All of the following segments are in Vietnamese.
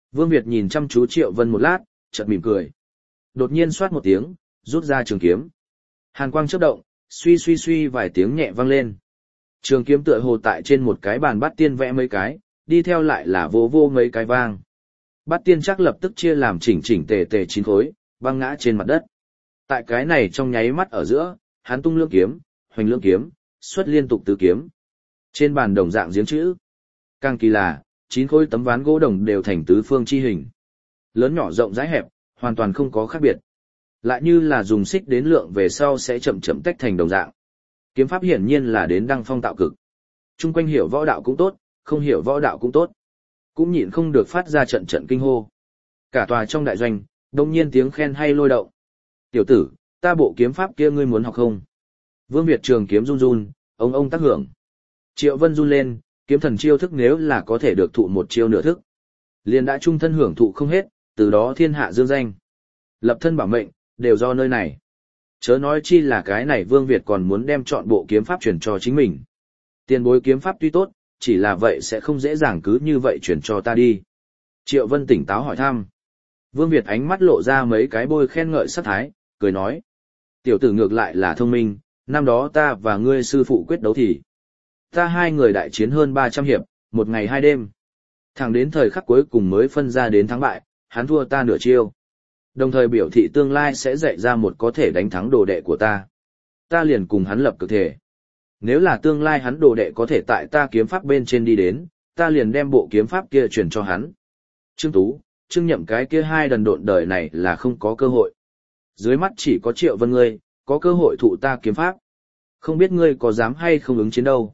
Vương Việt nhìn chăm chú Triệu Vân một lát, chợt mỉm cười. Đột nhiên xoát một tiếng, rút ra trường kiếm. Hàn quang chớp động, suy suy suy vài tiếng nhẹ vang lên. Trường kiếm tựa hồ tại trên một cái bàn bát tiên vẽ mấy cái, đi theo lại là vô vô mấy cái vang. Bát tiên chắc lập tức chia làm chỉnh chỉnh tề tề 9 khối, văng ngã trên mặt đất. Tại cái này trong nháy mắt ở giữa, hắn tung lưỡng kiếm, hoành lưỡng kiếm, xuất liên tục tứ kiếm. Trên bàn đồng dạng giếng chữ. Càng kỳ là, 9 khối tấm ván gỗ đồng đều thành tứ phương chi hình. Lớn nhỏ rộng rãi hẹp, hoàn toàn không có khác biệt. Lại như là dùng xích đến lượng về sau sẽ chậm chậm tách thành đồng dạng. Kiếm pháp hiển nhiên là đến đăng phong tạo cực. Trung quanh hiểu võ đạo cũng tốt, không hiểu võ đạo cũng tốt. Cũng nhịn không được phát ra trận trận kinh hô. Cả tòa trong đại doanh, đông nhiên tiếng khen hay lôi động. Tiểu tử, ta bộ kiếm pháp kia ngươi muốn học không? Vương Việt trường kiếm run run, ông tác hưởng. Triệu Vân run lên, kiếm thần chiêu thức nếu là có thể được thụ một chiêu nửa thức. Liền đã trung thân hưởng thụ không hết, từ đó thiên hạ dương danh. Lập thân bảo mệnh, đều do nơi này. Chớ nói chi là cái này Vương Việt còn muốn đem chọn bộ kiếm pháp truyền cho chính mình. Tiền bối kiếm pháp tuy tốt, chỉ là vậy sẽ không dễ dàng cứ như vậy truyền cho ta đi. Triệu Vân tỉnh táo hỏi thăm. Vương Việt ánh mắt lộ ra mấy cái bôi khen ngợi sát thái, cười nói. Tiểu tử ngược lại là thông minh, năm đó ta và ngươi sư phụ quyết đấu thì. Ta hai người đại chiến hơn 300 hiệp, một ngày hai đêm. Thẳng đến thời khắc cuối cùng mới phân ra đến thắng bại, hắn thua ta nửa chiêu. Đồng thời biểu thị tương lai sẽ dạy ra một có thể đánh thắng đồ đệ của ta. Ta liền cùng hắn lập cực thể. Nếu là tương lai hắn đồ đệ có thể tại ta kiếm pháp bên trên đi đến, ta liền đem bộ kiếm pháp kia truyền cho hắn. Trương Tú, Trương Nhậm cái kia hai đần độn đời này là không có cơ hội. Dưới mắt chỉ có Triệu Vân ngươi, có cơ hội thụ ta kiếm pháp. Không biết ngươi có dám hay không ứng chiến đâu.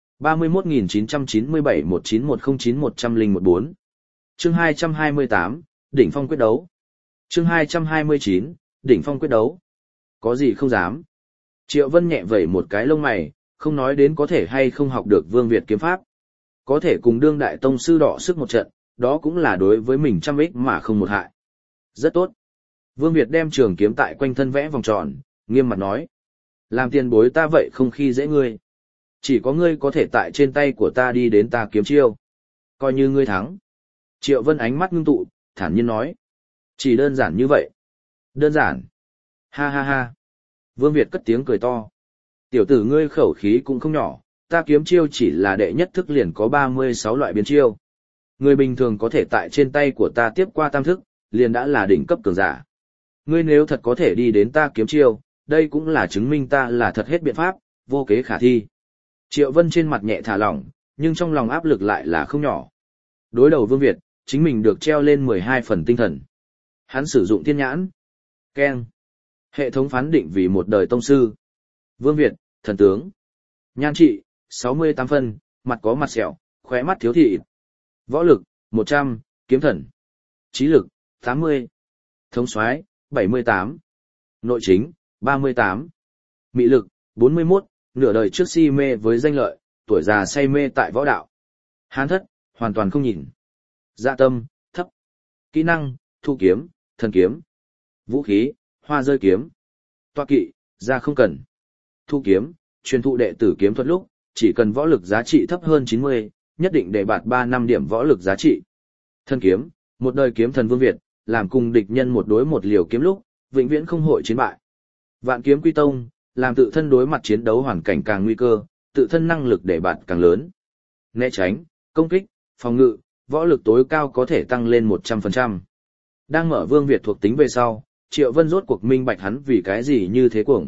31.997-19109-100-114 Chương 228, Đỉnh Phong quyết đấu. Chương 229, Đỉnh Phong quyết đấu. Có gì không dám. Triệu Vân nhẹ vẩy một cái lông mày, không nói đến có thể hay không học được Vương Việt kiếm pháp. Có thể cùng đương đại tông sư đọ sức một trận, đó cũng là đối với mình trăm ích mà không một hại. Rất tốt. Vương Việt đem trường kiếm tại quanh thân vẽ vòng tròn, nghiêm mặt nói. Làm tiền bối ta vậy không khi dễ ngươi. Chỉ có ngươi có thể tại trên tay của ta đi đến ta kiếm chiêu. Coi như ngươi thắng. Triệu Vân ánh mắt ngưng tụ, thản nhiên nói. Chỉ đơn giản như vậy. Đơn giản. Ha ha ha. Vương Việt cất tiếng cười to. Tiểu tử ngươi khẩu khí cũng không nhỏ, ta kiếm chiêu chỉ là đệ nhất thức liền có 36 loại biến chiêu. Người bình thường có thể tại trên tay của ta tiếp qua tam thức, liền đã là đỉnh cấp cường giả. Ngươi nếu thật có thể đi đến ta kiếm chiêu, đây cũng là chứng minh ta là thật hết biện pháp, vô kế khả thi. Triệu Vân trên mặt nhẹ thả lỏng, nhưng trong lòng áp lực lại là không nhỏ. Đối đầu Vương Việt, chính mình được treo lên 12 phần tinh thần. Hắn sử dụng thiên nhãn. Keng. Hệ thống phán định vì một đời tông sư. Vương Việt, thần tướng. Nhan trị, 68 phân, mặt có mặt sẹo, khóe mắt thiếu thị. Võ lực, 100, kiếm thần. Trí lực, 80. Thống soái 78. Nội chính, 38. Mị lực, 41, nửa đời trước si mê với danh lợi, tuổi già say mê tại võ đạo. Hán thất, hoàn toàn không nhìn. Dạ tâm, thấp. Kỹ năng, thu kiếm, thần kiếm. Vũ khí, hoa rơi kiếm. Toa kỵ, ra không cần. Thu kiếm, truyền thụ đệ tử kiếm thuật lúc, chỉ cần võ lực giá trị thấp hơn 90, nhất định để bạt 3 năm điểm võ lực giá trị. Thần kiếm, một đời kiếm thần Vương Việt, làm cùng địch nhân một đối một liều kiếm lúc, vĩnh viễn không hội chiến bại. Vạn kiếm quy tông, làm tự thân đối mặt chiến đấu hoàn cảnh càng nguy cơ, tự thân năng lực để bạt càng lớn. Né tránh, công kích, phòng ngự, võ lực tối cao có thể tăng lên 100%. Đang mở Vương Việt thuộc tính về sau, Triệu Vân rốt cuộc minh bạch hắn vì cái gì như thế cuồng.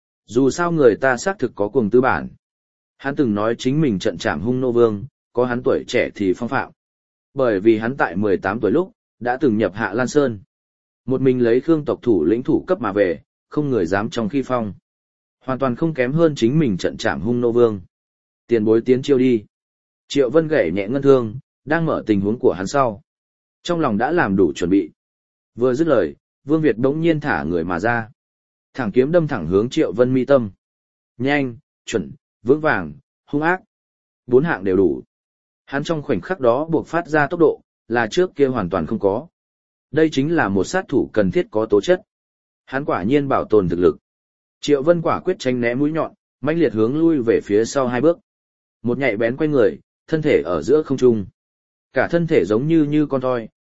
Dù sao người ta xác thực có cuồng tư bản. Hắn từng nói chính mình trận trảm hung nô vương, có hắn tuổi trẻ thì phong phạm. Bởi vì hắn tại 18 tuổi lúc, đã từng nhập Hạ Lan Sơn. Một mình lấy Khương tộc thủ lĩnh thủ cấp mà về, không người dám trong khi phong. Hoàn toàn không kém hơn chính mình trận trảm hung nô vương. Tiền bối tiến chiêu đi. Triệu Vân gảy nhẹ ngân thương, đang mở tình huống của hắn sau. Trong lòng đã làm đủ chuẩn bị. Vừa dứt lời, Vương Việt đống nhiên thả người mà ra. Thẳng kiếm đâm thẳng hướng Triệu Vân mi tâm. Nhanh, chuẩn, vững vàng, hung ác. 4 hạng đều đủ. Hắn trong khoảnh khắc đó buộc phát ra tốc độ, là trước kia hoàn toàn không có. Đây chính là một sát thủ cần thiết có tố chất. Hắn quả nhiên bảo tồn thực lực. Triệu Vân quả quyết tránh né mũi nhọn, mãnh liệt hướng lui về phía sau 2 bước. Một nhạy bén quay người, thân thể ở giữa không trung. Cả thân thể giống như con thoi,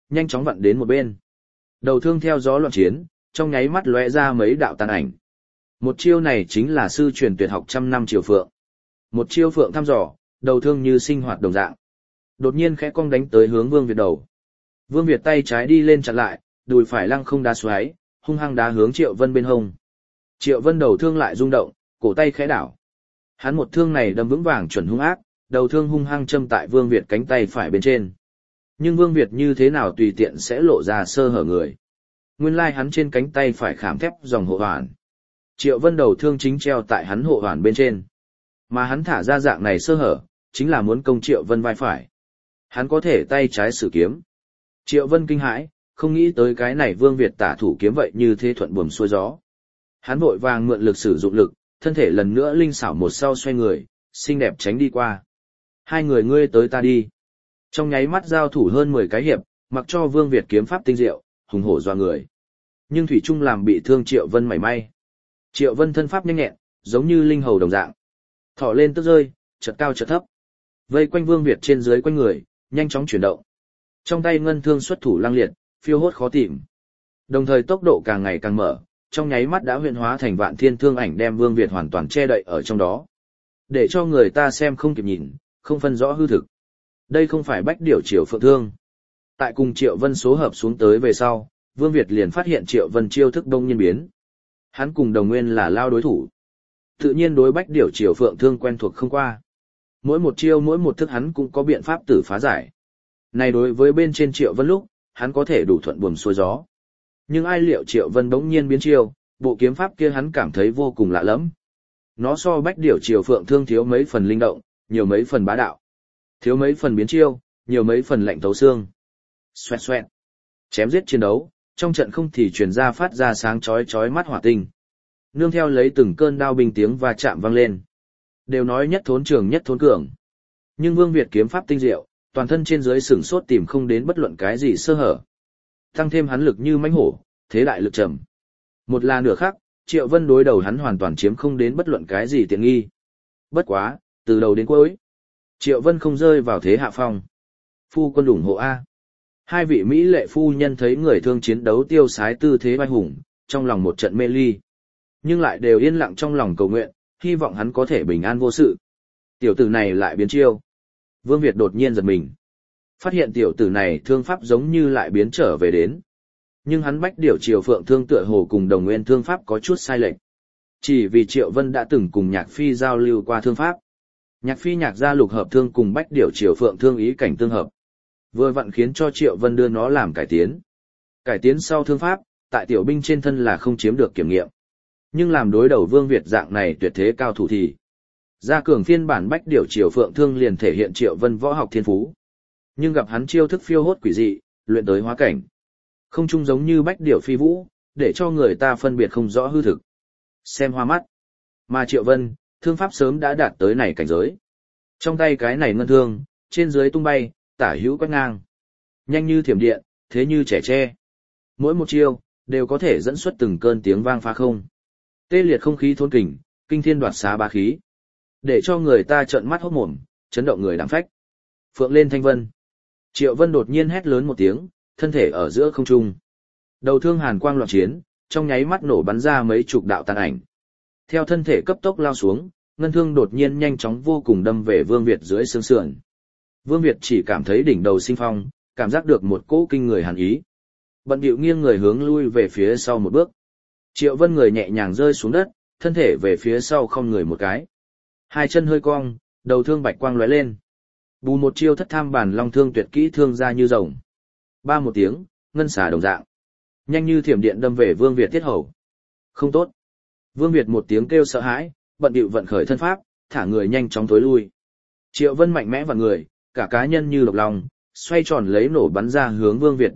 nhanh chóng vặn đến một bên. Đầu thương theo gió loạn chiến, trong nháy mắt lóe ra mấy đạo tàn ảnh. Một chiêu này chính là sư truyền tuyệt học trăm năm triều phượng. Một chiêu phượng thăm dò, đầu thương như sinh hoạt đồng dạng. Đột nhiên khẽ cong đánh tới hướng Vương Việt đầu. Vương Việt tay trái đi lên chặn lại, đùi phải lăng không đá xoáy, hung hăng đá hướng Triệu Vân bên hông. Triệu Vân đầu thương lại rung động, cổ tay khẽ đảo. Hắn một thương này đâm vững vàng chuẩn hung ác, đầu thương hung hăng châm tại Vương Việt cánh tay phải bên trên. Nhưng Vương Việt như thế nào tùy tiện sẽ lộ ra sơ hở người. Nguyên lai hắn trên cánh tay phải khảm thép dòng hộ hoàn. Triệu Vân đầu thương chính treo tại hắn hộ hoàn bên trên. Mà hắn thả ra dạng này sơ hở, chính là muốn công Triệu Vân vai phải. Hắn có thể tay trái sử kiếm. Triệu Vân kinh hãi, không nghĩ tới cái này Vương Việt tả thủ kiếm vậy như thế thuận buồm xuôi gió. Hắn vội vàng mượn lực sử dụng lực, thân thể lần nữa linh xảo một sau xoay người, xinh đẹp tránh đi qua. Hai người ngươi tới ta đi. Trong nháy mắt giao thủ hơn 10 cái hiệp, mặc cho Vương Việt kiếm pháp tinh diệu, hùng hổ doa người. Nhưng thủy chung làm bị thương Triệu Vân mảy may. Triệu Vân thân pháp nhanh nhẹn, giống như linh hầu đồng dạng. Thỏ lên tức rơi, chợt cao chợt thấp. Vây quanh Vương Việt trên dưới quanh người, nhanh chóng chuyển động. Trong tay ngân thương xuất thủ lăng liệt, phiêu hốt khó tìm. Đồng thời tốc độ càng ngày càng mở, trong nháy mắt đã huyễn hóa thành vạn thiên thương ảnh đem Vương Việt hoàn toàn che đậy ở trong đó. Để cho người ta xem không kịp nhìn, không phân rõ hư thực. Đây không phải bách điểu Triều Phượng thương. Tại cùng Triệu Vân số hợp xuống tới về sau, Vương Việt liền phát hiện Triệu Vân chiêu thức đông nhiên biến. Hắn cùng Đồng Nguyên là lao đối thủ. Tự nhiên đối bách điểu Triều Phượng thương quen thuộc không qua. Mỗi một chiêu mỗi một thức hắn cũng có biện pháp tử phá giải. Này đối với bên trên Triệu Vân lúc, hắn có thể đủ thuận buồm xuôi gió. Nhưng ai liệu Triệu Vân bỗng nhiên biến chiêu, bộ kiếm pháp kia hắn cảm thấy vô cùng lạ lẫm. Nó so bách điểu Triều Phượng thương thiếu mấy phần linh động, nhiều mấy phần bá đạo. Thiếu mấy phần biến chiêu, nhiều mấy phần lạnh thấu xương. Xoẹt xoẹt. Chém giết chiến đấu, trong trận không thì truyền ra phát ra sáng chói chói mắt hỏa tinh. Nương theo lấy từng cơn đao binh tiếng va chạm vang lên. Đều nói nhất thốn trường nhất thốn cường. Nhưng Vương Việt kiếm pháp tinh diệu, toàn thân trên dưới sửng sốt tìm không đến bất luận cái gì sơ hở. Tăng thêm hắn lực như mãnh hổ, thế đại lực trầm. Một là nửa khắc, Triệu Vân đối đầu hắn hoàn toàn chiếm không đến bất luận cái gì tiện nghi. Bất quá, từ đầu đến cuối, Triệu Vân không rơi vào thế hạ phong. Phu quân ủng hộ A. Hai vị Mỹ lệ phu nhân thấy người thương chiến đấu tiêu sái tư thế vai hùng, trong lòng một trận mê ly. Nhưng lại đều yên lặng trong lòng cầu nguyện, hy vọng hắn có thể bình an vô sự. Tiểu tử này lại biến chiêu. Vương Việt đột nhiên giật mình. Phát hiện tiểu tử này thương pháp giống như lại biến trở về đến. Nhưng hắn bách điểu Triều Phượng thương tựa hồ cùng Đồng Nguyên thương pháp có chút sai lệch. Chỉ vì Triệu Vân đã từng cùng Nhạc Phi giao lưu qua thương pháp. Nhạc Phi nhạc gia lục hợp thương cùng bách điểu Triều Phượng thương ý cảnh tương hợp. Vừa vặn khiến cho Triệu Vân đưa nó làm cải tiến. Cải tiến sau thương pháp, tại tiểu binh trên thân là không chiếm được kiểm nghiệm. Nhưng làm đối đầu Vương Việt dạng này tuyệt thế cao thủ thì gia cường phiên bản bách điểu Triều Phượng thương liền thể hiện Triệu Vân võ học thiên phú. Nhưng gặp hắn chiêu thức phiêu hốt quỷ dị, luyện tới hóa cảnh. Không chung giống như bách điểu phi vũ, để cho người ta phân biệt không rõ hư thực. Xem hoa mắt. Mà Triệu Vân, thương pháp sớm đã đạt tới này cảnh giới. Trong tay cái này ngân thương, trên dưới tung bay, tả hữu quét ngang. Nhanh như thiểm điện, thế như trẻ tre. Mỗi một chiêu, đều có thể dẫn xuất từng cơn tiếng vang phá không. Tê liệt không khí thôn kình, kinh thiên đoạt xá bá khí. Để cho người ta trợn mắt hốt mồm, chấn động người đáng phách. Phượng lên thanh vân. Triệu Vân đột nhiên hét lớn một tiếng, thân thể ở giữa không trung. Đầu thương hàn quang loạn chiến, trong nháy mắt nổ bắn ra mấy chục đạo tàn ảnh. Theo thân thể cấp tốc lao xuống, ngân thương đột nhiên nhanh chóng vô cùng đâm về Vương Việt dưới xương sườn. Vương Việt chỉ cảm thấy đỉnh đầu sinh phong, cảm giác được một cỗ kinh người hàn ý. Bận bịu nghiêng người hướng lui về phía sau một bước. Triệu Vân người nhẹ nhàng rơi xuống đất, thân thể về phía sau không người một cái. Hai chân hơi cong, đầu thương bạch quang lóe lên. Bù một chiêu thất tham bản long thương tuyệt kỹ thương ra như rồng. Ba một tiếng, ngân xả đồng dạng. Nhanh như thiểm điện đâm về Vương Việt tiết hầu. Không tốt. Vương Việt một tiếng kêu sợ hãi, bận bịu vận khởi thân pháp, thả người nhanh chóng tối lui. Triệu Vân mạnh mẽ vào người, cả cá nhân như độc lòng, xoay tròn lấy nổ bắn ra hướng Vương Việt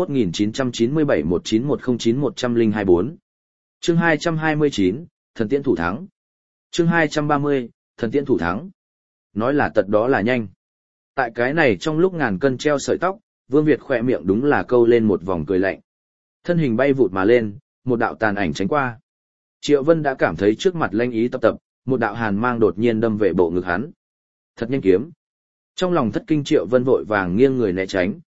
31.997-19109-100-124. Chương 229, thần tiễn thủ thắng. Chương 230, thần tiễn thủ thắng. Nói là tật đó là nhanh. Tại cái này trong lúc ngàn cân treo sợi tóc, Vương Việt khỏe miệng đúng là câu lên một vòng cười lạnh. Thân hình bay vụt mà lên, một đạo tàn ảnh tránh qua. Triệu Vân đã cảm thấy trước mặt lanh ý tập tập, một đạo hàn mang đột nhiên đâm về bộ ngực hắn. Thật nhanh kiếm. Trong lòng thất kinh Triệu Vân vội vàng nghiêng người né tránh.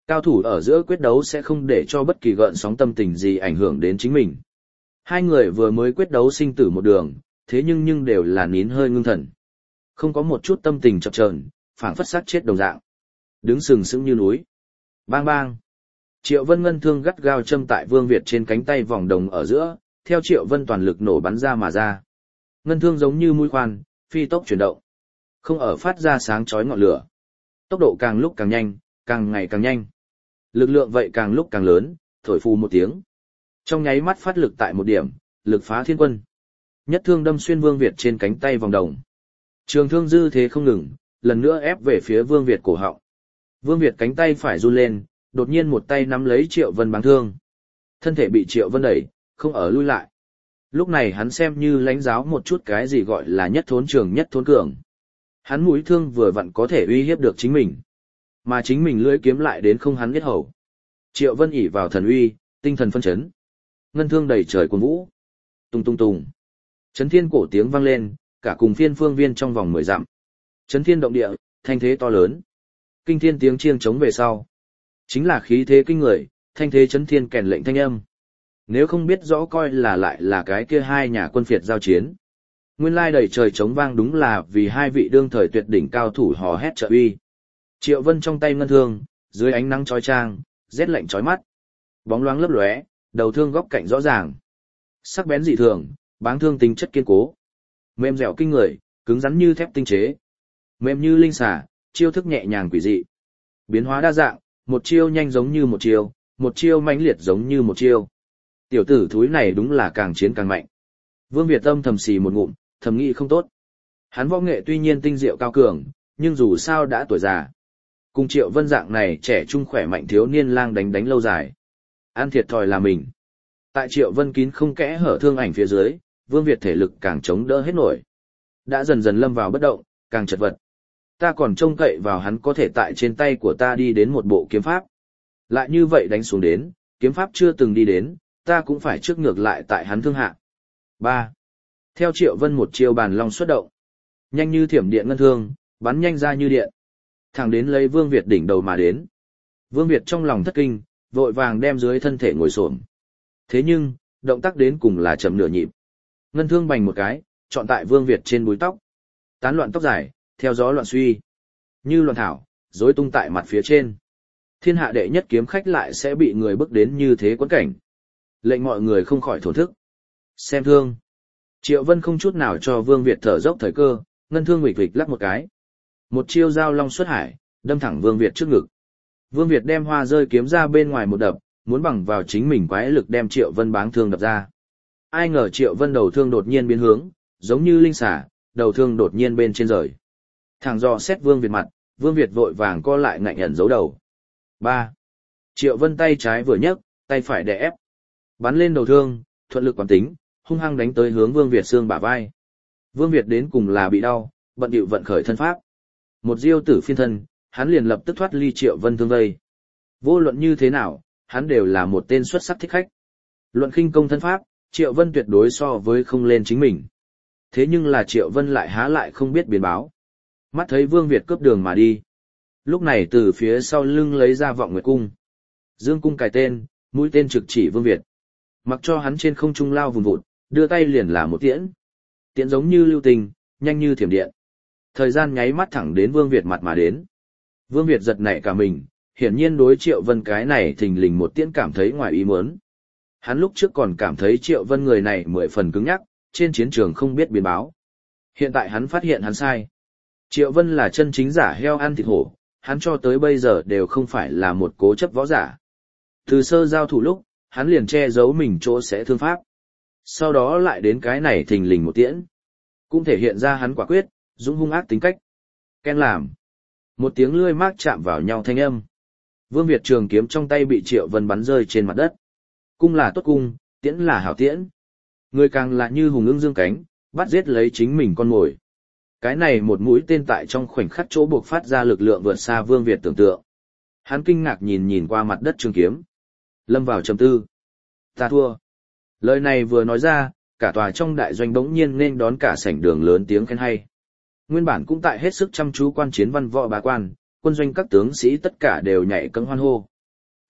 Cao thủ ở giữa quyết đấu sẽ không để cho bất kỳ gợn sóng tâm tình gì ảnh hưởng đến chính mình. Hai người vừa mới quyết đấu sinh tử một đường, thế nhưng đều là nín hơi ngưng thần. Không có một chút tâm tình chập chờn, phảng phất sát chết đồng dạng. Đứng sừng sững như núi. Bang bang. Triệu Vân ngân thương gắt gao châm tại Vương Việt trên cánh tay vòng đồng ở giữa, theo Triệu Vân toàn lực nổ bắn ra mà ra. Ngân thương giống như mũi khoan, phi tốc chuyển động. Không ở phát ra sáng chói ngọn lửa. Tốc độ càng lúc càng nhanh, càng ngày càng nhanh. Lực lượng vậy càng lúc càng lớn, thổi phù một tiếng. Trong nháy mắt phát lực tại một điểm, lực phá thiên quân. Nhất thương đâm xuyên Vương Việt trên cánh tay vòng đồng. Trường thương dư thế không ngừng, lần nữa ép về phía Vương Việt cổ họng. Vương Việt cánh tay phải run lên, đột nhiên một tay nắm lấy Triệu Vân báng thương. Thân thể bị Triệu Vân đẩy, không ở lui lại. Lúc này hắn xem như lãnh giáo một chút cái gì gọi là nhất thốn trường nhất thốn cường. Hắn mũi thương vừa vặn có thể uy hiếp được chính mình. Mà chính mình lưỡi kiếm lại đến không hắn biết hầu. Triệu Vân ỷ vào thần uy, tinh thần phân chấn. Ngân thương đầy trời cuồng vũ. Tung tung tung. Chấn thiên cổ tiếng vang lên, cả cùng phiên phương viên trong vòng 10 dặm. Chấn thiên động địa, thanh thế to lớn. Kinh thiên tiếng chiêng trống về sau. Chính là khí thế kinh người, thanh thế chấn thiên kèn lệnh thanh âm. Nếu không biết rõ coi là lại là cái kia hai nhà quân phiệt giao chiến. Nguyên lai đầy trời trống vang đúng là vì hai vị đương thời tuyệt đỉnh cao thủ hò hét trợ uy. Triệu Vân trong tay ngân thương, dưới ánh nắng chói chang, rét lạnh chói mắt. Bóng loáng lấp lóe, đầu thương góc cạnh rõ ràng. Sắc bén dị thường, báng thương tính chất kiên cố. Mềm dẻo kinh người, cứng rắn như thép tinh chế. Mềm như linh xà, chiêu thức nhẹ nhàng quỷ dị. Biến hóa đa dạng, một chiêu nhanh giống như một chiêu mãnh liệt giống như một chiêu. Tiểu tử thúi này đúng là càng chiến càng mạnh. Vương Việt Tâm thầm xì một ngụm, thầm nghĩ không tốt. Hắn võ nghệ tuy nhiên tinh diệu cao cường, nhưng dù sao đã tuổi già. Cùng Triệu Vân dạng này trẻ trung khỏe mạnh thiếu niên lang đánh lâu dài. Ăn thiệt thòi là mình. Tại Triệu Vân kín không kẽ hở thương ảnh phía dưới, Vương Việt thể lực càng chống đỡ hết nổi. Đã dần dần lâm vào bất động, càng chật vật. Ta còn trông cậy vào hắn có thể tại trên tay của ta đi đến một bộ kiếm pháp. Lại như vậy đánh xuống đến, kiếm pháp chưa từng đi đến, ta cũng phải trước ngược lại tại hắn thương hạ. 3. Theo Triệu Vân một chiêu bàn long xuất động. Nhanh như thiểm điện ngân thương, bắn nhanh ra như điện. Thẳng đến lấy Vương Việt đỉnh đầu mà đến. Vương Việt trong lòng thất kinh, vội vàng đem dưới thân thể ngồi xổm. Thế nhưng, động tác đến cùng là chậm nửa nhịp. Ngân thương bành một cái, chọn tại Vương Việt trên búi tóc. Tán loạn tóc dài, theo gió loạn suy. Như loạn thảo, rối tung tại mặt phía trên. Thiên hạ đệ nhất kiếm khách lại sẽ bị người bước đến như thế quẫn cảnh. Lệnh mọi người không khỏi thổn thức. Xem thương. Triệu Vân không chút nào cho Vương Việt thở dốc thời cơ, ngân thương huỵch huỵch lắc một cái. Một chiêu giao long xuất hải, đâm thẳng Vương Việt trước ngực. Vương Việt đem hoa rơi kiếm ra bên ngoài một đập, muốn bằng vào chính mình quái lực đem Triệu Vân báng thương đập ra. Ai ngờ Triệu Vân đầu thương đột nhiên biến hướng, giống như linh xả, đầu thương đột nhiên bên trên rời. Thẳng dò xét Vương Việt mặt, Vương Việt vội vàng co lại ngạnh ẩn giấu đầu. 3. Triệu Vân tay trái vừa nhấc, tay phải đè ép. Bắn lên đầu thương, thuận lực quán tính, hung hăng đánh tới hướng Vương Việt xương bả vai. Vương Việt đến cùng là bị đau, bận điệu vận khởi thân pháp. Một diêu tử phiên thân, hắn liền lập tức thoát ly Triệu Vân thương vây. Vô luận như thế nào, hắn đều là một tên xuất sắc thích khách. Luận khinh công thân pháp, Triệu Vân tuyệt đối so với không lên chính mình. Thế nhưng là Triệu Vân lại há lại không biết biến báo. Mắt thấy Vương Việt cướp đường mà đi. Lúc này từ phía sau lưng lấy ra vọng nguyệt cung. Dương cung cài tên, mũi tên trực chỉ Vương Việt. Mặc cho hắn trên không trung lao vùn vụt, đưa tay liền là một tiễn. Tiễn giống như lưu tình, nhanh như thiểm điện. Thời gian nháy mắt thẳng đến Vương Việt mặt mà đến. Vương Việt giật nảy cả mình, hiển nhiên đối Triệu Vân cái này thình lình một tiễn cảm thấy ngoài ý muốn. Hắn lúc trước còn cảm thấy Triệu Vân người này 10 phần cứng nhắc, trên chiến trường không biết biến báo. Hiện tại hắn phát hiện hắn sai. Triệu Vân là chân chính giả heo ăn thịt hổ, hắn cho tới bây giờ đều không phải là một cố chấp võ giả. Từ sơ giao thủ lúc, hắn liền che giấu mình chỗ sẽ thương pháp. Sau đó lại đến cái này thình lình một tiễn. Cũng thể hiện ra hắn quả quyết, dũng hung ác tính cách. Ken làm. Một tiếng lưỡi mác chạm vào nhau thanh âm. Vương Việt trường kiếm trong tay bị Triệu Vân bắn rơi trên mặt đất. Cung là tốt cung, tiễn là hảo tiễn. Người càng là như hùng ưng dương cánh, bắt giết lấy chính mình con mồi. Cái này một mũi tên tại trong khoảnh khắc chỗ buộc phát ra lực lượng vượt xa Vương Việt tưởng tượng. Hắn kinh ngạc nhìn qua mặt đất trường kiếm. Lâm vào trầm tư. Ta thua. Lời này vừa nói ra, cả tòa trong đại doanh bỗng nhiên nên đón cả sảnh đường lớn tiếng khen hay. Nguyên bản cũng tại hết sức chăm chú quan chiến văn võ bá quan, quân doanh các tướng sĩ tất cả đều nhảy cẫng hoan hô,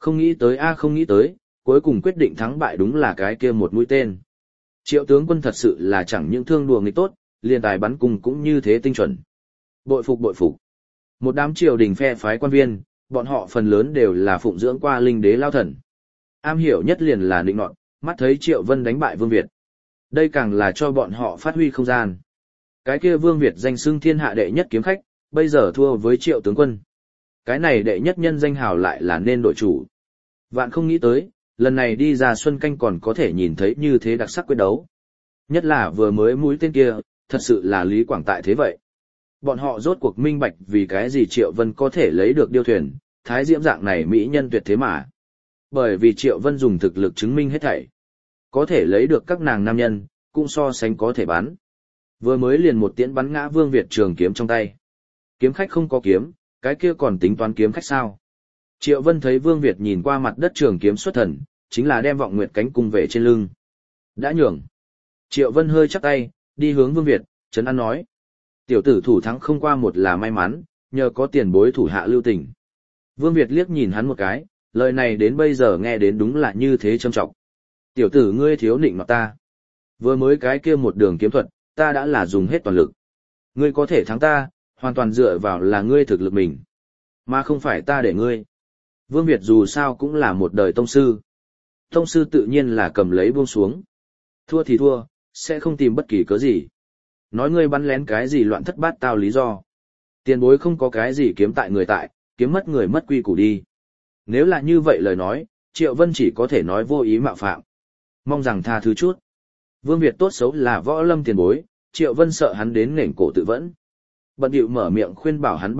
Không nghĩ tới không nghĩ tới, cuối cùng quyết định thắng bại đúng là cái kia một mũi tên. Triệu tướng quân thật sự là chẳng những thương đùa nghịch tốt, liền tài bắn cung cũng như thế tinh chuẩn. Bội phục bội phục. Một đám triều đình phe phái quan viên, bọn họ phần lớn đều là phụng dưỡng qua linh đế lao thần. Am hiểu nhất liền là định nọt, mắt thấy Triệu Vân đánh bại Vương Việt. Đây càng là cho bọn họ phát huy không gian. Cái kia Vương Việt danh xưng thiên hạ đệ nhất kiếm khách, bây giờ thua với Triệu tướng quân. Cái này đệ nhất nhân danh hào lại là nên đội chủ. Vạn không nghĩ tới, lần này đi ra Xuân Canh còn có thể nhìn thấy như thế đặc sắc quyết đấu. Nhất là vừa mới mũi tên kia, thật sự là Lý Quảng tại thế vậy. Bọn họ rốt cuộc minh bạch vì cái gì Triệu Vân có thể lấy được điêu thuyền, thái diễm dạng này mỹ nhân tuyệt thế mà. Bởi vì Triệu Vân dùng thực lực chứng minh hết thảy. Có thể lấy được các nàng nam nhân, cũng so sánh có thể bắn. Vừa mới liền một tiễn bắn ngã Vương Việt trường kiếm trong tay. Kiếm khách không có kiếm, cái kia còn tính toán kiếm khách sao? Triệu Vân thấy Vương Việt nhìn qua mặt đất trường kiếm xuất thần, chính là đem vọng nguyệt cánh cung về trên lưng. Đã nhường. Triệu Vân hơi chắp tay, đi hướng Vương Việt, trấn an nói. Tiểu tử thủ thắng không qua một là may mắn, nhờ có tiền bối thủ hạ lưu tình. Vương Việt liếc nhìn hắn một cái, lời này đến bây giờ nghe đến đúng là như thế trâm trọng. Tiểu tử ngươi thiếu nịnh mặt ta. Vừa mới cái kia một đường kiếm thuật, ta đã là dùng hết toàn lực. Ngươi có thể thắng ta, hoàn toàn dựa vào là ngươi thực lực mình. Mà không phải ta để ngươi. Vương Việt dù sao cũng là một đời tông sư. Tông sư tự nhiên là cầm lấy buông xuống. Thua thì thua, sẽ không tìm bất kỳ cớ gì. Nói ngươi bắn lén cái gì loạn thất bát tao lý do. Tiền bối không có cái gì kiếm tại người tại, kiếm mất người mất quy củ đi. Nếu là như vậy lời nói, Triệu Vân chỉ có thể nói vô ý mạo phạm. Mong rằng tha thứ chút. Vương Việt tốt xấu là võ lâm tiền bối, Triệu Vân sợ hắn đến nền cổ tự vẫn. Bận điệu mở miệng khuyên bảo hắn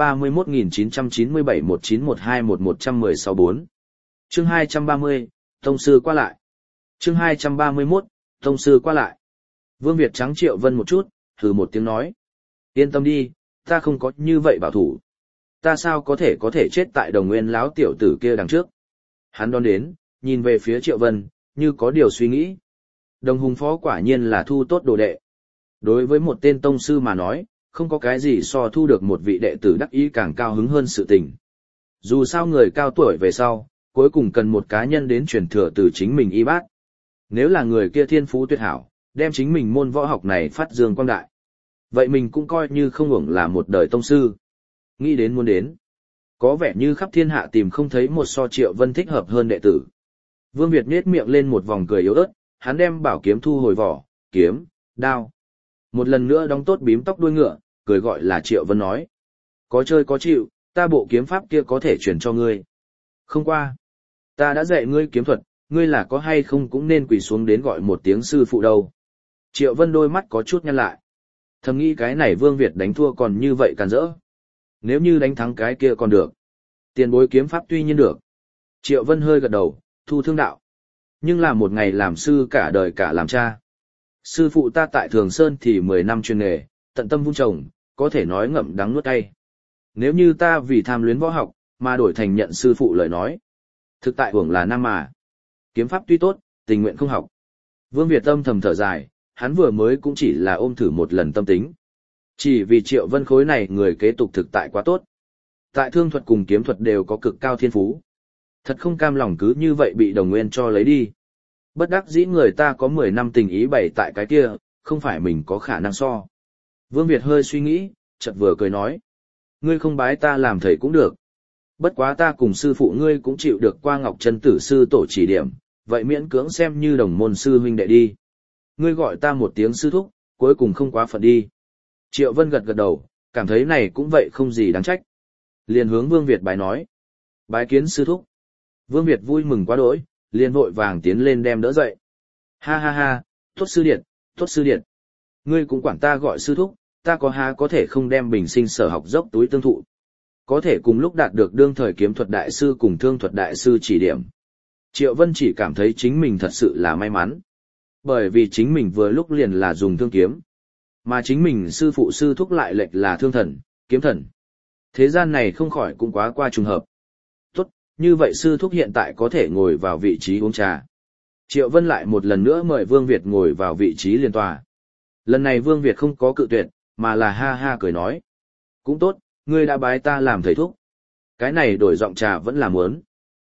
31.997-1912-1116-4. Chương 230, Tông sư qua lại. Chương 231, Tông sư qua lại. Vương Việt trắng Triệu Vân một chút, hừ một tiếng nói. Yên tâm đi, ta không có như vậy bảo thủ. Ta sao có thể chết tại Đồng Nguyên láo tiểu tử kia đằng trước. Hắn đón đến, nhìn về phía Triệu Vân, như có điều suy nghĩ. Đồng Hùng Phó quả nhiên là thu tốt đồ đệ. Đối với một tên tông sư mà nói, không có cái gì so thu được một vị đệ tử đắc ý càng cao hứng hơn sự tình. Dù sao người cao tuổi về sau, cuối cùng cần một cá nhân đến truyền thừa từ chính mình y bát. Nếu là người kia thiên phú tuyệt hảo, đem chính mình môn võ học này phát dương quang đại. Vậy mình cũng coi như không hưởng là một đời tông sư. Nghĩ đến muốn đến. Có vẻ như khắp thiên hạ tìm không thấy một so Triệu Vân thích hợp hơn đệ tử. Vương Việt nhếch miệng lên một vòng cười yếu ớt, hắn đem bảo kiếm thu hồi vỏ, kiếm, đao. Một lần nữa đóng tốt bím tóc đuôi ngựa, cười gọi là Triệu Vân nói. Có chơi có chịu, ta bộ kiếm pháp kia có thể truyền cho ngươi. Không qua. Ta đã dạy ngươi kiếm thuật, ngươi là có hay không cũng nên quỳ xuống đến gọi một tiếng sư phụ đâu. Triệu Vân đôi mắt có chút nhăn lại. Thầm nghĩ cái này Vương Việt đánh thua còn như vậy càn rỡ. Nếu như đánh thắng cái kia còn được. Tiền bối kiếm pháp tuy nhiên được. Triệu Vân hơi gật đầu, thu thương đạo. Nhưng là một ngày làm sư cả đời cả làm cha. Sư phụ ta tại Thường Sơn thì 10 năm chuyên nghề, tận tâm vun trồng, có thể nói ngậm đắng nuốt cay. Nếu như ta vì tham luyến võ học, mà đổi thành nhận sư phụ lời nói. Thực tại hưởng là nam mà. Kiếm pháp tuy tốt, tình nguyện không học. Vương Việt âm thầm thở dài, hắn vừa mới cũng chỉ là ôm thử một lần tâm tính. Chỉ vì Triệu Vân khối này người kế tục thực tại quá tốt. Tại thương thuật cùng kiếm thuật đều có cực cao thiên phú. Thật không cam lòng cứ như vậy bị Đồng Nguyên cho lấy đi. Bất đắc dĩ người ta có 10 năm tình ý bày tại cái kia, không phải mình có khả năng so. Vương Việt hơi suy nghĩ, chợt vừa cười nói. Ngươi không bái ta làm thầy cũng được. Bất quá ta cùng sư phụ ngươi cũng chịu được qua Ngọc Chân Tử sư tổ chỉ điểm, vậy miễn cưỡng xem như đồng môn sư huynh đệ đi. Ngươi gọi ta một tiếng sư thúc, cuối cùng không quá phận đi. Triệu Vân gật gật đầu, cảm thấy này cũng vậy không gì đáng trách. Liền hướng Vương Việt bái nói. Bái kiến sư thúc. Vương Việt vui mừng quá đỗi, liền vội vàng tiến lên đem đỡ dậy. Ha ha ha, tốt sư điện, tốt sư điện. Ngươi cũng quản ta gọi sư thúc, ta có thể không đem bình sinh sở học dốc túi tương thụ. Có thể cùng lúc đạt được đương thời kiếm thuật đại sư cùng thương thuật đại sư chỉ điểm. Triệu Vân chỉ cảm thấy chính mình thật sự là may mắn. Bởi vì chính mình vừa lúc liền là dùng thương kiếm. Mà chính mình sư phụ sư thúc lại lệch là thương thần, kiếm thần. Thế gian này không khỏi cũng quá qua trùng hợp. Tốt, như vậy sư thúc hiện tại có thể ngồi vào vị trí uống trà. Triệu Vân lại một lần nữa mời Vương Việt ngồi vào vị trí liền tòa. Lần này Vương Việt không có cự tuyệt, mà là ha ha cười nói. Cũng tốt, ngươi đã bái ta làm thầy thúc. Cái này đổi giọng trà vẫn là muốn.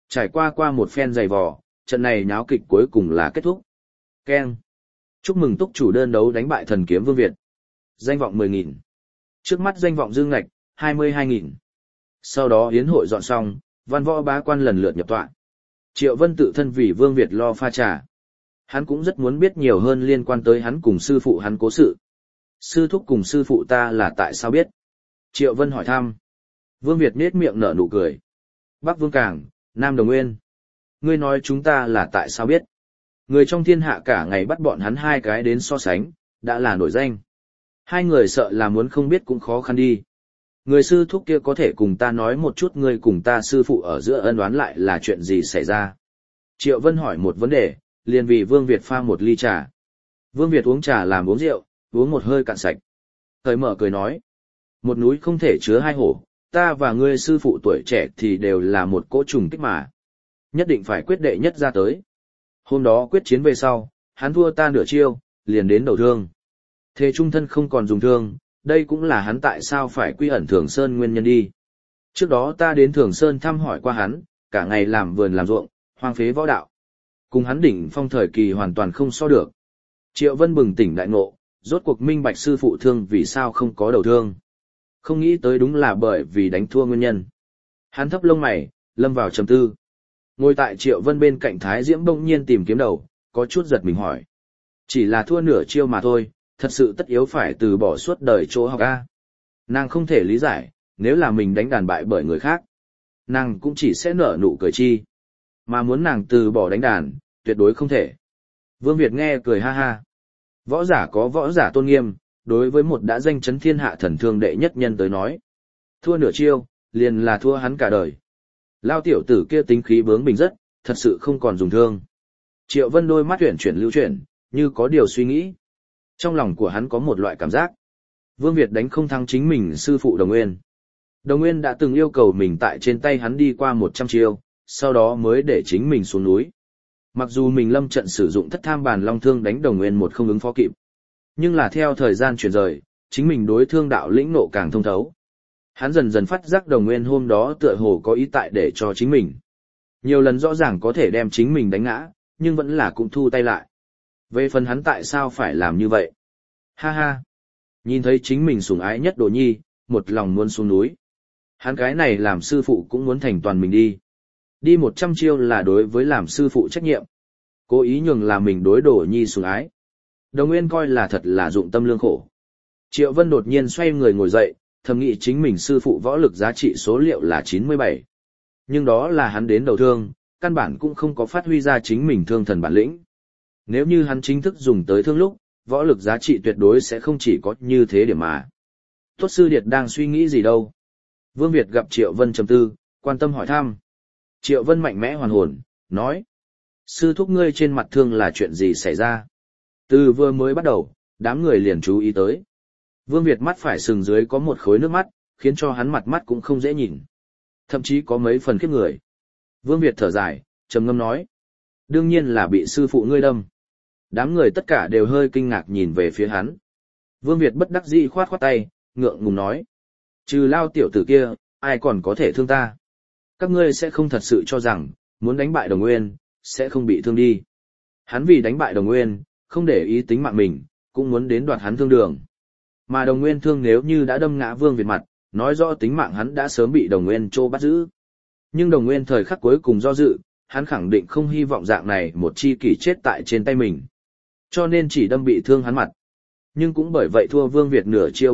Trải qua một phen dày vò, trận này nháo kịch cuối cùng là kết thúc. Keng. Chúc mừng túc chủ đơn đấu đánh bại thần kiếm Vương Việt. Danh vọng 10.000. Trước mắt danh vọng dương ngạch, 22.000. Sau đó yến hội dọn xong, văn võ bá quan lần lượt nhập tọa. Triệu Vân tự thân vì Vương Việt lo pha trà. Hắn cũng rất muốn biết nhiều hơn liên quan tới hắn cùng sư phụ hắn cố sự. Sư thúc cùng sư phụ ta là tại sao biết? Triệu Vân hỏi thăm. Vương Việt nết miệng nở nụ cười. Bắc Vương Cảng, Nam Đồng Nguyên. Ngươi nói chúng ta là tại sao biết? Người trong thiên hạ cả ngày bắt bọn hắn hai cái đến so sánh, đã là nổi danh. Hai người sợ là muốn không biết cũng khó khăn đi. Người sư thúc kia có thể cùng ta nói một chút ngươi cùng ta sư phụ ở giữa ân oán lại là chuyện gì xảy ra? Triệu Vân hỏi một vấn đề, liền vì Vương Việt pha một ly trà. Vương Việt uống trà làm uống rượu, uống một hơi cạn sạch. Thời mở cười nói. Một núi không thể chứa hai hổ, ta và ngươi sư phụ tuổi trẻ thì đều là một cỗ trùng kích mà. Nhất định phải quyết đệ nhất ra tới. Hôm đó quyết chiến về sau, hắn thua ta nửa chiêu, liền đến đầu thương. Thế trung thân không còn dùng thương, đây cũng là hắn tại sao phải quy ẩn Thường Sơn nguyên nhân đi. Trước đó ta đến Thường Sơn thăm hỏi qua hắn, cả ngày làm vườn làm ruộng, hoang phế võ đạo. Cùng hắn đỉnh phong thời kỳ hoàn toàn không so được. Triệu Vân bừng tỉnh đại ngộ, rốt cuộc minh bạch sư phụ thương vì sao không có đầu thương. Không nghĩ tới đúng là bởi vì đánh thua nguyên nhân. Hắn thấp lông mày, lâm vào trầm tư. Ngồi tại Triệu Vân bên cạnh Thái Diễm bỗng nhiên tìm kiếm đầu, có chút giật mình hỏi. Chỉ là thua nửa chiêu mà thôi, thật sự tất yếu phải từ bỏ suốt đời chỗ học A. Nàng không thể lý giải, nếu là mình đánh đàn bại bởi người khác, nàng cũng chỉ sẽ nở nụ cười chi. Mà muốn nàng từ bỏ đánh đàn, tuyệt đối không thể. Vương Việt nghe cười ha ha. Võ giả có võ giả tôn nghiêm, đối với một đã danh chấn thiên hạ thần thương đệ nhất nhân tới nói. Thua nửa chiêu, liền là thua hắn cả đời. Lao tiểu tử kia tính khí bướng bỉnh rất, thật sự không còn dùng thương. Triệu Vân đôi mắt chuyển lưu chuyển, như có điều suy nghĩ. Trong lòng của hắn có một loại cảm giác. Vương Việt đánh không thắng chính mình sư phụ Đồng Nguyên. Đồng Nguyên đã từng yêu cầu mình tại trên tay hắn đi qua 100 chiêu, sau đó mới để chính mình xuống núi. Mặc dù mình lâm trận sử dụng thất tham bàn long thương đánh Đồng Nguyên một không ứng phó kịp. Nhưng là theo thời gian chuyển rời, chính mình đối thương đạo lĩnh nộ càng thông thấu. Hắn dần dần phát giác Đồng Nguyên hôm đó tựa hồ có ý tại để cho chính mình. Nhiều lần rõ ràng có thể đem chính mình đánh ngã, nhưng vẫn là cũng thu tay lại. Về phần hắn tại sao phải làm như vậy? Ha ha! Nhìn thấy chính mình sủng ái nhất Đồ Nhi, một lòng muốn xuống núi. Hắn cái này làm sư phụ cũng muốn thành toàn mình đi. Đi 100 chiêu là đối với làm sư phụ trách nhiệm. Cố ý nhường là mình đối Đồ Nhi sủng ái. Đồng Nguyên coi là thật là dụng tâm lương khổ. Triệu Vân đột nhiên xoay người ngồi dậy, thầm nghĩ chính mình sư phụ võ lực giá trị số liệu là 97. Nhưng đó là hắn đến đầu thương, căn bản cũng không có phát huy ra chính mình thương thần bản lĩnh. Nếu như hắn chính thức dùng tới thương lúc, võ lực giá trị tuyệt đối sẽ không chỉ có như thế điểm mà. Tốt sư điệt đang suy nghĩ gì đâu? Vương Việt gặp Triệu Vân trầm tư, quan tâm hỏi thăm. Triệu Vân mạnh mẽ hoàn hồn, nói. Sư thúc ngươi trên mặt thương là chuyện gì xảy ra? Từ vừa mới bắt đầu, đám người liền chú ý tới. Vương Việt mắt phải sừng dưới có một khối nước mắt, khiến cho hắn mặt mắt cũng không dễ nhìn. Thậm chí có mấy phần khiếp người. Vương Việt thở dài, trầm ngâm nói. Đương nhiên là bị sư phụ ngươi đâm. Đám người tất cả đều hơi kinh ngạc nhìn về phía hắn. Vương Việt bất đắc dĩ khoát khoát tay, ngượng ngùng nói. Trừ Lao tiểu tử kia, ai còn có thể thương ta? Các ngươi sẽ không thật sự cho rằng, muốn đánh bại Đồng Nguyên, sẽ không bị thương đi. Hắn vì đánh bại Đồng Nguyên, không để ý tính mạng mình, cũng muốn đến đoạt hắn thương đường. Mà Đồng Nguyên thương nếu như đã đâm ngã Vương Việt mặt, nói rõ tính mạng hắn đã sớm bị Đồng Nguyên trô bắt giữ. Nhưng Đồng Nguyên thời khắc cuối cùng do dự, hắn khẳng định không hy vọng dạng này một chi kỷ chết tại trên tay mình. Cho nên chỉ đâm bị thương hắn mặt. Nhưng cũng bởi vậy thua Vương Việt nửa chiêu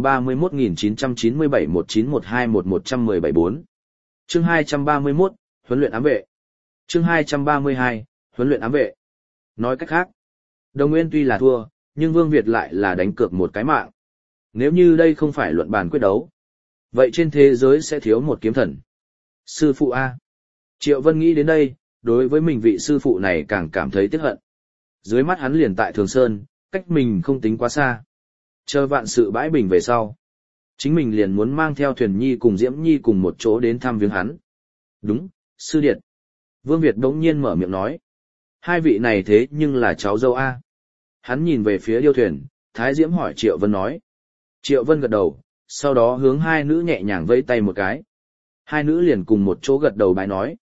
31.997-1912-1117-4. Chương 231, huấn luyện ám vệ. Chương 232, huấn luyện ám vệ. Nói cách khác, Đồng Nguyên tuy là thua, nhưng Vương Việt lại là đánh cược một cái mạng. Nếu như đây không phải luận bàn quyết đấu, vậy trên thế giới sẽ thiếu một kiếm thần. Sư phụ A. Triệu Vân nghĩ đến đây, đối với mình vị sư phụ này càng cảm thấy tiếc hận. Dưới mắt hắn liền tại Thường Sơn, cách mình không tính quá xa. Chờ vạn sự bãi bình về sau. Chính mình liền muốn mang theo Thuyền Nhi cùng Diễm Nhi cùng một chỗ đến thăm viếng hắn. Đúng, sư điệt. Vương Việt đống nhiên mở miệng nói. Hai vị này thế nhưng là cháu dâu A. Hắn nhìn về phía Điêu Thuyền, Thái Diễm hỏi Triệu Vân nói. Triệu Vân gật đầu, sau đó hướng hai nữ nhẹ nhàng vẫy tay một cái. Hai nữ liền cùng một chỗ gật đầu bái nói.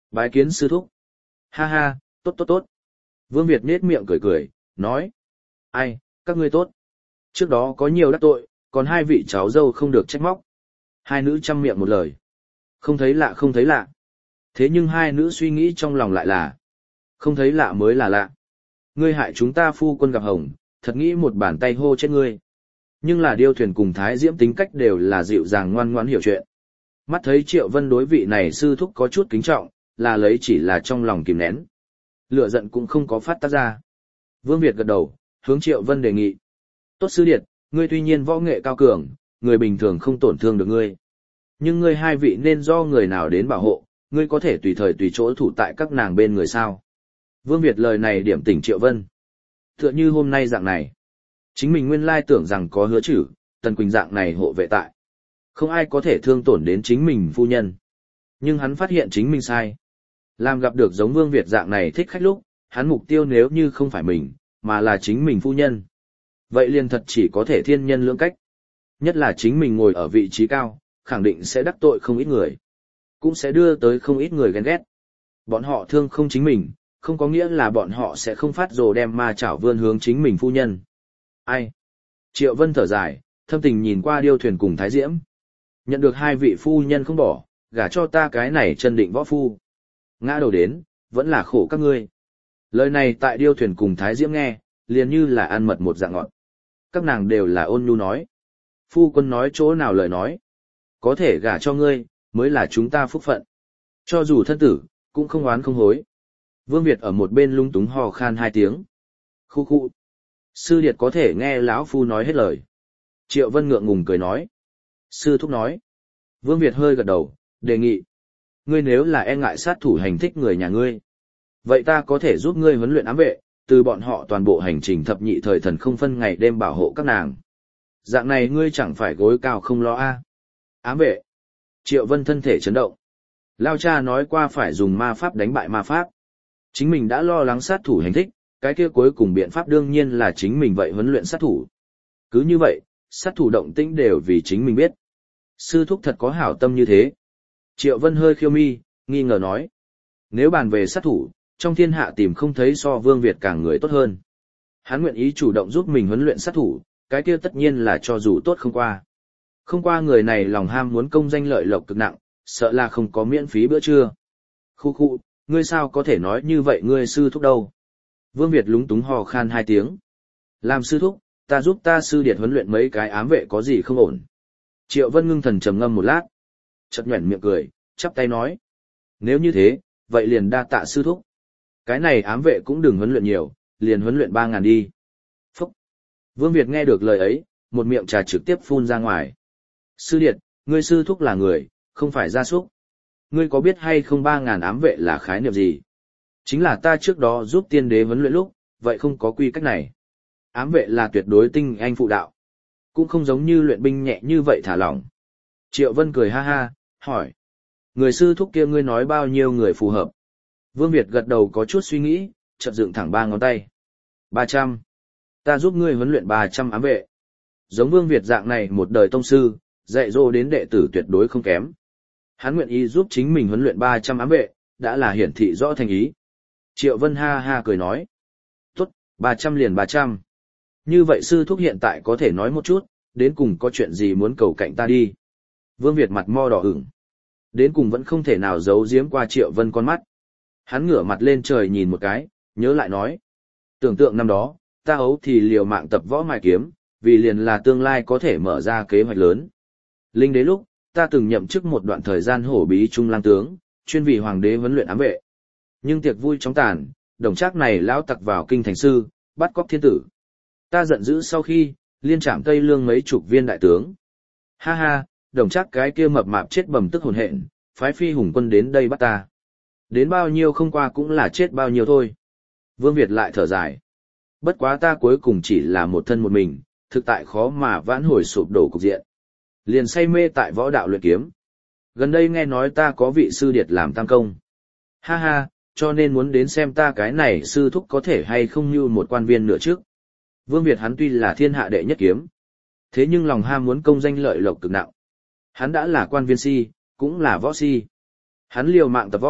Bái kiến sư thúc. Ha ha, tốt tốt tốt. Vương Việt nết miệng cười cười, nói. Ai, các ngươi tốt. Trước đó có nhiều đắc tội, còn hai vị cháu dâu không được trách móc. Hai nữ chăm miệng một lời. Không thấy lạ không thấy lạ. Thế nhưng hai nữ suy nghĩ trong lòng lại là. Không thấy lạ mới là lạ. Ngươi hại chúng ta phu quân gặp hồng, thật nghĩ một bàn tay hô chết ngươi. Nhưng là Điêu Thuyền cùng Thái Diễm tính cách đều là dịu dàng ngoan ngoãn hiểu chuyện. Mắt thấy Triệu Vân đối vị này sư thúc có chút kính trọng, là lấy chỉ là trong lòng kìm nén. Lửa giận cũng không có phát tác ra. Vương Việt gật đầu, hướng Triệu Vân đề nghị. Tốt sư điệt, ngươi tuy nhiên võ nghệ cao cường, người bình thường không tổn thương được ngươi. Nhưng ngươi hai vị nên do người nào đến bảo hộ, ngươi có thể tùy thời tùy chỗ thủ tại các nàng bên người sao. Vương Việt lời này điểm tỉnh Triệu Vân. Tựa như hôm nay dạng này. Chính mình nguyên lai tưởng rằng có Hứa Chử, Tần Quỳnh dạng này hộ vệ tại. Không ai có thể thương tổn đến chính mình phu nhân. Nhưng hắn phát hiện chính mình sai. Làm gặp được giống Vương Việt dạng này thích khách lúc, hắn mục tiêu nếu như không phải mình, mà là chính mình phu nhân. Vậy liền thật chỉ có thể thiên nhân lưỡng cách. Nhất là chính mình ngồi ở vị trí cao, khẳng định sẽ đắc tội không ít người. Cũng sẽ đưa tới không ít người ghen ghét. Bọn họ thương không chính mình, không có nghĩa là bọn họ sẽ không phát rồ đem ma chảo vươn hướng chính mình phu nhân. Ai? Triệu Vân thở dài, thâm tình nhìn qua Điêu Thuyền cùng Thái Diễm. Nhận được hai vị phu nhân không bỏ, gả cho ta cái này chân định võ phu. Ngã đầu đến, vẫn là khổ các ngươi. Lời này tại Điêu Thuyền cùng Thái Diễm nghe, liền như là ăn mật một dạng ngọt. Các nàng đều là ôn nhu nói. Phu quân nói chỗ nào lời nói. Có thể gả cho ngươi, mới là chúng ta phúc phận. Cho dù thân tử, cũng không oán không hối. Vương Việt ở một bên lung túng hò khan hai tiếng. Khu khu. Sư điệt có thể nghe lão phu nói hết lời. Triệu Vân ngượng ngùng cười nói. Sư thúc nói. Vương Việt hơi gật đầu, đề nghị. Ngươi nếu là e ngại sát thủ hành thích người nhà ngươi. Vậy ta có thể giúp ngươi huấn luyện ám vệ, từ bọn họ toàn bộ hành trình thập nhị thời thần không phân ngày đêm bảo hộ các nàng. Dạng này ngươi chẳng phải gối cao không lo a? Ám vệ. Triệu Vân thân thể chấn động. Lao cha nói qua phải dùng ma pháp đánh bại ma pháp. Chính mình đã lo lắng sát thủ hành thích, cái kia cuối cùng biện pháp đương nhiên là chính mình vậy huấn luyện sát thủ. Cứ như vậy, sát thủ động tĩnh đều vì chính mình biết. Sư thúc thật có hảo tâm như thế. Triệu Vân hơi khiêu mi, nghi ngờ nói. Nếu bàn về sát thủ, trong thiên hạ tìm không thấy so Vương Việt càng người tốt hơn. Hắn nguyện ý chủ động giúp mình huấn luyện sát thủ, cái kia tất nhiên là cho dù tốt không qua. Không qua người này lòng ham muốn công danh lợi lộc cực nặng, sợ là không có miễn phí bữa trưa. Khu khu, ngươi sao có thể nói như vậy ngươi sư thúc đâu? Vương Việt lúng túng hò khan hai tiếng. Làm sư thúc, ta giúp ta sư điệt huấn luyện mấy cái ám vệ có gì không ổn. Triệu Vân ngưng thần trầm ngâm một lát. Chợt nhoẻn miệng cười, chắp tay nói. Nếu như thế, vậy liền đa tạ sư thúc. Cái này ám vệ cũng đừng huấn luyện nhiều, liền huấn luyện 3.000 đi. Phúc! Vương Việt nghe được lời ấy, một miệng trà trực tiếp phun ra ngoài. Sư điệt, ngươi sư thúc là người, không phải gia súc. Ngươi có biết hay không 3.000 ám vệ là khái niệm gì? Chính là ta trước đó giúp tiên đế huấn luyện lúc, vậy không có quy cách này. Ám vệ là tuyệt đối tinh anh phụ đạo. Cũng không giống như luyện binh nhẹ như vậy thả lỏng. Triệu Vân cười ha ha, hỏi. Người sư thúc kia ngươi nói bao nhiêu người phù hợp? Vương Việt gật đầu có chút suy nghĩ, chợt dựng thẳng 3 ngón tay. 300. Ta giúp ngươi huấn luyện 300 ám vệ. Giống Vương Việt dạng này một đời tông sư, dạy dỗ đến đệ tử tuyệt đối không kém. Hắn nguyện ý giúp chính mình huấn luyện 300 ám vệ, đã là hiển thị rõ thành ý. Triệu Vân ha ha cười nói. Tốt, 300 liền 300. Như vậy sư thúc hiện tại có thể nói một chút, đến cùng có chuyện gì muốn cầu cạnh ta đi. Vương Việt mặt mo đỏ ửng. Đến cùng vẫn không thể nào giấu giếm qua Triệu Vân con mắt. Hắn ngửa mặt lên trời nhìn một cái, nhớ lại nói. Tưởng tượng năm đó, ta ấu thì liều mạng tập võ mài kiếm, vì liền là tương lai có thể mở ra kế hoạch lớn. Linh đế lúc, ta từng nhậm chức một đoạn thời gian hổ bí trung lang tướng, chuyên vì hoàng đế huấn luyện ám vệ. Nhưng tiệc vui chóng tàn, đồng trác này lão tặc vào kinh thành sư, bắt cóc thiên tử. Ta giận dữ sau khi, liên trảm Tây Lương mấy chục viên đại tướng. Ha ha, đồng trác cái kia mập mạp chết bầm tức hồn hện, phái phi hùng quân đến đây bắt ta. Đến bao nhiêu không qua cũng là chết bao nhiêu thôi. Vương Việt lại thở dài. Bất quá ta cuối cùng chỉ là một thân một mình, thực tại khó mà vãn hồi sụp đổ cục diện. Liền say mê tại võ đạo luyện kiếm. Gần đây nghe nói ta có vị sư điệt làm tam công. Ha ha, cho nên muốn đến xem ta cái này sư thúc có thể hay không như một quan viên nữa trước. Vương Việt hắn tuy là thiên hạ đệ nhất kiếm. Thế nhưng lòng ham muốn công danh lợi lộc cực nặng. Hắn đã là quan viên si, cũng là võ si. Hắn liều mạng tập võ,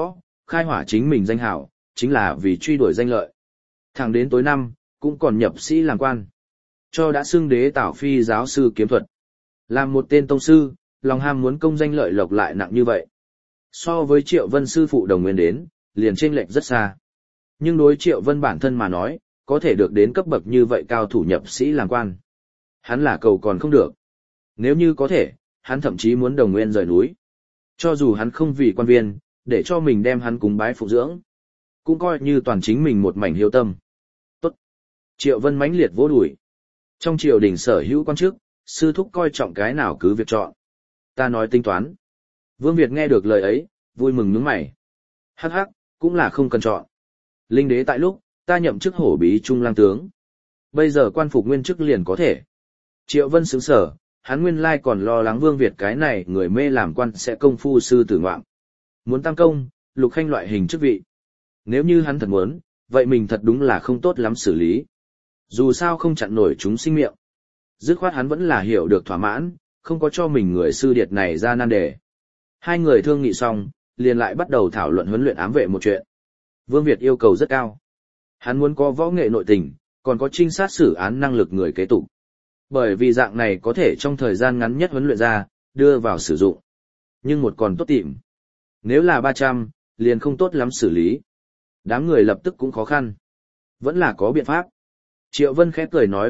khai hỏa chính mình danh hảo, chính là vì truy đuổi danh lợi. Thẳng đến tối năm, cũng còn nhập sĩ làm quan. Cho đã xưng đế tảo phi giáo sư kiếm thuật. Làm một tên tông sư, lòng ham muốn công danh lợi lộc lại nặng như vậy. So với Triệu Vân sư phụ đồng nguyên đến, liền chênh lệch rất xa. Nhưng đối Triệu Vân bản thân mà nói, có thể được đến cấp bậc như vậy cao thủ nhập sĩ làm quan. Hắn là cầu còn không được. Nếu như có thể, hắn thậm chí muốn đồng nguyên rời núi. Cho dù hắn không vì quan viên, để cho mình đem hắn cúng bái phụ dưỡng. Cũng coi như toàn chính mình một mảnh hiếu tâm. Tốt. Triệu Vân mãnh liệt vỗ đùi. Trong triều đình sở hữu quan chức, sư thúc coi trọng cái nào cứ việc chọn. Ta nói tính toán. Vương Việt nghe được lời ấy, vui mừng nhướng mày. Hắc hắc, cũng là không cần chọn. Linh đế tại lúc, ta nhậm chức hổ bí trung lang tướng. Bây giờ quan phục nguyên chức liền có thể. Triệu Vân sững sờ, hắn nguyên lai còn lo lắng Vương Việt cái này người mê làm quan sẽ công phu sư tử ngoạm. Muốn tăng công, lục khanh loại hình chức vị. Nếu như hắn thật muốn, vậy mình thật đúng là không tốt lắm xử lý. Dù sao không chặn nổi chúng sinh miệng. Dứt khoát hắn vẫn là hiểu được thỏa mãn, không có cho mình người sư điệt này ra nan đề. Hai người thương nghị xong, liền lại bắt đầu thảo luận huấn luyện ám vệ một chuyện. Vương Việt yêu cầu rất cao. Hắn muốn có võ nghệ nội tình, còn có trinh sát xử án năng lực người kế tục. Bởi vì dạng này có thể trong thời gian ngắn nhất huấn luyện ra, đưa vào sử dụng. Nhưng một còn tốt tìm. Nếu là 300, liền không tốt lắm xử lý. Đám người lập tức cũng khó khăn. Vẫn là có biện pháp. Triệu Vân khẽ cười nói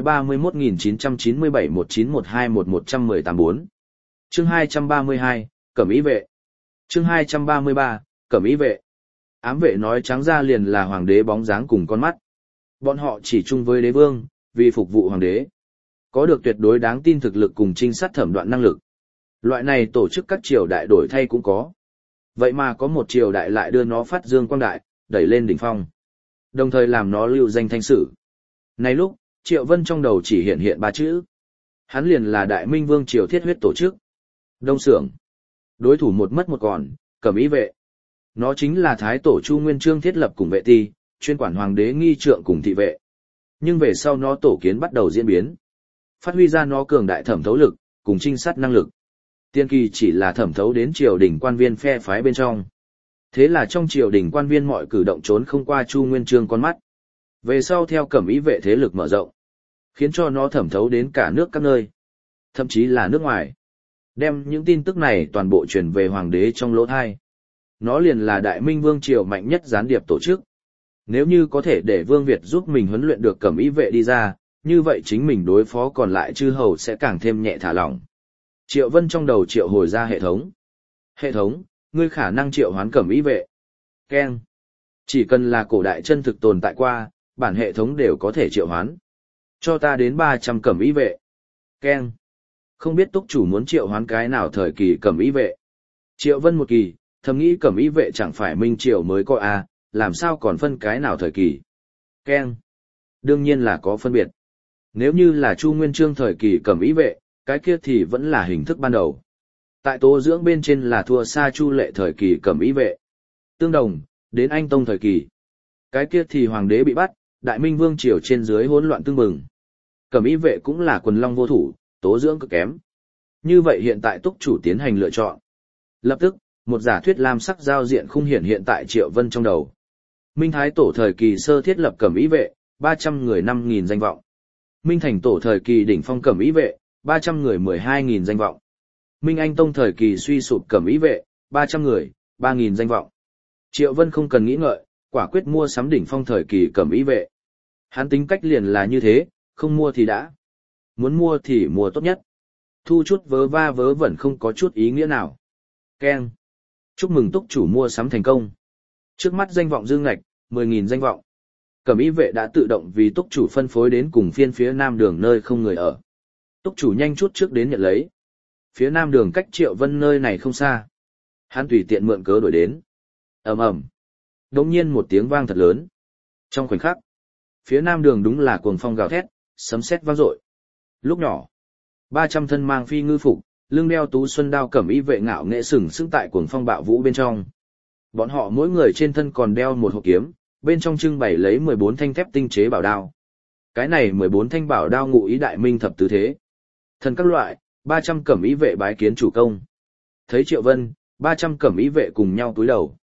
31.997-1912-1118-4. Chương 232, Cẩm Ý vệ. Chương 233, Cẩm Ý vệ. Ám vệ nói trắng ra liền là hoàng đế bóng dáng cùng con mắt. Bọn họ chỉ chung với đế vương, vì phục vụ hoàng đế. Có được tuyệt đối đáng tin thực lực cùng trinh sát thẩm đoạn năng lực. Loại này tổ chức các triều đại đổi thay cũng có. Vậy mà có một triều đại lại đưa nó phát dương quang đại, đẩy lên đỉnh phong. Đồng thời làm nó lưu danh thanh sử. Này lúc, Triệu Vân trong đầu chỉ hiện hiện 3 chữ. Hắn liền là Đại Minh Vương triều thiết huyết tổ chức. Đông Xưởng. Đối thủ một mất một còn, Cẩm Ý vệ. Nó chính là Thái Tổ Chu Nguyên Chương thiết lập cùng vệ ti, chuyên quản hoàng đế nghi trượng cùng thị vệ. Nhưng về sau nó tổ kiến bắt đầu diễn biến. Phát huy ra nó cường đại thẩm thấu lực, cùng trinh sát năng lực. Tiên kỳ chỉ là thẩm thấu đến triều đình quan viên phe phái bên trong. Thế là trong triều đình quan viên mọi cử động trốn không qua Chu Nguyên Chương con mắt. Về sau theo Cẩm Ý vệ thế lực mở rộng, khiến cho nó thẩm thấu đến cả nước các nơi, thậm chí là nước ngoài. Đem những tin tức này toàn bộ truyền về hoàng đế trong lỗ thai. Nó liền là Đại Minh Vương triều mạnh nhất gián điệp tổ chức. Nếu như có thể để Vương Việt giúp mình huấn luyện được Cẩm Ý vệ đi ra, như vậy chính mình đối phó còn lại chư hầu sẽ càng thêm nhẹ thả lỏng. Triệu Vân trong đầu triệu hồi ra hệ thống. Hệ thống, ngươi khả năng triệu hoán Cẩm Ý vệ. Keng. Chỉ cần là cổ đại chân thực tồn tại qua, bản hệ thống đều có thể triệu hoán. Cho ta đến 300 Cẩm Ý vệ. Keng. Không biết túc chủ muốn triệu hoán cái nào thời kỳ Cẩm Ý vệ. Triệu Vân một kỳ, thầm nghĩ Cẩm Ý vệ chẳng phải Minh Triều mới có a, làm sao còn phân cái nào thời kỳ. Keng. Đương nhiên là có phân biệt. Nếu như là Chu Nguyên Chương thời kỳ Cẩm Ý vệ, cái kia thì vẫn là hình thức ban đầu. Tại tố dưỡng bên trên là thua xa Chu Lệ thời kỳ Cẩm Ý vệ. Tương đồng, đến Anh Tông thời kỳ. Cái kia thì hoàng đế bị bắt, Đại Minh Vương triều trên dưới hỗn loạn tương bừng. Cẩm Ý vệ cũng là quần long vô thủ, tố dưỡng cực kém. Như vậy hiện tại túc chủ tiến hành lựa chọn. Lập tức, một giả thuyết lam sắc giao diện khung hiện tại Triệu Vân trong đầu. Minh Thái Tổ thời kỳ sơ thiết lập Cẩm Ý vệ, 300 người 5.000 danh vọng. Minh Thành Tổ thời kỳ đỉnh phong Cẩm Ý vệ, 300 người 12.000 danh vọng. Minh Anh Tông thời kỳ suy sụp Cẩm Ý vệ, 300 người, 3.000 danh vọng. Triệu Vân không cần nghĩ ngợi, quả quyết mua sắm đỉnh phong thời kỳ Cẩm Ý vệ. Hắn tính cách liền là như thế, không mua thì đã. Muốn mua thì mua tốt nhất. Thu chút vớ va vớ vẩn không có chút ý nghĩa nào. Keng. Chúc mừng túc chủ mua sắm thành công. Trước mắt danh vọng dương ngạch, 10.000 danh vọng. Cẩm Ý vệ đã tự động vì túc chủ phân phối đến cùng phiên phía nam đường nơi không người ở. Túc chủ nhanh chút trước đến nhận lấy. Phía nam đường cách Triệu Vân nơi này không xa. Hắn tùy tiện mượn cớ đổi đến. Ầm ầm. Đột nhiên một tiếng vang thật lớn. Trong khoảnh khắc, phía nam đường đúng là cuồng phong gào thét, sấm sét vang dội. Lúc nhỏ, 300 thân mang phi ngư phục, lưng đeo tú xuân đao Cẩm Ý vệ ngạo nghệ sừng sững tại cuồng phong bạo vũ bên trong. Bọn họ mỗi người trên thân còn đeo một hộp kiếm, bên trong trưng bày lấy 14 thanh thép tinh chế bảo đao. Cái này 14 thanh bảo đao ngụ ý Đại Minh thập tứ thế. Thần các loại, 300 Cẩm Ý vệ bái kiến chủ công. Thấy Triệu Vân, 300 Cẩm Ý vệ cùng nhau cúi đầu.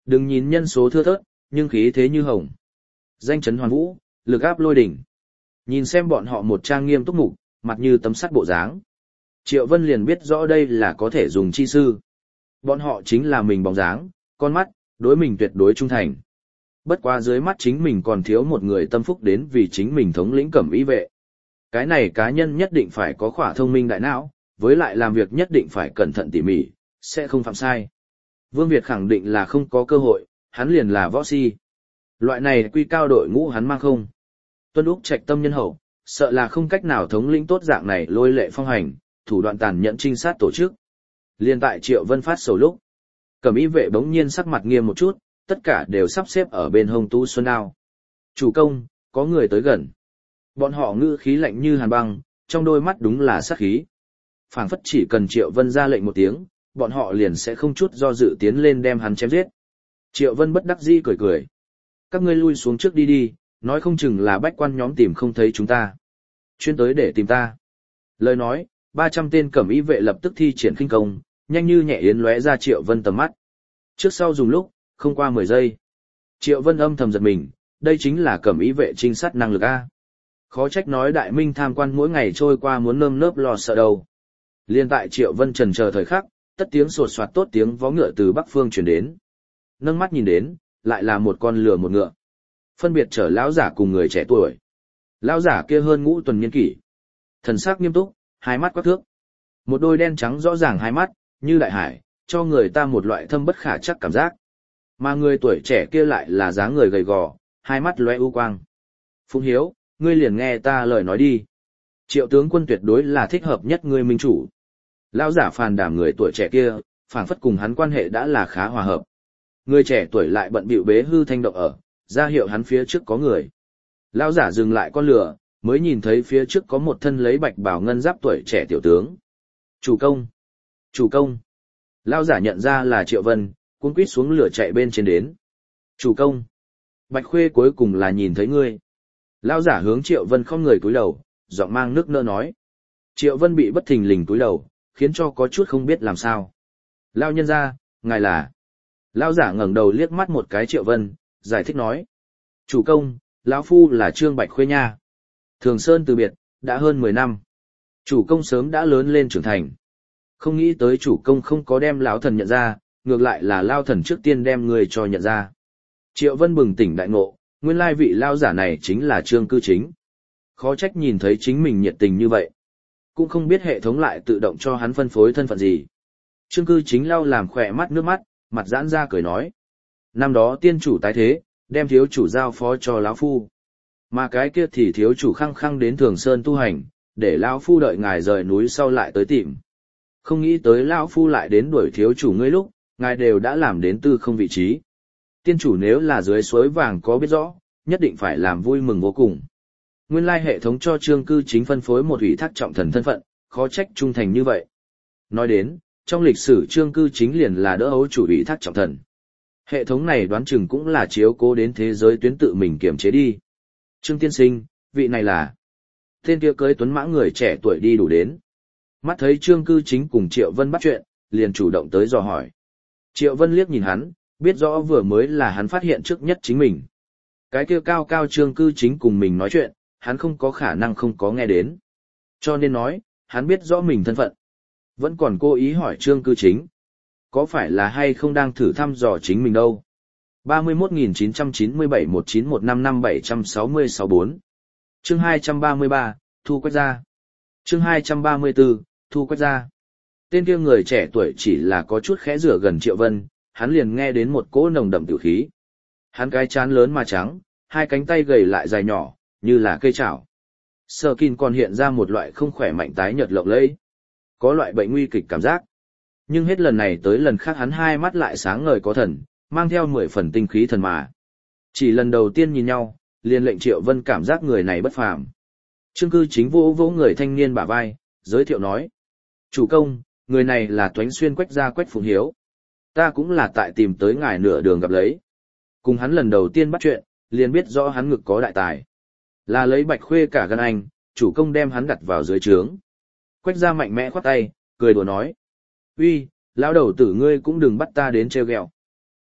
Đừng nhìn nhân số thưa thớt, nhưng khí thế như hồng. Danh chấn hoàn vũ, lực áp lôi đỉnh. Nhìn xem bọn họ một trang nghiêm túc mục, mặt như tấm sắt bộ dáng. Triệu Vân liền biết rõ đây là có thể dùng chi sư. Bọn họ chính là mình bóng dáng, con mắt, đối mình tuyệt đối trung thành. Bất quá dưới mắt chính mình còn thiếu một người tâm phúc đến vì chính mình thống lĩnh Cẩm Y vệ. Cái này cá nhân nhất định phải có khỏa thông minh đại não, với lại làm việc nhất định phải cẩn thận tỉ mỉ, sẽ không phạm sai. Vương Việt khẳng định là không có cơ hội, hắn liền là võ si. Loại này quy cao đội ngũ hắn mang không. Tuân Úc trạch tâm nhân hậu, sợ là không cách nào thống lĩnh tốt dạng này lôi lệ phong hành, thủ đoạn tàn nhẫn trinh sát tổ chức. Liên tại Triệu Vân phát sầu lúc, Cẩm Y vệ bỗng nhiên sắc mặt nghiêm một chút, tất cả đều sắp xếp ở bên hông Tu Xuân Đao. Chủ công, có người tới gần. Bọn họ ngữ khí lạnh như hàn băng, trong đôi mắt đúng là sát khí. Phảng phất chỉ cần Triệu Vân ra lệnh một tiếng, bọn họ liền sẽ không chút do dự tiến lên đem hắn chém giết. Triệu Vân bất đắc dĩ cười cười. Các ngươi lui xuống trước đi đi, nói không chừng là bách quan nhóm tìm không thấy chúng ta. Chuyên tới để tìm ta. Lời nói, 300 tên Cẩm Y vệ lập tức thi triển khinh công, nhanh như nhẹ yến lóe ra Triệu Vân tầm mắt. Trước sau dùng lúc, không qua 10 giây. Triệu Vân âm thầm giật mình, đây chính là Cẩm Y vệ trinh sát năng lực A. Khó trách nói đại minh tham quan mỗi ngày trôi qua muốn nơm nớp lo sợ đầu. Liên tại Triệu Vân trần chờ thời khắc, tất tiếng sột soạt tốt tiếng vó ngựa từ bắc phương truyền đến. Nâng mắt nhìn đến, lại là một con lừa một ngựa. Phân biệt chở lão giả cùng người trẻ tuổi. Lão giả kia hơn ngũ tuần niên kỷ, thần sắc nghiêm túc, hai mắt quắc thước. Một đôi đen trắng rõ ràng hai mắt, như đại hải, cho người ta một loại thâm bất khả trắc cảm giác. Mà người tuổi trẻ kia lại là dáng người gầy gò, hai mắt lóe u quang. Phụng Hiếu, ngươi liền nghe ta lời nói đi. Triệu tướng quân tuyệt đối là thích hợp nhất ngươi minh chủ. Lão giả phàn đảm người tuổi trẻ kia, phảng phất cùng hắn quan hệ đã là khá hòa hợp. Người trẻ tuổi lại bận bịu bế hư thanh động ở, ra hiệu hắn phía trước có người. Lão giả dừng lại con lửa, mới nhìn thấy phía trước có một thân lấy bạch bào ngân giáp tuổi trẻ tiểu tướng. Chủ công! Chủ công! Lão giả nhận ra là Triệu Vân, cuống quýt xuống lửa chạy bên trên đến. Chủ công! Bạch Khuê cuối cùng là nhìn thấy ngươi. Lão giả hướng Triệu Vân không người cúi đầu, giọng mang nước nỡ nói. Triệu Vân bị bất thình lình cúi đầu, khiến cho có chút không biết làm sao. Lão nhân gia, ngài là... Lão giả ngẩng đầu liếc mắt một cái Triệu Vân, giải thích nói. Chủ công, lão phu là Trương Bạch Khuê nha. Thường Sơn từ biệt, đã hơn 10 năm. Chủ công sớm đã lớn lên trưởng thành. Không nghĩ tới chủ công không có đem lão thần nhận ra, ngược lại là lão thần trước tiên đem người cho nhận ra. Triệu Vân bừng tỉnh đại ngộ, nguyên lai vị lão giả này chính là Trương Cư Chính. Khó trách nhìn thấy chính mình nhiệt tình như vậy. Cũng không biết hệ thống lại tự động cho hắn phân phối thân phận gì. Trương Cư Chính lau làm khỏe mắt nước mắt, mặt giãn ra cười nói. Năm đó tiên chủ tái thế, đem thiếu chủ giao phó cho lão phu. Mà cái kia thì thiếu chủ khăng khăng đến Thường Sơn tu hành, để lão phu đợi ngài rời núi sau lại tới tìm. Không nghĩ tới lão phu lại đến đuổi thiếu chủ ngươi lúc, ngài đều đã làm đến tư không vị trí. Tiên chủ nếu là dưới suối vàng có biết rõ, nhất định phải làm vui mừng vô cùng. Nguyên lai hệ thống cho Trương Cư Chính phân phối một ủy thác trọng thần thân phận, khó trách trung thành như vậy. Nói đến, trong lịch sử Trương Cư Chính liền là đỡ ấu chủ ủy thác trọng thần. Hệ thống này đoán chừng cũng là chiếu cố đến thế giới tuyến tự mình kiểm chế đi. Trương tiên sinh, vị này là... Tên kia cưới tuấn mã người trẻ tuổi đi đủ đến. Mắt thấy Trương Cư Chính cùng Triệu Vân bắt chuyện, liền chủ động tới dò hỏi. Triệu Vân liếc nhìn hắn, biết rõ vừa mới là hắn phát hiện trước nhất chính mình. Cái kia cao cao Trương Cư Chính cùng mình nói chuyện, hắn không có khả năng không có nghe đến. Cho nên nói, hắn biết rõ mình thân phận. Vẫn còn cố ý hỏi Trương Cư Chính. Có phải là hay không đang thử thăm dò chính mình đâu? 31.997-19155-760-64 Chương 233, Thu Quách Gia Chương 234, Thu Quách Gia. Tên kia người trẻ tuổi chỉ là có chút khẽ rửa gần Triệu Vân, hắn liền nghe đến một cỗ nồng đậm tử khí. Hắn cái trán lớn mà trắng, hai cánh tay gầy lại dài nhỏ, như là cây chảo. Sơ Kin còn hiện ra một loại không khỏe mạnh tái nhợt lộng lẫy, có loại bệnh nguy kịch cảm giác. Nhưng hết lần này tới lần khác hắn hai mắt lại sáng ngời có thần, mang theo 10 phần tinh khí thần mà. Chỉ lần đầu tiên nhìn nhau, liền lệnh Triệu Vân cảm giác người này bất phàm. Trương Cư Chính vỗ vỗ người thanh niên bả vai, giới thiệu nói. Chủ công, người này là Toánh Xuyên Quách Gia Quách Phụng Hiếu. Ta cũng là tại tìm tới ngài nửa đường gặp lấy. Cùng hắn lần đầu tiên bắt chuyện, liền biết rõ hắn ngực có đại tài. Là lấy Bạch Khuê cả gan anh, chủ công đem hắn đặt vào dưới trướng. Quách Gia mạnh mẽ khoát tay, cười đùa nói. Uy, lão đầu tử ngươi cũng đừng bắt ta đến trêu ghẹo.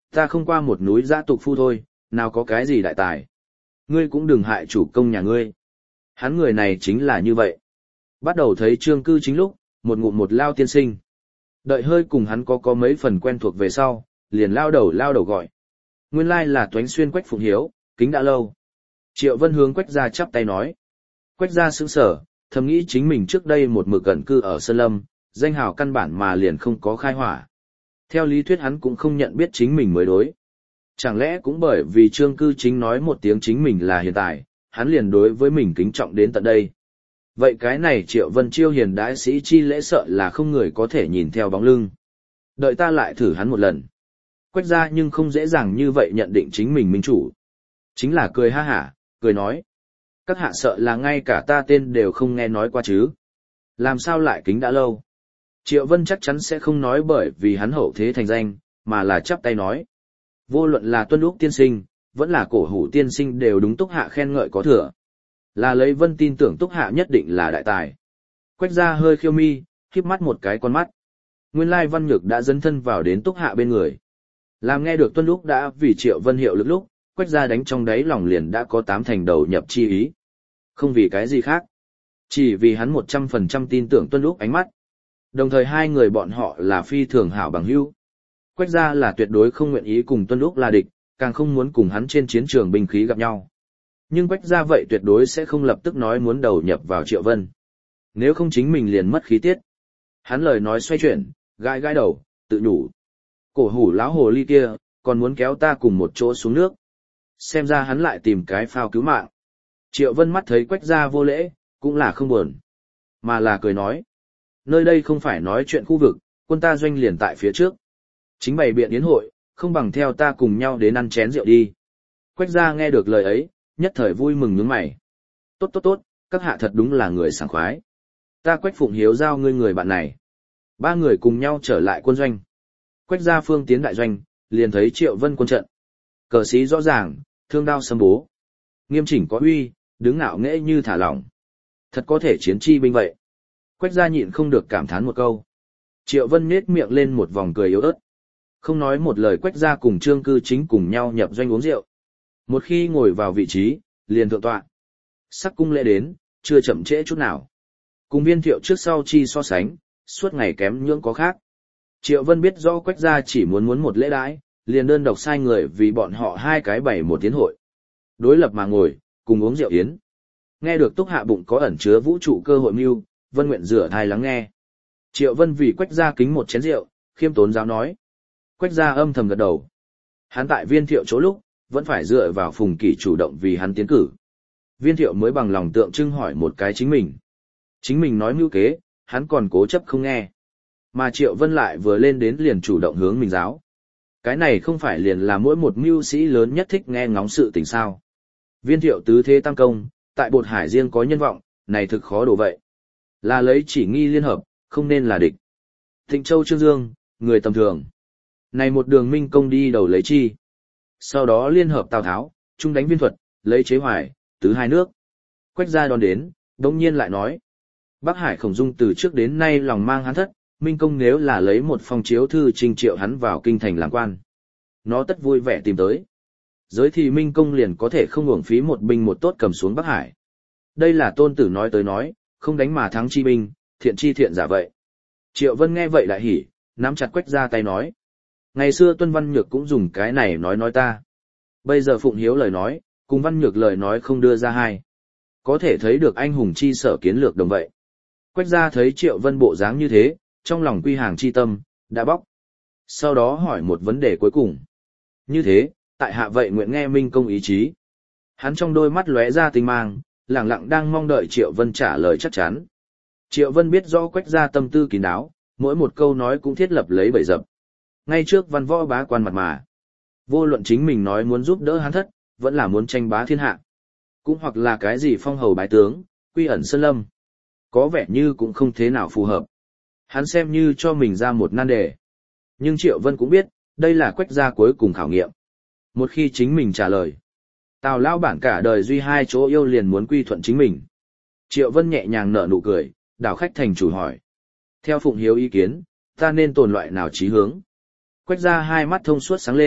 Ta không qua một núi dã tục phu thôi, nào có cái gì đại tài. Ngươi cũng đừng hại chủ công nhà ngươi. Hắn người này chính là như vậy. Bắt đầu thấy Trương Cư Chính lúc, một ngụm một lao tiên sinh. Đợi hơi cùng hắn có mấy phần quen thuộc về sau, liền lao đầu gọi. Nguyên lai là Toánh Xuyên Quách Phụng Hiếu, kính đã lâu. Triệu Vân hướng Quách gia chắp tay nói. Quách gia sững sờ, thầm nghĩ chính mình trước đây một mực cẩn cư ở Sơn Lâm, danh hào căn bản mà liền không có khai hỏa. Theo lý thuyết hắn cũng không nhận biết chính mình mới đối. Chẳng lẽ cũng bởi vì Trương Cư Chính nói một tiếng chính mình là hiện tại, hắn liền đối với mình kính trọng đến tận đây. Vậy cái này Triệu Vân chiêu hiền đãi sĩ chi lễ sợ là không người có thể nhìn theo bóng lưng. Đợi ta lại thử hắn một lần. Quách gia nhưng không dễ dàng như vậy nhận định chính mình minh chủ. Chính là cười ha hả, cười nói. Các hạ sợ là ngay cả ta tên đều không nghe nói qua chứ. Làm sao lại kính đã lâu. Triệu Vân chắc chắn sẽ không nói bởi vì hắn hậu thế thành danh, mà là chắp tay nói. Vô luận là Tuân Úc tiên sinh, vẫn là Cổ Hủ tiên sinh đều đúng Túc Hạ khen ngợi có thừa. Là lấy Vân tin tưởng Túc Hạ nhất định là đại tài. Quách gia hơi khiêu mi, khép mắt một cái con mắt. Nguyên lai Văn Nhược đã dấn thân vào đến Túc Hạ bên người. Làm nghe được Tuân Úc đã vì Triệu Vân hiệu lực lúc, Quách gia đánh trong đáy lòng liền đã có 8 thành đầu nhập chi ý. Không vì cái gì khác. Chỉ vì hắn 100% tin tưởng Tuân Úc ánh mắt. Đồng thời hai người bọn họ là phi thường hảo bằng hữu. Quách gia là tuyệt đối không nguyện ý cùng Tuân Úc là địch, càng không muốn cùng hắn trên chiến trường binh khí gặp nhau. Nhưng Quách gia vậy tuyệt đối sẽ không lập tức nói muốn đầu nhập vào Triệu Vân. Nếu không chính mình liền mất khí tiết. Hắn lời nói xoay chuyển, gãi gãi đầu, tự nhủ. Cổ Hủ lão hồ ly kia, còn muốn kéo ta cùng một chỗ xuống nước. Xem ra hắn lại tìm cái phao cứu mạng. Triệu Vân mắt thấy Quách gia vô lễ, cũng là không buồn. Mà là cười nói. Nơi đây không phải nói chuyện khu vực, quân ta doanh liền tại phía trước. Chính bày biện yến hội, không bằng theo ta cùng nhau đến ăn chén rượu đi. Quách gia nghe được lời ấy, nhất thời vui mừng nhướng mày. Tốt, các hạ thật đúng là người sảng khoái. Ta Quách Phụng Hiếu giao ngươi người bạn này. 3 người cùng nhau trở lại quân doanh. Quách gia phương tiến đại doanh, liền thấy Triệu Vân quân trận. Cờ sĩ rõ ràng, thương đao sâm bố. Nghiêm chỉnh có uy, đứng ngạo nghễ như thả lỏng. Thật có thể chiến chi binh vậy. Quách gia nhịn không được cảm thán một câu. Triệu Vân nhếch miệng lên một vòng cười yếu ớt. Không nói một lời Quách gia cùng Trương Cư Chính cùng nhau nhập doanh uống rượu. Một khi ngồi vào vị trí, liền thượng tọa. Sắc cung lễ đến, chưa chậm trễ chút nào. Cùng Viên Thiệu trước sau chi so sánh, suốt ngày kém nhưỡng có khác. Triệu Vân biết rõ Quách gia chỉ muốn một lễ đãi, liền đơn độc sai người vì bọn họ 2 cái bày một tiến hội. Đối lập mà ngồi, cùng uống rượu yến. Nghe được Túc Hạ bụng có ẩn chứa vũ trụ cơ hội mưu, Vân nguyện rửa thai lắng nghe. Triệu Vân vì Quách gia kính một chén rượu, khiêm tốn giáo nói. Quách gia âm thầm gật đầu. Hắn tại Viên Thiệu chỗ lúc, vẫn phải dựa vào Phùng Kỷ chủ động vì hắn tiến cử. Viên Thiệu mới bằng lòng tượng trưng hỏi một cái chính mình. Chính mình nói mưu kế, hắn còn cố chấp không nghe. Mà Triệu Vân lại vừa lên đến liền chủ động hướng mình giáo. Cái này không phải liền là mỗi một mưu sĩ lớn nhất thích nghe ngóng sự tình sao. Viên Thiệu tứ thế tam công, tại Bột Hải riêng có nhân vọng, này thực khó đổ vậy. Là lấy chỉ nghi liên hợp, không nên là địch. Thịnh Châu Trương Dương, người tầm thường. Này một đường minh công đi đầu lấy chi. Sau đó liên hợp Tào Tháo, chung đánh Viên Thuật, lấy chế Hoài, tứ 2 nước. Quách gia đón đến, đồng nhiên lại nói. Bắc Hải Khổng Dung từ trước đến nay lòng mang hắn thất, minh công nếu là lấy một phong chiếu thư trình triệu hắn vào kinh thành làm quan. Nó tất vui vẻ tìm tới. Giới thì minh công liền có thể không uổng phí một binh một tốt cầm xuống Bắc Hải. Đây là Tôn Tử nói tới nói, không đánh mà thắng chi binh, thiện chi thiện giả vậy. Triệu Vân nghe vậy lại hỉ, nắm chặt Quách gia tay nói. Ngày xưa Tuân Văn Nhược cũng dùng cái này nói ta. Bây giờ Phụng Hiếu lời nói, cùng Văn Nhược lời nói không đưa ra hai. Có thể thấy được anh hùng chi sở kiến lược đồng vậy. Quách gia thấy Triệu Vân bộ dáng như thế, trong lòng quy hàng chi tâm, đã bóc. Sau đó hỏi một vấn đề cuối cùng. Như thế, tại hạ vậy nguyện nghe minh công ý chí. Hắn trong đôi mắt lóe ra tinh mang, lẳng lặng đang mong đợi Triệu Vân trả lời chắc chắn. Triệu Vân biết rõ Quách gia tâm tư kín đáo, mỗi một câu nói cũng thiết lập lấy bẫy dập. Ngay trước văn võ bá quan mặt mà. Vô luận chính mình nói muốn giúp đỡ hắn thất, vẫn là muốn tranh bá thiên hạ. Cũng hoặc là cái gì phong hầu bái tướng, quy ẩn sơn lâm. Có vẻ như cũng không thế nào phù hợp. Hắn xem như cho mình ra một nan đề. Nhưng Triệu Vân cũng biết, đây là Quách gia cuối cùng khảo nghiệm. Một khi chính mình trả lời, Tào lão bản cả đời duy 2 chỗ yêu liền muốn quy thuận chính mình. Triệu Vân nhẹ nhàng nở nụ cười, đảo khách thành chủ hỏi. Theo Phụng Hiếu ý kiến, ta nên tồn loại nào chí hướng? Quách gia 2 mắt thông suốt sáng lên,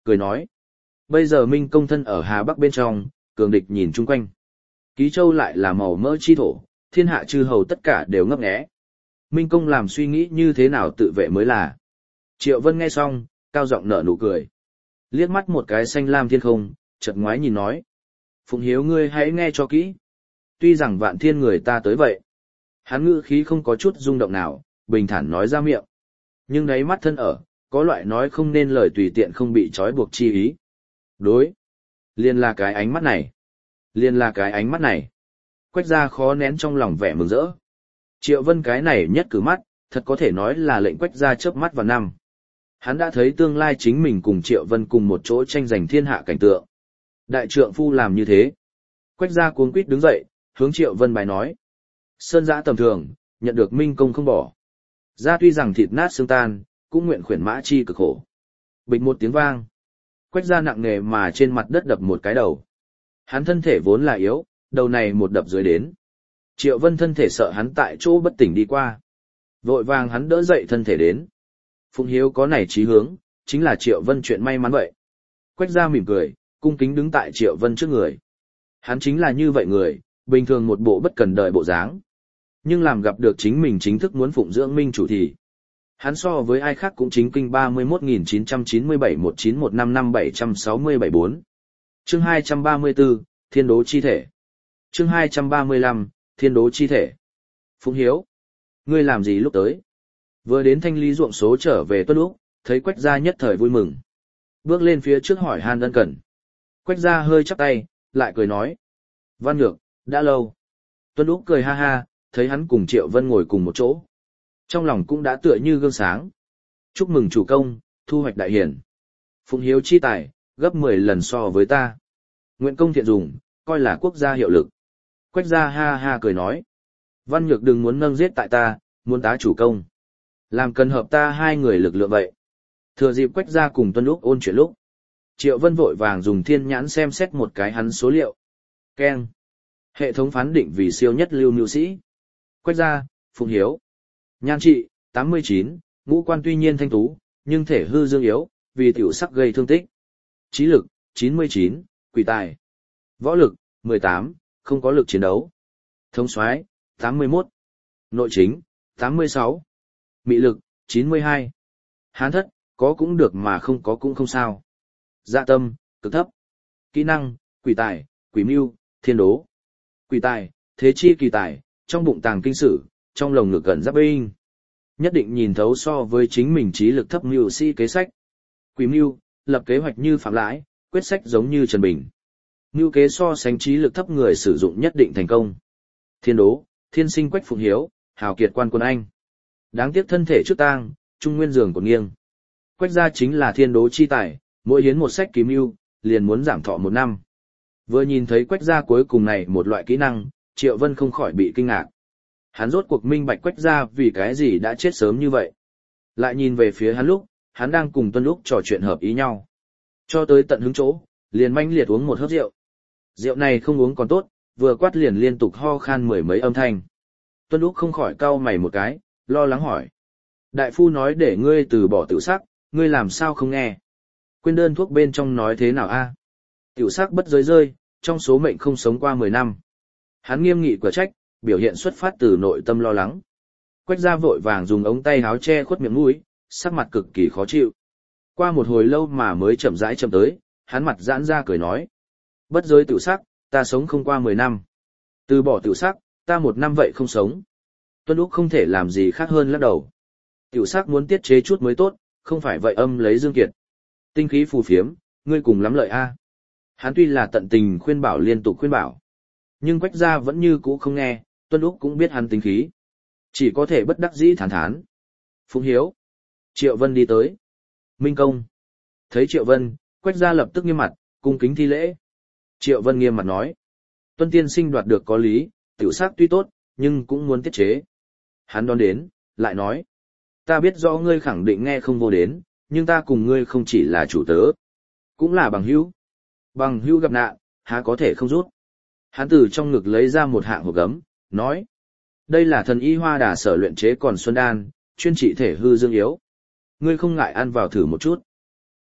cười nói. Bây giờ Minh công thân ở Hà Bắc bên trong, cường địch nhìn chung quanh. Ký Châu lại là màu mỡ chi thổ, thiên hạ chư hầu tất cả đều ngấp nghé. Minh công làm suy nghĩ như thế nào tự vệ mới là. Triệu Vân nghe xong, cao giọng nở nụ cười. Liếc mắt một cái xanh lam thiên không, chợt ngoái nhìn nói. Phụng Hiếu ngươi hãy nghe cho kỹ. Tuy rằng vạn thiên người ta tới vậy. Hắn ngữ khí không có chút rung động nào, bình thản nói ra miệng. Nhưng đáy mắt thân ở, có loại nói không nên lời tùy tiện không bị trói buộc chi ý. Đối. Liên là cái ánh mắt này. Liên là cái ánh mắt này. Quách gia khó nén trong lòng vẻ mừng rỡ. Triệu Vân cái này nhất cử mắt, thật có thể nói là lệnh Quách gia chớp mắt vào năm. Hắn đã thấy tương lai chính mình cùng Triệu Vân cùng một chỗ tranh giành thiên hạ cảnh tượng. Đại trượng phu làm như thế. Quách gia cuống quýt đứng dậy, hướng Triệu Vân bài nói. Sơn giã tầm thường, nhận được minh công không bỏ. Gia tuy rằng thịt nát xương tan, cũng nguyện khuyển mã chi cực khổ. Bịch một tiếng vang. Quách gia nặng nề mà trên mặt đất đập một cái đầu. Hắn thân thể vốn là yếu, đầu này một đập dưới đến. Triệu Vân thân thể sợ hắn tại chỗ bất tỉnh đi qua. Vội vàng hắn đỡ dậy thân thể đến. Phụng Hiếu có này chí hướng, chính là Triệu Vân chuyện may mắn vậy. Quách gia mỉm cười, cung kính đứng tại Triệu Vân trước người. Hắn chính là như vậy người, bình thường một bộ bất cần đời bộ dáng. Nhưng làm gặp được chính mình chính thức muốn phụng dưỡng minh chủ thì. Hắn so với ai khác cũng chính kinh 31.997-19155-760-74. Chương 234, Thiên đố chi thể. Chương 235, Thiên đố chi thể. Phụng Hiếu. Ngươi làm gì lúc tới? Vừa đến thanh lý ruộng số trở về Tuân Úc, thấy Quách gia nhất thời vui mừng. Bước lên phía trước hỏi han ân cần. Quách gia hơi chắp tay, lại cười nói. Văn Nhược, đã lâu. Tuân Úc cười ha ha, thấy hắn cùng Triệu Vân ngồi cùng một chỗ. Trong lòng cũng đã tựa như gương sáng. Chúc mừng chủ công, thu hoạch đại hiển. Phụng Hiếu chi tài, gấp 10 lần so với ta. Nguyện công thiện dùng, coi là quốc gia hiệu lực. Quách gia ha ha cười nói. Văn Nhược đừng muốn nâng giết tại ta, muốn tá chủ công. Làm cần hợp ta hai người lực lượng vậy. Thừa dịp Quách gia cùng Tuân Úc ôn chuyện lúc. Triệu Vân vội vàng dùng thiên nhãn xem xét một cái hắn số liệu. Keng. Hệ thống phán định vì siêu nhất lưu nhu sĩ. Quách gia, Phụng Hiếu. Nhan trị, 89, ngũ quan tuy nhiên thanh tú, nhưng thể hư dương yếu, vì tiểu sắc gây thương tích. Trí lực, 99, quỷ tài. Võ lực, 18, không có lực chiến đấu. Thống soái, 81. Nội chính, 86. Mị lực, 92. Hán thất, có cũng được mà không có cũng không sao. Dạ tâm, cực thấp. Kỹ năng, quỷ tài, quỷ mưu, thiên đố. Quỷ tài, thế chi kỳ tài, trong bụng tàng kinh sử, trong lồng ngực gần giáp binh. Nhất định nhìn thấu so với chính mình trí lực thấp mưu sĩ kế sách. Quỷ mưu, lập kế hoạch như Phạm Lãi, quyết sách giống như Trần Bình. Mưu kế so sánh trí lực thấp người sử dụng nhất định thành công. Thiên đố, thiên sinh Quách Phụng Hiếu, hào kiệt quan quân Anh. Đáng tiếc thân thể trước tang, trung nguyên giường còn nghiêng. Quách gia chính là thiên đố chi tài, mỗi hiến một sách ký mưu, liền muốn giảm thọ 1 năm. Vừa nhìn thấy Quách gia cuối cùng này một loại kỹ năng, Triệu Vân không khỏi bị kinh ngạc. Hắn rốt cuộc minh bạch Quách gia vì cái gì đã chết sớm như vậy. Lại nhìn về phía hắn lúc, hắn đang cùng Tuân Úc trò chuyện hợp ý nhau. Cho tới tận hứng chỗ, liền manh liệt uống một hớp rượu. Rượu này không uống còn tốt, vừa quát liền liên tục ho khan 10 mấy âm thanh. Tuân Úc không khỏi cau mày một cái, lo lắng hỏi. Đại phu nói để ngươi từ bỏ tiểu sắc, ngươi làm sao không nghe? Quên đơn thuốc bên trong nói thế nào a? Tiểu sắc bất giới rơi, trong số mệnh không sống qua 10 năm. Hắn nghiêm nghị quả trách, biểu hiện xuất phát từ nội tâm lo lắng. Quách gia vội vàng dùng ống tay áo che khuất miệng mũi, sắc mặt cực kỳ khó chịu. Qua một hồi lâu mà mới chậm rãi chậm tới, hắn mặt giãn ra cười nói. Bất giới tiểu sắc, ta sống không qua 10 năm. Từ bỏ tiểu sắc, ta 1 năm vậy không sống. Tuân Úc không thể làm gì khác hơn lắc đầu. Tiểu sắc muốn tiết chế chút mới tốt, không phải vậy âm lấy dương kiệt. Tinh khí phù phiếm, ngươi cùng lắm lợi a. Hắn tuy là tận tình khuyên bảo liên tục khuyên bảo. Nhưng Quách gia vẫn như cũ không nghe, Tuân Úc cũng biết hắn tính khí. Chỉ có thể bất đắc dĩ thản thán. Phụng Hiếu. Triệu Vân đi tới. Minh công. Thấy Triệu Vân, Quách gia lập tức nghiêm mặt, cung kính thi lễ. Triệu Vân nghiêm mặt nói. Tuân tiên sinh đoạt được có lý, tiểu sắc tuy tốt, nhưng cũng muốn tiết chế. Hắn đón đến, lại nói. Ta biết rõ ngươi khẳng định nghe không vô đến, nhưng ta cùng ngươi không chỉ là chủ tớ. Cũng là bằng hữu. Bằng hữu gặp nạn, há có thể không rút. Hắn từ trong ngực lấy ra một hạng hộp gấm, nói. Đây là thần y hoa đà sở luyện chế còn xuân đan, chuyên trị thể hư dương yếu. Ngươi không ngại ăn vào thử một chút.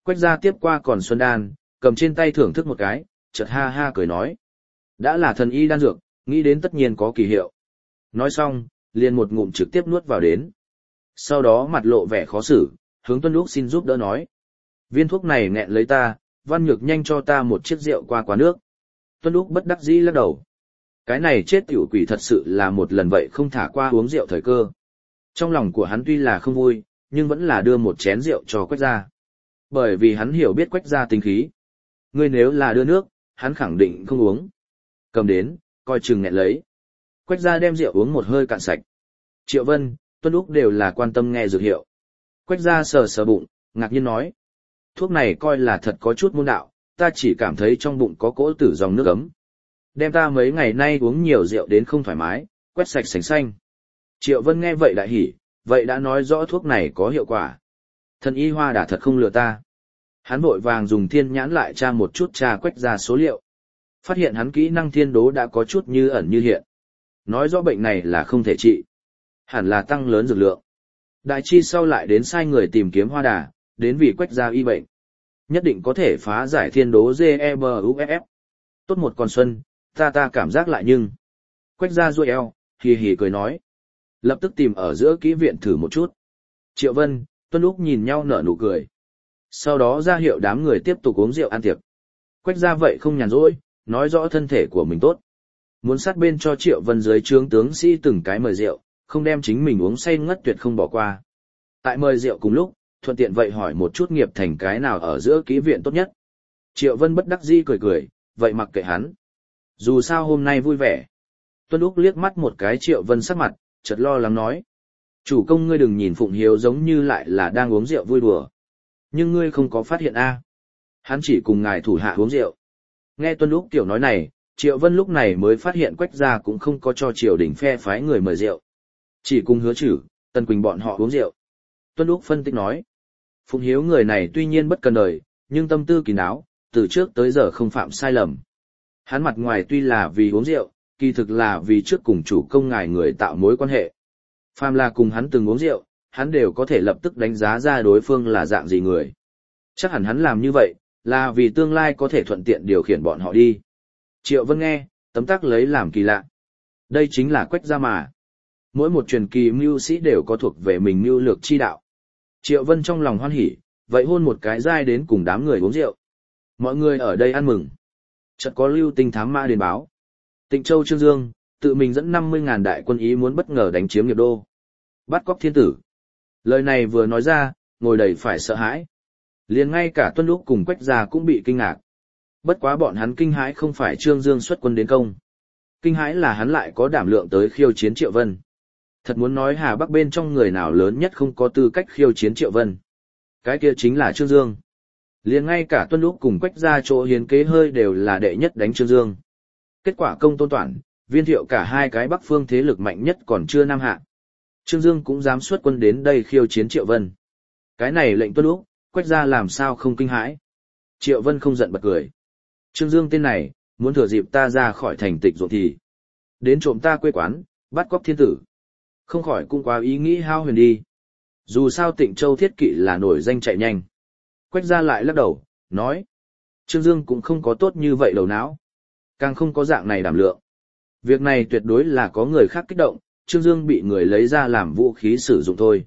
Quách gia tiếp qua còn xuân đan, cầm trên tay thưởng thức một cái, chợt ha ha cười nói. Đã là thần y đan dược, nghĩ đến tất nhiên có kỳ hiệu. Nói xong, liền một ngụm trực tiếp nuốt vào đến. Sau đó mặt lộ vẻ khó xử, hướng Tuân Úc xin giúp đỡ nói. Viên thuốc này nghẹn lấy ta, Văn Nhược nhanh cho ta một chiếc rượu qua quán nước. Tuân Úc bất đắc dĩ lắc đầu. Cái này chết tiểu quỷ thật sự là một lần vậy không thả qua uống rượu thời cơ. Trong lòng của hắn tuy là không vui, nhưng vẫn là đưa một chén rượu cho Quách gia. Bởi vì hắn hiểu biết Quách gia tính khí. Ngươi nếu là đưa nước, hắn khẳng định không uống. Cầm đến, coi chừng nghẹn lấy. Quách gia đem rượu uống một hơi cạn sạch. Triệu Vân, Tuân Úc đều là quan tâm nghe dược hiệu. Quách gia sờ sờ bụng, ngạc nhiên nói. Thuốc này coi là thật có chút môn đạo, ta chỉ cảm thấy trong bụng có cỗ tử dòng nước ấm. Đem ta mấy ngày nay uống nhiều rượu đến không thoải mái, quét sạch sành xanh. Triệu Vân nghe vậy đại hỉ, vậy đã nói rõ thuốc này có hiệu quả. Thần y Hoa Đà thật không lừa ta. Hắn vội vàng dùng thiên nhãn lại tra một chút tra Quách gia số liệu. Phát hiện hắn kỹ năng thiên đố đã có chút như ẩn như hiện. Nói rõ bệnh này là không thể trị. Hẳn là tăng lớn dược lượng. Đại chi sau lại đến sai người tìm kiếm Hoa Đà, đến vì Quách gia y bệnh. Nhất định có thể phá giải thiên đố GEBUFF. Tốt một con xuân, ta cảm giác lại nhưng. Quách gia ruôi eo, hì hì cười nói. Lập tức tìm ở giữa kỹ viện thử một chút. Triệu Vân, Tuân Úc nhìn nhau nở nụ cười. Sau đó ra hiệu đám người tiếp tục uống rượu ăn tiệc. Quách gia vậy không nhàn rỗi, nói rõ thân thể của mình tốt. Muốn sát bên cho Triệu Vân dưới trướng tướng sĩ từng cái mời rượu, không đem chính mình uống say ngất tuyệt không bỏ qua. Tại mời rượu cùng lúc, thuận tiện vậy hỏi một chút nghiệp thành cái nào ở giữa kỹ viện tốt nhất. Triệu Vân bất đắc dĩ cười cười, vậy mặc kệ hắn. Dù sao hôm nay vui vẻ. Tuân Úc liếc mắt một cái Triệu Vân sắc mặt, chợt lo lắng nói. Chủ công ngươi đừng nhìn Phụng Hiếu giống như lại là đang uống rượu vui đùa. Nhưng ngươi không có phát hiện a? Hắn chỉ cùng ngài thủ hạ uống rượu. Nghe Tuân Úc tiểu nói này, Triệu Vân lúc này mới phát hiện Quách gia cũng không có cho triều đình phe phái người mời rượu. Chỉ cùng Hứa Trử, Tần Quỳnh bọn họ uống rượu. Tuân Úc phân tích nói. Phụng Hiếu người này tuy nhiên bất cần đời, nhưng tâm tư kín đáo, từ trước tới giờ không phạm sai lầm. Hắn mặt ngoài tuy là vì uống rượu, kỳ thực là vì trước cùng chủ công ngài người tạo mối quan hệ. Phàm là cùng hắn từng uống rượu, hắn đều có thể lập tức đánh giá ra đối phương là dạng gì người. Chắc hẳn hắn làm như vậy, là vì tương lai có thể thuận tiện điều khiển bọn họ đi. Triệu Vân nghe, tấm tắc lấy làm kỳ lạ. Đây chính là Quách gia mà. Mỗi một truyền kỳ mưu sĩ đều có thuộc về mình mưu lược chi đạo. Triệu Vân trong lòng hoan hỉ, vậy hôn một cái dai đến cùng đám người uống rượu. Mọi người ở đây ăn mừng. Chợt có lưu tinh thám mã đến báo. Tịnh Châu Trương Dương, tự mình dẫn 50.000 đại quân ý muốn bất ngờ đánh chiếm Nghiệp Đô. Bắt cóc thiên tử. Lời này vừa nói ra, ngồi đầy phải sợ hãi. Liền ngay cả Tuân Úc cùng Quách gia cũng bị kinh ngạc. Bất quá bọn hắn kinh hãi không phải Trương Dương xuất quân đến công. Kinh hãi là hắn lại có đảm lượng tới khiêu chiến Triệu Vân. Thật muốn nói Hà Bắc bên trong người nào lớn nhất không có tư cách khiêu chiến Triệu Vân. Cái kia chính là Trương Dương. Liền ngay cả Tuân Úc cùng Quách gia chỗ hiến kế hơi đều là đệ nhất đánh Trương Dương. Kết quả công tôn toản, Viên Thiệu cả hai cái Bắc phương thế lực mạnh nhất còn chưa nam hạ. Trương Dương cũng dám xuất quân đến đây khiêu chiến Triệu Vân. Cái này lệnh Tuân Úc, Quách gia làm sao không kinh hãi. Triệu Vân không giận bật cười. Trương Dương tên này, muốn thừa dịp ta ra khỏi thành tịch ruộng thì. Đến trộm ta quê quán, bắt cóc thiên tử. Không khỏi cũng quá ý nghĩ hao huyền đi. Dù sao Tịnh Châu thiết kỵ là nổi danh chạy nhanh. Quách gia lại lắc đầu, nói. Trương Dương cũng không có tốt như vậy đầu não. Càng không có dạng này đảm lượng. Việc này tuyệt đối là có người khác kích động, Trương Dương bị người lấy ra làm vũ khí sử dụng thôi.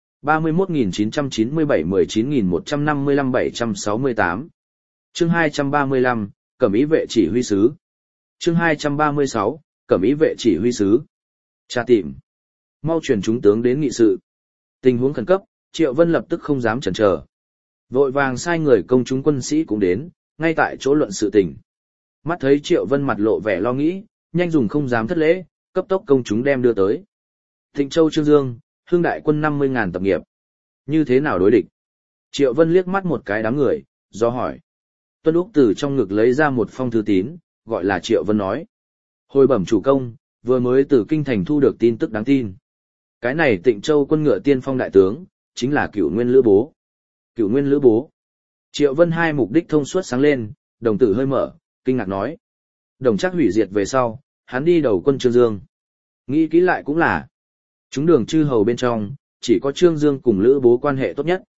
31.997-19.155-768 Chương 235, Cẩm ý vệ chỉ huy sứ. Chương 236, Cẩm ý vệ chỉ huy sứ. Tra tìm. Mau truyền chúng tướng đến nghị sự. Tình huống khẩn cấp, Triệu Vân lập tức không dám chần chờ. Vội vàng sai người công chúng quân sĩ cũng đến, ngay tại chỗ luận sự tình. Mắt thấy Triệu Vân mặt lộ vẻ lo nghĩ, nhanh dùng không dám thất lễ, cấp tốc công chúng đem đưa tới. Tịnh Châu Trương Dương, Hương đại quân 50.000 tập nghiệp. Như thế nào đối địch? Triệu Vân liếc mắt một cái đám người, do hỏi. Tuân Úc từ trong ngực lấy ra một phong thư tín, gọi là Triệu Vân nói. Hồi bẩm chủ công, vừa mới từ kinh thành thu được tin tức đáng tin. Cái này Tịnh Châu quân ngựa tiên phong đại tướng, chính là Cửu Nguyên Lữ Bố. Cửu Nguyên Lữ Bố. Triệu Vân hai mục đích thông suốt sáng lên, đồng tử hơi mở, kinh ngạc nói. Đồng chắc hủy diệt về sau, hắn đi đầu quân Trương Dương. Nghĩ kỹ lại cũng là, chúng đường chư hầu bên trong, chỉ có Trương Dương cùng Lữ Bố quan hệ tốt nhất.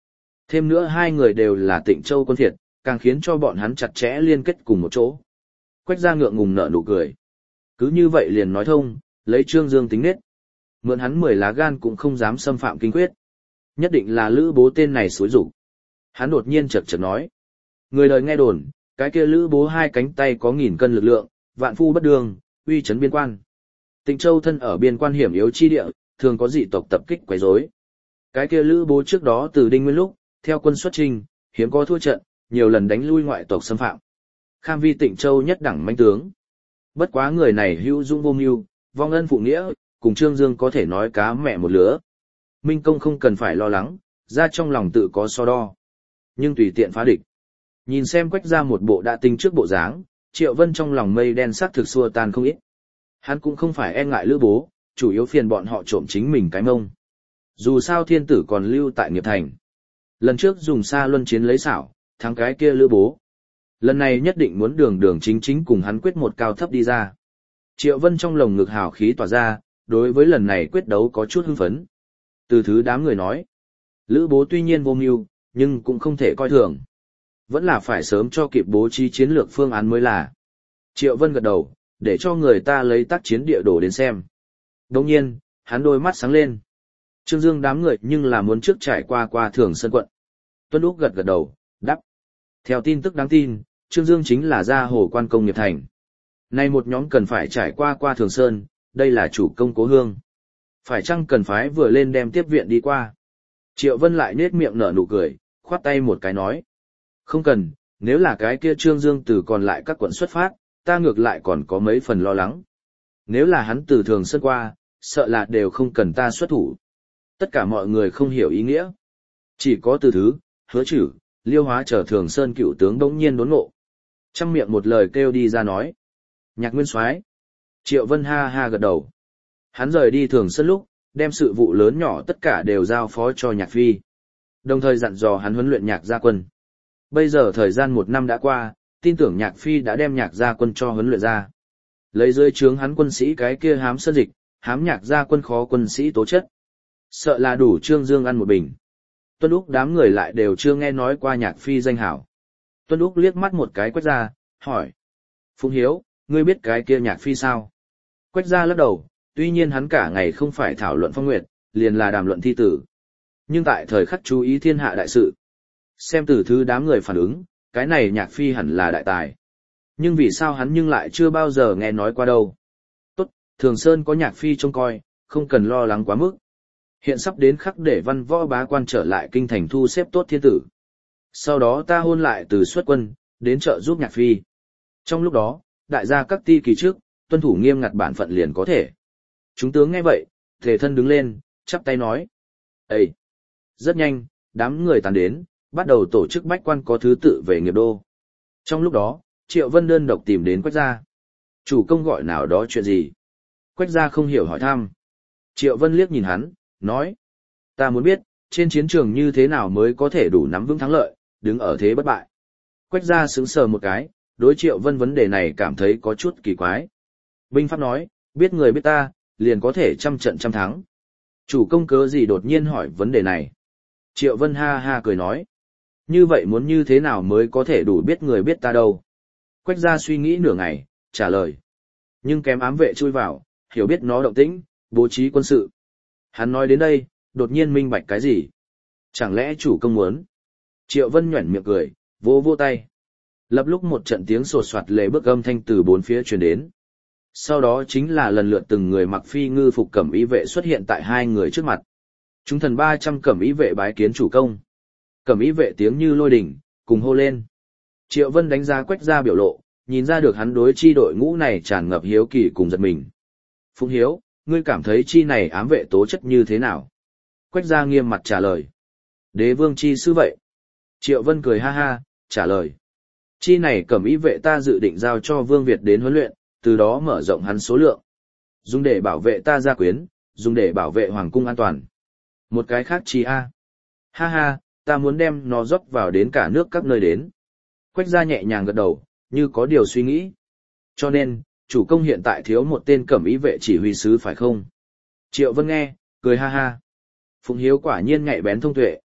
Thêm nữa hai người đều là Tịnh Châu quân phiệt, càng khiến cho bọn hắn chặt chẽ liên kết cùng một chỗ. Quách gia ngượng ngùng nở nụ cười. Cứ như vậy liền nói thông, lấy Trương Dương tính nết. Mượn hắn 10 lá gan cũng không dám xâm phạm kinh quyết. Nhất định là Lữ Bố tên này xúi rục. Hắn đột nhiên chợt chợt nói. Người đời nghe đồn, cái kia Lữ Bố hai cánh tay có 1000 cân lực lượng, vạn phu bất đường, uy chấn biên quan. Tịnh Châu thân ở biên quan hiểm yếu chi địa, thường có dị tộc tập kích quấy rối. Cái kia Lữ Bố trước đó từ Đinh Nguyên lúc, theo quân xuất chinh, hiếm có thua trận, nhiều lần đánh lui ngoại tộc xâm phạm. Kham vi Tịnh Châu nhất đẳng manh tướng. Bất quá người này hữu dũng vô mưu, vong ân phụ nghĩa, cùng Trương Dương có thể nói cá mẹ một lứa. Minh Công không cần phải lo lắng, ra trong lòng tự có so đo. Nhưng tùy tiện phá địch. Nhìn xem Quách gia một bộ đã tinh trước bộ dáng, Triệu Vân trong lòng mây đen sắc thực xua tan không ít. Hắn cũng không phải e ngại Lữ Bố, chủ yếu phiền bọn họ trộm chính mình cái mông. Dù sao thiên tử còn lưu tại nghiệp thành. Lần trước dùng xa luân chiến lấy xảo, thắng cái kia Lữ Bố. Lần này nhất định muốn đường đường chính chính cùng hắn quyết một cao thấp đi ra. Triệu Vân trong lồng ngực hào khí tỏa ra, đối với lần này quyết đấu có chút hưng phấn. Từ thứ đám người nói, Lữ Bố tuy nhiên vô mưu, nhưng cũng không thể coi thường. Vẫn là phải sớm cho kịp bố trí chiến lược phương án mới là. Triệu Vân gật đầu, để cho người ta lấy tác chiến địa đồ đến xem. Đồng nhiên, hắn đôi mắt sáng lên. Trương Dương đám người nhưng là muốn trước trải qua Thường Sơn quận. Tuân Úc gật gật đầu, đáp. Theo tin tức đáng tin, Trương Dương chính là gia hồ quan công nghiệp thành. Nay một nhóm cần phải trải qua Thường Sơn, đây là chủ công cố hương. Phải chăng cần phái vừa lên đem tiếp viện đi qua? Triệu Vân lại nết miệng nở nụ cười, khoát tay một cái nói. Không cần, nếu là cái kia Trương Dương từ còn lại các quận xuất phát, ta ngược lại còn có mấy phần lo lắng. Nếu là hắn từ Thường Sơn qua, sợ là đều không cần ta xuất thủ. Tất cả mọi người không hiểu ý nghĩa. Chỉ có Từ Thứ, Hứa Chử, Liêu Hóa trở Thường Sơn cựu tướng đống nhiên đốn ngộ. Trăm miệng một lời kêu đi ra nói. Nhạc Nguyên Soái. Triệu Vân ha ha gật đầu. Hắn rời đi Thường Sơn lúc, đem sự vụ lớn nhỏ tất cả đều giao phó cho Nhạc Phi. Đồng thời dặn dò hắn huấn luyện Nhạc gia quân. Bây giờ thời gian 1 năm đã qua, tin tưởng Nhạc Phi đã đem Nhạc gia quân cho huấn luyện ra. Lấy dưới trướng hắn quân sĩ cái kia hám sơn dịch, hám Nhạc gia quân khó quân sĩ tố chất. Sợ là đủ Trương Dương ăn một bình. Tuân Úc đám người lại đều chưa nghe nói qua Nhạc Phi danh hảo. Tuân Úc liếc mắt một cái Quách gia, hỏi. Phụng Hiếu, ngươi biết cái kia Nhạc Phi sao? Quách gia lắc đầu, tuy nhiên hắn cả ngày không phải thảo luận phong nguyệt, liền là đàm luận thi tử. Nhưng tại thời khắc chú ý thiên hạ đại sự. Xem từ thứ đám người phản ứng, cái này Nhạc Phi hẳn là đại tài. Nhưng vì sao hắn nhưng lại chưa bao giờ nghe nói qua đâu? Tốt, Thường Sơn có Nhạc Phi trông coi, không cần lo lắng quá mức. Hiện sắp đến khắc để văn võ bá quan trở lại kinh thành thu xếp tốt thiên tử. Sau đó ta hôn lại từ xuất quân, đến trợ giúp Nhạc Phi. Trong lúc đó, đại gia các ti kỳ trước, tuân thủ nghiêm ngặt bản phận liền có thể. Chúng tướng nghe vậy, thể thân đứng lên, chắp tay nói. Ê! Rất nhanh, đám người tàn đến, bắt đầu tổ chức bách quan có thứ tự về nghiệp đô. Trong lúc đó, Triệu Vân đơn độc tìm đến Quách gia. Chủ công gọi nào đó chuyện gì? Quách gia không hiểu hỏi thăm. Triệu Vân liếc nhìn hắn, nói. Ta muốn biết, trên chiến trường như thế nào mới có thể đủ nắm vững thắng lợi, đứng ở thế bất bại. Quách gia sững sờ một cái, đối Triệu Vân vấn đề này cảm thấy có chút kỳ quái. Binh pháp nói, biết người biết ta, liền có thể trăm trận trăm thắng. Chủ công cớ gì đột nhiên hỏi vấn đề này? Triệu Vân ha ha cười nói. Như vậy muốn như thế nào mới có thể đủ biết người biết ta đâu? Quách gia suy nghĩ nửa ngày, trả lời. Nhưng kém ám vệ chui vào, hiểu biết nó động tĩnh, bố trí quân sự. Hắn nói đến đây, đột nhiên minh bạch cái gì? Chẳng lẽ chủ công muốn? Triệu Vân nhuẩn miệng cười, vỗ vỗ tay. Lập lúc một trận tiếng sột soạt lề bước âm thanh từ bốn phía truyền đến. Sau đó chính là lần lượt từng người mặc phi ngư phục cẩm y vệ xuất hiện tại hai người trước mặt. Chúng thần 300 cẩm y vệ bái kiến chủ công. Cẩm y vệ tiếng như lôi đỉnh, cùng hô lên. Triệu Vân đánh giá Quách gia biểu lộ, nhìn ra được hắn đối chi đội ngũ này tràn ngập hiếu kỳ cùng giật mình. Phụng Hiếu, ngươi cảm thấy chi này ám vệ tố chất như thế nào? Quách gia nghiêm mặt trả lời. Đế vương chi sư vậy. Triệu Vân cười ha ha, trả lời. Chi này cẩm y vệ ta dự định giao cho Vương Việt đến huấn luyện, từ đó mở rộng hắn số lượng. Dùng để bảo vệ ta gia quyến, dùng để bảo vệ hoàng cung an toàn. Một cái khác chi a. Ha ha, ta muốn đem nó rót vào đến cả nước các nơi đến. Quách gia nhẹ nhàng gật đầu, như có điều suy nghĩ. Cho nên, chủ công hiện tại thiếu một tên cẩm y vệ chỉ huy sứ phải không? Triệu Vân nghe, cười ha ha. Phụng Hiếu quả nhiên nhạy bén thông tuệ.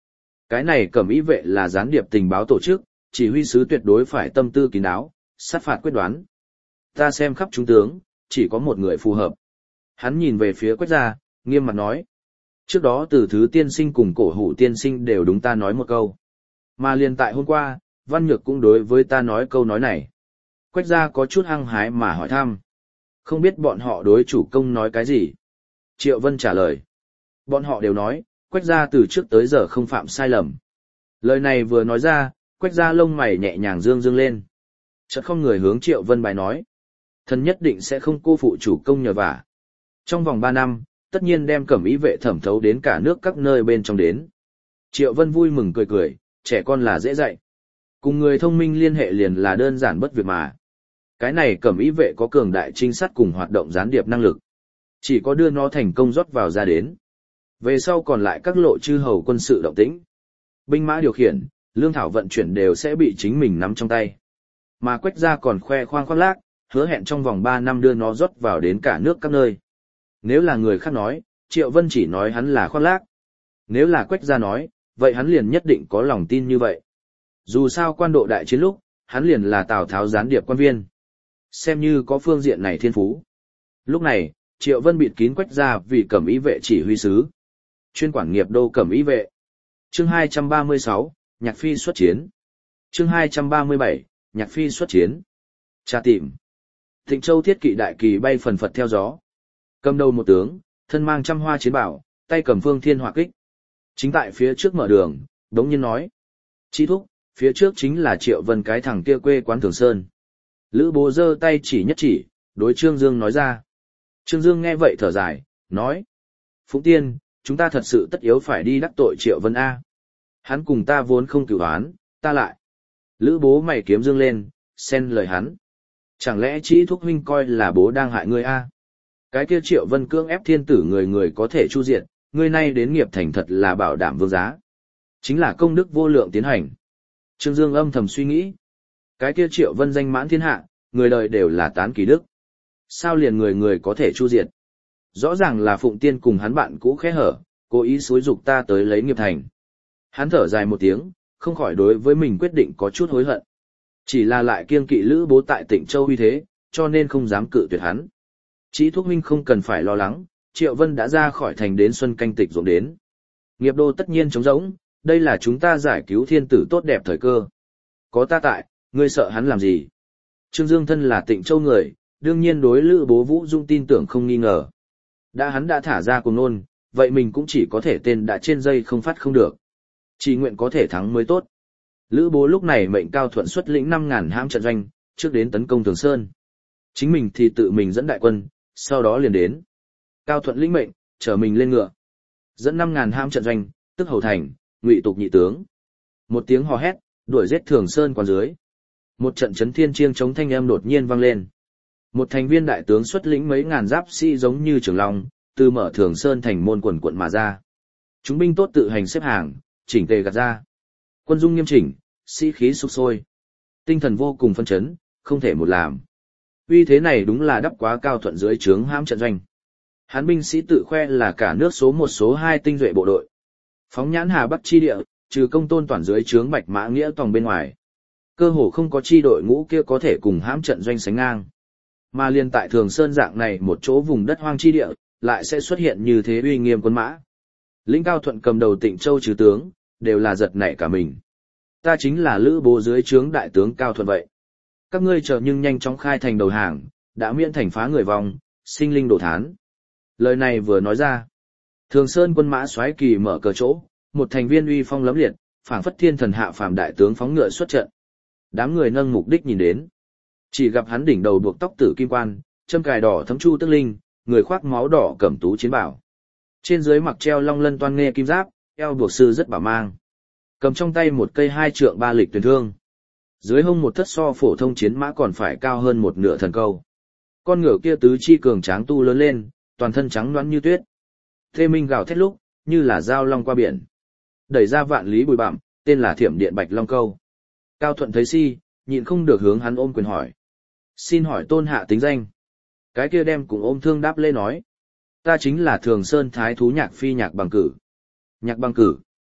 Cái này cẩm ý vệ là gián điệp tình báo tổ chức, chỉ huy sứ tuyệt đối phải tâm tư kín đáo, sát phạt quyết đoán. Ta xem khắp trung tướng, chỉ có một người phù hợp. Hắn nhìn về phía Quách Gia, nghiêm mặt nói. Trước đó Từ Thứ tiên sinh cùng Cổ Hủ tiên sinh đều đúng ta nói một câu. Mà liền tại hôm qua, Văn Nhược cũng đối với ta nói câu nói này. Quách Gia có chút hăng hái mà hỏi thăm. Không biết bọn họ đối chủ công nói cái gì? Triệu Vân trả lời. Bọn họ đều nói, Quách Gia từ trước tới giờ không phạm sai lầm. Lời này vừa nói ra, Quách Gia lông mày nhẹ nhàng dương dương lên. Chợt không người hướng Triệu Vân bài nói. Thần nhất định sẽ không cô phụ chủ công nhờ vả. Trong vòng 3 năm, tất nhiên đem cẩm ý vệ thẩm thấu đến cả nước các nơi bên trong đến. Triệu Vân vui mừng cười cười, trẻ con là dễ dạy. Cùng người thông minh liên hệ liền là đơn giản bất việc mà. Cái này cẩm ý vệ có cường đại trinh sát cùng hoạt động gián điệp năng lực. Chỉ có đưa nó thành công rót vào ra đến. Về sau còn lại các lộ chư hầu quân sự động tĩnh. Binh mã điều khiển, lương thảo vận chuyển đều sẽ bị chính mình nắm trong tay. Mà Quách Gia còn khoe khoang khoác lác, hứa hẹn trong vòng 3 năm đưa nó rót vào đến cả nước các nơi. Nếu là người khác nói, Triệu Vân chỉ nói hắn là khoác lác. Nếu là Quách Gia nói, vậy hắn liền nhất định có lòng tin như vậy. Dù sao quan độ đại chiến lúc, hắn liền là Tào Tháo gián điệp quan viên. Xem như có phương diện này thiên phú. Lúc này, Triệu Vân bịt kín Quách Gia vì cẩm ý vệ chỉ huy sứ. Chuyên quản nghiệp đô cẩm ý vệ. Chương 236, Nhạc Phi xuất chiến. Chương 237, Nhạc Phi xuất chiến. Tra tìm. Thịnh Châu thiết kỵ đại kỳ bay phần phật theo gió. Cầm đầu một tướng, thân mang trăm hoa chiến bảo, tay cầm phương thiên hỏa kích. Chính tại phía trước mở đường, đống nhiên nói. Chí thúc, phía trước chính là Triệu Vân cái thằng kia quê quán Thường Sơn. Lữ Bố giơ tay chỉ nhất chỉ, đối Trương Dương nói ra. Trương Dương nghe vậy thở dài, nói. Phụng Tiên, chúng ta thật sự tất yếu phải đi đắc tội Triệu Vân A. Hắn cùng ta vốn không cửu oán, ta lại. Lữ Bố mày kiếm dương lên, xen lời hắn. Chẳng lẽ Chí thúc huynh coi là bố đang hại ngươi A? Cái kia Triệu Vân cưỡng ép thiên tử người người có thể chu diệt, ngươi nay đến nghiệp thành thật là bảo đảm vương giá. Chính là công đức vô lượng tiến hành. Trương Dương âm thầm suy nghĩ. Cái kia Triệu Vân danh mãn thiên hạ, người đời đều là tán kỳ đức. Sao liền người người có thể chu diệt? Rõ ràng là Phụng Tiên cùng hắn bạn cũ khẽ hở, cố ý xúi dục ta tới lấy nghiệp thành. Hắn thở dài một tiếng, không khỏi đối với mình quyết định có chút hối hận. Chỉ là lại kiêng kỵ Lữ Bố tại Tịnh Châu uy thế, cho nên không dám cự tuyệt hắn. Chí thúc huynh không cần phải lo lắng, Triệu Vân đã ra khỏi thành đến xuân canh tịch ruộng đến. Nghiệp đô tất nhiên trống rỗng, đây là chúng ta giải cứu thiên tử tốt đẹp thời cơ. Có ta tại, ngươi sợ hắn làm gì? Trương Dương thân là Tịnh Châu người, đương nhiên đối Lữ Bố Vũ Dung tin tưởng không nghi ngờ. Hắn đã thả ra cùng nôn, vậy mình cũng chỉ có thể tên đã trên dây không phát không được. Chỉ nguyện có thể thắng mới tốt. Lữ Bố lúc này mệnh Cao Thuận xuất lĩnh 5.000 hãm trận doanh, trước đến tấn công Thường Sơn. Chính mình thì tự mình dẫn đại quân, sau đó liền đến. Cao Thuận lĩnh mệnh, chở mình lên ngựa. Dẫn 5.000 hãm trận doanh, tức hầu thành, ngụy tục nhị tướng. Một tiếng hò hét, đuổi giết Thường Sơn quan dưới. Một trận chấn thiên chiêng chống thanh âm đột nhiên vang lên. Một thành viên đại tướng xuất lĩnh mấy ngàn giáp sĩ giống như trường long, từ mở Thường Sơn thành môn quần quận mà ra. Chúng binh tốt tự hành xếp hàng, chỉnh tề gạt ra. Quân dung nghiêm chỉnh, sĩ khí sục sôi. Tinh thần vô cùng phấn chấn, không thể một làm. Uy thế này đúng là đắp quá Cao Thuận dưới trướng hãm trận doanh. Hán binh sĩ tự khoe là cả nước số 1 số 2 tinh duệ bộ đội. Phóng nhãn Hà Bắc chi địa, trừ Công Tôn Toản dưới trướng Bạch Mã Nghĩa Tòng bên ngoài. Cơ hồ không có chi đội ngũ kia có thể cùng hãm trận doanh sánh ngang. Mà liên tại Thường Sơn dạng này một chỗ vùng đất hoang chi địa, lại sẽ xuất hiện như thế uy nghiêm quân mã. Lĩnh Cao Thuận cầm đầu Tịnh Châu trừ tướng, đều là giật nảy cả mình. Ta chính là Lữ Bố dưới trướng đại tướng Cao Thuận vậy. Các ngươi chờ nhưng nhanh chóng khai thành đầu hàng, đã miễn thành phá người vong, sinh linh đổ thán. Lời này vừa nói ra. Thường Sơn quân mã soái kỳ mở cờ chỗ, một thành viên uy phong lẫm liệt, phảng phất thiên thần hạ phàm đại tướng phóng ngựa xuất trận. Đám người nâng mục đích nhìn đến. Chỉ gặp hắn đỉnh đầu buộc tóc tử kim quan, châm cài đỏ thấm chu tức linh, người khoác máu đỏ cẩm tú chiến bảo. Trên dưới mặc treo long lân toan nghe kim giáp, eo buộc sư rất bảo mang. Cầm trong tay một cây 2 trượng 3 lịch tuyển thương. Dưới hông một thất so phổ thông chiến mã còn phải cao hơn một nửa thần câu. Con ngựa kia tứ chi cường tráng tu lớn lên, toàn thân trắng nõn như tuyết. Thê minh gào thét lúc, như là dao long qua biển. Đẩy ra vạn lý bụi bặm, tên là Thiểm Điện Bạch Long Câu. Cao Thuận thấy nhịn không được hướng hắn ôm quyền hỏi. Xin hỏi tôn hạ tính danh. Cái kia đem cùng ôm thương đáp lê nói. Ta chính là Thường Sơn Thái Thú Nhạc Phi Nhạc Bằng Cử. Nhạc Bằng Cử.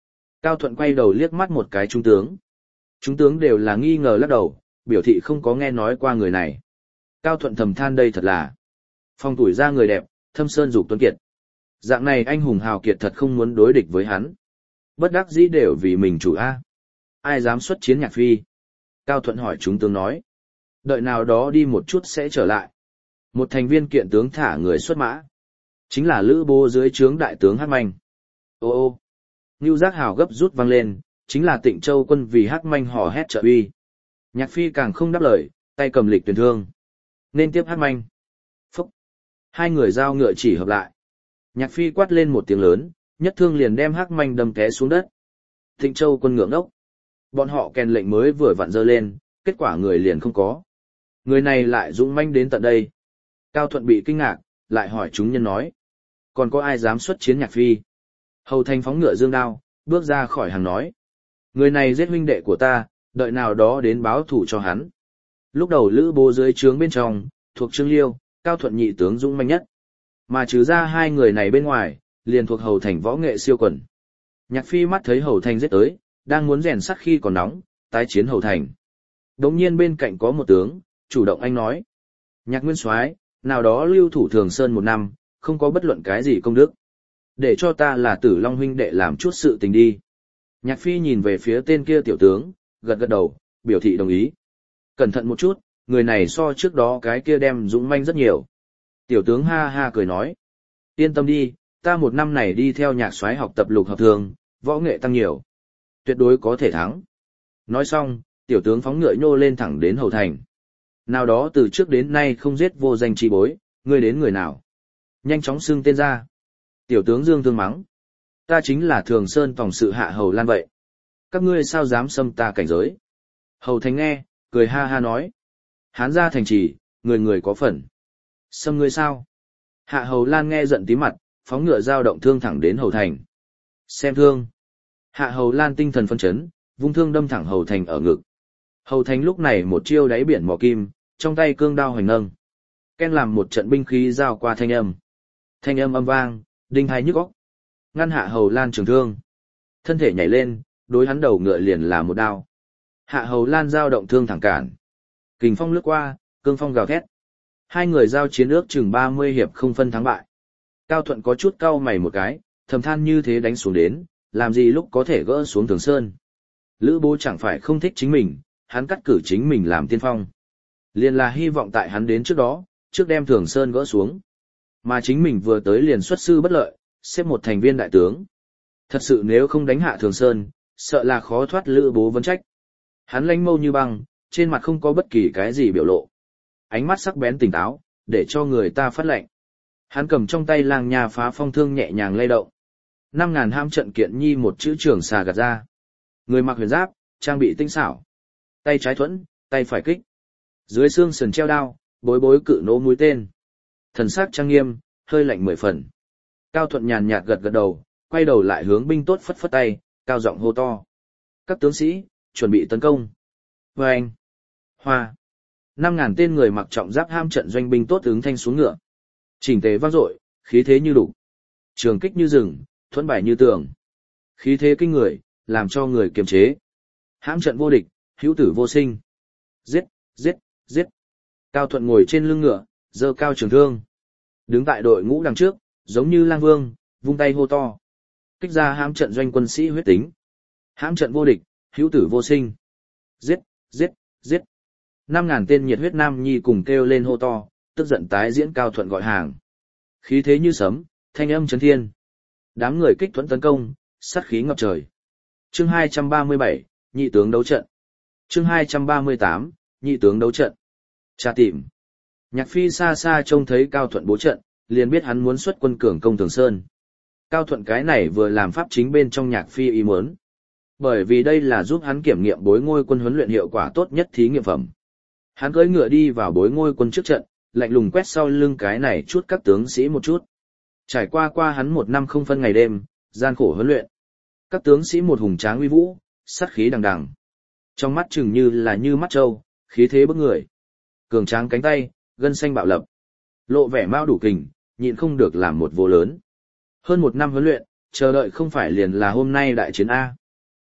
Cao Thuận quay đầu liếc mắt một cái trung tướng. Trung tướng đều là nghi ngờ lắc đầu, biểu thị không có nghe nói qua người này. Cao Thuận thầm than đây thật là phong tuổi ra người đẹp, thâm sơn dục tuấn kiệt. Dạng này anh hùng hào kiệt thật không muốn đối địch với hắn. Bất đắc dĩ đều vì mình chủ A. Ai dám xuất chiến Nhạc Phi? Cao Thuận hỏi chúng tướng nói. Đợi nào đó đi một chút sẽ trở lại. Một thành viên kiện tướng thả người xuất mã. Chính là Lữ Bố dưới trướng đại tướng Hắc Manh. Ô ô. Ngưu giác hào gấp rút vang lên, chính là Tịnh Châu quân vì Hắc Manh hò hét trợ uy. Nhạc Phi càng không đáp lời, tay cầm lịch tuyển thương. Nên tiếp Hắc Manh. Phúc. Hai người giao ngựa chỉ hợp lại. Nhạc Phi quát lên một tiếng lớn, nhất thương liền đem Hắc Manh đâm té xuống đất. Tịnh Châu quân ngưỡng ốc. Bọn họ kèn lệnh mới vừa vặn dơ lên, kết quả người liền không có. Người này lại dũng manh đến tận đây. Cao Thuận bị kinh ngạc, lại hỏi chúng nhân nói. Còn có ai dám xuất chiến Nhạc Phi? Hầu Thành phóng ngựa dương đao, bước ra khỏi hàng nói. Người này giết huynh đệ của ta, đợi nào đó đến báo thủ cho hắn. Lúc đầu Lữ Bố dưới trướng bên trong, thuộc Trương Liêu, Cao Thuận nhị tướng dũng manh nhất. Mà trừ ra hai người này bên ngoài, liền thuộc Hầu Thành võ nghệ siêu quần. Nhạc Phi mắt thấy Hầu Thành giết tới, đang muốn rèn sắt khi còn nóng, tái chiến Hầu Thành. Đống nhiên bên cạnh có một tướng, chủ động anh nói. Nhạc Nguyên Soái, nào đó lưu thủ Thường Sơn 1 năm, không có bất luận cái gì công đức. Để cho ta là Tử Long huynh đệ làm chút sự tình đi. Nhạc Phi nhìn về phía tên kia tiểu tướng, gật gật đầu, biểu thị đồng ý. Cẩn thận một chút, người này so trước đó cái kia đem dũng manh rất nhiều. Tiểu tướng ha ha cười nói. Yên tâm đi, ta 1 năm này đi theo Nhạc soái học tập lục hợp thường, võ nghệ tăng nhiều. Tuyệt đối có thể thắng. Nói xong, tiểu tướng phóng ngựa nhô lên thẳng đến Hầu Thành. Nào đó từ trước đến nay không giết vô danh chi bối, ngươi đến người nào? Nhanh chóng xưng tên ra. Tiểu tướng dương thương mắng. Ta chính là Thường Sơn tổng sự Hạ Hầu Lan vậy. Các ngươi sao dám xâm ta cảnh giới? Hầu Thành nghe, cười ha ha nói. Hán ra thành trì, người người có phần. Xâm ngươi sao? Hạ Hầu Lan nghe giận tí mặt, phóng ngựa dao động thương thẳng đến Hầu Thành. Xem thương. Hạ Hầu Lan tinh thần phân chấn, vung thương đâm thẳng Hầu Thành ở ngực. Hầu Thành lúc này một chiêu đáy biển mỏ kim, trong tay cương đao hoành nâng. Ken làm một trận binh khí giao qua thanh âm. Thanh âm âm vang, đinh hai nhức óc. Ngăn Hạ Hầu Lan trường thương. Thân thể nhảy lên, đối hắn đầu ngựa liền là một đao. Hạ Hầu Lan giao động thương thẳng cản. Kình phong lướt qua, cương phong gào thét. Hai người giao chiến ước chừng 30 hiệp không phân thắng bại. Cao Thuận có chút cau mày một cái, thầm than như thế đánh xuống đến, làm gì lúc có thể gỡ xuống Thường Sơn. Lữ Bố chẳng phải không thích chính mình, hắn cắt cử chính mình làm tiên phong. Liền là hy vọng tại hắn đến trước đó, trước đem Thường Sơn gỡ xuống. Mà chính mình vừa tới liền xuất sư bất lợi, xếp một thành viên đại tướng. Thật sự nếu không đánh hạ Thường Sơn, sợ là khó thoát Lữ Bố vấn trách. Hắn lánh mâu như băng, trên mặt không có bất kỳ cái gì biểu lộ. Ánh mắt sắc bén tỉnh táo, để cho người ta phát lệnh. Hắn cầm trong tay lang nha phá phong thương nhẹ nhàng lay động. 5.000 ham trận kiện nhi một chữ trường xà gạt ra. Người mặc huyền giáp, trang bị tinh xảo. Tay trái thuẫn, tay phải kích. Dưới xương sườn treo đao, bối bối cự nỗ mũi tên. Thần sắc trang nghiêm, hơi lạnh 10 phần. Cao Thuận nhàn nhạt gật gật đầu, quay đầu lại hướng binh tốt phất phất tay, cao giọng hô to. Các tướng sĩ, chuẩn bị tấn công. Vâng! Hoa! 5.000 tên người mặc trọng giáp ham trận doanh binh tốt ứng thanh xuống ngựa. Chỉnh tề vang dội, khí thế như đủ. Trường kích như rừng, thuẫn bài như tường. Khí thế kinh người, làm cho người kiềm chế. Hãm trận vô địch, hữu tử vô sinh. Giết, giết, giết. Cao Thuận ngồi trên lưng ngựa, giơ cao trường thương. Đứng tại đội ngũ đằng trước, giống như lang vương, vung tay hô to. Kích ra hãm trận doanh quân sĩ huyết tính. Hãm trận vô địch, hữu tử vô sinh. Giết, giết, giết. 5.000 tên nhiệt huyết nam nhi cùng kêu lên hô to, tức giận tái diễn Cao Thuận gọi hàng. Khí thế như sấm, thanh âm chấn thiên. Đám người kích thuẫn tấn công, sát khí ngập trời. Chương 237, nhị tướng đấu trận. Chương 238, nhị tướng đấu trận. Tra tìm. Nhạc Phi xa xa trông thấy Cao Thuận bố trận, liền biết hắn muốn xuất quân cường công Thường Sơn. Cao Thuận cái này vừa làm pháp chính bên trong Nhạc Phi ý muốn. Bởi vì đây là giúp hắn kiểm nghiệm bối ngôi quân huấn luyện hiệu quả tốt nhất thí nghiệm phẩm. Hắn cưỡi ngựa đi vào bối ngôi quân trước trận, lạnh lùng quét sau lưng cái này chút các tướng sĩ một chút. Trải qua hắn 1 năm không phân ngày đêm, gian khổ huấn luyện. Các tướng sĩ một hùng tráng uy vũ, sát khí đằng đằng. Trong mắt chừng như là như mắt trâu, khí thế bức người. Cường tráng cánh tay, gân xanh bạo lập. Lộ vẻ mao đủ kình, nhịn không được làm một vô lớn. Hơn 1 năm huấn luyện, chờ đợi không phải liền là hôm nay đại chiến A.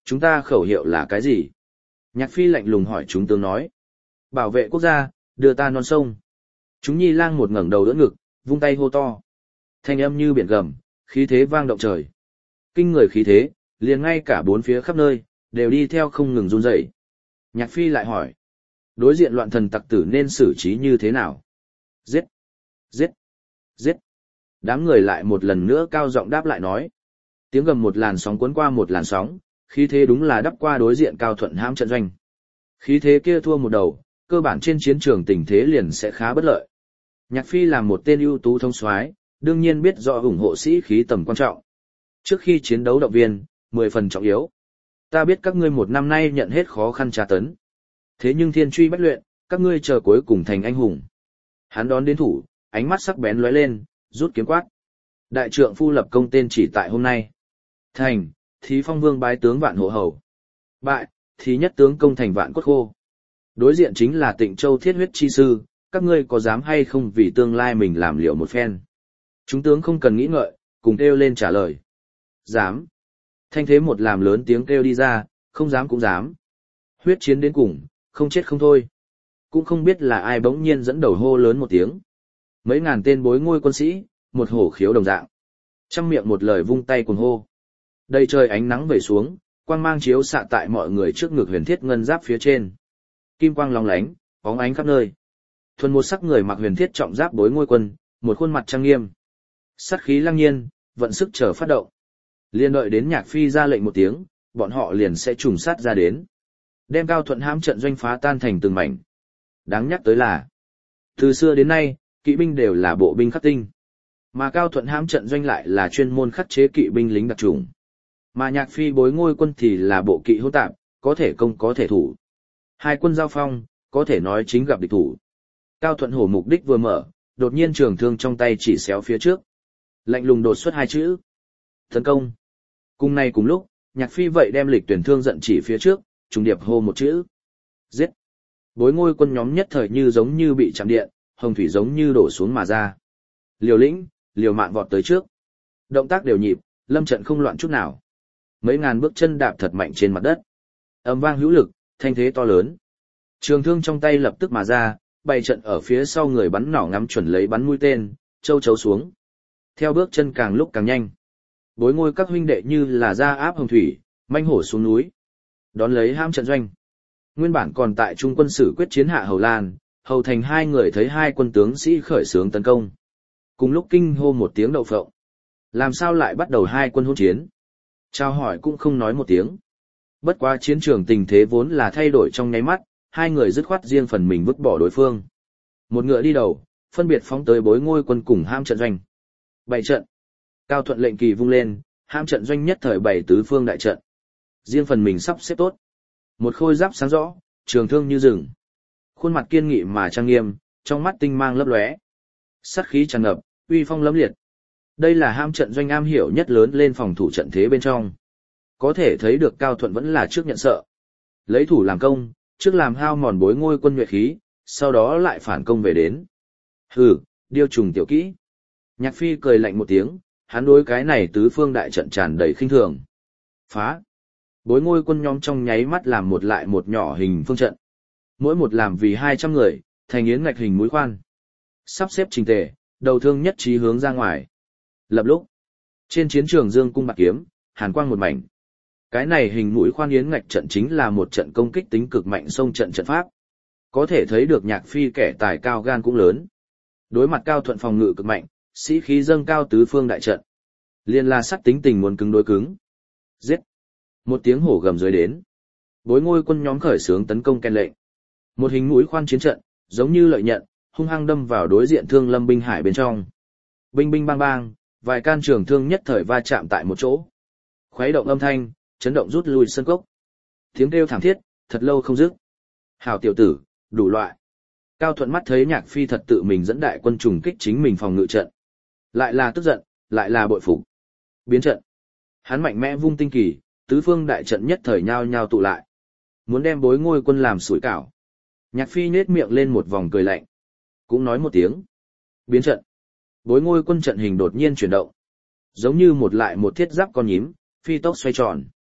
Chúng ta khẩu hiệu là cái gì? Nhạc Phi lạnh lùng hỏi chúng tướng nói. Bảo vệ quốc gia, đưa ta non sông. Chúng nhi lang một ngẩng đầu đỡ ngực, vung tay hô to. Thanh âm như biển gầm, khí thế vang động trời. Kinh người khí thế, liền ngay cả bốn phía khắp nơi, đều đi theo không ngừng run rẩy. Nhạc Phi lại hỏi. Đối diện loạn thần tặc tử nên xử trí như thế nào? Giết! Giết! Giết! Đám người lại một lần nữa cao giọng đáp lại nói. Tiếng gầm một làn sóng cuốn qua một làn sóng, khí thế đúng là đắp qua đối diện Cao Thuận hãm trận doanh. Khí thế kia thua một đầu, cơ bản trên chiến trường tình thế liền sẽ khá bất lợi. Nhạc Phi là một tên ưu tú thông soái, đương nhiên biết rõ ủng hộ sĩ khí tầm quan trọng. Trước khi chiến đấu động viên, 10 phần trọng yếu. Ta biết các ngươi một năm nay nhận hết khó khăn tra tấn. Thế nhưng thiên truy bách luyện, các ngươi chờ cuối cùng thành anh hùng. Hắn đón đến thủ, ánh mắt sắc bén lóe lên, rút kiếm quát. Đại trượng phu lập công tên chỉ tại hôm nay. Thành, thì phong vương bái tướng vạn hộ hầu. Bại, thì nhất tướng công thành vạn cốt khô. Đối diện chính là Tịnh Châu thiết huyết chi sư, các ngươi có dám hay không vì tương lai mình làm liệu một phen. Chúng tướng không cần nghĩ ngợi, cùng kêu lên trả lời. Dám. Thanh thế một làm lớn tiếng kêu đi ra, không dám cũng dám. Huyết chiến đến cùng, không chết không thôi. Cũng không biết là ai bỗng nhiên dẫn đầu hô lớn một tiếng. Mấy ngàn tên bối ngôi quân sĩ, một hổ khiếu đồng dạng. Trăm miệng một lời vung tay cuồng hô. Đầy trời ánh nắng vẩy xuống, quang mang chiếu xạ tại mọi người trước ngực huyền thiết ngân giáp phía trên. Kim quang lóng lánh, bóng ánh khắp nơi. Thuần một sắc người mặc huyền thiết trọng giáp bối ngôi quân, một khuôn mặt trang nghiêm. Sát khí lăng nhiên, vận sức chờ phát động. Liên đợi đến Nhạc Phi ra lệnh một tiếng, bọn họ liền sẽ trùng sát ra đến. Đem Cao Thuận hãm trận doanh phá tan thành từng mảnh. Đáng nhắc tới là, từ xưa đến nay, kỵ binh đều là bộ binh khắc tinh. Mà Cao Thuận hãm trận doanh lại là chuyên môn khắc chế kỵ binh lính đặc chủng. Mà Nhạc Phi bối ngôi quân thì là bộ kỵ hỗn tạp, có thể công có thể thủ. Hai quân giao phong, có thể nói chính gặp địch thủ. Cao Thuận hổ mục đích vừa mở, đột nhiên trường thương trong tay chỉ xéo phía trước. Lạnh lùng đột xuất hai chữ. Tấn công. Cùng này cùng lúc, Nhạc Phi vậy đem lịch tuyển thương giận chỉ phía trước, trùng điệp hô một chữ. Giết. Bối ngôi quân nhóm nhất thời như giống như bị chạm điện, hồng thủy giống như đổ xuống mà ra. Liều lĩnh, liều mạng vọt tới trước. Động tác đều nhịp, lâm trận không loạn chút nào. Mấy ngàn bước chân đạp thật mạnh trên mặt đất. Âm vang hữu lực, thanh thế to lớn. Trường thương trong tay lập tức mà ra, bày trận ở phía sau người bắn nỏ ngắm chuẩn lấy bắn mũi tên, châu chấu xuống. Theo bước chân càng lúc càng nhanh. Bối ngôi các huynh đệ như là ra áp hồng thủy, manh hổ xuống núi. Đón lấy hãm trận doanh. Nguyên bản còn tại trung quân sử quyết chiến hạ Hầu Lan, Hầu Thành hai người thấy hai quân tướng sĩ khởi xướng tấn công. Cùng lúc kinh hô một tiếng đậu phộng. Làm sao lại bắt đầu hai quân hỗn chiến? Chào hỏi cũng không nói một tiếng. Bất quá chiến trường tình thế vốn là thay đổi trong nháy mắt, hai người dứt khoát riêng phần mình vứt bỏ đối phương. Một ngựa đi đầu, phân biệt phóng tới bối ngôi quân cùng hãm trận doanh. Bảy trận. Cao Thuận lệnh kỳ vung lên, hãm trận doanh nhất thời bảy tứ phương đại trận. Riêng phần mình sắp xếp tốt. Một khôi giáp sáng rõ, trường thương như rừng. Khuôn mặt kiên nghị mà trang nghiêm, trong mắt tinh mang lấp lóe. Sát khí tràn ngập, uy phong lẫm liệt. Đây là hãm trận doanh am hiểu nhất lớn lên phòng thủ trận thế bên trong. Có thể thấy được Cao Thuận vẫn là trước nhận sợ. Lấy thủ làm công, trước làm hao mòn bối ngôi quân nhuệ khí, sau đó lại phản công về đến. Hừ, điêu trùng tiểu kỹ. Nhạc Phi cười lạnh một tiếng, hắn đối cái này tứ phương đại trận tràn đầy khinh thường. Phá. Bối ngôi quân nhóm trong nháy mắt làm một lại một nhỏ hình phương trận. Mỗi một làm vì 200 người, thành yến ngạch hình mũi khoan. Sắp xếp trình tề, đầu thương nhất trí hướng ra ngoài. Lập lúc. Trên chiến trường dương cung bạc kiếm, hàn quang một mảnh. Cái này hình mũi khoan yến ngạch trận chính là một trận công kích tính cực mạnh sông trận trận pháp. Có thể thấy được Nhạc Phi kẻ tài cao gan cũng lớn. Đối mặt Cao Thuận phòng ngự cực mạnh, sĩ khí dâng cao tứ phương đại trận. Liên la sắt tính tình muốn cứng đối cứng. Giết. Một tiếng hổ gầm dưới đến. Bối ngôi quân nhóm khởi xướng tấn công kèn lệnh. Một hình mũi khoan chiến trận, giống như lợi nhận, hung hăng đâm vào đối diện Thương Lâm binh hải bên trong. Binh binh bang bang, vài can trường thương nhất thời va chạm tại một chỗ. Khuấy động âm thanh, chấn động rút lui sân cốc. Tiếng kêu thảm thiết, thật lâu không dứt. Hảo tiểu tử, đủ loại. Cao Thuận mắt thấy Nhạc Phi thật tự mình dẫn đại quân trùng kích chính mình phòng ngự trận. Lại là tức giận, lại là bội phục. Biến trận. Hắn mạnh mẽ vung tinh kỳ, tứ phương đại trận nhất thời nhao nhao tụ lại. Muốn đem bối ngôi quân làm sủi cảo. Nhạc Phi nhếch miệng lên một vòng cười lạnh. Cũng nói một tiếng. Biến trận. Bối ngôi quân trận hình đột nhiên chuyển động. Giống như một lại một thiết giáp con nhím, phi tốc xoay tròn.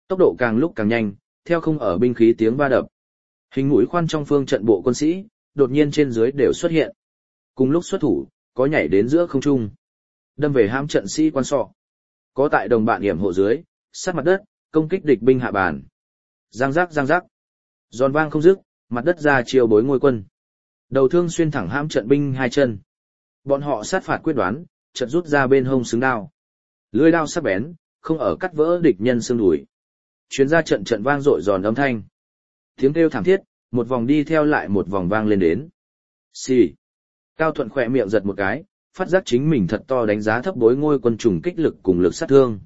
Tốc độ càng lúc càng nhanh, theo không ở binh khí tiếng va đập. Hình mũi khoan trong phương trận bộ quân sĩ, đột nhiên trên dưới đều xuất hiện. Cùng lúc xuất thủ, có nhảy đến giữa không trung, đâm về hãm trận sĩ quan sọ. Có tại đồng bạn yểm hộ dưới, sát mặt đất, công kích địch binh hạ bàn. Giang giác, giòn vang không dứt, mặt đất ra chiều bối ngôi quân. Đầu thương xuyên thẳng hãm trận binh hai chân. Bọn họ sát phạt quyết đoán, chợt rút ra bên hông xứng đao. Lưỡi đao sắc bén, không ở cắt vỡ địch nhân xương đùi. Chuyến ra trận trận vang dội giòn âm thanh. Tiếng kêu thảm thiết, một vòng đi theo lại một vòng vang lên đến. Xì. Cao Thuận khỏe miệng giật một cái, phát giác chính mình thật to đánh giá thấp bối ngôi quân trùng kích lực cùng lực sát thương.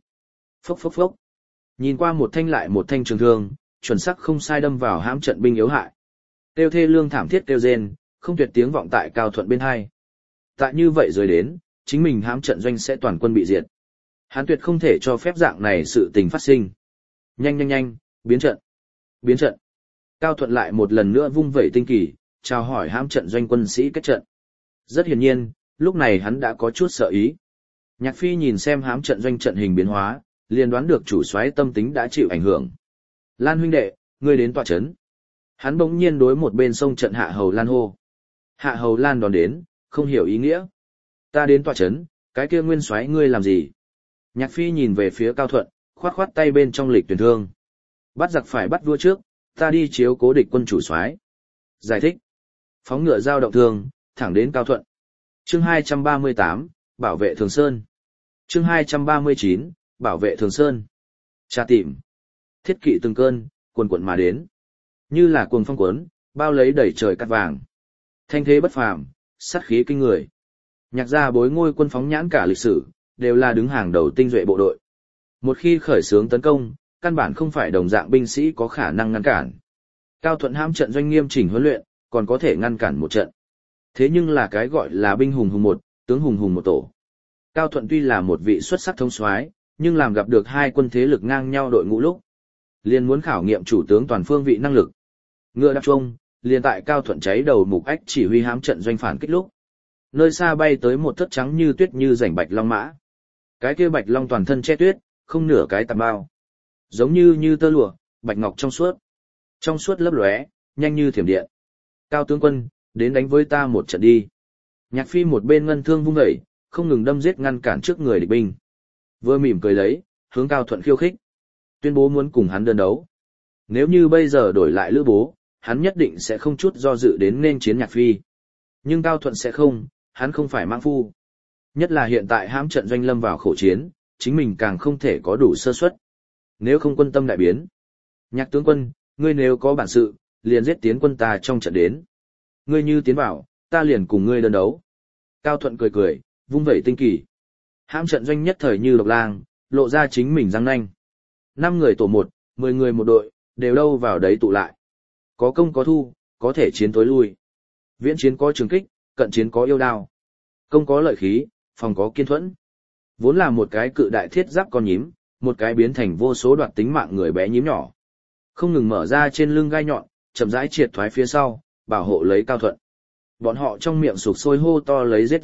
Phốc. Nhìn qua một thanh lại một thanh trường thương, chuẩn xác không sai đâm vào hãm trận binh yếu hại. Kêu thê lương thảm thiết kêu rên, không tuyệt tiếng vọng tại Cao Thuận bên hai. Tại như vậy rồi đến, chính mình hãm trận doanh sẽ toàn quân bị diệt. Hắn tuyệt không thể cho phép dạng này sự tình phát sinh. Nhanh, biến trận. Cao Thuận lại một lần nữa vung vẩy tinh kỳ, chào hỏi hãm trận doanh quân sĩ kết trận. Rất hiển nhiên, lúc này hắn đã có chút sợ ý. Nhạc Phi nhìn xem hãm trận doanh trận hình biến hóa, liền đoán được chủ soái tâm tính đã chịu ảnh hưởng. Lan huynh đệ, ngươi đến tọa chấn. Hắn bỗng nhiên đối một bên sông trận Hạ Hầu Lan hô. Hạ Hầu Lan đón đến, không hiểu ý nghĩa. Ta đến tọa chấn, cái kia nguyên soái ngươi làm gì? Nhạc Phi nhìn về phía Cao Thuận, khoát tay bên trong lịch tuyển thương. Bắt giặc phải bắt vua trước, ta đi chiếu cố địch quân chủ soái. Giải thích. Phóng ngựa giao động thương, thẳng đến Cao Thuận. Chương 238, bảo vệ Thường Sơn. Chương 239, bảo vệ Thường Sơn. Tra tìm. Thiết kỵ từng cơn, cuồn cuộn mà đến. Như là cuồng phong cuốn, bao lấy đầy trời cát vàng. Thanh thế bất phàm, sát khí kinh người. Nhạc gia bối ngôi quân phóng nhãn cả lịch sử, đều là đứng hàng đầu tinh duệ bộ đội. Một khi khởi xướng tấn công, căn bản không phải đồng dạng binh sĩ có khả năng ngăn cản. Cao Thuận hãm trận doanh nghiêm chỉnh huấn luyện, còn có thể ngăn cản một trận. Thế nhưng là cái gọi là binh hùng hùng một, tướng hùng hùng một tổ. Cao Thuận tuy là một vị xuất sắc thống soái, nhưng làm gặp được hai quân thế lực ngang nhau đội ngũ lúc, liền muốn khảo nghiệm chủ tướng toàn phương vị năng lực. Ngựa đạp chuông, liền tại Cao Thuận cháy đầu mục ách chỉ huy hãm trận doanh phản kích lúc. Nơi xa bay tới một thất trắng như tuyết như rảnh bạch long mã. Cái kia bạch long toàn thân che tuyết, không nửa cái tạp bao. Giống như tơ lụa, bạch ngọc trong suốt. Trong suốt lấp lóe, nhanh như thiểm điện. Cao tướng quân, đến đánh với ta một trận đi. Nhạc Phi một bên ngân thương vung dậy, không ngừng đâm giết ngăn cản trước người địch binh. Vừa mỉm cười lấy, hướng Cao Thuận khiêu khích. Tuyên bố muốn cùng hắn đơn đấu. Nếu như bây giờ đổi lại Lữ Bố, hắn nhất định sẽ không chút do dự đến nên chiến Nhạc Phi. Nhưng Cao Thuận sẽ không, hắn không phải mãng phu. Nhất là hiện tại hãm trận doanh lâm vào khổ chiến, chính mình càng không thể có đủ sơ suất. Nếu không quân tâm đại biến. Nhạc tướng quân, ngươi nếu có bản sự, liền giết tiến quân ta trong trận đến. Ngươi như tiến vào, ta liền cùng ngươi đơn đấu. Cao Thuận cười, vung vẩy tinh kỳ. Hãm trận doanh nhất thời như độc lang, lộ ra chính mình răng nanh. 5 người tổ 1, 10 người một đội, đều đâu vào đấy tụ lại. Có công có thu, có thể chiến tối lui. Viễn chiến có trường kích, cận chiến có yêu đao. Công có lợi khí, phòng có kiên thuẫn. Vốn là một cái cự đại thiết giáp con nhím, một cái biến thành vô số đoạt tính mạng người bé nhím nhỏ. Không ngừng mở ra trên lưng gai nhọn, chậm rãi triệt thoái phía sau, bảo hộ lấy Cao Thuận. Bọn họ trong miệng sục sôi hô to lấy giết.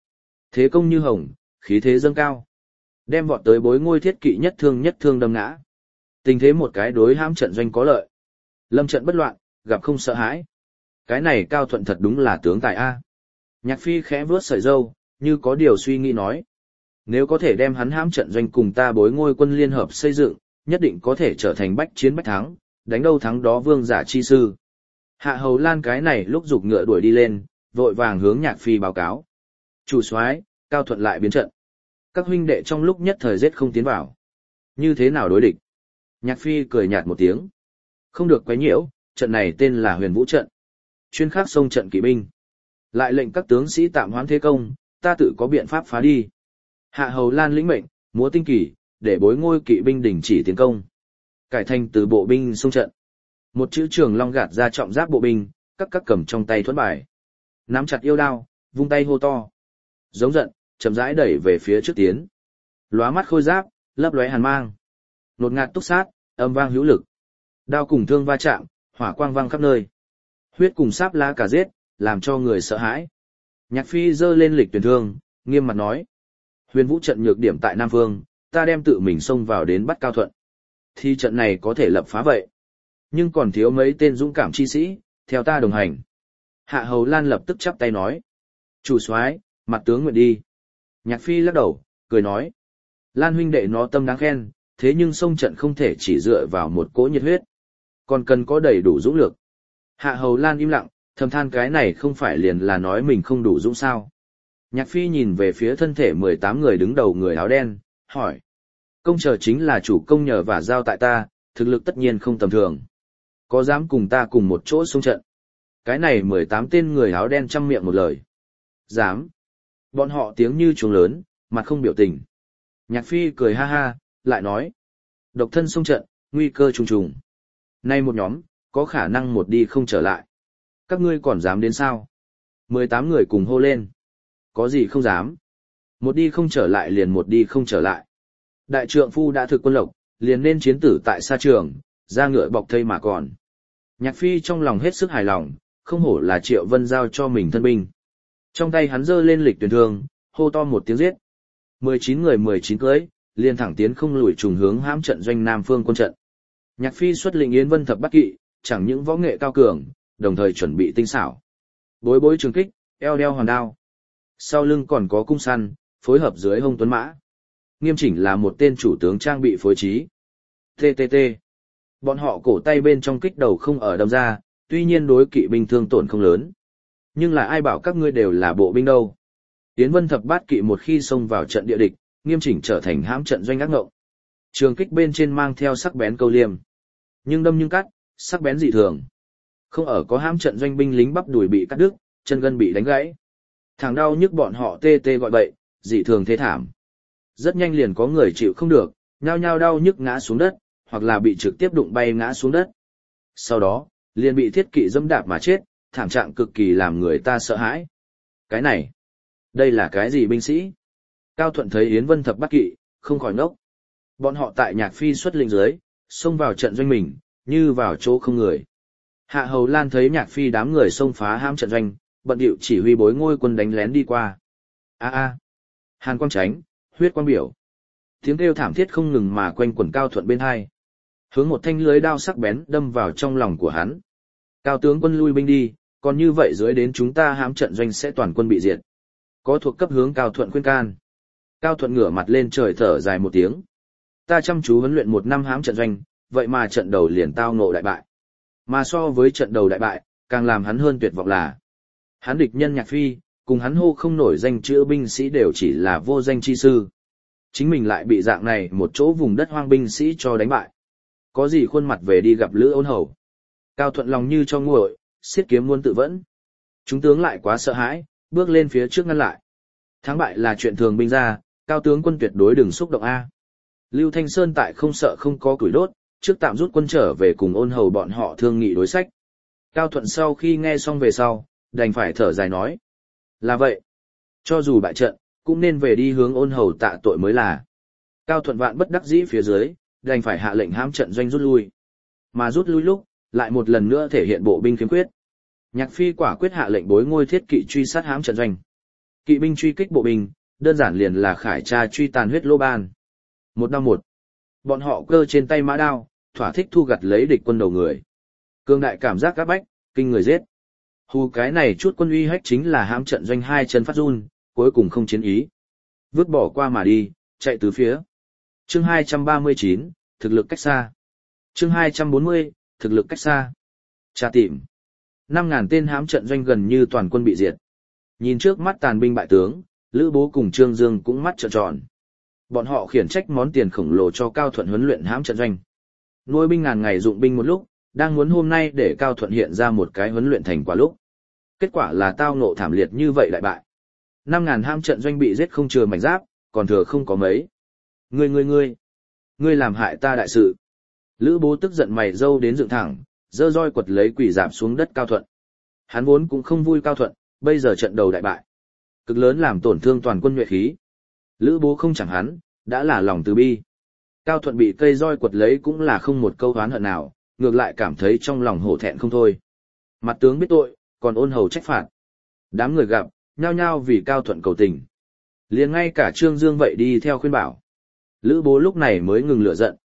Thế công như hồng, khí thế dâng cao. Đem vọt tới bối ngôi thiết kỵ nhất thương đâm ngã. Tình thế một cái đối hãm trận doanh có lợi. Lâm trận bất loạn, gặp không sợ hãi. Cái này Cao Thuận thật đúng là tướng tài A. Nhạc Phi khẽ vuốt sợi râu, như có điều suy nghĩ nói. Nếu có thể đem hắn hãm trận doanh cùng ta bối ngôi quân liên hợp xây dựng, nhất định có thể trở thành bách chiến bách thắng, đánh đâu thắng đó vương giả chi sư. Hạ Hầu Lan cái này lúc giục ngựa đuổi đi lên, vội vàng hướng Nhạc Phi báo cáo. Chủ soái, Cao Thuận lại biến trận. Các huynh đệ trong lúc nhất thời giết không tiến vào. Như thế nào đối địch? Nhạc Phi cười nhạt một tiếng. Không được quấy nhiễu, trận này tên là Huyền Vũ trận. Chuyên khắc sông trận kỵ binh. Lại lệnh các tướng sĩ tạm hoãn thế công, ta tự có biện pháp phá đi. Hạ Hầu Lan lĩnh mệnh, múa tinh kỳ, để bối ngôi kỵ binh đình chỉ tiến công. Cải thành từ bộ binh sông trận. Một chữ trường long gạt ra trọng giáp bộ binh, các cầm trong tay thuẫn bài. Nắm chặt yêu đao, vung tay hô to. Giống giận, chậm rãi đẩy về phía trước tiến. Lóa mắt khôi giáp, lấp lóe hàn mang. Nột ngạt túc sát, âm vang hữu lực. Đao cùng thương va chạm, hỏa quang vang khắp nơi. Huyết cùng sáp lá cả giết, làm cho người sợ hãi. Nhạc Phi giơ lên lịch tuyển thương, nghiêm mặt nói. Huyền Vũ trận nhược điểm tại Nam Phương, ta đem tự mình xông vào đến bắt Cao Thuận. thì trận này có thể lập phá vậy. Nhưng còn thiếu mấy tên dũng cảm chi sĩ, theo ta đồng hành. Hạ Hầu Lan lập tức chắp tay nói. Chủ soái, mặt tướng nguyện đi. Nhạc Phi lắc đầu, cười nói. Lan huynh đệ nó tâm đáng khen, thế nhưng sông trận không thể chỉ dựa vào một cỗ nhiệt huyết. Còn cần có đầy đủ dũng lược. Hạ Hầu Lan im lặng, thầm than cái này không phải liền là nói mình không đủ dũng sao. Nhạc Phi nhìn về phía thân thể 18 người đứng đầu người áo đen, hỏi. Công chờ chính là chủ công nhờ và giao tại ta, thực lực tất nhiên không tầm thường. Có dám cùng ta cùng một chỗ xông trận? Cái này 18 tên người áo đen chăm miệng một lời. Dám. Bọn họ tiếng như chuông lớn, mặt không biểu tình. Nhạc Phi cười ha ha, lại nói. Độc thân xông trận, nguy cơ trùng trùng. Nay một nhóm, có khả năng một đi không trở lại. Các ngươi còn dám đến sao? 18 người cùng hô lên. Có gì không dám? Một đi không trở lại liền một đi không trở lại. Đại trượng phu đã thực quân lộc, liền nên chiến tử tại sa trường, ra ngựa bọc thây mà còn. Nhạc Phi trong lòng hết sức hài lòng, không hổ là Triệu Vân giao cho mình thân binh. Trong tay hắn giơ lên lịch tuyển thương, hô to một tiếng giết. 19 người 19 cưỡi, liền thẳng tiến không lùi trùng hướng hãm trận doanh Nam Phương quân trận. Nhạc Phi xuất lĩnh Yến Vân thập bát kỵ, chẳng những võ nghệ cao cường, đồng thời chuẩn bị tinh xảo. Bối bối trường kích, eo đeo hoàn đao. Sau lưng còn có cung săn, phối hợp dưới hông tuấn mã. Nghiêm chỉnh là một tên chủ tướng trang bị phối trí. TTT. Bọn họ cổ tay bên trong kích đầu không ở đâm ra, tuy nhiên đối kỵ binh thương tổn không lớn. Nhưng là ai bảo các ngươi đều là bộ binh đâu. Yến Vân thập bát kỵ một khi xông vào trận địa địch, nghiêm chỉnh trở thành hãm trận doanh ác ngộng. Trường kích bên trên mang theo sắc bén câu liêm. Nhưng đâm nhưng cắt, sắc bén dị thường. Không ở có hãm trận doanh binh lính bắp đùi bị cắt đứt, chân gân bị đánh gãy. Thằng đau nhức bọn họ tê tê gọi bậy, dị thường thế thảm. Rất nhanh liền có người chịu không được, nhao nhao đau nhức ngã xuống đất, hoặc là bị trực tiếp đụng bay ngã xuống đất. Sau đó, liền bị thiết kỵ dẫm đạp mà chết, thảm trạng cực kỳ làm người ta sợ hãi. Cái này, đây là cái gì binh sĩ? Cao Thuận thấy Yến Vân thập bát kỵ, không khỏi ngốc. Bọn họ tại Nhạc Phi xuất lĩnh dưới, xông vào trận doanh mình, như vào chỗ không người. Hạ Hầu Lan thấy Nhạc Phi đám người xông phá hãm trận doanh, bận điệu chỉ huy bối ngôi quân đánh lén đi qua. Hàn quang tránh, huyết quang biểu. Tiếng kêu thảm thiết không ngừng mà quanh quẩn Cao Thuận bên hai. Hướng một thanh lưới đao sắc bén đâm vào trong lòng của hắn. Cao tướng quân lui binh đi, còn như vậy dưới đến chúng ta hãm trận doanh sẽ toàn quân bị diệt. Có thuộc cấp hướng Cao Thuận khuyên can. Cao Thuận ngửa mặt lên trời thở dài một tiếng. Ta chăm chú huấn luyện một năm hãm trận doanh, vậy mà trận đầu liền tao ngộ đại bại. Mà so với trận đầu đại bại, càng làm hắn hơn tuyệt vọng là hắn địch nhân Nhạc Phi, cùng hắn hô không nổi danh chữ binh sĩ đều chỉ là vô danh chi sư. Chính mình lại bị dạng này một chỗ vùng đất hoang binh sĩ cho đánh bại. Có gì khuôn mặt về đi gặp Lữ Ôn Hầu. Cao Thuận lòng như cho nguội, xiết kiếm muốn tự vẫn. Chúng tướng lại quá sợ hãi, bước lên phía trước ngăn lại. Thắng bại là chuyện thường binh ra, Cao tướng quân tuyệt đối đừng xúc động A. Lưu Thanh Sơn tại không sợ không có củi đốt, trước tạm rút quân trở về cùng Ôn Hầu bọn họ thương nghị đối sách. Cao Thuận sau khi nghe xong về sau, đành phải thở dài nói. Là vậy. Cho dù bại trận, cũng nên về đi hướng Ôn Hầu tạ tội mới là. Cao Thuận vạn bất đắc dĩ phía dưới, đành phải hạ lệnh hãm trận doanh rút lui. Mà rút lui lúc, lại một lần nữa thể hiện bộ binh khiếm khuyết. Nhạc Phi quả quyết hạ lệnh bối ngôi thiết kỵ truy sát hãm trận doanh. Kỵ binh truy kích bộ binh, đơn giản liền là khải tra truy tàn huyết lô ban. Một đao một. Bọn họ cơ trên tay mã đao, thỏa thích thu gặt lấy địch quân đầu người. Cương đại cảm giác áp bách, kinh người giết. Hù cái này chút quân uy hách chính là hãm trận doanh hai chân phát run, cuối cùng không chiến ý. Vứt bỏ qua mà đi, chạy tứ phía. Chương 239, thực lực cách xa. Chương 240, thực lực cách xa. Tra tìm. 5.000 tên hãm trận doanh gần như toàn quân bị diệt. Nhìn trước mắt tàn binh bại tướng, Lữ Bố cùng Trương Dương cũng mắt trợn tròn. Bọn họ khiển trách món tiền khổng lồ cho Cao Thuận huấn luyện hãm trận doanh. Nuôi binh ngàn ngày dụng binh một lúc, đang muốn hôm nay để Cao Thuận hiện ra một cái huấn luyện thành quả lúc. Kết quả là tao ngộ thảm liệt như vậy đại bại. 5.000 hãm trận doanh bị giết không chừa mảnh giáp, còn thừa không có mấy. Ngươi làm hại ta đại sự. Lữ Bố tức giận mày râu đến dựng thẳng, giơ roi quật lấy quỷ dạp xuống đất Cao Thuận. Hắn vốn cũng không vui Cao Thuận, bây giờ trận đầu đại bại. Cực lớn làm tổn thương toàn quân nhuệ khí. Lữ Bố không chẳng hắn, đã là lòng từ bi. Cao Thuận bị cây roi quật lấy cũng là không một câu oán hận nào, ngược lại cảm thấy trong lòng hổ thẹn không thôi. Mặt tướng biết tội, còn Ôn Hầu trách phạt. Đám người gặp, nhao nhao vì Cao Thuận cầu tình. Liền ngay cả Trương Dương vậy đi theo khuyên bảo. Lữ Bố lúc này mới ngừng lửa giận,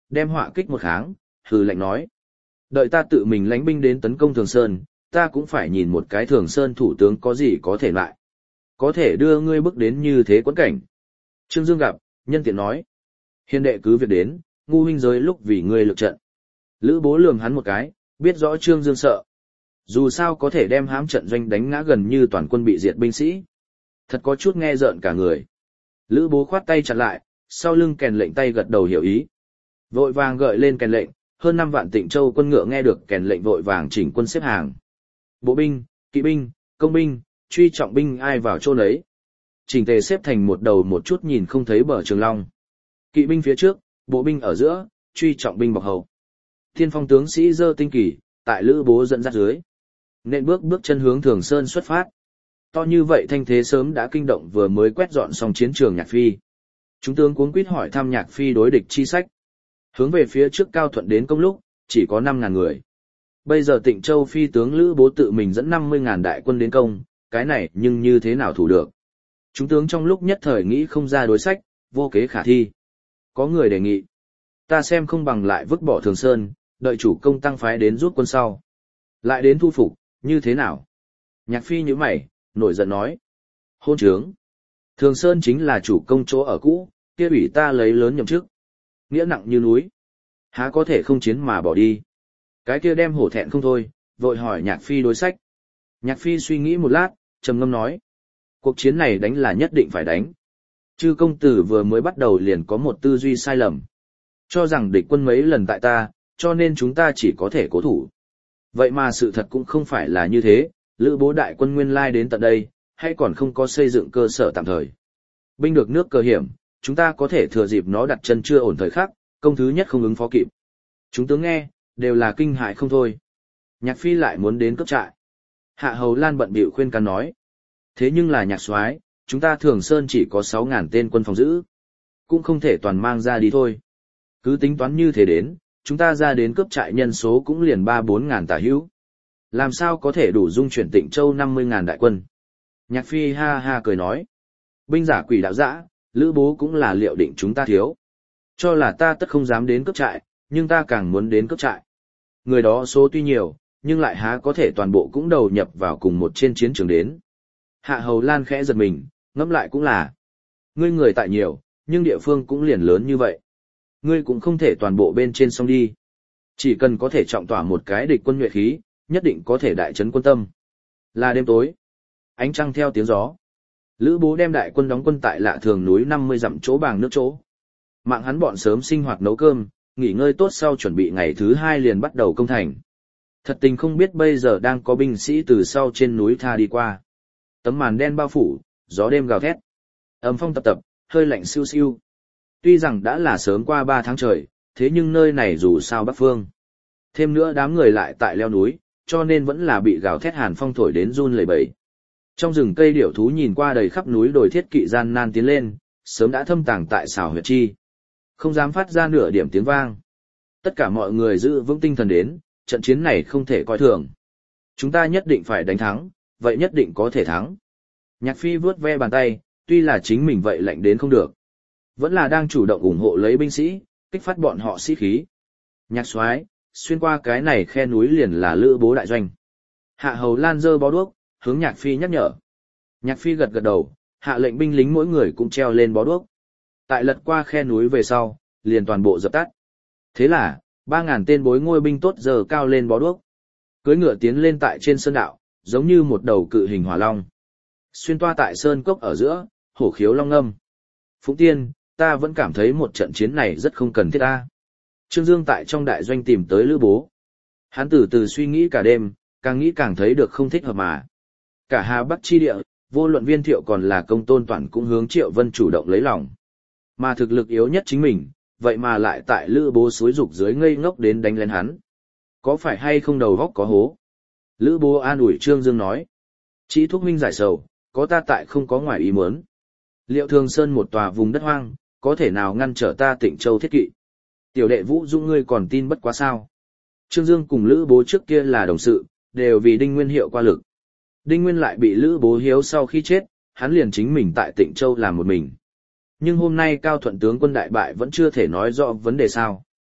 đem họa kích một kháng, hừ lạnh nói. Đợi ta tự mình lãnh binh đến tấn công Thường Sơn, ta cũng phải nhìn một cái Thường Sơn thủ tướng có gì có thể lại. Có thể đưa ngươi bước đến như thế quẫn cảnh. Trương Dương gặp, nhân tiện nói. Hiền đệ cứ việc đến, ngu huynh giới lúc vì ngươi lực trận. Lữ Bố lườm hắn một cái, biết rõ Trương Dương sợ. Dù sao có thể đem hãm trận doanh đánh ngã gần như toàn quân bị diệt binh sĩ. Thật có chút nghe rợn cả người. Lữ Bố khoát tay chặn lại, sau lưng kèn lệnh tay gật đầu hiểu ý. Vội vàng gợi lên kèn lệnh, hơn 5 vạn Tịnh Châu quân ngựa nghe được kèn lệnh vội vàng chỉnh quân xếp hàng. Bộ binh, kỵ binh, công binh, truy trọng binh ai vào chỗ nấy. Chỉnh tề xếp thành một đầu một chút nhìn không thấy bờ trường long. Kỵ binh phía trước, bộ binh ở giữa, truy trọng binh bọc hậu. Thiên phong tướng sĩ dơ tinh kỳ, tại Lữ Bố dẫn dắt dưới. Nên bước chân hướng Thường Sơn xuất phát. To như vậy thanh thế sớm đã kinh động vừa mới quét dọn xong chiến trường Nhạc Phi. Chúng tướng cuống quýt hỏi thăm Nhạc Phi đối địch chi sách. Hướng về phía trước Cao Thuận đến công lúc, chỉ có 5.000 người. Bây giờ Tịnh Châu Phi tướng Lữ Bố tự mình dẫn 50.000 đại quân đến công, cái này nhưng như thế nào thủ được. Chúng tướng trong lúc nhất thời nghĩ không ra đối sách, vô kế khả thi. Có người đề nghị. Ta xem không bằng lại vứt bỏ Thường Sơn, đợi chủ công tăng phái đến rút quân sau. Lại đến thu phục, như thế nào? Nhạc Phi nhíu mày, nổi giận nói. Hôn trướng. Thường Sơn chính là chủ công chỗ ở cũ, kia ủy ta lấy lớn nhậm chức. Nghĩa nặng như núi. Há có thể không chiến mà bỏ đi. Cái kia đem hổ thẹn không thôi, vội hỏi Nhạc Phi đối sách. Nhạc Phi suy nghĩ một lát, trầm ngâm nói. Cuộc chiến này đánh là nhất định phải đánh. Chư công tử vừa mới bắt đầu liền có một tư duy sai lầm. Cho rằng địch quân mấy lần tại ta, cho nên chúng ta chỉ có thể cố thủ. Vậy mà sự thật cũng không phải là như thế, Lữ Bố đại quân nguyên lai đến tận đây, hay còn không có xây dựng cơ sở tạm thời. Binh được nước cơ hiểm, chúng ta có thể thừa dịp nó đặt chân chưa ổn thời khắc, công thứ nhất không ứng phó kịp. Chúng tướng nghe, đều là kinh hại không thôi. Nhạc Phi lại muốn đến cướp trại. Hạ Hầu Lan bận bịu khuyên can nói. Thế nhưng là Nhạc soái, chúng ta Thường Sơn chỉ có 6.000 tên quân phòng giữ. Cũng không thể toàn mang ra đi thôi. Cứ tính toán như thế đến, chúng ta ra đến cướp trại nhân số cũng liền 3-4 ngàn tả hữu. Làm sao có thể đủ dung chuyển Tịnh Châu 50.000 đại quân? Nhạc Phi ha ha cười nói. Binh giả quỷ đạo dã, Lữ Bố cũng là liệu định chúng ta thiếu. Cho là ta tất không dám đến cướp trại, nhưng ta càng muốn đến cướp trại. Người đó số tuy nhiều, nhưng lại há có thể toàn bộ cũng đầu nhập vào cùng một trên chiến trường đến. Hạ Hầu Lan khẽ giật mình, ngẫm lại cũng là. Ngươi người tại nhiều, nhưng địa phương cũng liền lớn như vậy. Ngươi cũng không thể toàn bộ bên trên sông đi. Chỉ cần có thể trọng tỏa một cái địch quân nhuệ khí, nhất định có thể đại trấn quân tâm. Là đêm tối. Ánh trăng theo tiếng gió. Lữ Bố đem đại quân đóng quân tại Lạ Thường núi 50 dặm chỗ bàng nước chỗ. Mạng hắn bọn sớm sinh hoạt nấu cơm, nghỉ ngơi tốt sau chuẩn bị ngày thứ 2 liền bắt đầu công thành. Thật tình không biết bây giờ đang có binh sĩ từ sau trên núi tha đi qua. Tấm màn đen bao phủ, gió đêm gào thét. Âm phong tập tập, hơi lạnh siêu siêu. Tuy rằng đã là sớm qua 3 tháng trời, thế nhưng nơi này dù sao bắc phương. Thêm nữa đám người lại tại leo núi, cho nên vẫn là bị gào thét hàn phong thổi đến run lẩy bẩy. Trong rừng cây điểu thú nhìn qua đầy khắp núi đồi thiết kỵ gian nan tiến lên, sớm đã thâm tàng tại xào huyệt chi. Không dám phát ra nửa điểm tiếng vang. Tất cả mọi người giữ vững tinh thần đến, trận chiến này không thể coi thường. Chúng ta nhất định phải đánh thắng, vậy nhất định có thể thắng. Nhạc Phi vướt ve bàn tay, tuy là chính mình vậy lạnh đến không được. Vẫn là đang chủ động ủng hộ lấy binh sĩ, kích phát bọn họ sĩ khí. Nhạc soái, xuyên qua cái này khe núi liền là Lữ Bố đại doanh. Hạ Hầu Lan giơ bó đuốc, hướng Nhạc Phi nhắc nhở. Nhạc Phi gật gật đầu, hạ lệnh binh lính mỗi người cũng treo lên bó đuốc. Tại lật qua khe núi về sau, liền toàn bộ dập tắt. Thế là, 3.000 tên bối ngôi binh tốt giờ cao lên bó đuốc. Cưỡi ngựa tiến lên tại trên sơn đạo, giống như một đầu cự hình hỏa long. Xuyên toa tại sơn cốc ở giữa, hổ khiếu long ngâm. Phụng Tiên, ta vẫn cảm thấy một trận chiến này rất không cần thiết ta. Trương Dương tại trong đại doanh tìm tới Lữ Bố. Hắn từ từ suy nghĩ cả đêm, càng nghĩ càng thấy được không thích hợp mà. Cả Hà Bắc chi địa, vô luận Viên Thiệu còn là Công Tôn Toản cũng hướng Triệu Vân chủ động lấy lòng. Mà thực lực yếu nhất chính mình, vậy mà lại tại Lữ Bố xúi dục dưới ngây ngốc đến đánh lên hắn. Có phải hay không đầu góc có hố? Lữ Bố an ủi Trương Dương nói. Chí thúc minh giải sầu, có ta tại không có ngoài ý muốn. Liệu Thường Sơn một tòa vùng đất hoang, có thể nào ngăn trở ta Tịnh Châu thiết kỵ? Tiểu đệ Vũ Dũng ngươi còn tin bất quá sao? Trương Dương cùng Lữ Bố trước kia là đồng sự, đều vì Đinh Nguyên hiệu qua lực. Đinh Nguyên lại bị Lữ Bố hiếu sau khi chết, hắn liền chính mình tại Tịnh Châu làm một mình. Nhưng hôm nay Cao Thuận tướng quân đại bại vẫn chưa thể nói rõ vấn đề sao.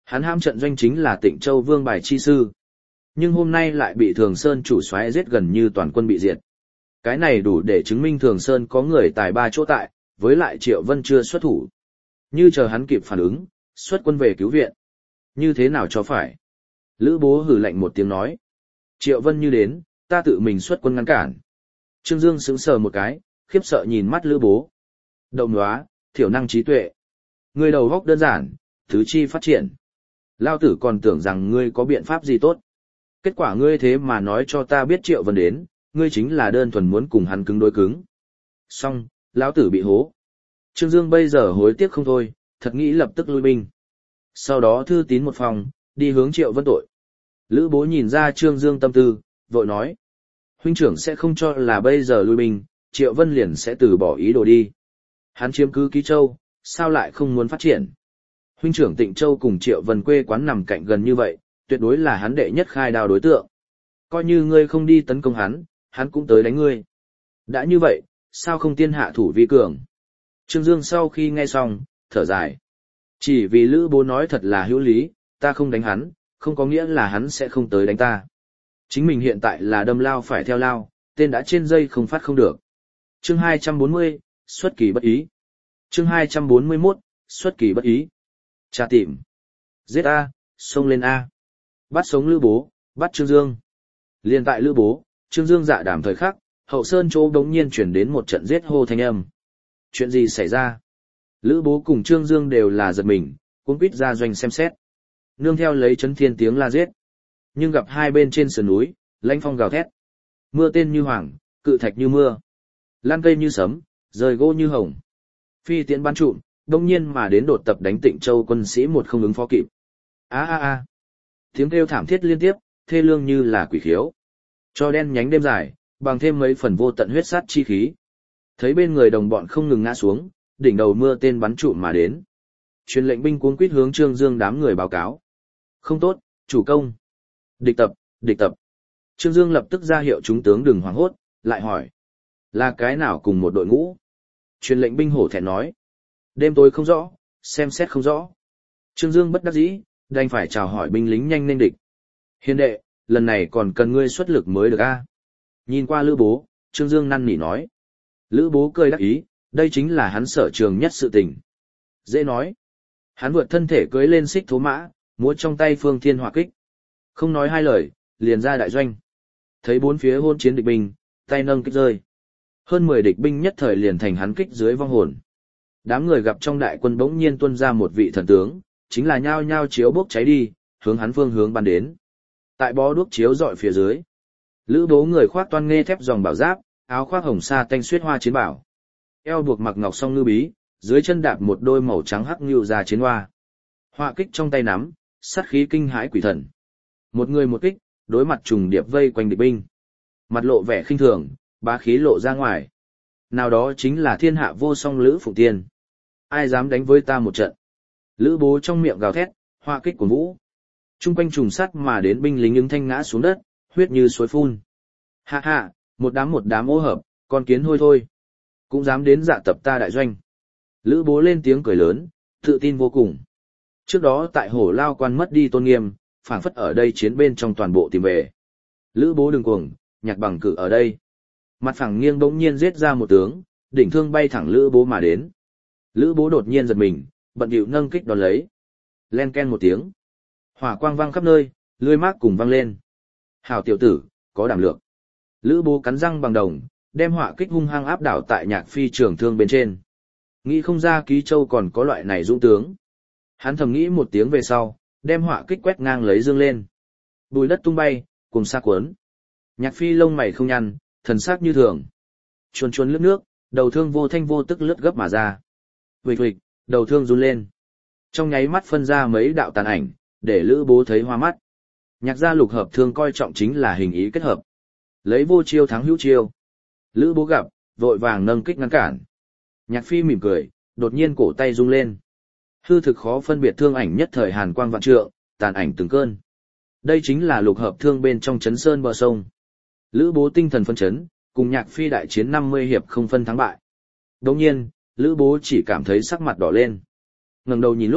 Hắn ham trận doanh chính là Tịnh Châu Vương Bài Chi Sư. Nhưng hôm nay lại bị Thường Sơn chủ soái giết gần như toàn quân bị diệt. Cái này đủ để chứng minh Thường Sơn có người tài ba chỗ tại, với lại Triệu Vân chưa xuất thủ. Như chờ hắn kịp phản ứng, xuất quân về cứu viện. Như thế nào cho phải? Lữ Bố hừ lạnh một tiếng nói. Triệu Vân như đến, ta tự mình xuất quân ngăn cản. Trương Dương sững sờ một cái, khiếp sợ nhìn mắt Lữ Bố. Đậu nóa, thiểu năng trí tuệ. Ngươi đầu góc đơn giản, tứ chi phát triển. Lao tử còn tưởng rằng ngươi có biện pháp gì tốt. Kết quả ngươi thế mà nói cho ta biết Triệu Vân đến, ngươi chính là đơn thuần muốn cùng hắn cứng đối cứng. Xong, lão tử bị hố. Trương Dương bây giờ hối tiếc không thôi, thật nghĩ lập tức lui binh. Sau đó thư tín một phòng, đi hướng Triệu Vân tội. Lữ Bố nhìn ra Trương Dương tâm tư, vội nói. Huynh trưởng sẽ không cho là bây giờ lui binh, Triệu Vân liền sẽ từ bỏ ý đồ đi. Hắn chiếm cứ Ký Châu, sao lại không muốn phát triển? Huynh trưởng Tịnh Châu cùng Triệu Vân quê quán nằm cạnh gần như vậy, tuyệt đối là hắn đệ nhất khai đao đối tượng. Coi như ngươi không đi tấn công hắn, hắn cũng tới đánh ngươi. Đã như vậy, sao không tiên hạ thủ vi cường? Trương Dương sau khi nghe xong, thở dài. Chỉ vì Lữ Bố nói thật là hữu lý, ta không đánh hắn, không có nghĩa là hắn sẽ không tới đánh ta. Chính mình hiện tại là đâm lao phải theo lao, tên đã trên dây không phát không được. Chương 240, xuất kỳ bất ý. Chương 241, xuất kỳ bất ý. Tra tìm. Giết A, xông lên A. Bắt sống Lữ Bố, bắt Trương Dương. Liên tại Lữ Bố, Trương Dương dạ đảm thời khắc, hậu sơn chỗ đống nhiên chuyển đến một trận giết hô thanh âm. Chuyện gì xảy ra? Lữ Bố cùng Trương Dương đều là giật mình, cuống quýt ra doanh xem xét. Nương theo lấy chấn thiên tiếng la giết. Nhưng gặp hai bên trên sườn núi, lãnh phong gào thét. Mưa tên như hoàng, cự thạch như mưa. Lan cây như sấm, rời gỗ như hồng. Phi tiễn bắn trụm, đông nhiên mà đến đột tập đánh Tịnh Châu quân sĩ một không ứng phó kịp. A a a. Tiếng kêu thảm thiết liên tiếp, thê lương như là quỷ khiếu. Cho đen nhánh đêm dài, bằng thêm mấy phần vô tận huyết sát chi khí. Thấy bên người đồng bọn không ngừng ngã xuống, đỉnh đầu mưa tên bắn trụm mà đến. Truyền lệnh binh cuống quýt hướng Trương Dương đám người báo cáo. Không tốt, chủ công. Địch tập, địch tập. Trương Dương lập tức ra hiệu chúng tướng đừng hoảng hốt, lại hỏi. Là cái nào cùng một đội ngũ? Truyền lệnh binh hổ thẹn nói. Đêm tối không rõ, xem xét không rõ. Trương Dương bất đắc dĩ, đành phải chào hỏi binh lính nhanh nên địch. Hiền đệ, lần này còn cần ngươi xuất lực mới được a. Nhìn qua Lữ Bố, Trương Dương năn nỉ nói. Lữ Bố cười đắc ý, đây chính là hắn sở trường nhất sự tình. Dễ nói. Hắn vượt thân thể cưỡi lên xích thố mã, múa trong tay phương thiên hỏa kích. Không nói hai lời, liền ra đại doanh. Thấy bốn phía hôn chiến địch binh, tay nâng kích rơi. Hơn 10 địch binh nhất thời liền thành hắn kích dưới vong hồn. Đám người gặp trong đại quân bỗng nhiên tuôn ra một vị thần tướng, chính là nhao nhao chiếu bốc cháy đi, hướng hắn phương hướng bắn đến. Tại bó đuốc chiếu dọi phía dưới, Lữ Bố người khoác toan nghe thép dòng bảo giáp, áo khoác hồng sa tanh xuyết hoa chiến bảo, eo buộc mặc ngọc song ngư bí, dưới chân đạp một đôi màu trắng hắc nhưu ra chiến hoa. Họa kích trong tay nắm, sát khí kinh hãi quỷ thần. Một người một kích, đối mặt trùng điệp vây quanh địch binh. Mặt lộ vẻ khinh thường, bá khí lộ ra ngoài. Nào đó chính là thiên hạ vô song Lữ Phụng Tiên. Ai dám đánh với ta một trận? Lữ Bố trong miệng gào thét, họa kích của vũ. Trung quanh trùng sắt mà đến binh lính ứng thanh ngã xuống đất, huyết như suối phun. Hạ hạ, một đám ô hợp, con kiến hôi thôi. Cũng dám đến dạ tập ta đại doanh. Lữ Bố lên tiếng cười lớn, tự tin vô cùng. Trước đó tại Hổ Lao Quan mất đi tôn nghiêm, phảng phất ở đây chiến bên trong toàn bộ tìm về. Lữ Bố đừng cuồng, Nhạc Bằng cử ở đây. Mặt phẳng nghiêng bỗng nhiên giết ra một tướng, đỉnh thương bay thẳng Lữ Bố mà đến. Lữ Bố đột nhiên giật mình, bận bịu nâng kích đón lấy. Len ken một tiếng. Hỏa quang vang khắp nơi, lưỡi mác cùng vang lên. Hảo tiểu tử, có đảm lượng. Lữ Bố cắn răng bằng đồng, đem hỏa kích hung hăng áp đảo tại Nhạc Phi trường thương bên trên. Nghĩ không ra Ký Châu còn có loại này dũng tướng. Hắn thầm nghĩ một tiếng về sau, đem hỏa kích quét ngang lấy dương lên. Bùi đất tung bay, cùng xa cuốn. Nhạc Phi lông mày không nhăn, thần sắc như thường. Chuồn chuồn lướt nước, đầu thương vô thanh vô tức lướt gấp mà ra. Huỵch huỵch, đầu thương run lên. Trong nháy mắt phân ra mấy đạo tàn ảnh, để Lữ Bố thấy hoa mắt. Nhạc gia lục hợp thương coi trọng chính là hình ý kết hợp. Lấy vô chiêu thắng hữu chiêu. Lữ Bố gặp, vội vàng nâng kích ngăn cản. Nhạc Phi mỉm cười, đột nhiên cổ tay rung lên. Hư thực khó phân biệt thương ảnh nhất thời hàn quang vạn trượng, tàn ảnh từng cơn. Đây chính là lục hợp thương bên trong chấn sơn bờ sông. Lữ Bố tinh thần phân chấn, cùng Nhạc Phi đại chiến 50 hiệp không phân thắng bại. Đồng nhiên, Lữ Bố chỉ cảm thấy sắc mặt đỏ lên. Ngẩng đầu nhìn lúc,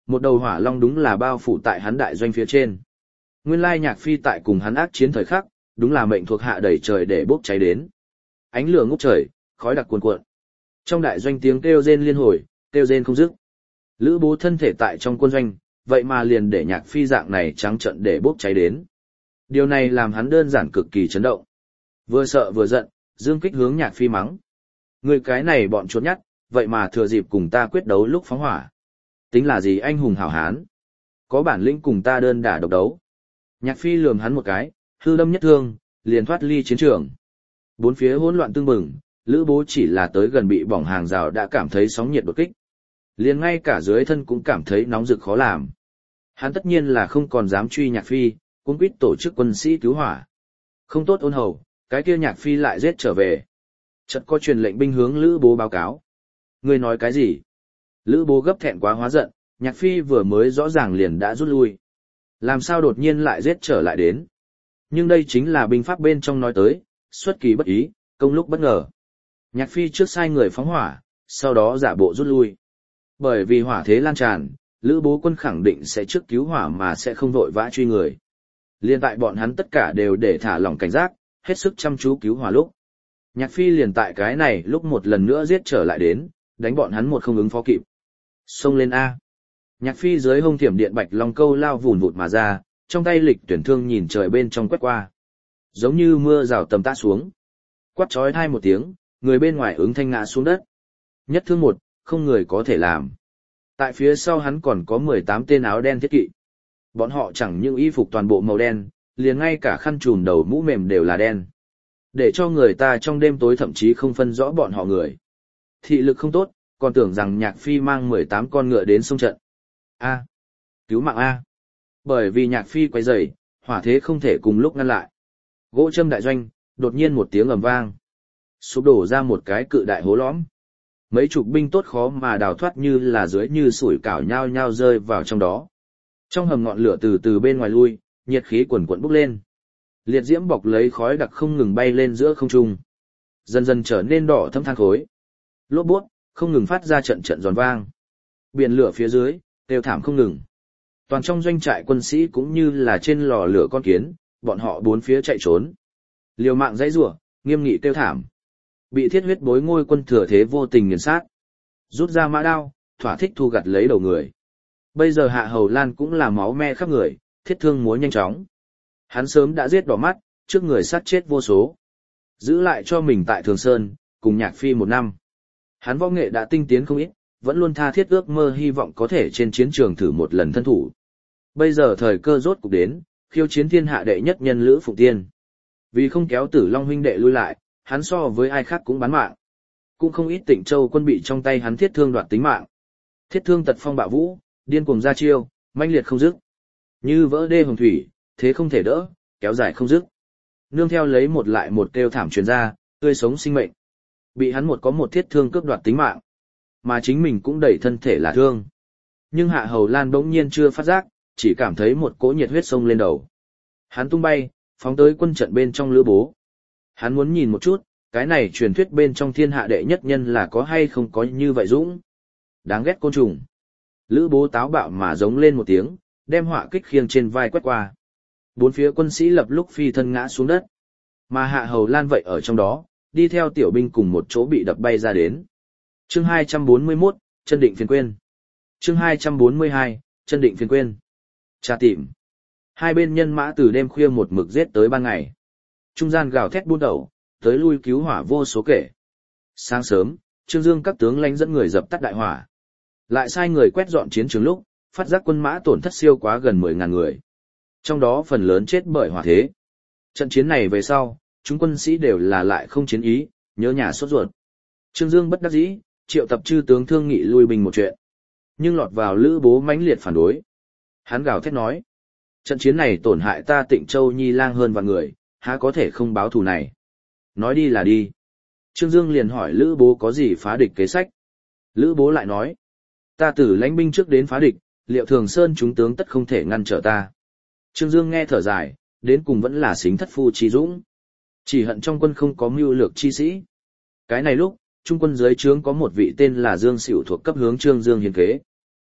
Một đầu hỏa long đúng là bao phủ tại hắn đại doanh phía trên. Nguyên lai Nhạc Phi tại cùng hắn ác chiến thời khắc, đúng là mệnh thuộc hạ đẩy trời để bốc cháy đến. Ánh lửa ngút trời, khói đặc cuồn cuộn. Trong đại doanh tiếng kêu rên liên hồi, kêu rên không dứt. Lữ Bố thân thể tại trong quân doanh, vậy mà liền để Nhạc Phi dạng này trắng trợn để bốc cháy đến. Điều này làm hắn đơn giản cực kỳ chấn động. Vừa sợ vừa giận, Dương Kích hướng Nhạc Phi mắng. Người cái này bọn chuột nhắt, vậy mà thừa dịp cùng ta quyết đấu lúc phóng hỏa. Tính là gì anh hùng hảo hán? Có bản lĩnh cùng ta đơn đả độc đấu. Nhạc Phi lườm hắn một cái, hư đâm nhất thương, liền thoát ly chiến trường. Bốn phía hỗn loạn tương bừng, Lữ Bố chỉ là tới gần bị bỏng hàng rào đã cảm thấy sóng nhiệt đột kích. Liền ngay cả dưới thân cũng cảm thấy nóng rực khó làm. Hắn tất nhiên là không còn dám truy Nhạc Phi, cũng quyết tổ chức quân sĩ cứu hỏa. Không tốt ôn hầu, cái kia Nhạc Phi lại giết trở về. Chợt có truyền lệnh binh hướng Lữ Bố báo cáo. Ngươi nói cái gì? Lữ Bố gấp thẹn quá hóa giận, Nhạc Phi vừa mới rõ ràng liền đã rút lui. Làm sao đột nhiên lại giết trở lại đến? Nhưng đây chính là binh pháp bên trong nói tới, xuất kỳ bất ý, công lúc bất ngờ. Nhạc Phi trước sai người phóng hỏa, sau đó giả bộ rút lui. Bởi vì hỏa thế lan tràn, Lữ Bố quân khẳng định sẽ trước cứu hỏa mà sẽ không vội vã truy người. Liên tại bọn hắn tất cả đều để thả lỏng cảnh giác, hết sức chăm chú cứu hỏa lúc. Nhạc Phi liền tại cái này lúc một lần nữa giết trở lại đến, đánh bọn hắn một không ứng phó kịp. Xông lên A. Nhạc Phi dưới hông thiểm điện bạch long câu lao vùn vụt mà ra, trong tay lịch tuyển thương nhìn trời bên trong quét qua. Giống như mưa rào tầm tã xuống. Quát chói tai một tiếng, người bên ngoài ứng thanh ngã xuống đất. Nhất thương một, không người có thể làm. Tại phía sau hắn còn có 18 tên áo đen thiết kỵ. Bọn họ chẳng những y phục toàn bộ màu đen, liền ngay cả khăn trùm đầu mũ mềm đều là đen. Để cho người ta trong đêm tối thậm chí không phân rõ bọn họ người. Thị lực không tốt, còn tưởng rằng Nhạc Phi mang 18 con ngựa đến sông trận. A. Cứu mạng A. Bởi vì Nhạc Phi quay rầy, hỏa thế không thể cùng lúc ngăn lại. Gỗ châm đại doanh, đột nhiên một tiếng ầm vang. Sụp đổ ra một cái cự đại hố lõm. Mấy chục binh tốt khó mà đào thoát như là dưới như sủi cảo nhao nhao rơi vào trong đó. Trong hầm ngọn lửa từ từ bên ngoài lui, nhiệt khí quần quần bốc lên. Liệt diễm bọc lấy khói đặc không ngừng bay lên giữa không trung. Dần dần trở nên đỏ thẫm than khối. Lốp bút, không ngừng phát ra trận trận giòn vang. Biển lửa phía dưới, đều thảm không ngừng. Toàn trong doanh trại quân sĩ cũng như là trên lò lửa con kiến, bọn họ bốn phía chạy trốn. Liều mạng dãy rủa, nghiêm nghị tiêu thảm. Bị thiết huyết bối ngôi quân thừa thế vô tình nghiền sát. Rút ra mã đao, thỏa thích thu gặt lấy đầu người. Bây giờ Hạ Hầu Lan cũng là máu me khắp người, thiết thương múa nhanh chóng. Hắn sớm đã giết đỏ mắt, trước người sát chết vô số. Giữ lại cho mình tại Thường Sơn, cùng Nhạc Phi 1 năm. Hắn võ nghệ đã tinh tiến không ít, vẫn luôn tha thiết ước mơ hy vọng có thể trên chiến trường thử một lần thân thủ. Bây giờ thời cơ rốt cục đến, khiêu chiến thiên hạ đệ nhất nhân Lữ Phụng Tiên. Vì không kéo Tử Long huynh đệ lui lại, hắn so với ai khác cũng bán mạng. Cũng không ít Tịnh Châu quân bị trong tay hắn thiết thương đoạt tính mạng. Thiết thương tật phong bạo vũ, điên cuồng ra chiêu, mãnh liệt không dứt. Như vỡ đê hồng thủy, thế không thể đỡ, kéo dài không dứt. Nương theo lấy một lại một kêu thảm truyền ra, tươi sống sinh mệnh. Bị hắn một có một thiết thương cướp đoạt tính mạng, mà chính mình cũng đẩy thân thể là thương. Nhưng Hạ Hầu Lan bỗng nhiên chưa phát giác, chỉ cảm thấy một cỗ nhiệt huyết sông lên đầu. Hắn tung bay, phóng tới quân trận bên trong Lữ Bố. Hắn muốn nhìn một chút, cái này truyền thuyết bên trong thiên hạ đệ nhất nhân là có hay không có như vậy dũng. Đáng ghét côn trùng. Lữ Bố táo bạo mà giống lên một tiếng, đem họa kích khiêng trên vai quét qua. Bốn phía quân sĩ lập lúc phi thân ngã xuống đất. Mà Hạ Hầu Lan vậy ở trong đó, đi theo tiểu binh cùng một chỗ bị đập bay ra đến. Chương 241, chân định phiền quên. Chương 242, chân định phiền quên. Tra tìm. Hai bên nhân mã từ đêm khuya một mực giết tới ban ngày. Trung gian gào thét buôn đầu, tới lui cứu hỏa vô số kể. Sáng sớm, Trương Dương các tướng lãnh dẫn người dập tắt đại hỏa. Lại sai người quét dọn chiến trường lúc, phát giác quân mã tổn thất siêu quá gần 10.000 người. Trong đó phần lớn chết bởi hỏa thế. Trận chiến này về sau, chúng quân sĩ đều là lại không chiến ý, nhớ nhà sốt ruột. Trương Dương bất đắc dĩ, triệu tập chư tướng thương nghị lui binh một chuyện. Nhưng lọt vào Lữ Bố mãnh liệt phản đối. Hắn gào thét nói: trận chiến này tổn hại ta Tịnh Châu Nhi lang hơn vạn người, há có thể không báo thù này. Nói đi là đi. Trương Dương liền hỏi Lữ Bố có gì phá địch kế sách. Lữ Bố lại nói: ta từ lãnh binh trước đến phá địch, liệu Thường Sơn chúng tướng tất không thể ngăn trở ta. Trương Dương nghe thở dài, đến cùng vẫn là xính thất phu chi dũng. Chỉ hận trong quân không có mưu lược chi sĩ. Cái này lúc, trung quân dưới trướng có một vị tên là Dương Sửu thuộc cấp hướng Trương Dương hiền kế.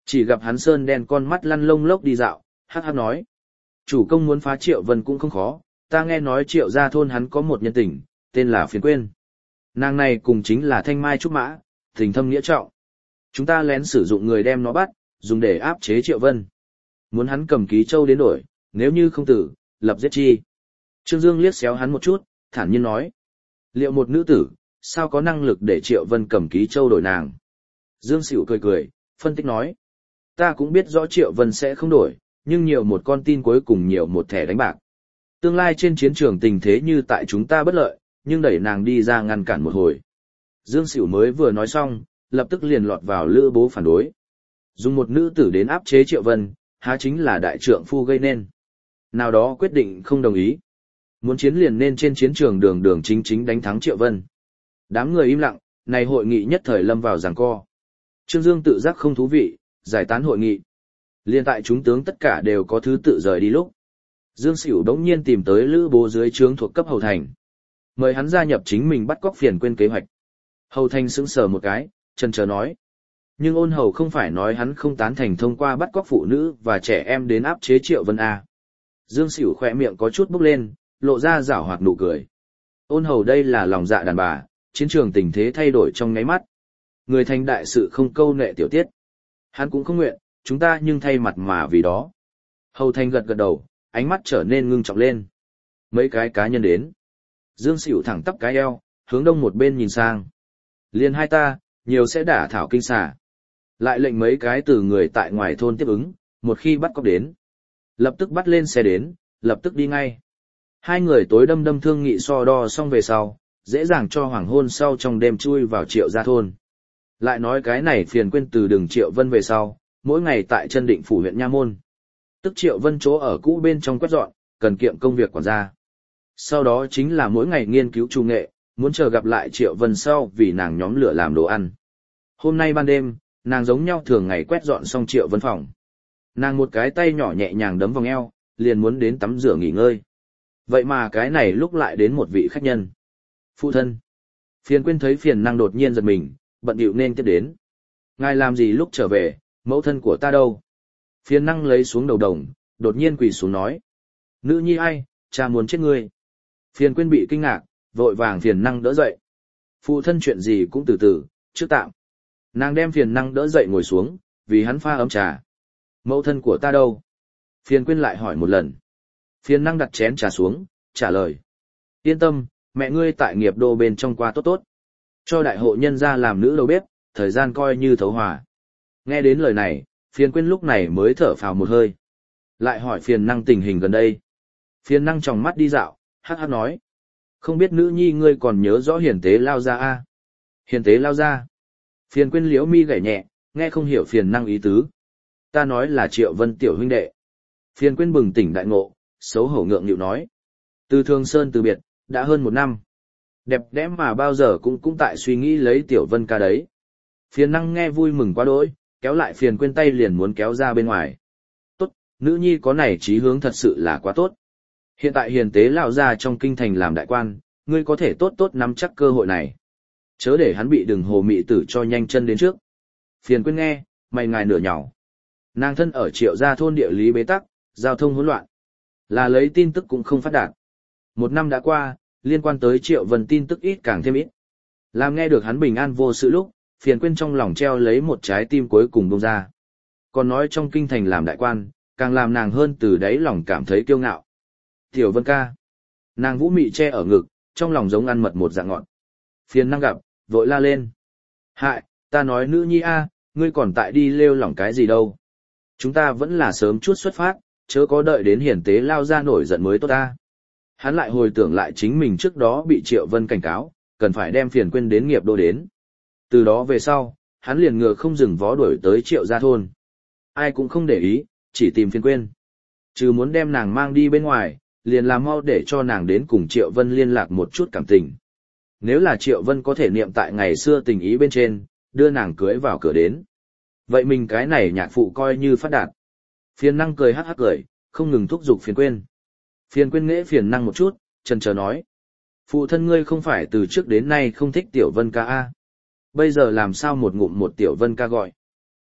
Chỉ gặp hắn sơn đen con mắt lăn lông lốc đi dạo, hắc hắc nói. Chủ công muốn phá Triệu Vân cũng không khó, ta nghe nói Triệu gia thôn hắn có một nhân tình, tên là Phiền Quyên. Nàng này cùng chính là Thanh Mai Trúc Mã, tình thâm nghĩa trọng. Chúng ta lén sử dụng người đem nó bắt, dùng để áp chế Triệu Vân. Muốn hắn cầm ký châu đến đổi, nếu như không tử, lập giết chi. Trương Dương liếc xéo hắn một chút, thản nhiên nói. Liệu một nữ tử, sao có năng lực để Triệu Vân cầm ký châu đổi nàng? Dương Sửu cười cười, phân tích nói. Ta cũng biết rõ Triệu Vân sẽ không đổi, nhưng nhiều một con tin cuối cùng nhiều một thẻ đánh bạc. Tương lai trên chiến trường tình thế như tại chúng ta bất lợi, nhưng đẩy nàng đi ra ngăn cản một hồi. Dương Sửu mới vừa nói xong, lập tức liền lọt vào Lữ Bố phản đối. Dùng một nữ tử đến áp chế Triệu Vân, há chính là đại trượng phu gây nên. Nào đó quyết định không đồng ý. Muốn chiến liền nên trên chiến trường đường đường chính chính đánh thắng Triệu Vân. Đám người im lặng, này hội nghị nhất thời lâm vào giằng co. Trương Dương tự giác không thú vị, giải tán hội nghị. Liên tại chúng tướng tất cả đều có thứ tự rời đi lúc. Dương Sửu đống nhiên tìm tới Lữ Bố dưới trướng thuộc cấp Hầu Thành. Mời hắn gia nhập chính mình bắt cóc Phiền Quyên kế hoạch. Hầu Thành sững sờ một cái, chần chờ nói. Nhưng Ôn Hầu không phải nói hắn không tán thành thông qua bắt cóc phụ nữ và trẻ em đến áp chế Triệu Vân à. Dương Sửu khỏe miệng có chút bốc lên, lộ ra giảo hoạt nụ cười. Ôn Hầu đây là lòng dạ đàn bà, chiến trường tình thế thay đổi trong nháy mắt. Người thành đại sự không câu nệ tiểu tiết. Hắn cũng không nguyện, chúng ta nhưng thay mặt mà vì đó. Hầu Thành gật gật đầu, ánh mắt trở nên ngưng trọng lên. Mấy cái cá nhân đến. Dương Sửu thẳng tắp cái eo, hướng đông một bên nhìn sang. Liên hai ta, nhiều sẽ đả thảo kinh xà. Lại lệnh mấy cái từ người tại ngoài thôn tiếp ứng, một khi bắt cóc đến. Lập tức bắt lên xe đến, lập tức đi ngay. Hai người tối đâm đâm thương nghị so đo xong về sau, dễ dàng cho hoàng hôn sau trong đêm chui vào Triệu gia thôn. Lại nói cái này Phiền Quyên từ đường Triệu Vân về sau, mỗi ngày tại chân định phủ huyện Nha Môn. Tức Triệu Vân chỗ ở cũ bên trong quét dọn, cần kiệm công việc quản gia. Sau đó chính là mỗi ngày nghiên cứu trù nghệ, muốn chờ gặp lại Triệu Vân sau vì nàng nhóm lửa làm đồ ăn. Hôm nay ban đêm, nàng giống nhau thường ngày quét dọn xong Triệu Vân phòng. Nàng một cái tay nhỏ nhẹ nhàng đấm vòng eo, liền muốn đến tắm rửa nghỉ ngơi. Vậy mà cái này lúc lại đến một vị khách nhân. Phụ thân. Phiền Quyên thấy Phiền Năng đột nhiên giật mình, bận bịu nên tiếp đến. Ngài làm gì lúc trở về, mẫu thân của ta đâu? Phiền Năng lấy xuống đầu đồng, đột nhiên quỳ xuống nói. Nữ nhi ai, cha muốn chết ngươi. Phiền Quyên bị kinh ngạc, vội vàng Phiền Năng đỡ dậy. Phụ thân chuyện gì cũng từ từ, trước tạm. Nàng đem Phiền Năng đỡ dậy ngồi xuống, vì hắn pha ấm trà. Mẫu thân của ta đâu? Phiền Quyên lại hỏi một lần. Phiền Năng đặt chén trà xuống, trả lời. Yên tâm, mẹ ngươi tại nghiệp đô bên trong qua tốt tốt. Cho đại hộ nhân ra làm nữ đầu bếp, thời gian coi như thấu hòa. Nghe đến lời này, Phiền Quyên lúc này mới thở phào một hơi. Lại hỏi Phiền Năng tình hình gần đây. Phiền Năng tròng mắt đi dạo, hắc hắc nói. Không biết nữ nhi ngươi còn nhớ rõ hiền tế lao ra a? Hiền tế lao ra. Phiền Quyên liễu mi gảy nhẹ, nghe không hiểu Phiền Năng ý tứ. Ta nói là Triệu Vân tiểu huynh đệ. Phiền Quyên bừng tỉnh đại ngộ, xấu hổ ngượng nghịu nói. Từ Thường Sơn từ biệt, đã hơn 1 năm. Đẹp đẽ mà bao giờ cũng tại suy nghĩ lấy Tiểu Vân ca đấy. Phiền Năng nghe vui mừng quá đỗi, kéo lại Phiền Quyên tay liền muốn kéo ra bên ngoài. Tốt, nữ nhi có này chí hướng thật sự là quá tốt. Hiện tại hiền tế lão gia trong kinh thành làm đại quan, ngươi có thể tốt tốt nắm chắc cơ hội này. Chớ để hắn bị Đừng Hồ mị tử cho nhanh chân đến trước. Phiền Quyên nghe, mày ngài nửa nhỏ. Nàng thân ở Triệu gia thôn địa lý bế tắc, giao thông hỗn loạn. Là lấy tin tức cũng không phát đạt. 1 năm đã qua, liên quan tới Triệu Vân tin tức ít càng thêm ít. Làm nghe được hắn bình an vô sự lúc, Phiền Quyên trong lòng treo lấy một trái tim cuối cùng bông ra. Còn nói trong kinh thành làm đại quan, càng làm nàng hơn từ đáy lòng cảm thấy kiêu ngạo. Tiểu Vân ca. Nàng vũ mị che ở ngực, trong lòng giống ăn mật một dạng ngọt. Phiền Năng gặp, vội la lên. Hại, ta nói nữ nhi a, ngươi còn tại đi lêu lỏng cái gì đâu. Chúng ta vẫn là sớm chút xuất phát, chớ có đợi đến hiển tế lao ra nổi giận mới tốt ta. Hắn lại hồi tưởng lại chính mình trước đó bị Triệu Vân cảnh cáo, cần phải đem Phiền Quyên đến nghiệp đô đến. Từ đó về sau, hắn liền ngựa không dừng vó đuổi tới Triệu gia thôn. Ai cũng không để ý, chỉ tìm Phiền Quyên. Trừ muốn đem nàng mang đi bên ngoài, liền làm mau để cho nàng đến cùng Triệu Vân liên lạc một chút cảm tình. Nếu là Triệu Vân có thể niệm tại ngày xưa tình ý bên trên, đưa nàng cưới vào cửa đến. Vậy mình cái này nhạc phụ coi như phát đạt. Phiền Năng cười hắc hắc cười, không ngừng thúc giục Phiền Quyên. Phiền Quyên nghễ Phiền Năng một chút, chần chờ nói. Phụ thân ngươi không phải từ trước đến nay không thích Tiểu Vân ca a. Bây giờ làm sao một ngụm một Tiểu Vân ca gọi.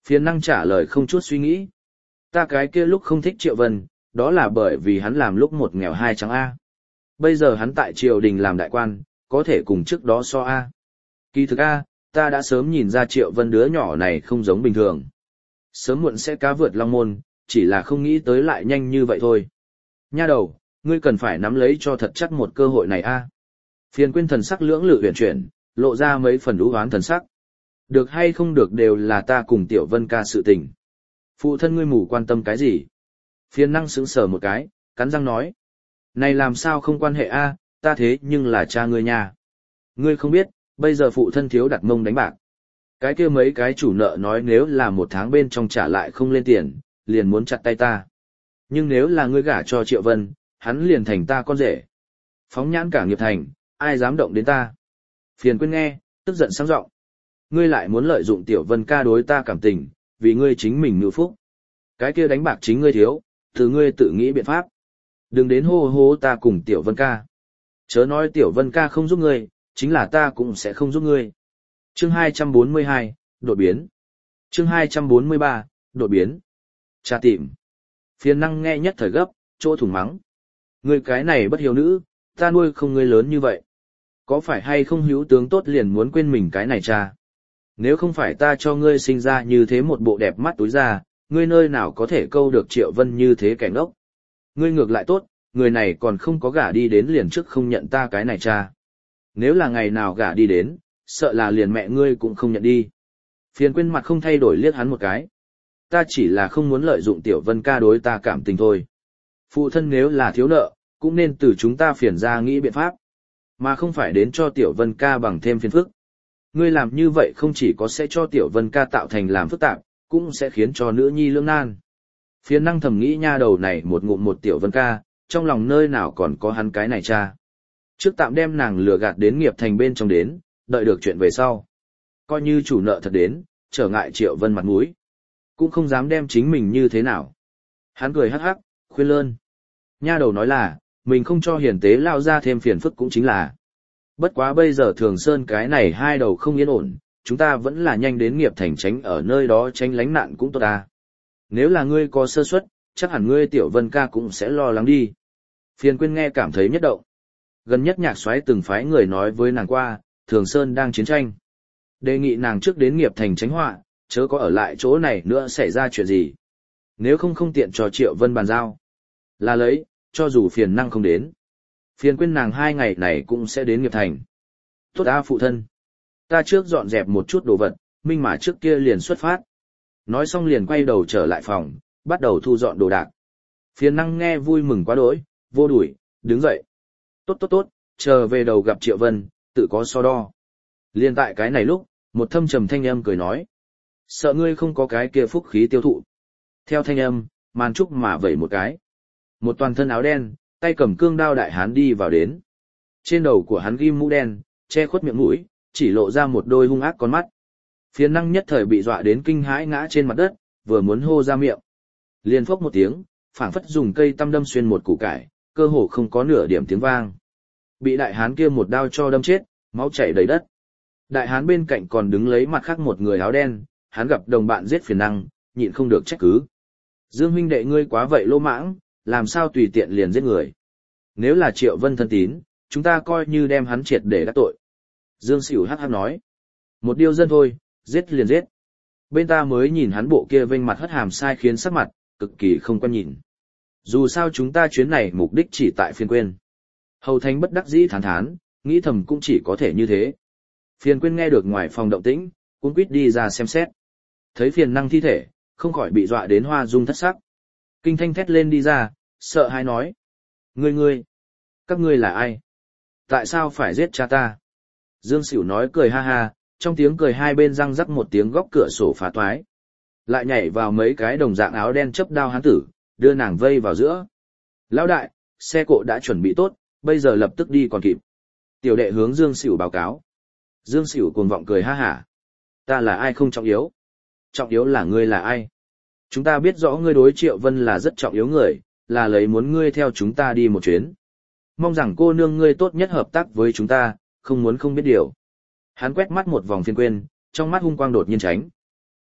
Phiền năng trả lời không chút suy nghĩ. Ta cái kia lúc không thích Triệu Vân, đó là bởi vì hắn làm lúc một nghèo hai trắng A. Bây giờ hắn tại triều đình làm đại quan, có thể cùng trước đó so A. Kỳ thực A, ta đã sớm nhìn ra Triệu Vân đứa nhỏ này không giống bình thường. Sớm muộn sẽ cá vượt long môn, chỉ là không nghĩ tới lại nhanh như vậy thôi. Nha đầu, ngươi cần phải nắm lấy cho thật chắc một cơ hội này A. Phiền Quyên thần sắc lưỡng lự huyền chuyển, lộ ra mấy phần đú hoán thần sắc. Được hay không được đều là ta cùng Tiểu Vân ca sự tình. Phụ thân ngươi mù quan tâm cái gì? Phiền năng sững sờ một cái, cắn răng nói. Này làm sao không quan hệ a, ta thế nhưng là cha ngươi nha. Ngươi không biết, bây giờ phụ thân thiếu đặt mông đánh bạc. Cái kia mấy cái chủ nợ nói nếu là 1 tháng bên trong trả lại không lên tiền, liền muốn chặt tay ta. Nhưng nếu là ngươi gả cho Triệu Vân, hắn liền thành ta con rể. Phóng nhãn cả nghiệp thành, ai dám động đến ta. Phiền Quyên nghe, tức giận sáng giọng. Ngươi lại muốn lợi dụng Tiểu Vân ca đối ta cảm tình, vì ngươi chính mình ngự phúc. Cái kia đánh bạc chính ngươi thiếu, từ ngươi tự nghĩ biện pháp. Đừng đến hô hô ta cùng Tiểu Vân ca. Chớ nói Tiểu Vân ca không giúp ngươi, chính là ta cũng sẽ không giúp ngươi. Chương 242, đột biến. Chương 243, đột biến. Cha tìm. Phiền năng nghe nhất thời gấp, chỗ thủng mắng. Ngươi cái này bất hiếu nữ, ta nuôi không ngươi lớn như vậy. Có phải hay không hữu tướng tốt liền muốn quên mình cái này cha? Nếu không phải ta cho ngươi sinh ra như thế một bộ đẹp mắt túi ra, ngươi nơi nào có thể câu được Triệu Vân như thế kẻ ngốc? Ngươi ngược lại tốt, người này còn không có gả đi đến liền trước không nhận ta cái này cha. Nếu là ngày nào gả đi đến, sợ là liền mẹ ngươi cũng không nhận đi. Phiền Quyên mặt không thay đổi liếc hắn một cái. Ta chỉ là không muốn lợi dụng Tiểu Vân ca đối ta cảm tình thôi. Phụ thân nếu là thiếu nợ, cũng nên từ chúng ta phiền ra nghĩ biện pháp, mà không phải đến cho Tiểu Vân ca bằng thêm phiền phức. Ngươi làm như vậy không chỉ có sẽ cho Tiểu Vân ca tạo thành làm phức tạp, cũng sẽ khiến cho nữ nhi lưỡng nan. Phiền năng thầm nghĩ nha đầu này một ngụm một Tiểu Vân ca, trong lòng nơi nào còn có hắn cái này cha. Trước tạm đem nàng lừa gạt đến nghiệp thành bên trong đến, đợi được chuyện về sau. Coi như chủ nợ thật đến, trở ngại Triệu Vân mặt mũi, cũng không dám đem chính mình như thế nào. Hắn cười hắc hắc, khuyên lơn. Nha đầu nói là, mình không cho hiền tế lao ra thêm phiền phức cũng chính là. Bất quá bây giờ Thường Sơn cái này hai đầu không yên ổn, chúng ta vẫn là nhanh đến nghiệp thành tránh ở nơi đó tránh lánh nạn cũng tốt ta. Nếu là ngươi có sơ suất, chắc hẳn ngươi Tiểu Vân ca cũng sẽ lo lắng đi. Phiền Quyên nghe cảm thấy nhất động. Gần nhất Nhạc Soái từng phái người nói với nàng qua, Thường Sơn đang chiến tranh. Đề nghị nàng trước đến nghiệp thành tránh họa, chớ có ở lại chỗ này nữa xảy ra chuyện gì. Nếu không không tiện cho Triệu Vân bàn giao. Là lấy, cho dù phiền năng không đến. Phiền Quyên nàng 2 ngày này cũng sẽ đến nghiệp thành. Tốt ta phụ thân. Ta trước dọn dẹp một chút đồ vật, minh mà trước kia liền xuất phát. Nói xong liền quay đầu trở lại phòng, bắt đầu thu dọn đồ đạc. Phiền năng nghe vui mừng quá đỗi, vô đuổi, đứng dậy. Tốt, chờ về đầu gặp Triệu Vân, tự có so đo. Liên tại cái này lúc, một thâm trầm thanh âm cười nói. Sợ ngươi không có cái kia phúc khí tiêu thụ. Theo thanh âm, màn trúc mà vẩy một cái. Một toàn thân áo đen, tay cầm cương đao đại hán đi vào đến. Trên đầu của hắn ghim mũ đen, che khuất miệng mũi, chỉ lộ ra một đôi hung ác con mắt. Phiền năng nhất thời bị dọa đến kinh hãi ngã trên mặt đất, vừa muốn hô ra miệng. Liền phốc một tiếng, phảng phất dùng cây tăm đâm xuyên một củ cải, cơ hồ không có nửa điểm tiếng vang. Bị đại hán kia một đao cho đâm chết, máu chảy đầy đất. Đại hán bên cạnh còn đứng lấy mặt khác một người áo đen, hắn gặp đồng bạn giết phiền năng, nhịn không được trách cứ. Dương huynh đệ ngươi quá vậy lô mãng, làm sao tùy tiện liền giết người. Nếu là Triệu Vân thân tín, chúng ta coi như đem hắn triệt để đắc tội. Dương Sửu hắc hắc nói. Một điêu dân thôi, giết liền giết. Bên ta mới nhìn hắn bộ kia vênh mặt hất hàm sai khiến sắc mặt, cực kỳ không quan nhìn. Dù sao chúng ta chuyến này mục đích chỉ tại Phiền Quyên. Hầu Thánh bất đắc dĩ thán thán, nghĩ thầm cũng chỉ có thể như thế. Phiền Quyên nghe được ngoài phòng động tĩnh, cuống quýt đi ra xem xét. Thấy phiền năng thi thể, không khỏi bị dọa đến hoa dung thất sắc. Kinh thanh thét lên đi ra, sợ hãi nói. Ngươi, các ngươi là ai? Tại sao phải giết cha ta? Dương Sửu nói cười ha ha, trong tiếng cười hai bên răng rắc một tiếng góc cửa sổ phá toái. Lại nhảy vào mấy cái đồng dạng áo đen chấp đao hán tử, đưa nàng vây vào giữa. Lão đại, xe cộ đã chuẩn bị tốt, bây giờ lập tức đi còn kịp. Tiểu đệ hướng Dương Sửu báo cáo. Dương Sửu cuồng vọng cười ha hả. Ta là ai không trọng yếu. Trọng yếu là ngươi là ai. Chúng ta biết rõ ngươi đối Triệu Vân là rất trọng yếu người, là lấy muốn ngươi theo chúng ta đi một chuyến. Mong rằng cô nương ngươi tốt nhất hợp tác với chúng ta, không muốn không biết điều. Hắn quét mắt một vòng Phiền Quyên, trong mắt hung quang đột nhiên tránh.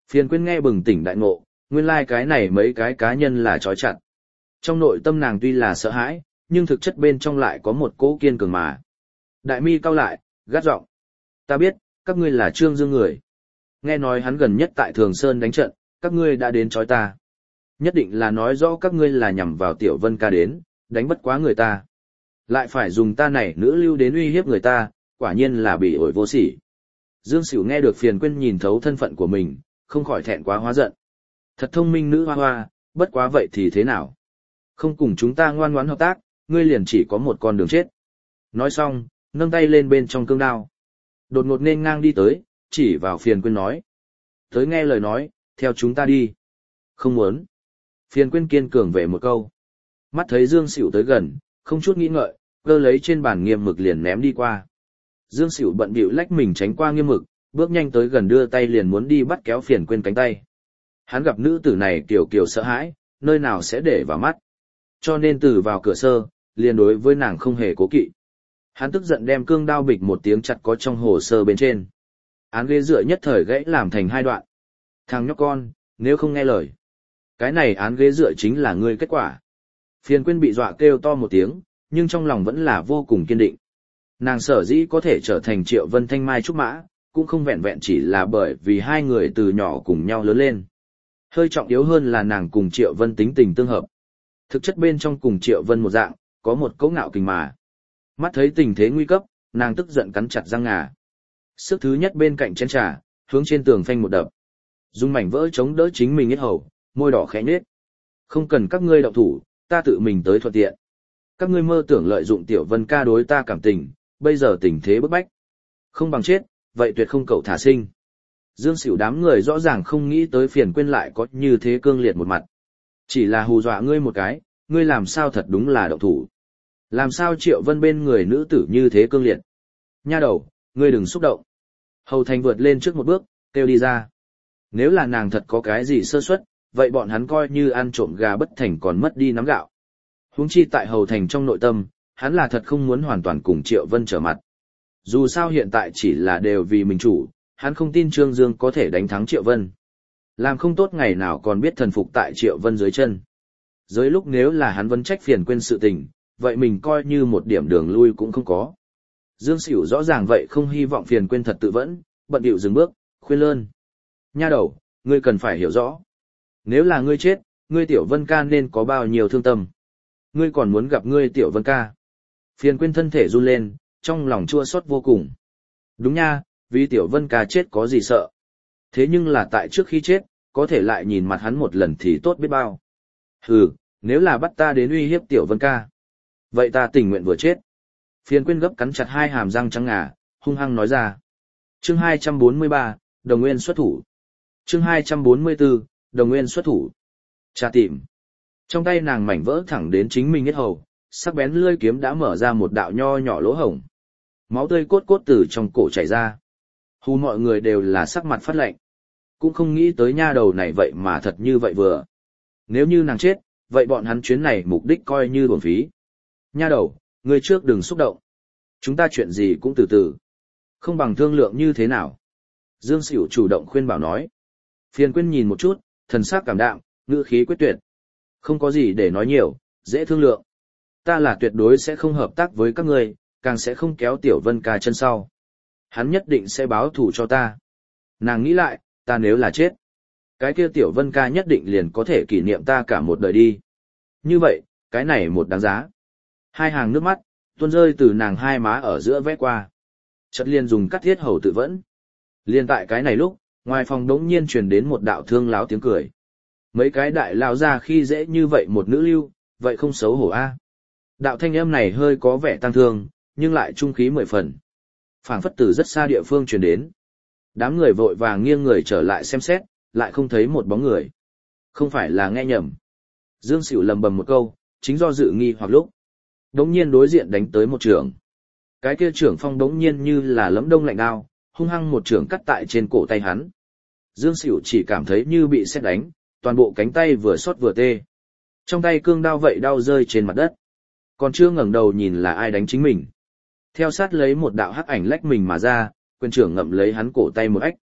Phiền Quyên nghe bừng tỉnh đại ngộ, nguyên lai cái này mấy cái cá nhân là trói chặt. Trong nội tâm nàng tuy là sợ hãi, nhưng thực chất bên trong lại có một cỗ kiên cường mà. Đại mi cau lại, gắt giọng. Ta biết, các ngươi là Trương Dương người. Nghe nói hắn gần nhất tại Thường Sơn đánh trận, các ngươi đã đến trói ta. Nhất định là nói rõ các ngươi là nhằm vào Tiểu Vân ca đến, đánh bất quá người ta. Lại phải dùng ta này nữ lưu đến uy hiếp người ta, quả nhiên là bị ổi vô sỉ. Dương Sửu nghe được Phiền Quyên nhìn thấu thân phận của mình, không khỏi thẹn quá hóa giận. Thật thông minh nữ hoa hoa, bất quá vậy thì thế nào? Không cùng chúng ta ngoan ngoãn hợp tác, ngươi liền chỉ có một con đường chết. Nói xong, nâng tay lên bên trong cương đao. Đột ngột nên ngang đi tới, chỉ vào Phiền Quyên nói. Tới nghe lời nói, theo chúng ta đi. Không muốn. Phiền Quyên kiên cường về một câu. Mắt thấy Dương Sửu tới gần, không chút nghĩ ngợi, cơ lấy trên bàn nghiêm mực liền ném đi qua. Dương Sửu bận bịu lách mình tránh qua nghiêm mực, bước nhanh tới gần đưa tay liền muốn đi bắt kéo Phiền Quyên cánh tay. Hắn gặp nữ tử này kiểu kiểu sợ hãi, nơi nào sẽ để vào mắt. Cho nên từ vào cửa sơ, liền đối với nàng không hề cố kỵ. Hắn tức giận đem cương đao bịch một tiếng chặt có trong hồ sơ bên trên. Án ghế dựa nhất thời gãy làm thành hai đoạn. Thằng nhóc con, nếu không nghe lời. Cái này án ghế dựa chính là ngươi kết quả. Phiền Quyên bị dọa kêu to một tiếng, nhưng trong lòng vẫn là vô cùng kiên định. Nàng sở dĩ có thể trở thành Triệu Vân thanh mai trúc mã, cũng không vẹn vẹn chỉ là bởi vì hai người từ nhỏ cùng nhau lớn lên. Hơi trọng yếu hơn là nàng cùng Triệu Vân tính tình tương hợp. Thực chất bên trong cùng Triệu Vân một dạng, có một cấu ngạo kình mà. Mắt thấy tình thế nguy cấp, nàng tức giận cắn chặt răng ngà. Sức thứ nhất bên cạnh chén trà, hướng trên tường phanh một đập. Dùng mảnh vỡ chống đỡ chính mình yết hầu, môi đỏ khẽ nhếch. Không cần các ngươi động thủ, ta tự mình tới thuận tiện. Các ngươi mơ tưởng lợi dụng Tiểu Vân ca đối ta cảm tình, bây giờ tình thế bức bách. Không bằng chết, vậy tuyệt không cậu thả sinh. Dương Sửu đám người rõ ràng không nghĩ tới Phiền Quyên lại có như thế cương liệt một mặt. Chỉ là hù dọa ngươi một cái, ngươi làm sao thật đúng là động thủ. Làm sao Triệu Vân bên người nữ tử như thế cương liệt. Nha đầu, ngươi đừng xúc động. Hầu Thành vượt lên trước một bước, kêu đi ra. Nếu là nàng thật có cái gì sơ suất, vậy bọn hắn coi như ăn trộm gà bất thành còn mất đi nắm gạo. Huống chi tại Hầu Thành trong nội tâm, hắn là thật không muốn hoàn toàn cùng Triệu Vân trở mặt. Dù sao hiện tại chỉ là đều vì mình chủ, hắn không tin Trương Dương có thể đánh thắng Triệu Vân. Làm không tốt ngày nào còn biết thần phục tại Triệu Vân dưới chân. Dưới lúc nếu là hắn vẫn trách Phiền Quyên sự tình, vậy mình coi như một điểm đường lui cũng không có. Dương Sửu rõ ràng vậy không hy vọng Phiền Quyên thật tự vẫn, bận điệu dừng bước, khuyên lơn. Nha đầu, ngươi cần phải hiểu rõ. Nếu là ngươi chết, ngươi Tiểu Vân ca nên có bao nhiêu thương tâm. Ngươi còn muốn gặp ngươi Tiểu Vân ca. Phiền Quyên thân thể run lên, trong lòng chua xót vô cùng. Đúng nha, vì Tiểu Vân ca chết có gì sợ. Thế nhưng là tại trước khi chết, có thể lại nhìn mặt hắn một lần thì tốt biết bao. Hừ, nếu là bắt ta đến uy hiếp Tiểu Vân ca. Vậy ta tình nguyện vừa chết. Phiền Quyên gấp cắn chặt hai hàm răng trắng ngà, hung hăng nói ra. Chương 243, Đồng Nguyên xuất thủ. Chương 244, Đồng Nguyên xuất thủ. Trà tìm. Trong tay nàng mảnh vỡ thẳng đến chính mình yết hầu, sắc bén lưỡi kiếm đã mở ra một đạo nho nhỏ lỗ hổng. Máu tươi cốt cốt từ trong cổ chảy ra. Hù mọi người đều là sắc mặt phát lạnh. Cũng không nghĩ tới nha đầu này vậy mà thật như vậy vừa. Nếu như nàng chết, vậy bọn hắn chuyến này mục đích coi như uổng phí. Nha đầu, ngươi trước đừng xúc động. Chúng ta chuyện gì cũng từ từ. Không bằng thương lượng như thế nào. Dương Sửu chủ động khuyên bảo nói. Phiền Quyên nhìn một chút, thần sắc cảm đạm, ngữ khí quyết tuyệt. Không có gì để nói nhiều, dễ thương lượng. Ta là tuyệt đối sẽ không hợp tác với các ngươi, càng sẽ không kéo Tiểu Vân ca chân sau. Hắn nhất định sẽ báo thù cho ta. Nàng nghĩ lại, ta nếu là chết, cái kia Tiểu Vân ca nhất định liền có thể kỷ niệm ta cả một đời đi. Như vậy, cái này một đáng giá. Hai hàng nước mắt, tuôn rơi từ nàng hai má ở giữa vẽ qua. Chợt liền dùng cắt thiết hầu tự vẫn. Liên tại cái này lúc, ngoài phòng đống nhiên truyền đến một đạo thương láo tiếng cười. Mấy cái đại lao ra khi dễ như vậy một nữ lưu, vậy không xấu hổ a. Đạo thanh âm này hơi có vẻ tăng thương, nhưng lại trung khí mười phần. Phảng phất từ rất xa địa phương truyền đến. Đám người vội vàng nghiêng người trở lại xem xét, lại không thấy một bóng người. Không phải là nghe nhầm. Dương Sửu lầm bầm một câu, chính do dự nghi hoặc lúc. Đống nhiên đối diện đánh tới một trưởng. Cái kia trưởng phong đống nhiên như là lấm đông lạnh đao, hung hăng một trưởng cắt tại trên cổ tay hắn. Dương Sửu chỉ cảm thấy như bị sét đánh, toàn bộ cánh tay vừa xót vừa tê. Trong tay cương đao vậy đau rơi trên mặt đất. Còn chưa ngẩng đầu nhìn là ai đánh chính mình. Theo sát lấy một đạo hắc ảnh lách mình mà ra, quyền trưởng ngậm lấy hắn cổ tay một ách.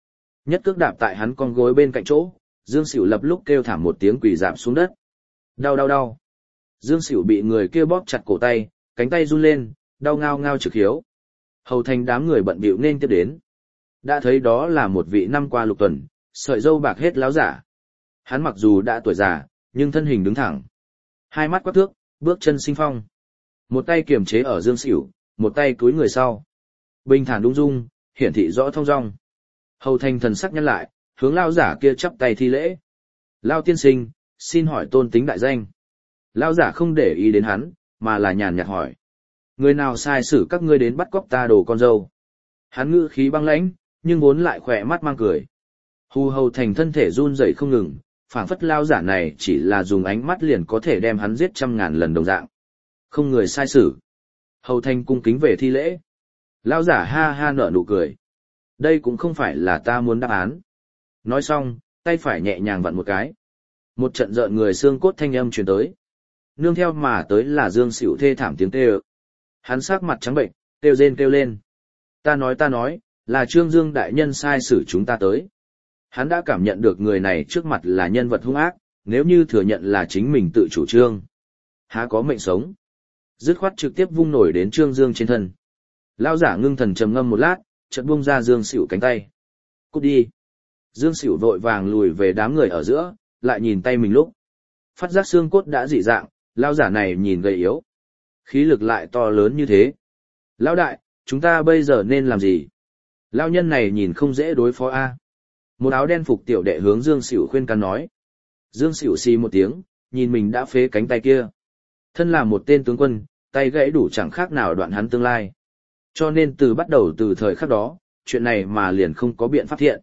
Nhất cước đạp tại hắn con gối bên cạnh chỗ, Dương Sửu lập lúc kêu thảm một tiếng quỳ rạp xuống đất. Đau đau đau. Dương Sửu bị người kia bóp chặt cổ tay, cánh tay run lên, đau ngao ngao trực hiếu. Hầu thành đám người bận bịu nên tiếp đến. Đã thấy đó là một vị năm qua lục tuần, sợi râu bạc hết láo giả. Hắn mặc dù đã tuổi già, nhưng thân hình đứng thẳng. Hai mắt quắc thước, bước chân sinh phong. Một tay kiềm chế ở Dương Sửu, một tay cúi người sau. Bình thản ung dung, hiển thị rõ thông dong. Hầu thành thần sắc nhăn lại, hướng lao giả kia chắp tay thi lễ. Lao tiên sinh, xin hỏi tôn tính đại danh. Lao giả không để ý đến hắn, mà là nhàn nhạt hỏi. Người nào sai xử các ngươi đến bắt cóc ta đồ con dâu? Hắn ngữ khí băng lãnh, nhưng vốn lại khỏe mắt mang cười. Hù hầu thành thân thể run rẩy không ngừng, phảng phất lao giả này chỉ là dùng ánh mắt liền có thể đem hắn giết 100.000 lần đồng dạng. Không người sai xử. Hầu thành cung kính về thi lễ. Lao giả ha ha nở nụ cười. Đây cũng không phải là ta muốn đáp án. Nói xong, tay phải nhẹ nhàng vặn một cái. Một trận rợn người xương cốt thanh âm truyền tới. Nương theo mà tới là Dương Sửu thê thảm tiếng kêu. Hắn sắc mặt trắng bệnh, kêu rên kêu lên. Ta nói, là Trương Dương đại nhân sai xử chúng ta tới. Hắn đã cảm nhận được người này trước mặt là nhân vật hung ác, nếu như thừa nhận là chính mình tự chủ trương. Há có mệnh sống. Dứt khoát trực tiếp vung nổi đến Trương Dương trên thân. Lão giả ngưng thần trầm ngâm một lát, chợt buông ra Dương Sửu cánh tay. Cút đi. Dương Sửu vội vàng lùi về đám người ở giữa, lại nhìn tay mình lúc. Phát giác xương cốt đã dị dạng, lão giả này nhìn gầy yếu. Khí lực lại to lớn như thế. Lão đại, chúng ta bây giờ nên làm gì? Lão nhân này nhìn không dễ đối phó a. Một áo đen phục tiểu đệ hướng Dương Sửu khuyên can nói. Dương Sửu xì một tiếng, nhìn mình đã phế cánh tay kia. Thân là một tên tướng quân, tay gãy đủ chẳng khác nào đoạn hắn tương lai. Cho nên từ bắt đầu từ thời khắc đó, chuyện này mà liền không có biện pháp thiện.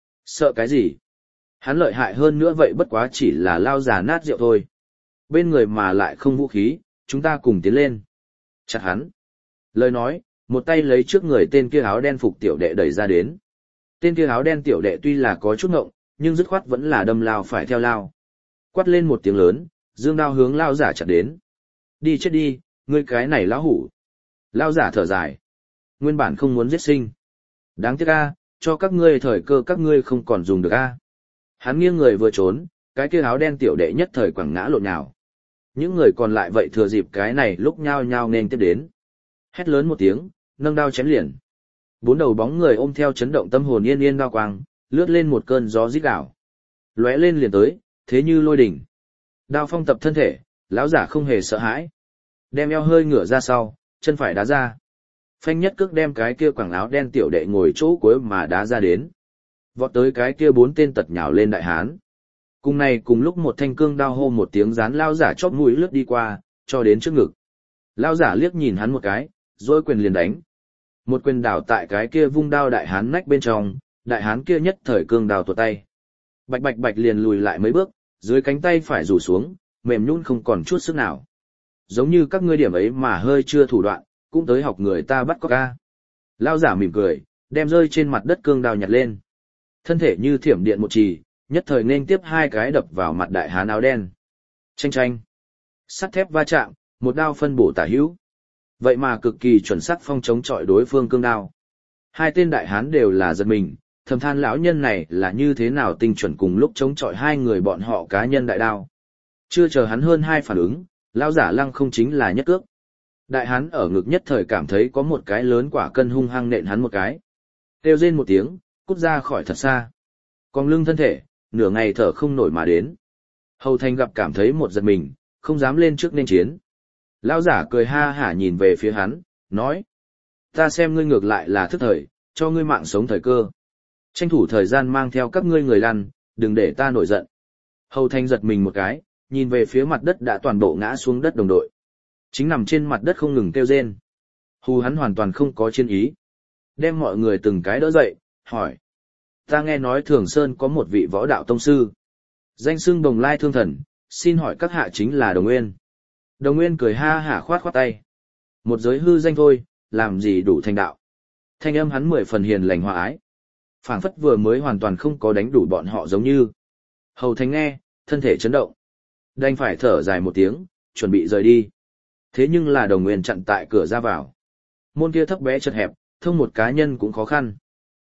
Sợ cái gì? Hắn lợi hại hơn nữa vậy bất quá chỉ là lao già nát rượu thôi. Bên người mà lại không vũ khí, chúng ta cùng tiến lên. Chặt hắn. Lời nói, một tay lấy trước người tên kia áo đen phục tiểu đệ đẩy ra đến. Tên kia áo đen tiểu đệ tuy là có chút ngộng, nhưng dứt khoát vẫn là đâm lao phải theo lao. Quát lên một tiếng lớn, dương đao hướng lao giả chặt đến. Đi chết đi, ngươi cái này lão hủ. Lao giả thở dài. Nguyên bản không muốn giết sinh. Đáng tiếc a, cho các ngươi thời cơ các ngươi không còn dùng được a. Hắn nghiêng người vừa trốn, cái kia áo đen tiểu đệ nhất thời quẳng ngã lộn nhào. Những người còn lại vậy thừa dịp cái này lúc nhao nhao nên tiếp đến. Hét lớn một tiếng, nâng đao chém liền. Bốn đầu bóng người ôm theo chấn động tâm hồn yên yên đao quang, lướt lên một cơn gió rít gào. Lóe lên liền tới, thế như lôi đỉnh. Đao phong tập thân thể, lão giả không hề sợ hãi. Đem eo hơi ngửa ra sau, chân phải đá ra. Phanh nhất cước đem cái kia quảng áo đen tiểu đệ ngồi chỗ cuối mà đá ra đến. Vọt tới cái kia bốn tên tật nhào lên đại hán. Cùng này cùng lúc một thanh cương đao hô một tiếng rán lao giả chóp mũi lướt đi qua, cho đến trước ngực. Lao giả liếc nhìn hắn một cái, rồi quyền liền đánh. Một quyền đảo tại cái kia vung đao đại hán nách bên trong, đại hán kia nhất thời cương đào tuột tay. Bạch bạch bạch liền lùi lại mấy bước, dưới cánh tay phải rủ xuống, mềm nhũn không còn chút sức nào. Giống như các ngươi điểm ấy mà hơi chưa thủ đoạn, cũng tới học người ta bắt cóc ca. Lao giả mỉm cười, đem rơi trên mặt đất cương đao nhặt lên. Thân thể như thiểm điện một trì, nhất thời nên tiếp hai cái đập vào mặt đại hán áo đen. Chanh chanh. Sắt thép va chạm, một đao phân bổ tả hữu. Vậy mà cực kỳ chuẩn xác phong chống chọi đối phương cương đao. Hai tên đại hán đều là giật mình, thầm than lão nhân này là như thế nào tinh chuẩn cùng lúc chống chọi hai người bọn họ cá nhân đại đao. Chưa chờ hắn hơn hai phản ứng, lão giả lăng không chính là nhất cước. Đại hán ở ngực nhất thời cảm thấy có một cái lớn quả cân hung hăng nện hắn một cái. Kêu rên một tiếng, cút ra khỏi thật xa. Còn lưng thân thể, nửa ngày thở không nổi mà đến. Hầu Thành gặp cảm thấy một giật mình, không dám lên trước nên chiến. Lão giả cười ha hả nhìn về phía hắn, nói. Ta xem ngươi ngược lại là thức thời, cho ngươi mạng sống thời cơ. Tranh thủ thời gian mang theo các ngươi người lăn, đừng để ta nổi giận. Hầu Thành giật mình một cái, nhìn về phía mặt đất đã toàn bộ ngã xuống đất đồng đội. Chính nằm trên mặt đất không ngừng kêu rên. Hù hắn hoàn toàn không có chiến ý. Đem mọi người từng cái đỡ dậy, hỏi. Ta nghe nói Thường Sơn có một vị võ đạo tông sư. Danh xưng Đồng Lai Thương Thần, xin hỏi các hạ chính là Đồng Nguyên. Đồng Nguyên cười ha hả khoát khoát tay. Một giới hư danh thôi, làm gì đủ thành đạo. Thanh âm hắn 10 phần hiền lành hòa ái. Phảng phất vừa mới hoàn toàn không có đánh đủ bọn họ giống như. Hầu Thành nghe, thân thể chấn động. Đành phải thở dài một tiếng, chuẩn bị rời đi. Thế nhưng là Đồng Nguyên chặn tại cửa ra vào. Môn kia thấp bé chật hẹp, thông một cá nhân cũng khó khăn.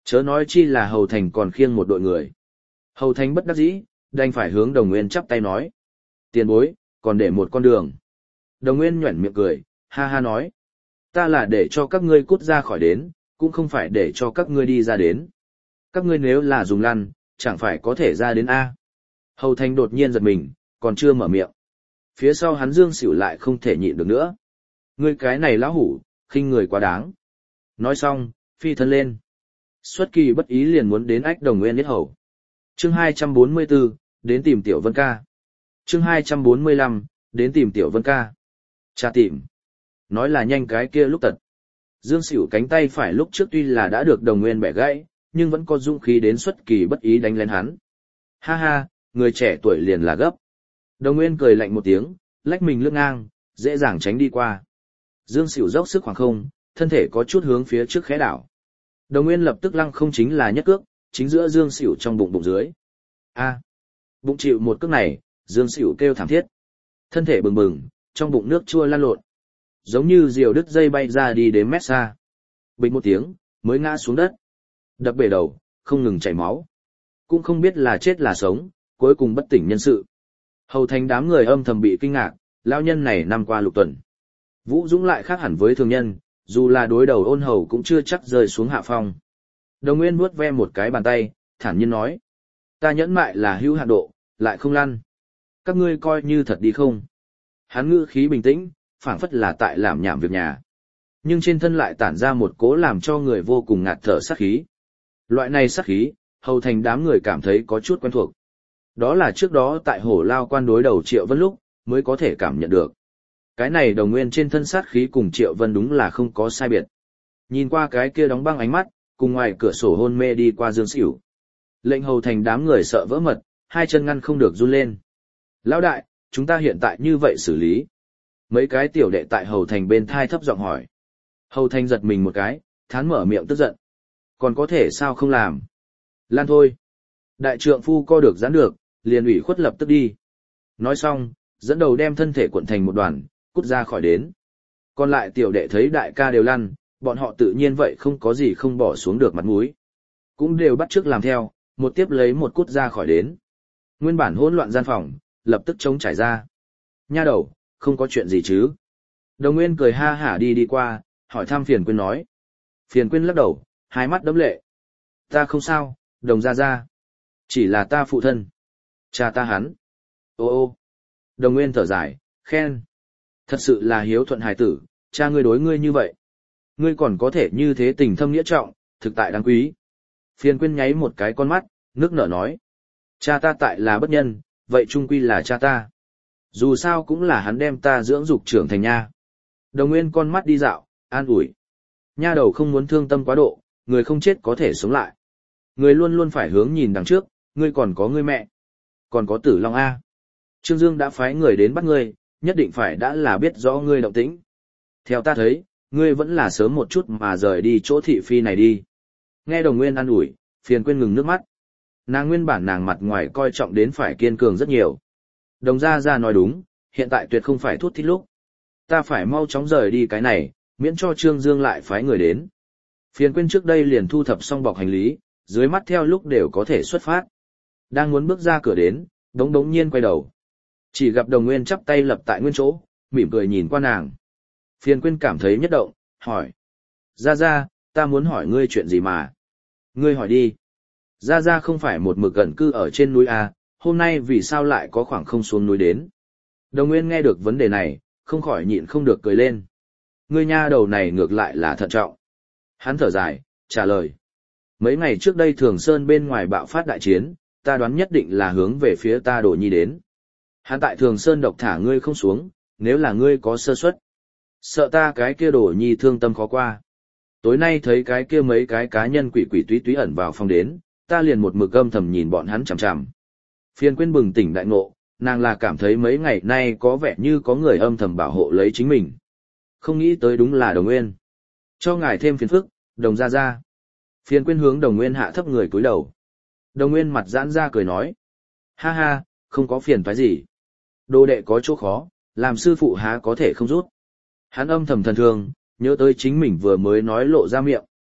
Chớ nói chi là Hầu Thành còn khiêng một đội người. Hầu Thành bất đắc dĩ, đành phải hướng Đồng Nguyên chắp tay nói. Tiền bối, còn để một con đường. Đồng Nguyên nhuẩn miệng cười, ha ha nói. Ta là để cho các ngươi cút ra khỏi đến, cũng không phải để cho các ngươi đi ra đến. Các ngươi nếu là dùng lăn, chẳng phải có thể ra đến A. Hầu Thành đột nhiên giật mình, còn chưa mở miệng. Phía sau hắn Dương Sửu lại không thể nhịn được nữa. Ngươi cái này lão hủ, khinh người quá đáng. Nói xong, phi thân lên. Xuất kỳ bất ý liền muốn đến ách Đồng Nguyên yết hầu. Chương 244, đến tìm Tiểu Vân ca. Chương 245, đến tìm Tiểu Vân ca. Cha tìm. Nói là nhanh cái kia lúc tật. Dương Sửu cánh tay phải lúc trước tuy là đã được Đồng Nguyên bẻ gãy, nhưng vẫn có dũng khí đến xuất kỳ bất ý đánh lên hắn. Ha ha, người trẻ tuổi liền là gấp. Đồng Nguyên cười lạnh một tiếng, lách mình lướt ngang, dễ dàng tránh đi qua. Dương Sửu dốc sức khoảng không, thân thể có chút hướng phía trước khẽ đảo. Đồng Nguyên lập tức lăng không chính là nhất cước, chính giữa Dương Sửu trong bụng dưới. A, bụng chịu một cước này, Dương Sửu kêu thảm thiết. Thân thể bừng bừng, trong bụng nước chua lan lộn. Giống như diều đứt dây bay ra đi đến mét xa. Bịch một tiếng, mới ngã xuống đất. Đập bể đầu, không ngừng chảy máu. Cũng không biết là chết là sống, cuối cùng bất tỉnh nhân sự. Hầu Thành đám người âm thầm bị kinh ngạc, lão nhân này năm qua lục tuần. Vũ Dũng lại khác hẳn với thường nhân, dù là đối đầu Ôn Hầu cũng chưa chắc rơi xuống hạ phong. Đồng Nguyên vuốt ve một cái bàn tay, thản nhiên nói. Ta nhẫn mại là hữu hạn độ, lại không lăn. Các ngươi coi như thật đi không. Hắn ngữ khí bình tĩnh, phảng phất là tại làm nhảm việc nhà. Nhưng trên thân lại tản ra một cỗ làm cho người vô cùng ngạt thở sát khí. Loại này sát khí, Hầu Thành đám người cảm thấy có chút quen thuộc. Đó là trước đó tại Hổ Lao Quan đối đầu Triệu Vân lúc, mới có thể cảm nhận được. Cái này Đồng Nguyên trên thân sát khí cùng Triệu Vân đúng là không có sai biệt. Nhìn qua cái kia đóng băng ánh mắt, cùng ngoài cửa sổ hôn mê đi qua Dương Sửu. Lệnh Hầu Thành đám người sợ vỡ mật, hai chân ngăn không được run lên. Lão đại, chúng ta hiện tại như vậy xử lý. Mấy cái tiểu đệ tại Hầu Thành bên thai thấp giọng hỏi. Hầu Thành giật mình một cái, thán mở miệng tức giận. Còn có thể sao không làm? Lan thôi. Đại trượng phu co được giãn được, liền ủy khuất lập tức đi. Nói xong, dẫn đầu đem thân thể cuộn thành một đoàn, cút ra khỏi đến. Còn lại tiểu đệ thấy đại ca đều lăn, bọn họ tự nhiên vậy không có gì không bỏ xuống được mặt mũi. Cũng đều bắt chước làm theo, một tiếp lấy một cút ra khỏi đến. Nguyên bản hỗn loạn gian phòng, lập tức trống trải ra. Nha đầu, không có chuyện gì chứ? Đồng Nguyên cười ha hả đi qua, hỏi thăm Phiền Quyên nói. Phiền Quyên lắc đầu, hai mắt đẫm lệ. Ta không sao, Đồng gia gia. Chỉ là ta phụ thân. Cha ta hắn. Ô ô. Đồng Nguyên thở dài, khen. Thật sự là hiếu thuận hài tử, cha ngươi đối ngươi như vậy. Ngươi còn có thể như thế tình thâm nghĩa trọng, thực tại đáng quý. Phiền Quyên nháy một cái con mắt, nước nở nói. Cha ta tại là bất nhân, vậy chung quy là cha ta. Dù sao cũng là hắn đem ta dưỡng dục trưởng thành nha. Đồng Nguyên con mắt đi dạo, an ủi. Nha đầu không muốn thương tâm quá độ, người không chết có thể sống lại. Người luôn luôn phải hướng nhìn đằng trước, ngươi còn có ngươi mẹ. Còn có Tử Long A. Trương Dương đã phái người đến bắt ngươi, nhất định phải đã là biết rõ ngươi động tĩnh. Theo ta thấy, ngươi vẫn là sớm một chút mà rời đi chỗ thị phi này đi. Nghe Đồng Nguyên an ủi, Phiền Quyên ngừng nước mắt. Nàng nguyên bản nàng mặt ngoài coi trọng đến phải kiên cường rất nhiều. Đồng gia gia nói đúng, hiện tại tuyệt không phải thút thít lúc. Ta phải mau chóng rời đi cái này, miễn cho Trương Dương lại phái người đến. Phiền Quyên trước đây liền thu thập xong bọc hành lý, dưới mắt theo lúc đều có thể xuất phát. Đang muốn bước ra cửa đến, đống nhiên quay đầu. Chỉ gặp Đồng Nguyên chắp tay lập tại nguyên chỗ, mỉm cười nhìn qua nàng. Phiền Quyên cảm thấy nhất động, hỏi. Gia Gia, ta muốn hỏi ngươi chuyện gì mà. Ngươi hỏi đi. Gia Gia không phải một mực gần cư ở trên núi à, hôm nay vì sao lại có khoảng không xuống núi đến. Đồng Nguyên nghe được vấn đề này, không khỏi nhịn không được cười lên. Ngươi nha đầu này ngược lại là thận trọng. Hắn thở dài, trả lời. Mấy ngày trước đây Thường Sơn bên ngoài bạo phát đại chiến, ta đoán nhất định là hướng về phía ta Đồ Nhi đến. Hắn tại Thường Sơn độc thả ngươi không xuống, nếu là ngươi có sơ suất. Sợ ta cái kia Đồ Nhi thương tâm khó qua. Tối nay thấy cái kia mấy cái cá nhân quỷ quỷ túy túy ẩn vào phòng đến, ta liền một mực âm thầm nhìn bọn hắn chằm chằm. Phiền Quyên bừng tỉnh đại ngộ, nàng là cảm thấy mấy ngày nay có vẻ như có người âm thầm bảo hộ lấy chính mình. Không nghĩ tới đúng là Đồng Nguyên. Cho ngài thêm phiền phức, Đồng gia gia. Phiền Quyên hướng Đồng Nguyên hạ thấp người cúi đầu. Đồng Nguyên mặt giãn ra cười nói. Ha ha, không có phiền phải gì. Đồ đệ có chỗ khó, làm sư phụ há có thể không rút. Hắn âm thầm thần thương, nhớ tới chính mình vừa mới nói lộ ra miệng.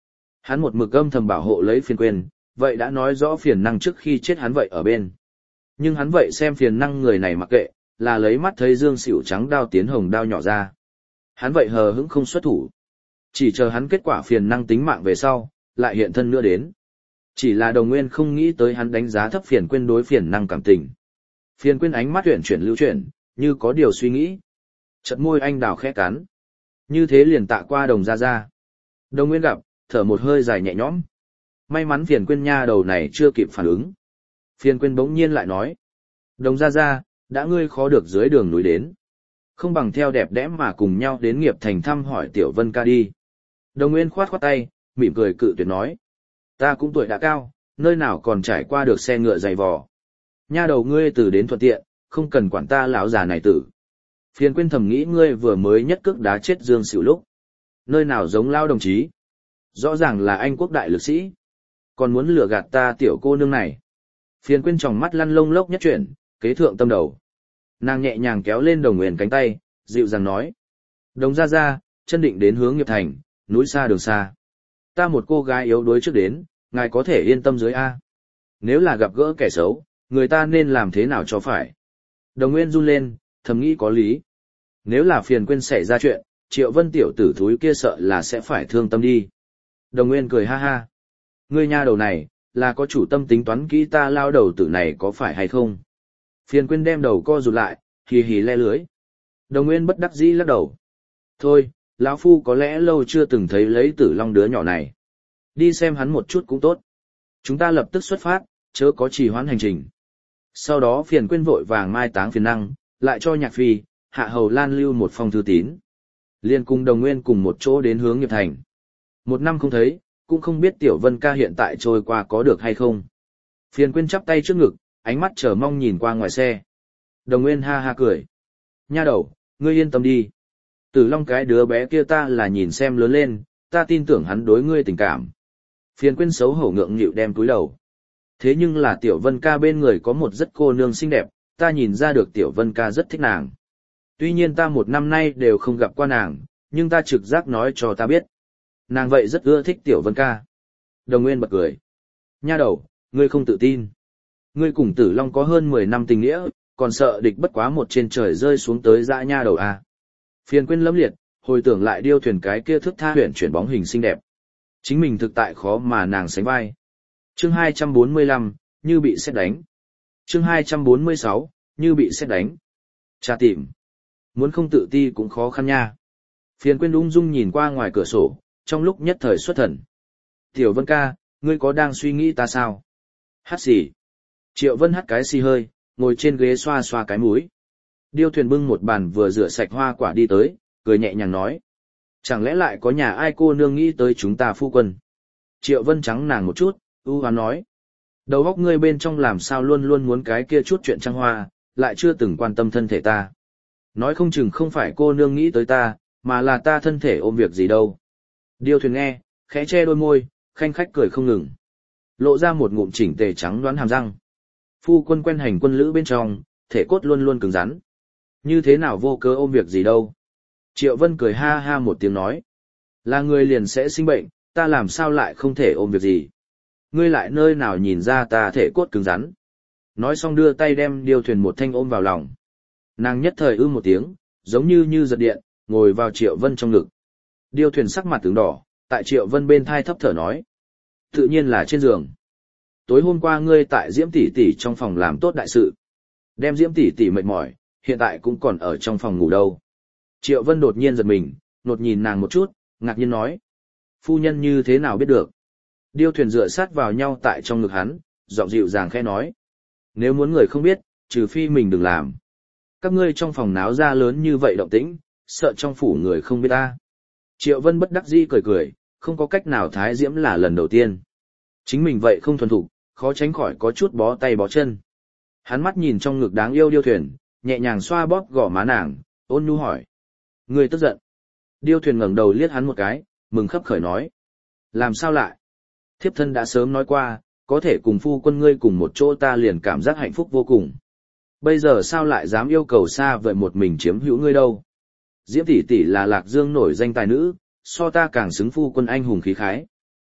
Hắn một mực âm thầm bảo hộ lấy phiền quên, vậy đã nói rõ phiền năng trước khi chết hắn vậy ở bên. Nhưng hắn vậy xem phiền năng người này mặc kệ, là lấy mắt thấy Dương Sửu trắng đao tiến hồng đao nhỏ ra. Hắn vậy hờ hững không xuất thủ. Chỉ chờ hắn kết quả phiền năng tính mạng về sau, lại hiện thân nữa đến. Chỉ là Đồng Nguyên không nghĩ tới hắn đánh giá thấp phiền quên đối phiền năng cảm tình. Phiền quên ánh mắt chuyển lưu chuyển, như có điều suy nghĩ. Chật môi anh đào khẽ cắn. Như thế liền tạ qua Đồng gia gia. Đồng Nguyên gặp, thở một hơi dài nhẹ nhõm. May mắn phiền quên nha đầu này chưa kịp phản ứng. Phiền quên bỗng nhiên lại nói. Đồng gia gia, đã ngươi khó được dưới đường núi đến. Không bằng theo đẹp đẽ mà cùng nhau đến Nghiệp Thành thăm hỏi Tiểu Vân ca đi. Đồng Nguyên khoát khoát tay, mỉm cười cự tuyệt nói. Ta cũng tuổi đã cao, nơi nào còn trải qua được xe ngựa dày vò. Nha đầu ngươi từ đến thuận tiện, không cần quản ta lão già này tử. Phiền quên thầm nghĩ ngươi vừa mới nhất cước đá chết Dương Sửu lúc. Nơi nào giống lao đồng chí. Rõ ràng là anh quốc đại lực sĩ. Còn muốn lừa gạt ta tiểu cô nương này. Phiền quên tròng mắt lăn lông lốc nhất chuyển, kế thượng tâm đầu. Nàng nhẹ nhàng kéo lên Đồng Nguyên cánh tay, dịu dàng nói. Đồng gia gia, chân định đến hướng Nghiệp Thành, núi xa đường xa. Ta một cô gái yếu đuối trước đến, ngài có thể yên tâm dưới A. Nếu là gặp gỡ kẻ xấu, người ta nên làm thế nào cho phải. Đồng Nguyên run lên, thầm nghĩ có lý. Nếu là phiền quên xảy ra chuyện, Triệu Vân tiểu tử thúi kia sợ là sẽ phải thương tâm đi. Đồng Nguyên cười ha ha. Ngươi nha đầu này, là có chủ tâm tính toán kỹ ta lao đầu tử này có phải hay không? Phiền quên đem đầu co rụt lại, hì hì le lưới. Đồng Nguyên bất đắc dĩ lắc đầu. Thôi, lão phu có lẽ lâu chưa từng thấy lấy Tử Long đứa nhỏ này. Đi xem hắn một chút cũng tốt. Chúng ta lập tức xuất phát, chớ có trì hoãn hành trình. Sau đó phiền quên vội vàng mai táng phiền năng, lại cho Nhạc Phi, Hạ Hầu Lan lưu một phong thư tín. Liên cùng Đồng Nguyên cùng một chỗ đến hướng Nghiệp Thành. Một năm không thấy, cũng không biết Tiểu Vân ca hiện tại trôi qua có được hay không. Phiền quên chắp tay trước ngực, ánh mắt chờ mong nhìn qua ngoài xe. Đồng Nguyên ha ha cười. Nha đầu, ngươi yên tâm đi. Tử Long cái đứa bé kia ta là nhìn xem lớn lên, ta tin tưởng hắn đối ngươi tình cảm. Phiền quên xấu hổ ngượng nghịu đem túi đầu. Thế nhưng là Tiểu Vân ca bên người có một rất cô nương xinh đẹp, ta nhìn ra được Tiểu Vân ca rất thích nàng. Tuy nhiên ta một năm nay đều không gặp qua nàng, nhưng ta trực giác nói cho ta biết. Nàng vậy rất ưa thích Tiểu Vân ca. Đồng Nguyên bật cười. Nha đầu, ngươi không tự tin. Ngươi cùng Tử Long có hơn 10 năm tình nghĩa, còn sợ địch bất quá một trên trời rơi xuống tới dã nha đầu à. Phiền quên lẫm liệt, hồi tưởng lại điêu thuyền cái kia thước tha huyền chuyển bóng hình xinh đẹp. Chính mình thực tại khó mà nàng sánh vai. Chương 245, như bị sét đánh. Chương 246, như bị sét đánh. Cha tìm. Muốn không tự ti cũng khó khăn nha. Phiền quên ung dung nhìn qua ngoài cửa sổ, trong lúc nhất thời xuất thần. Tiểu Vân ca, ngươi có đang suy nghĩ ta sao? Hát xì. Triệu Vân hắt cái xì hơi, ngồi trên ghế xoa xoa cái mũi. Điêu thuyền bưng một bàn vừa rửa sạch hoa quả đi tới, cười nhẹ nhàng nói. Chẳng lẽ lại có nhà ai cô nương nghĩ tới chúng ta phu quân? Triệu Vân trắng nàng một chút, ưu hoán nói. Đầu óc ngươi bên trong làm sao luôn luôn muốn cái kia chút chuyện trăng hoa, lại chưa từng quan tâm thân thể ta. Nói không chừng không phải cô nương nghĩ tới ta, mà là ta thân thể ôm việc gì đâu. Điêu thuyền nghe, khẽ che đôi môi, khanh khách cười không ngừng. Lộ ra một ngụm chỉnh tề trắng đoán hàm răng. Phu quân quen hành quân lữ bên trong, thể cốt luôn luôn cứng rắn. Như thế nào vô cớ ôm việc gì đâu. Triệu Vân cười ha ha một tiếng nói. Là người liền sẽ sinh bệnh, ta làm sao lại không thể ôm việc gì. Ngươi lại nơi nào nhìn ra ta thể cốt cứng rắn. Nói xong đưa tay đem điêu thuyền một thanh ôm vào lòng. Nàng nhất thời một tiếng, giống như giật điện, ngồi vào Triệu Vân trong ngực. Điêu thuyền sắc mặt tướng đỏ, tại Triệu Vân bên thai thấp thở nói. Tự nhiên là trên giường. Tối hôm qua ngươi tại Diễm tỷ tỷ trong phòng làm tốt đại sự. Đem Diễm tỷ tỷ mệt mỏi, hiện tại cũng còn ở trong phòng ngủ đâu. Triệu Vân đột nhiên giật mình, nột nhìn nàng một chút, ngạc nhiên nói. Phu nhân như thế nào biết được? Điêu thuyền dựa sát vào nhau tại trong ngực hắn, giọng dịu dàng khẽ nói. Nếu muốn người không biết, trừ phi mình đừng làm. Các ngươi trong phòng náo ra lớn như vậy động tĩnh, sợ trong phủ người không biết ta. Triệu Vân bất đắc dĩ cười cười, không có cách nào Thái Diễm là lần đầu tiên. Chính mình vậy không thuần thục, khó tránh khỏi có chút bó tay bó chân. Hắn mắt nhìn trong ngực đáng yêu điêu thuyền, nhẹ nhàng xoa bóp gò má nàng, ôn nhu hỏi. Ngươi tức giận. Điêu thuyền ngẩng đầu liếc hắn một cái, mừng khấp khởi nói. Làm sao lại? Thiếp thân đã sớm nói qua, có thể cùng phu quân ngươi cùng một chỗ ta liền cảm giác hạnh phúc vô cùng. Bây giờ sao lại dám yêu cầu xa vời một mình chiếm hữu ngươi đâu? Diễm tỷ tỷ là Lạc Dương nổi danh tài nữ, so ta càng xứng phu quân anh hùng khí khái.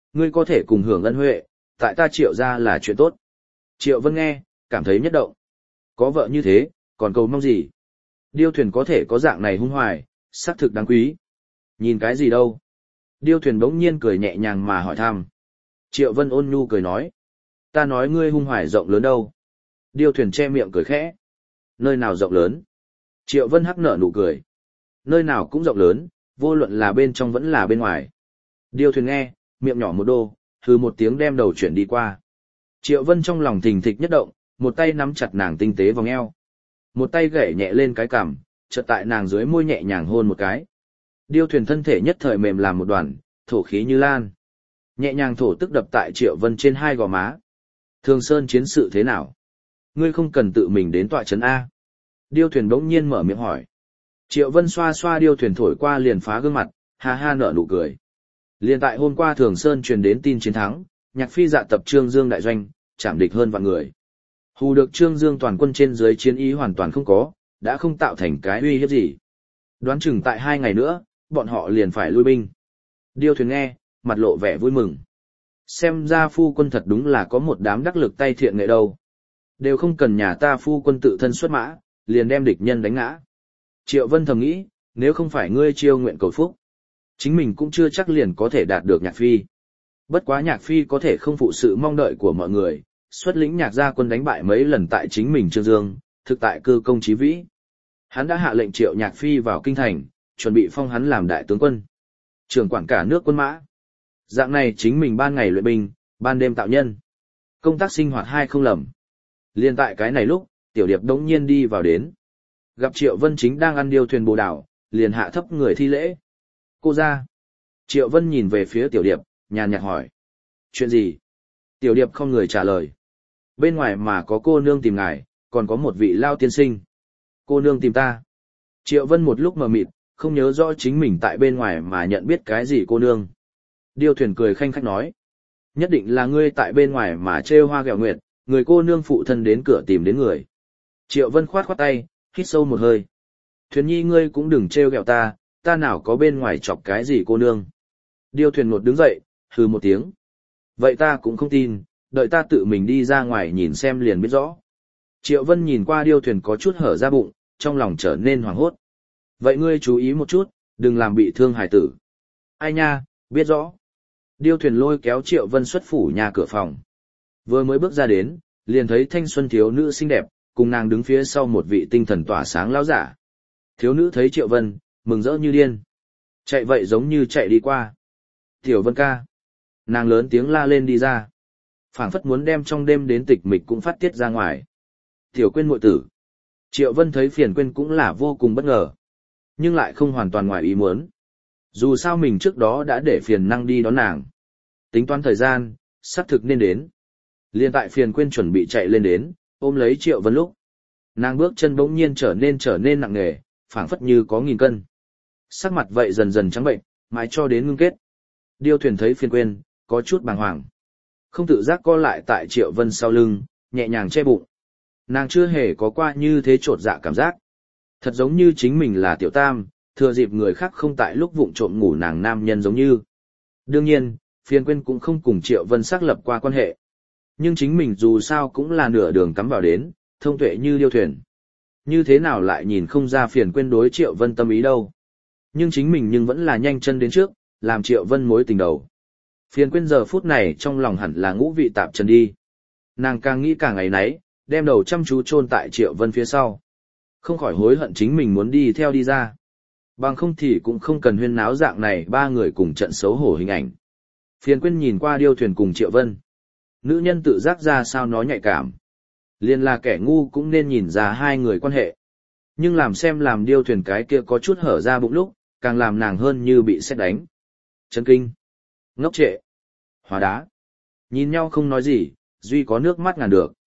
Ngươi có thể cùng hưởng ân huệ, tại ta Triệu gia là chuyện tốt. Triệu Vân nghe, cảm thấy nhất động. Có vợ như thế, còn cầu mong gì? Điêu thuyền có thể có dạng này hung hoài, xác thực đáng quý. Nhìn cái gì đâu? Điêu thuyền bỗng nhiên cười nhẹ nhàng mà hỏi thăm. Triệu Vân ôn nhu cười nói. Ta nói ngươi hung hoài rộng lớn đâu? Điêu thuyền che miệng cười khẽ. Nơi nào rộng lớn? Triệu Vân hắc nở nụ cười. Nơi nào cũng rộng lớn, vô luận là bên trong vẫn là bên ngoài. Điêu thuyền nghe, miệng nhỏ một đô, hừ một tiếng đem đầu chuyển đi qua. Triệu Vân trong lòng thình thịch nhất động, một tay nắm chặt nàng tinh tế vòng eo. Một tay gảy nhẹ lên cái cằm, chợt tại nàng dưới môi nhẹ nhàng hôn một cái. Điêu thuyền thân thể nhất thời mềm làm một đoàn, thổ khí như lan. Nhẹ nhàng thổ tức đập tại Triệu Vân trên hai gò má. Thường Sơn chiến sự thế nào? Ngươi không cần tự mình đến tọa trấn A. Điêu thuyền bỗng nhiên mở miệng hỏi. Triệu Vân xoa xoa điêu thuyền thổi qua liền phá gương mặt, ha ha nở nụ cười. Liền tại hôm qua Thường Sơn truyền đến tin chiến thắng, Nhạc Phi dạ tập Trương Dương đại doanh, chạm địch hơn vạn người. Hù được Trương Dương toàn quân trên dưới chiến ý hoàn toàn không có, đã không tạo thành cái uy hiếp gì. Đoán chừng tại 2 ngày nữa, bọn họ liền phải lui binh. Điêu thuyền nghe, mặt lộ vẻ vui mừng. Xem ra phu quân thật đúng là có một đám đắc lực tay thiện nghệ đâu. Đều không cần nhà ta phu quân tự thân xuất mã, liền đem địch nhân đánh ngã. Triệu Vân thầm nghĩ, nếu không phải ngươi chiêu nguyện cầu phúc, chính mình cũng chưa chắc liền có thể đạt được Nhạc Phi. Bất quá Nhạc Phi có thể không phụ sự mong đợi của mọi người, xuất lĩnh Nhạc gia quân đánh bại mấy lần tại chính mình Trương Dương, thực tại cư công chí vĩ. Hắn đã hạ lệnh triệu Nhạc Phi vào kinh thành, chuẩn bị phong hắn làm đại tướng quân, trưởng quản cả nước quân mã. Dạng này chính mình ban ngày luyện binh, ban đêm tạo nhân. Công tác sinh hoạt hai không lầm. Liên tại cái này lúc, Tiểu Điệp đống nhiên đi vào đến. Gặp Triệu Vân chính đang ăn điêu thuyền bồ đảo, liền hạ thấp người thi lễ. Cô ra. Triệu Vân nhìn về phía Tiểu Điệp, nhàn nhạt hỏi. Chuyện gì? Tiểu Điệp không người trả lời. Bên ngoài mà có cô nương tìm ngài, còn có một vị lao tiên sinh. Cô nương tìm ta. Triệu Vân một lúc mờ mịt, không nhớ rõ chính mình tại bên ngoài mà nhận biết cái gì cô nương. Điêu thuyền cười khanh khách nói. Nhất định là ngươi tại bên ngoài mà trêu hoa ghẹo nguyệt, người cô nương phụ thân đến cửa tìm đến người. Triệu Vân khoát khoát tay, hít sâu một hơi. Thuyền nhi ngươi cũng đừng trêu ghẹo ta, ta nào có bên ngoài chọc cái gì cô nương. Điêu thuyền một đứng dậy, hừ một tiếng. Vậy ta cũng không tin, đợi ta tự mình đi ra ngoài nhìn xem liền biết rõ. Triệu Vân nhìn qua điêu thuyền có chút hở ra bụng, trong lòng trở nên hoảng hốt. Vậy ngươi chú ý một chút, đừng làm bị thương hải tử. Ai nha, biết rõ. Điêu thuyền lôi kéo Triệu Vân xuất phủ nhà cửa phòng. Vừa mới bước ra đến, liền thấy thanh xuân thiếu nữ xinh đẹp, cùng nàng đứng phía sau một vị tinh thần tỏa sáng lão giả. Thiếu nữ thấy Triệu Vân, mừng rỡ như điên. Chạy vậy giống như chạy đi qua. Tiểu Vân ca. Nàng lớn tiếng la lên đi ra. Phảng phất muốn đem trong đêm đến tịch mịch cũng phát tiết ra ngoài. Tiểu Quyên muội tử. Triệu Vân thấy Phiền Quyên cũng là vô cùng bất ngờ. Nhưng lại không hoàn toàn ngoài ý muốn. Dù sao mình trước đó đã để Phiền Năng đi đón nàng. Tính toán thời gian, xác thực nên đến. Liên tại Phiền Quyên chuẩn bị chạy lên đến, ôm lấy Triệu Vân lúc. Nàng bước chân bỗng nhiên trở nên nặng nề, phảng phất như có 1000 cân. Sắc mặt vậy dần dần trắng bệnh, mãi cho đến ngưng kết. Điêu thuyền thấy Phiền Quyên, có chút bàng hoàng. Không tự giác co lại tại Triệu Vân sau lưng, nhẹ nhàng che bụng. Nàng chưa hề có qua như thế trột dạ cảm giác. Thật giống như chính mình là tiểu tam, thừa dịp người khác không tại lúc vụng trộm ngủ nàng nam nhân giống như. Đương nhiên, Phiền Quyên cũng không cùng Triệu Vân xác lập qua quan hệ. Nhưng chính mình dù sao cũng là nửa đường cắm vào đến, thông tuệ như điêu thuyền. Như thế nào lại nhìn không ra Phiền Quyên đối Triệu Vân tâm ý đâu. Nhưng chính mình nhưng vẫn là nhanh chân đến trước, làm Triệu Vân mối tình đầu. Phiền Quyên giờ phút này trong lòng hẳn là ngũ vị tạp trần đi. Nàng càng nghĩ càng ngày nấy, đem đầu chăm chú chôn tại Triệu Vân phía sau. Không khỏi hối hận chính mình muốn đi theo đi ra. Bằng không thì cũng không cần huyên náo dạng này ba người cùng trận xấu hổ hình ảnh. Phiền Quyên nhìn qua điêu thuyền cùng Triệu Vân. Nữ nhân tự giác ra sao nó nhạy cảm. Liên là kẻ ngu cũng nên nhìn ra hai người quan hệ. Nhưng làm xem làm điêu thuyền cái kia có chút hở ra bụng lúc, càng làm nàng hơn như bị sét đánh. Chấn kinh. Ngốc trệ. Hóa đá. Nhìn nhau không nói gì, duy có nước mắt ngàn được.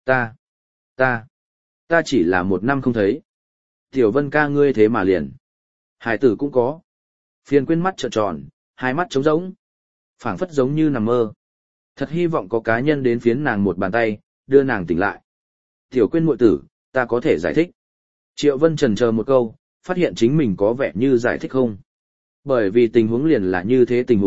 Ta chỉ là 1 năm không thấy. Tiểu Vân ca ngươi thế mà liền. Hải tử cũng có. Phiền Quyên mắt trợn tròn, hai mắt trống rỗng. Phảng phất giống như nằm mơ. Thật hy vọng có cá nhân đến phiến nàng một bàn tay, đưa nàng tỉnh lại. Tiểu Quyên muội tử, ta có thể giải thích. Triệu Vân chần chờ một câu, phát hiện chính mình có vẻ như giải thích không. Bởi vì tình huống liền là như thế tình huống,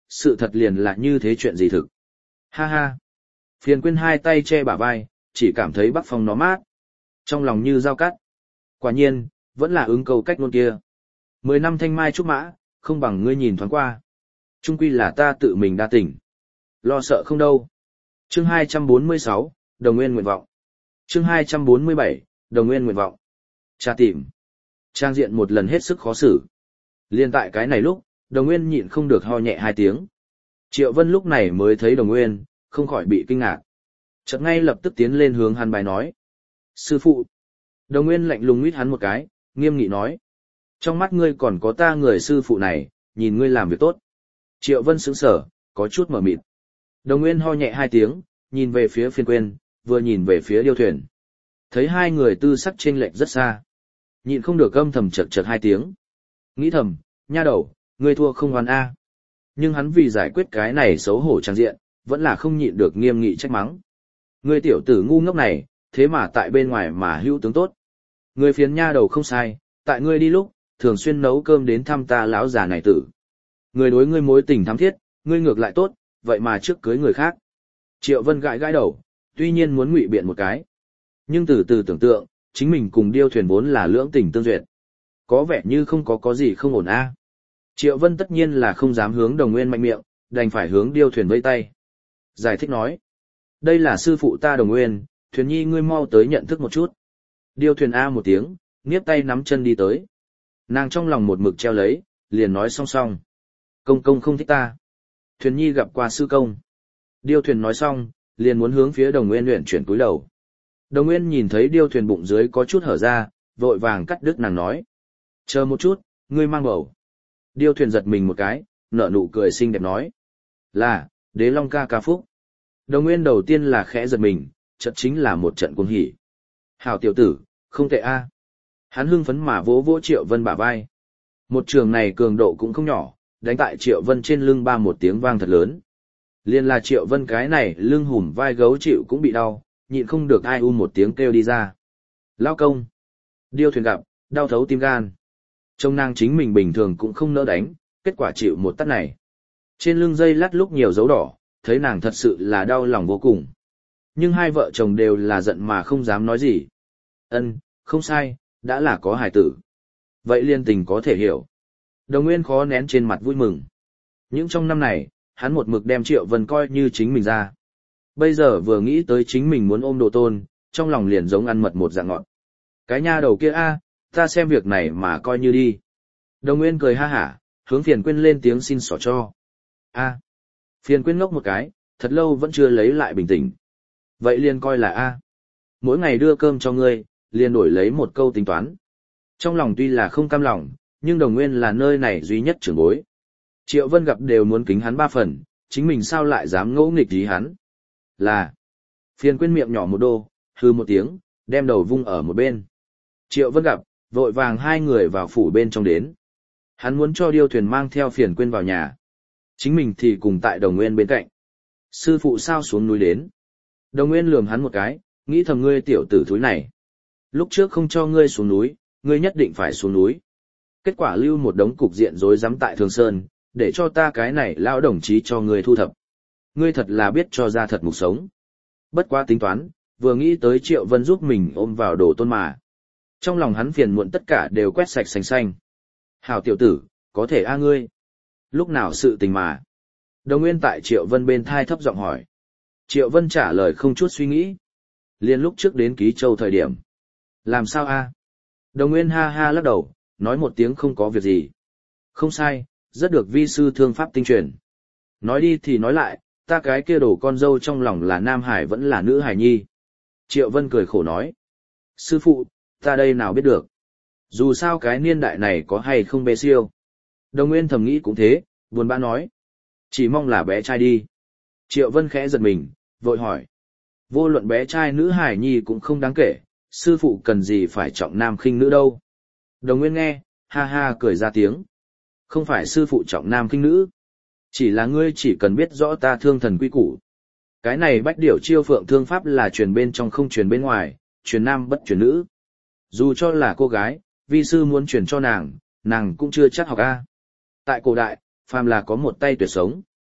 sự thật liền là như thế chuyện gì thực. Ha ha. Phiền Quyên hai tay che bả vai, chỉ cảm thấy Bắc Phong nó mát. Trong lòng như dao cắt. Quả nhiên, vẫn là ứng câu cách ngôn kia. 10 năm thanh mai trúc mã, không bằng ngươi nhìn thoáng qua. Chung quy là ta tự mình đa tình. Lo sợ không đâu. Chương 246, Đồng Nguyên nguyện vọng. Chương 247, Đồng Nguyên nguyện vọng. Tra tìm. Trang diện một lần hết sức khó xử. Liên tại cái này lúc, Đồng Nguyên nhịn không được ho nhẹ hai tiếng. Triệu Vân lúc này mới thấy Đồng Nguyên, không khỏi bị kinh ngạc. Chợt ngay lập tức tiến lên hướng hắn bài nói. Sư phụ. Đồng Nguyên lạnh lùng nguyết hắn một cái, nghiêm nghị nói. Trong mắt ngươi còn có ta người sư phụ này, nhìn ngươi làm việc tốt. Triệu Vân sững sờ, có chút mở mịt. Đồng Nguyên ho nhẹ hai tiếng, nhìn về phía Phiền Quyên, vừa nhìn về phía Điêu Thuyền. Thấy hai người tư sắc chênh lệch rất xa. Nhịn không được âm thầm chật chật hai tiếng. Nghĩ thầm, nha đầu, ngươi thua không oan a. Nhưng hắn vì giải quyết cái này xấu hổ trang diện, vẫn là không nhịn được nghiêm nghị trách mắng. Ngươi tiểu tử ngu ngốc này, thế mà tại bên ngoài mà hữu tướng tốt. Ngươi phiến nha đầu không sai, tại ngươi đi lúc, thường xuyên nấu cơm đến thăm ta lão già này tử. Ngươi đối ngươi mối tình thắm thiết, ngươi ngược lại tốt, vậy mà trước cưới người khác. Triệu Vân gãi gãi đầu, tuy nhiên muốn ngụy biện một cái. Nhưng từ từ tưởng tượng, chính mình cùng Điêu Thuyền vốn là lưỡng tình tương duyệt. Có vẻ như không có gì không ổn a. Triệu Vân tất nhiên là không dám hướng Đồng Nguyên mạnh miệng, đành phải hướng Điêu Thuyền vẫy tay. Giải thích nói. Đây là sư phụ ta Đồng Nguyên, Thuyền nhi ngươi mau tới nhận thức một chút. Điêu Thuyền a một tiếng, nghiếp tay nắm chân đi tới. Nàng trong lòng một mực treo lấy, liền nói song song. Công công không thích ta. Thuyền nhi gặp qua sư công. Điêu Thuyền nói xong, liền muốn hướng phía Đồng Nguyên luyện chuyển cúi đầu. Đồng Nguyên nhìn thấy Điêu Thuyền bụng dưới có chút hở ra, vội vàng cắt đứt nàng nói. Chờ một chút, ngươi mang bầu. Điêu Thuyền giật mình một cái, nở nụ cười xinh đẹp nói. Là, Đế Long ca ca phúc. Đồng Nguyên đầu tiên là khẽ giật mình, chợt chính là một trận cuồng hỉ. Hảo tiểu tử, không tệ a. Hắn hưng phấn mà vỗ vỗ Triệu Vân bả vai. Một trường này cường độ cũng không nhỏ, đánh tại Triệu Vân trên lưng ba một tiếng vang thật lớn. Liên là Triệu Vân cái này lưng hùm vai gấu chịu cũng bị đau, nhịn không được ai một tiếng kêu đi ra. Lao công. Điêu Thuyền gặp, đau thấu tim gan. Trông nàng chính mình bình thường cũng không nỡ đánh, kết quả chịu một tát này. Trên lưng dây lát lúc nhiều dấu đỏ, thấy nàng thật sự là đau lòng vô cùng. Nhưng hai vợ chồng đều là giận mà không dám nói gì. Ân, không sai, đã là có hài tử. Vậy liên tình có thể hiểu. Đồng Nguyên khó nén trên mặt vui mừng. Những trong năm này, hắn một mực đem Triệu Vân coi như chính mình ra. Bây giờ vừa nghĩ tới chính mình muốn ôm đồ tôn, trong lòng liền giống ăn mật một dạng ngọt. Cái nha đầu kia a, ta xem việc này mà coi như đi. Đồng Nguyên cười ha hả, hướng Phiền Quyên lên tiếng xin xỏ cho. A. Phiền Quyên ngốc một cái, thật lâu vẫn chưa lấy lại bình tĩnh. Vậy liền coi là A. Mỗi ngày đưa cơm cho ngươi, liền đổi lấy một câu tính toán. Trong lòng tuy là không cam lòng, nhưng Đồng Nguyên là nơi này duy nhất trưởng bối. Triệu Vân gặp đều muốn kính hắn 3 phần, chính mình sao lại dám ngỗ nghịch ý hắn. Là. Phiền Quyên miệng nhỏ một đô, hư một tiếng, đem đầu vung ở một bên. Triệu Vân gặp, vội vàng hai người vào phủ bên trong đến. Hắn muốn cho Điêu Thuyền mang theo Phiền Quyên vào nhà. Chính mình thì cùng tại Đồng Nguyên bên cạnh. Sư phụ sao xuống núi đến. Đồng Nguyên lườm hắn một cái, nghĩ thầm ngươi tiểu tử thúi này. Lúc trước không cho ngươi xuống núi, ngươi nhất định phải xuống núi. Kết quả lưu một đống cục diện rối rắm tại Thường Sơn, để cho ta cái này lão đồng chí cho ngươi thu thập. Ngươi thật là biết cho ra thật mục sống. Bất quá tính toán, vừa nghĩ tới Triệu Vân giúp mình ôm vào đồ tôn mà. Trong lòng hắn phiền muộn tất cả đều quét sạch xanh xanh. Hảo tiểu tử, có thể a ngươi. Lúc nào sự tình mà. Đồng Nguyên tại Triệu Vân bên thai thấp giọng hỏi. Triệu Vân trả lời không chút suy nghĩ. Liên lúc trước đến Ký Châu thời điểm. Làm sao a? Đồng Nguyên ha ha lắc đầu, nói một tiếng không có việc gì. Không sai, rất được vi sư thương pháp tinh truyền. Nói đi thì nói lại, ta cái kia đổ con dâu trong lòng là nam hải vẫn là nữ hải nhi. Triệu Vân cười khổ nói. Sư phụ, ta đây nào biết được. Dù sao cái niên đại này có hay không bê siêu. Đồng Nguyên thầm nghĩ cũng thế, buồn bã nói. Chỉ mong là bé trai đi. Triệu Vân khẽ giật mình, vội hỏi. Vô luận bé trai nữ hải nhi cũng không đáng kể, sư phụ cần gì phải trọng nam khinh nữ đâu. Đồng Nguyên nghe, ha ha cười ra tiếng. Không phải sư phụ trọng nam khinh nữ. Chỉ là ngươi chỉ cần biết rõ ta thương thần quy củ. Cái này bách điểu chiêu phượng thương pháp là truyền bên trong không truyền bên ngoài, truyền nam bất truyền nữ. Dù cho là cô gái, vi sư muốn truyền cho nàng cũng chưa chắc học a. Tại cổ đại, phàm là có một tay tuyệt sống,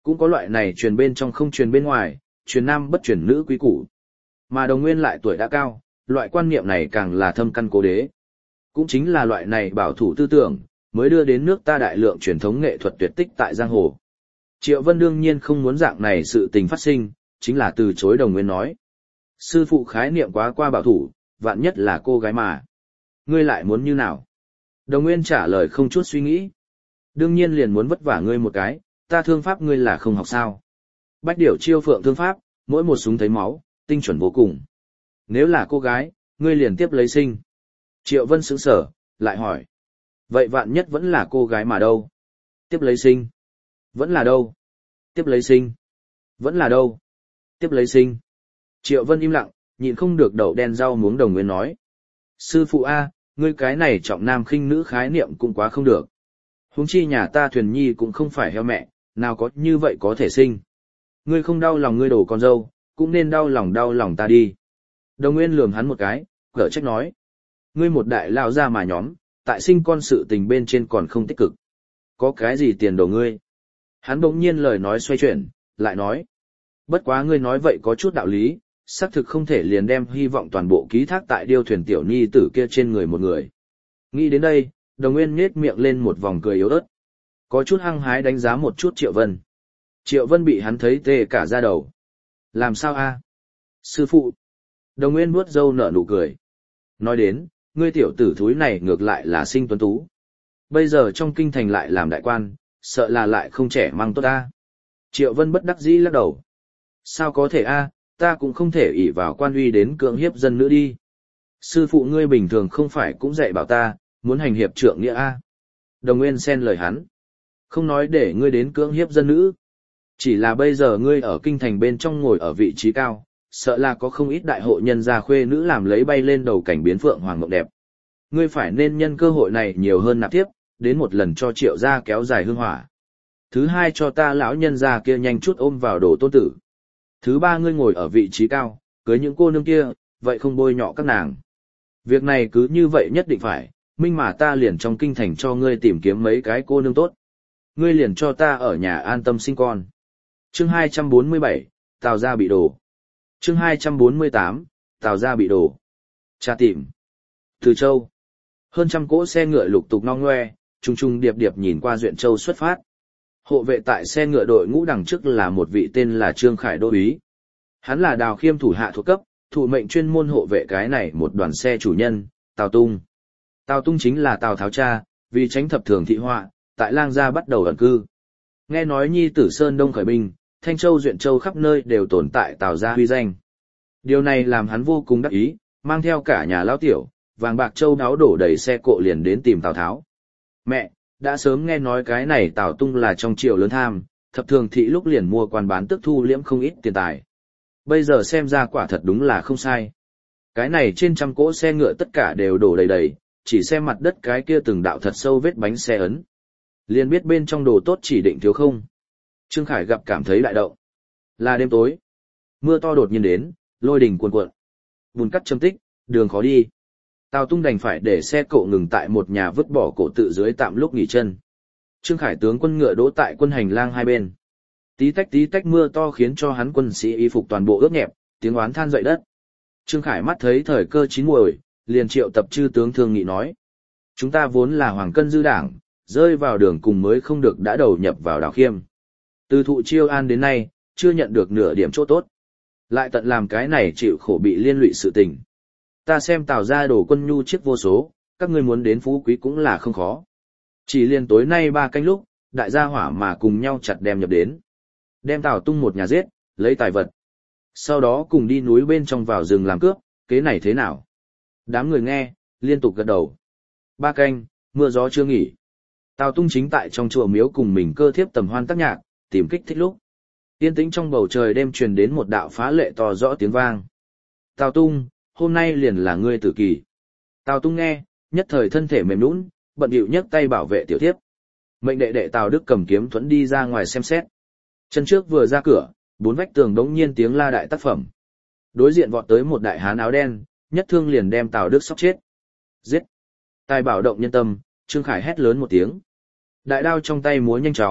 Cũng có loại này truyền bên trong không truyền bên ngoài, truyền nam bất truyền nữ quý củ. Mà Đồng Nguyên lại tuổi đã cao, loại quan niệm này càng là thâm căn cố đế. Cũng chính là loại này bảo thủ tư tưởng, mới đưa đến nước ta đại lượng truyền thống nghệ thuật tuyệt tích tại giang hồ. Triệu Vân đương nhiên không muốn dạng này sự tình phát sinh, chính là từ chối Đồng Nguyên nói. Sư phụ khái niệm quá qua bảo thủ, vạn nhất là cô gái mà. Ngươi lại muốn như nào? Đồng Nguyên trả lời không chút suy nghĩ. Đương nhiên liền muốn vất vả ngươi một cái, ta thương pháp ngươi là không học sao. Bách điểu chiêu phượng thương pháp, mỗi một súng thấy máu, tinh chuẩn vô cùng. Nếu là cô gái, ngươi liền tiếp lấy sinh. Triệu Vân sững sở, lại hỏi. Vậy vạn nhất vẫn là cô gái mà đâu? Tiếp lấy sinh. Vẫn là đâu? Tiếp lấy sinh. Vẫn là đâu? Tiếp lấy sinh. Triệu Vân im lặng, nhịn không được đậu đen rau muống Đồng Nguyên nói. Sư phụ A, ngươi cái này trọng nam khinh nữ khái niệm cũng quá không được. Huống chi nhà ta Thuyền Nhi cũng không phải heo mẹ, nào có như vậy có thể sinh. Ngươi không đau lòng ngươi đổ con dâu, cũng nên đau lòng ta đi. Đồng Nguyên lườm hắn một cái, cở trách nói. Ngươi một đại lao ra mà nhóm, tại sinh con sự tình bên trên còn không tích cực. Có cái gì tiền đồ ngươi? Hắn bỗng nhiên lời nói xoay chuyển, lại nói. Bất quá ngươi nói vậy có chút đạo lý, xác thực không thể liền đem hy vọng toàn bộ ký thác tại điêu thuyền tiểu nhi tử kia trên người một người. Nghĩ đến đây, Đồng Nguyên nhếch miệng lên một vòng cười yếu ớt. Có chút hăng hái đánh giá một chút Triệu Vân. Triệu Vân bị hắn thấy tê cả da đầu. Làm sao a? Sư phụ. Đồng Nguyên vuốt râu nở nụ cười. Nói đến, ngươi tiểu tử thúi này ngược lại là sinh tuấn tú. Bây giờ trong kinh thành lại làm đại quan, sợ là lại không trẻ măng tốt ta. Triệu Vân bất đắc dĩ lắc đầu. Sao có thể a? Ta cũng không thể ỷ vào quan uy đến cưỡng hiếp dân nữa đi. Sư phụ ngươi bình thường không phải cũng dạy bảo ta, muốn hành hiệp trượng nghĩa a. Đồng Nguyên xen lời hắn. Không nói để ngươi đến cưỡng hiếp dân nữ. Chỉ là bây giờ ngươi ở kinh thành bên trong ngồi ở vị trí cao, sợ là có không ít đại hộ nhân gia khuê nữ làm lấy bay lên đầu cảnh biến phượng hoàng mộng đẹp. Ngươi phải nên nhân cơ hội này nhiều hơn nạp tiếp, đến một lần cho Triệu gia kéo dài hương hỏa. Thứ hai cho ta lão nhân gia kia nhanh chút ôm vào đồ tôn tử. Thứ ba ngươi ngồi ở vị trí cao, cưới những cô nương kia, vậy không bôi nhọ các nàng. Việc này cứ như vậy nhất định phải, minh mà ta liền trong kinh thành cho ngươi tìm kiếm mấy cái cô nương tốt. Ngươi liền cho ta ở nhà an tâm sinh con. Chương 247, Tào gia bị đổ. Chương 248, Tào gia bị đổ. Tra tìm. Từ Châu. Hơn trăm cỗ xe ngựa lục tục no ngoe, trung trung điệp điệp nhìn qua Duyện Châu xuất phát. Hộ vệ tại xe ngựa đội ngũ đằng trước là một vị tên là Trương Khải đô úy. Hắn là Đào Khiêm thủ hạ thuộc cấp, thụ mệnh chuyên môn hộ vệ cái này một đoàn xe chủ nhân, Tào Tung. Tào Tung chính là Tào Tháo cha, vì tránh thập thường thị họa, tại Lang Gia bắt đầu ẩn cư. Nghe nói nhi tử Sơn Đông khởi binh, Thanh Châu Duyện Châu khắp nơi đều tồn tại Tào gia huy danh. Điều này làm hắn vô cùng đắc ý, mang theo cả nhà lão tiểu, vàng bạc châu đáo đổ đầy xe cộ liền đến tìm Tào Tháo. Mẹ, đã sớm nghe nói cái này Tào Tung là trong triều lớn tham, thập thường thị lúc liền mua quan bán tức thu liễm không ít tiền tài. Bây giờ xem ra quả thật đúng là không sai. Cái này trên trăm cỗ xe ngựa tất cả đều đổ đầy đầy, chỉ xem mặt đất cái kia từng đạo thật sâu vết bánh xe ấn. Liền biết bên trong đồ tốt chỉ định thiếu không. Trương Khải gặp cảm thấy đại động. Là đêm tối. Mưa to đột nhiên đến, lôi đình cuồn cuộn. Bùn cắt châm tích, đường khó đi. Tào Tung đành phải để xe cộ ngừng tại một nhà vứt bỏ cổ tự dưới tạm lúc nghỉ chân. Trương Khải tướng quân ngựa đỗ tại quân hành lang hai bên. Tí tách mưa to khiến cho hắn quân sĩ y phục toàn bộ ướt nhẹp, tiếng oán than dậy đất. Trương Khải mắt thấy thời cơ chín muồi, liền triệu tập chư tướng thương nghị nói. Chúng ta vốn là hoàng cân dư đảng, rơi vào đường cùng mới không được đã đầu nhập vào Đào Khiêm. Từ thụ chiêu an đến nay, chưa nhận được nửa điểm chỗ tốt. Lại tận làm cái này chịu khổ bị liên lụy sự tình. Ta xem Tào gia đổ quân nhu chiếc vô số, các ngươi muốn đến phú quý cũng là không khó. Chỉ liền tối nay 3 canh lúc, đại gia hỏa mà cùng nhau chặt đem nhập đến. Đem Tào Tung một nhà giết, lấy tài vật. Sau đó cùng đi núi bên trong vào rừng làm cướp, kế này thế nào? Đám người nghe, liên tục gật đầu. 3 canh, mưa gió chưa nghỉ. Tào Tung chính tại trong chùa miếu cùng mình cơ thiếp tầm hoan tác nhạc, tìm kích thích lúc. Yên tĩnh trong bầu trời đêm truyền đến một đạo phá lệ to rõ tiếng vang. Tào Tung, hôm nay liền là ngươi tử kỳ. Tào Tung nghe, nhất thời thân thể mềm nhũn, bận bịu nhấc tay bảo vệ tiểu thiếp. Mệnh đệ đệ Tào Đức cầm kiếm thuẫn đi ra ngoài xem xét. Chân trước vừa ra cửa, 4 vách tường đống nhiên tiếng la đại tác phẩm. Đối diện vọt tới một đại hán áo đen, nhất thương liền đem Tào Đức sóc chết. Giết! Tài bảo động nhân tâm, Trương Khải hét lớn một tiếng. Đại đao trong tay múa nhanh chóng,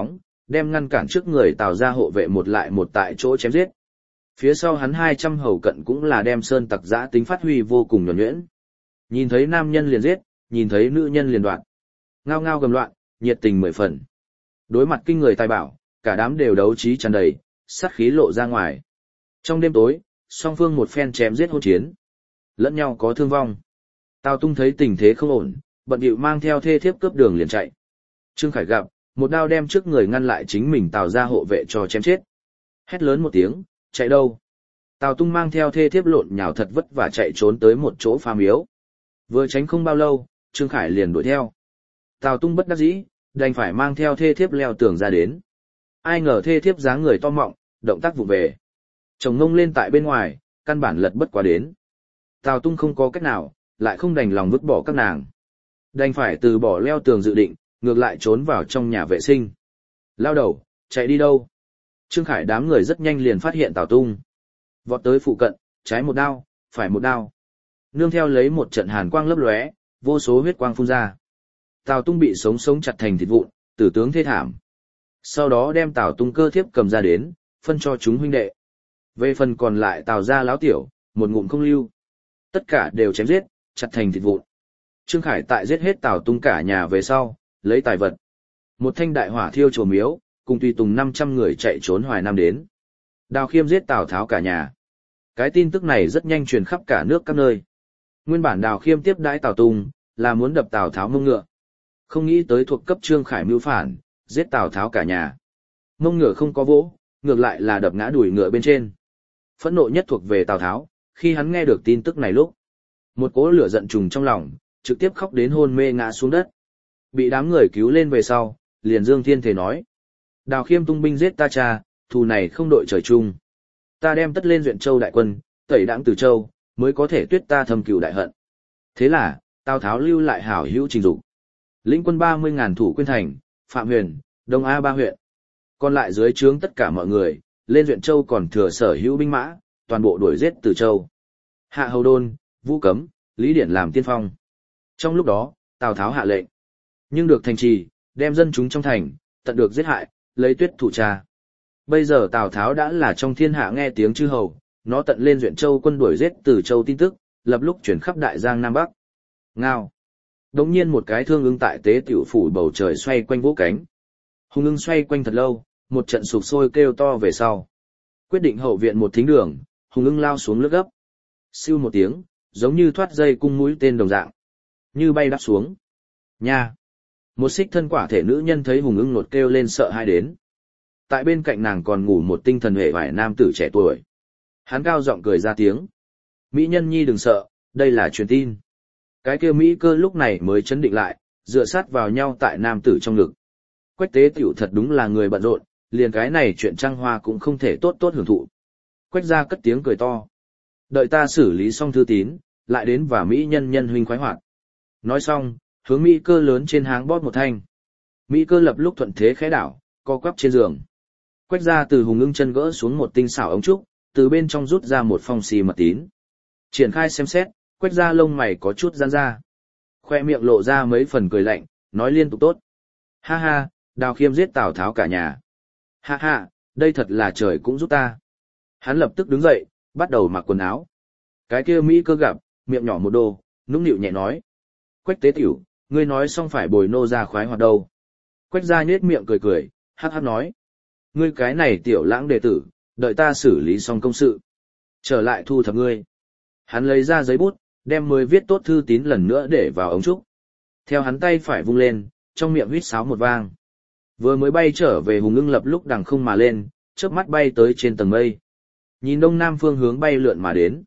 đem ngăn cản trước người Tào ra hộ vệ một lại một tại chỗ chém giết. Phía sau hắn 200 hầu cận cũng là đem sơn tặc giã tính phát huy vô cùng nhuần nhuyễn. Nhìn thấy nam nhân liền giết, nhìn thấy nữ nhân liền đoạn. Ngao ngao gầm loạn, nhiệt tình mười phần. Đối mặt kinh người tài bảo, cả đám đều đấu trí tràn đầy, sát khí lộ ra ngoài. Trong đêm tối, song phương một phen chém giết hỗn chiến. Lẫn nhau có thương vong. Tào Tung thấy tình thế không ổn, bận bịu mang theo thê thiếp cướp đường liền chạy. Trương Khải gặp, một đao đem trước người ngăn lại chính mình Tào ra hộ vệ cho chém chết. Hét lớn một tiếng, chạy đâu? Tào Tung mang theo thê thiếp lộn nhào thật vất vả chạy trốn tới một chỗ phá miếu. Vừa tránh không bao lâu, Trương Khải liền đuổi theo. Tào Tung bất đắc dĩ, đành phải mang theo thê thiếp leo tường ra đến. Ai ngờ thê thiếp dáng người to mọng, động tác vụng về. Chồng ngông lên tại bên ngoài, căn bản lật bất quá đến. Tào Tung không có cách nào, lại không đành lòng vứt bỏ các nàng. Đành phải từ bỏ leo tường dự định, ngược lại trốn vào trong nhà vệ sinh. Lao đầu, chạy đi đâu? Trương Khải đám người rất nhanh liền phát hiện Tào Tung. Vọt tới phụ cận, trái một đao, phải một đao. Nương theo lấy một trận hàn quang lấp lóe, vô số huyết quang phun ra. Tào Tung bị sống sống chặt thành thịt vụn, tử tướng thê thảm. Sau đó đem Tào Tung cơ thiếp cầm ra đến, phân cho chúng huynh đệ. Về phần còn lại Tào gia láo tiểu, một ngụm không lưu. Tất cả đều chém giết, chặt thành thịt vụn. Trương Khải tại giết hết Tào Tung cả nhà về sau, lấy tài vật. Một thanh đại hỏa thiêu chùa miếu, cùng tùy tùng 500 người chạy trốn Hoài Nam đến. Đào Khiêm giết Tào Tháo cả nhà. Cái tin tức này rất nhanh truyền khắp cả nước các nơi. Nguyên bản Đào Khiêm tiếp đãi Tào Tung, là muốn đập Tào Tháo mông ngựa. Không nghĩ tới thuộc cấp Trương Khải mưu phản, giết Tào Tháo cả nhà. Mông ngựa không có vỗ, ngược lại là đập ngã đùi ngựa bên trên. Phẫn nộ nhất thuộc về Tào Tháo, khi hắn nghe được tin tức này lúc. Một cỗ lửa giận trùng trong lòng, trực tiếp khóc đến hôn mê ngã xuống đất. Bị đám người cứu lên về sau, liền dương thiên thể nói. Đào Khiêm tung binh giết ta cha, thù này không đội trời chung. Ta đem tất lên Duyện Châu đại quân, tẩy đãng Từ Châu, mới có thể tuyết ta thâm cừu đại hận. Thế là, Tào Tháo lưu lại hảo hữu Trình Dục. Lĩnh quân 30.000 thủ Quyên Thành, Phạm Huyền, Đông A ba huyện. Còn lại dưới trướng tất cả mọi người, lên Duyện Châu còn thừa sở hữu binh mã, toàn bộ đuổi giết Từ Châu. Hạ Hầu Đôn, Vũ Cấm, Lý Điển làm tiên phong. Trong lúc đó, Tào Tháo hạ lệnh. Nhưng được thành trì, đem dân chúng trong thành, tận được giết hại, lấy tuyết thủ tra. Bây giờ Tào Tháo đã là trong thiên hạ nghe tiếng chư hầu, nó tận lên Duyện Châu quân đuổi giết Từ Châu tin tức, lập lúc chuyển khắp đại giang Nam Bắc. Ngao. Đống nhiên một cái thương ưng tại tế tiểu phủ bầu trời xoay quanh vỗ cánh. Hùng ưng xoay quanh thật lâu, một trận sục sôi kêu to về sau. Quyết định hậu viện một thính đường, hùng ưng lao xuống lướt gấp. Siêu một tiếng, giống như thoát dây cung mũi tên đồng dạng. Như bay đáp xuống. Nha! Một xích thân quả thể nữ nhân thấy hùng ưng nột kêu lên sợ hãi đến. Tại bên cạnh nàng còn ngủ một tinh thần hệ vải nam tử trẻ tuổi. Hắn cao giọng cười ra tiếng. Mỹ nhân nhi đừng sợ, đây là truyền tin. Cái kia Mỹ cơ lúc này mới chấn định lại, dựa sát vào nhau tại nam tử trong ngực. Quách tế tiểu thật đúng là người bận rộn, liền cái này chuyện trăng hoa cũng không thể tốt tốt hưởng thụ. Quách gia cất tiếng cười to. Đợi ta xử lý xong thư tín, lại đến và Mỹ nhân nhân huynh khoái hoạt. Nói xong, hướng Mỹ cơ lớn trên háng bóp một thanh. Mỹ cơ lập lúc thuận thế khẽ đảo, co quắp trên giường. Quách gia từ hùng ưng chân gỡ xuống một tinh xảo ống trúc, từ bên trong rút ra một phong xì mật tín. Triển khai xem xét, Quách gia lông mày có chút giãn ra. Khoe miệng lộ ra mấy phần cười lạnh, nói liên tục tốt. Ha ha, Đào Khiêm giết Tào Tháo cả nhà. Ha ha, đây thật là trời cũng giúp ta. Hắn lập tức đứng dậy, bắt đầu mặc quần áo. Cái kia Mỹ cơ gặp, miệng nhỏ một đô, nũng nịu nhẹ nói. Quách tế tiểu, ngươi nói xong phải bồi nô ra khoái hoạt đâu. Quách gia nhếch miệng cười cười, hắc hắc nói. Ngươi cái này tiểu lãng đệ tử, đợi ta xử lý xong công sự. Trở lại thu thập ngươi. Hắn lấy ra giấy bút, đem mới viết tốt thư tín lần nữa để vào ống trúc. Theo hắn tay phải vung lên, trong miệng huýt sáo một vang. Vừa mới bay trở về hùng ưng lập lúc đằng không mà lên, chớp mắt bay tới trên tầng mây. Nhìn đông nam phương hướng bay lượn mà đến.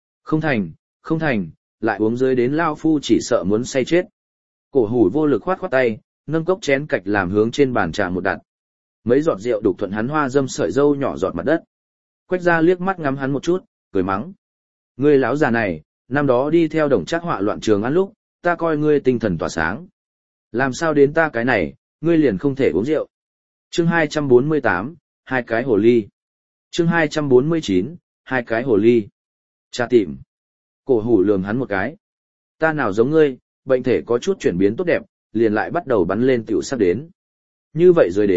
Không thành, lại uống dưới đến lao phu chỉ sợ muốn say chết. Cổ hủ vô lực khoát khoát tay, nâng cốc chén cạch làm hướng trên bàn trà một đặt. Mấy giọt rượu đục thuận hắn hoa dâm sợi dâu nhỏ giọt mặt đất. Quách gia liếc mắt ngắm hắn một chút, cười mắng. Ngươi lão già này, năm đó đi theo Đồng Trác họa loạn Trường An lúc, ta coi ngươi tinh thần tỏa sáng. Làm sao đến ta cái này, ngươi liền không thể uống rượu. Chương 248, hai cái hồ ly. Chương 249, hai cái hồ ly. Cha tìm. Cổ hủ lườm hắn một cái. Ta nào giống ngươi, bệnh thể có chút chuyển biến tốt đẹp, liền lại bắt đầu bắn lên tiểu sắp đến. Như vậy rồi đến,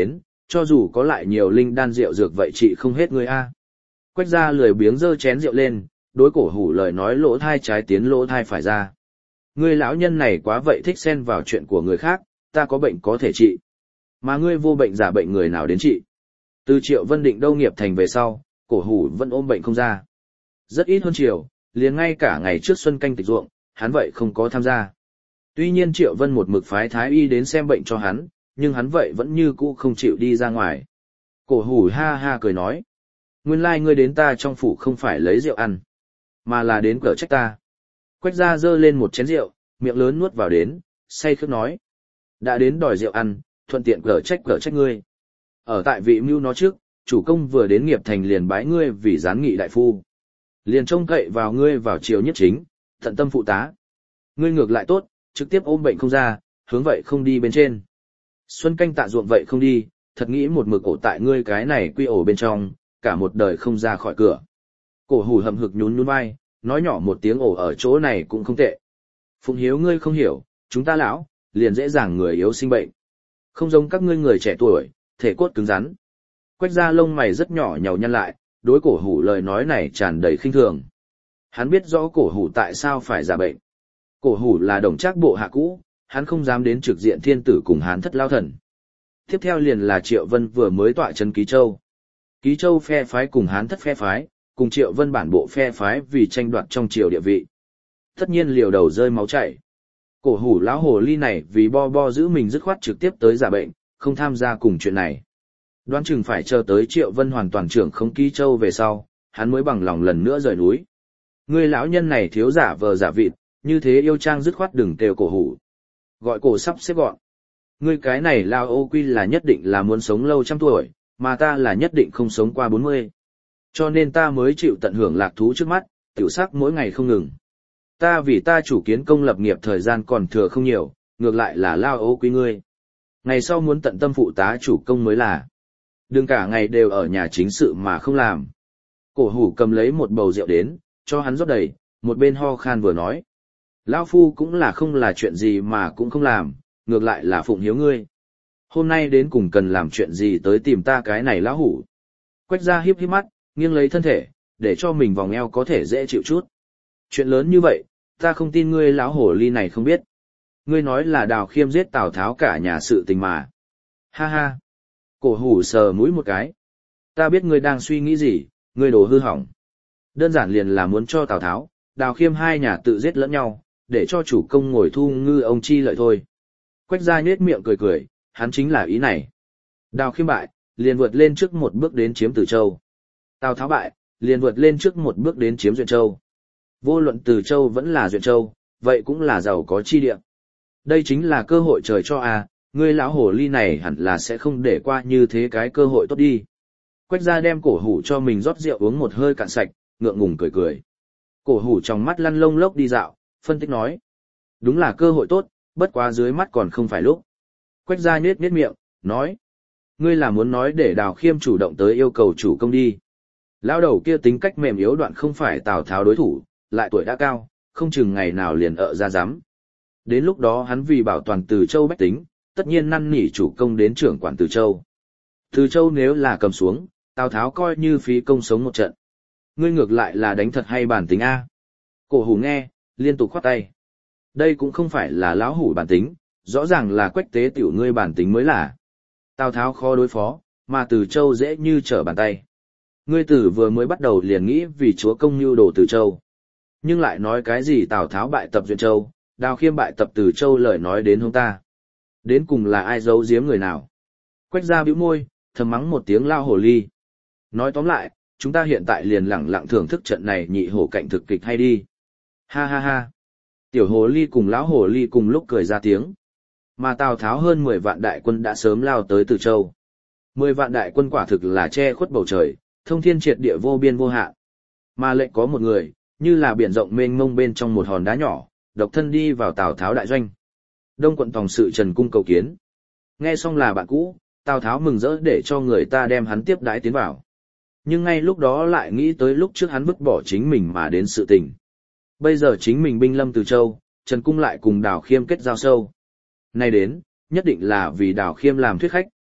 cho dù có lại nhiều linh đan rượu dược vậy chị không hết ngươi a. Quách gia lười biếng giơ chén rượu lên, đối Cổ Hủ lời nói lỗ thai trái tiến lỗ thai phải ra. Ngươi lão nhân này quá vậy thích xen vào chuyện của người khác, ta có bệnh có thể trị. Mà ngươi vô bệnh giả bệnh người nào đến trị. Từ Triệu Vân định đâu nghiệp thành về sau, Cổ Hủ vẫn ôm bệnh không ra. Rất ít hơn chiều, liền ngay cả ngày trước xuân canh tịch ruộng, hắn vậy không có tham gia. Tuy nhiên Triệu Vân một mực phái thái y đến xem bệnh cho hắn, nhưng hắn vậy vẫn như cũ không chịu đi ra ngoài. Cổ Hủ ha ha cười nói. Nguyên lai ngươi đến ta trong phủ không phải lấy rượu ăn, mà là đến cở trách ta. Quách gia giơ lên một chén rượu, miệng lớn nuốt vào đến, say khướt nói. Đã đến đòi rượu ăn, thuận tiện cở trách ngươi. Ở tại vị mưu nó trước, chủ công vừa đến nghiệp thành liền bái ngươi vì gián nghị đại phu. Liền trông cậy vào ngươi vào triều nhất chính, tận tâm phụ tá. Ngươi ngược lại tốt, trực tiếp ôm bệnh không ra, hướng vậy không đi bên trên. Xuân canh tạ ruộng vậy không đi, thật nghĩ một mực ổ tại ngươi cái này quy ổ bên trong, cả một đời không ra khỏi cửa. Cổ Hủ hậm hực nhún nhún vai, nói nhỏ một tiếng ổ ở chỗ này cũng không tệ. Phụng Hiếu ngươi không hiểu, chúng ta lão, liền dễ dàng người yếu sinh bệnh. Không giống các ngươi người trẻ tuổi, thể cốt cứng rắn. Quách gia lông mày rất nhỏ nhàu nhăn lại, đối Cổ Hủ lời nói này tràn đầy khinh thường. Hắn biết rõ Cổ Hủ tại sao phải giả bệnh. Cổ Hủ là đồng trác bộ hạ cũ, hắn không dám đến trực diện thiên tử cùng Hán thất lao thần. Tiếp theo liền là Triệu Vân vừa mới tọa trấn Ký Châu. Ký Châu phe phái cùng Hán thất phe phái, cùng Triệu Vân bản bộ phe phái vì tranh đoạt trong triều địa vị. Tất nhiên liều đầu rơi máu chảy. Cổ Hủ lão hồ ly này vì bo giữ mình dứt khoát trực tiếp tới giả bệnh, không tham gia cùng chuyện này. Đoán chừng phải chờ tới Triệu Vân hoàn toàn trưởng không Ký Châu về sau, hắn mới bằng lòng lần nữa rời núi. Ngươi lão nhân này thiếu giả vờ giả vịt, như thế yêu trang dứt khoát đừng kêu Cổ Hủ. Gọi cổ sắp xếp gọn. Ngươi cái này lao ô quy là nhất định là muốn sống lâu trăm tuổi, mà ta là nhất định không sống qua 40. Cho nên ta mới chịu tận hưởng lạc thú trước mắt, tiểu sắc mỗi ngày không ngừng. Ta vì ta chủ kiến công lập nghiệp thời gian còn thừa không nhiều, ngược lại là lao ô quy ngươi. Ngày sau muốn tận tâm phụ tá chủ công mới là. Đừng cả ngày đều ở nhà chính sự mà không làm. Cổ Hủ cầm lấy một bầu rượu đến, cho hắn rót đầy, một bên ho khan vừa nói. Lão phu cũng là không là chuyện gì mà cũng không làm, ngược lại là phụng hiếu ngươi. Hôm nay đến cùng cần làm chuyện gì tới tìm ta cái này lão hủ. Quách gia hiếp mắt, nghiêng lấy thân thể, để cho mình vòng eo có thể dễ chịu chút. Chuyện lớn như vậy, ta không tin ngươi lão hổ ly này không biết. Ngươi nói là Đào Khiêm giết Tào Tháo cả nhà sự tình mà. Ha ha. Cổ Hủ sờ mũi một cái. Ta biết ngươi đang suy nghĩ gì, ngươi đồ hư hỏng. Đơn giản liền là muốn cho Tào Tháo, Đào Khiêm hai nhà tự giết lẫn nhau, để cho chủ công ngồi thu ngư ông chi lợi thôi. Quách gia nhếch miệng cười cười, hắn chính là ý này. Đào Khiêm bại, liền vượt lên trước một bước đến chiếm Từ Châu. Tào Tháo bại, liền vượt lên trước một bước đến chiếm Duyện Châu. Vô luận Từ Châu vẫn là Duyện Châu, vậy cũng là giàu có chi địa. Đây chính là cơ hội trời cho à, ngươi lão hồ ly này hẳn là sẽ không để qua như thế cái cơ hội tốt đi. Quách gia đem Cổ Hủ cho mình rót rượu uống một hơi cạn sạch, ngượng ngùng cười cười. Cổ Hủ trong mắt lăn lông lốc đi dạo, phân tích nói. Đúng là cơ hội tốt, bất quá dưới mắt còn không phải lúc. Quách gia nhếch miệng, nói. Ngươi là muốn nói để Đào Khiêm chủ động tới yêu cầu chủ công đi. Lão đầu kia tính cách mềm yếu đoạn không phải Tào Tháo đối thủ, lại tuổi đã cao, không chừng ngày nào liền ợ ra dám. Đến lúc đó hắn vì bảo toàn Từ Châu bách tính, tất nhiên năn nỉ chủ công đến trưởng quản Từ Châu. Từ Châu nếu là cầm xuống, Tào Tháo coi như phí công sống một trận. Ngươi ngược lại là đánh thật hay bản tính a. Cổ Hủ nghe, liên tục khoát tay. Đây cũng không phải là lão hủ bản tính, rõ ràng là Quách tế tiểu ngươi bản tính mới là. Tào Tháo khó đối phó, mà Từ Châu dễ như trở bàn tay. Ngươi tử vừa mới bắt đầu liền nghĩ vì chúa công nhu đồ Từ Châu. Nhưng lại nói cái gì Tào Tháo bại tập Duyện Châu, Đào Khiêm bại tập Từ Châu lời nói đến hông ta. Đến cùng là ai giấu giếm người nào? Quách gia bĩu môi, thầm mắng một tiếng lao hồ ly. Nói tóm lại, chúng ta hiện tại liền lẳng lặng thưởng thức trận này nhị hổ cạnh thực kịch hay đi. Ha ha ha. Tiểu hồ ly cùng lão hồ ly cùng lúc cười ra tiếng. Mà Tào Tháo hơn 10 vạn đại quân đã sớm lao tới Từ Châu. 10 vạn đại quân quả thực là che khuất bầu trời, thông thiên triệt địa vô biên vô hạn. Mà lệnh có một người, như là biển rộng mênh mông bên trong một hòn đá nhỏ, độc thân đi vào Tào Tháo đại doanh. Đông quận tòng sự Trần Cung cầu kiến. Nghe xong là bạn cũ, Tào Tháo mừng rỡ để cho người ta đem hắn tiếp đãi tiến vào. Nhưng ngay lúc đó lại nghĩ tới lúc trước hắn vứt bỏ chính mình mà đến sự tình. Bây giờ chính mình binh lâm Từ Châu, Trần Cung lại cùng Đào Khiêm kết giao sâu. Nay đến, nhất định là vì Đào Khiêm làm thuyết khách.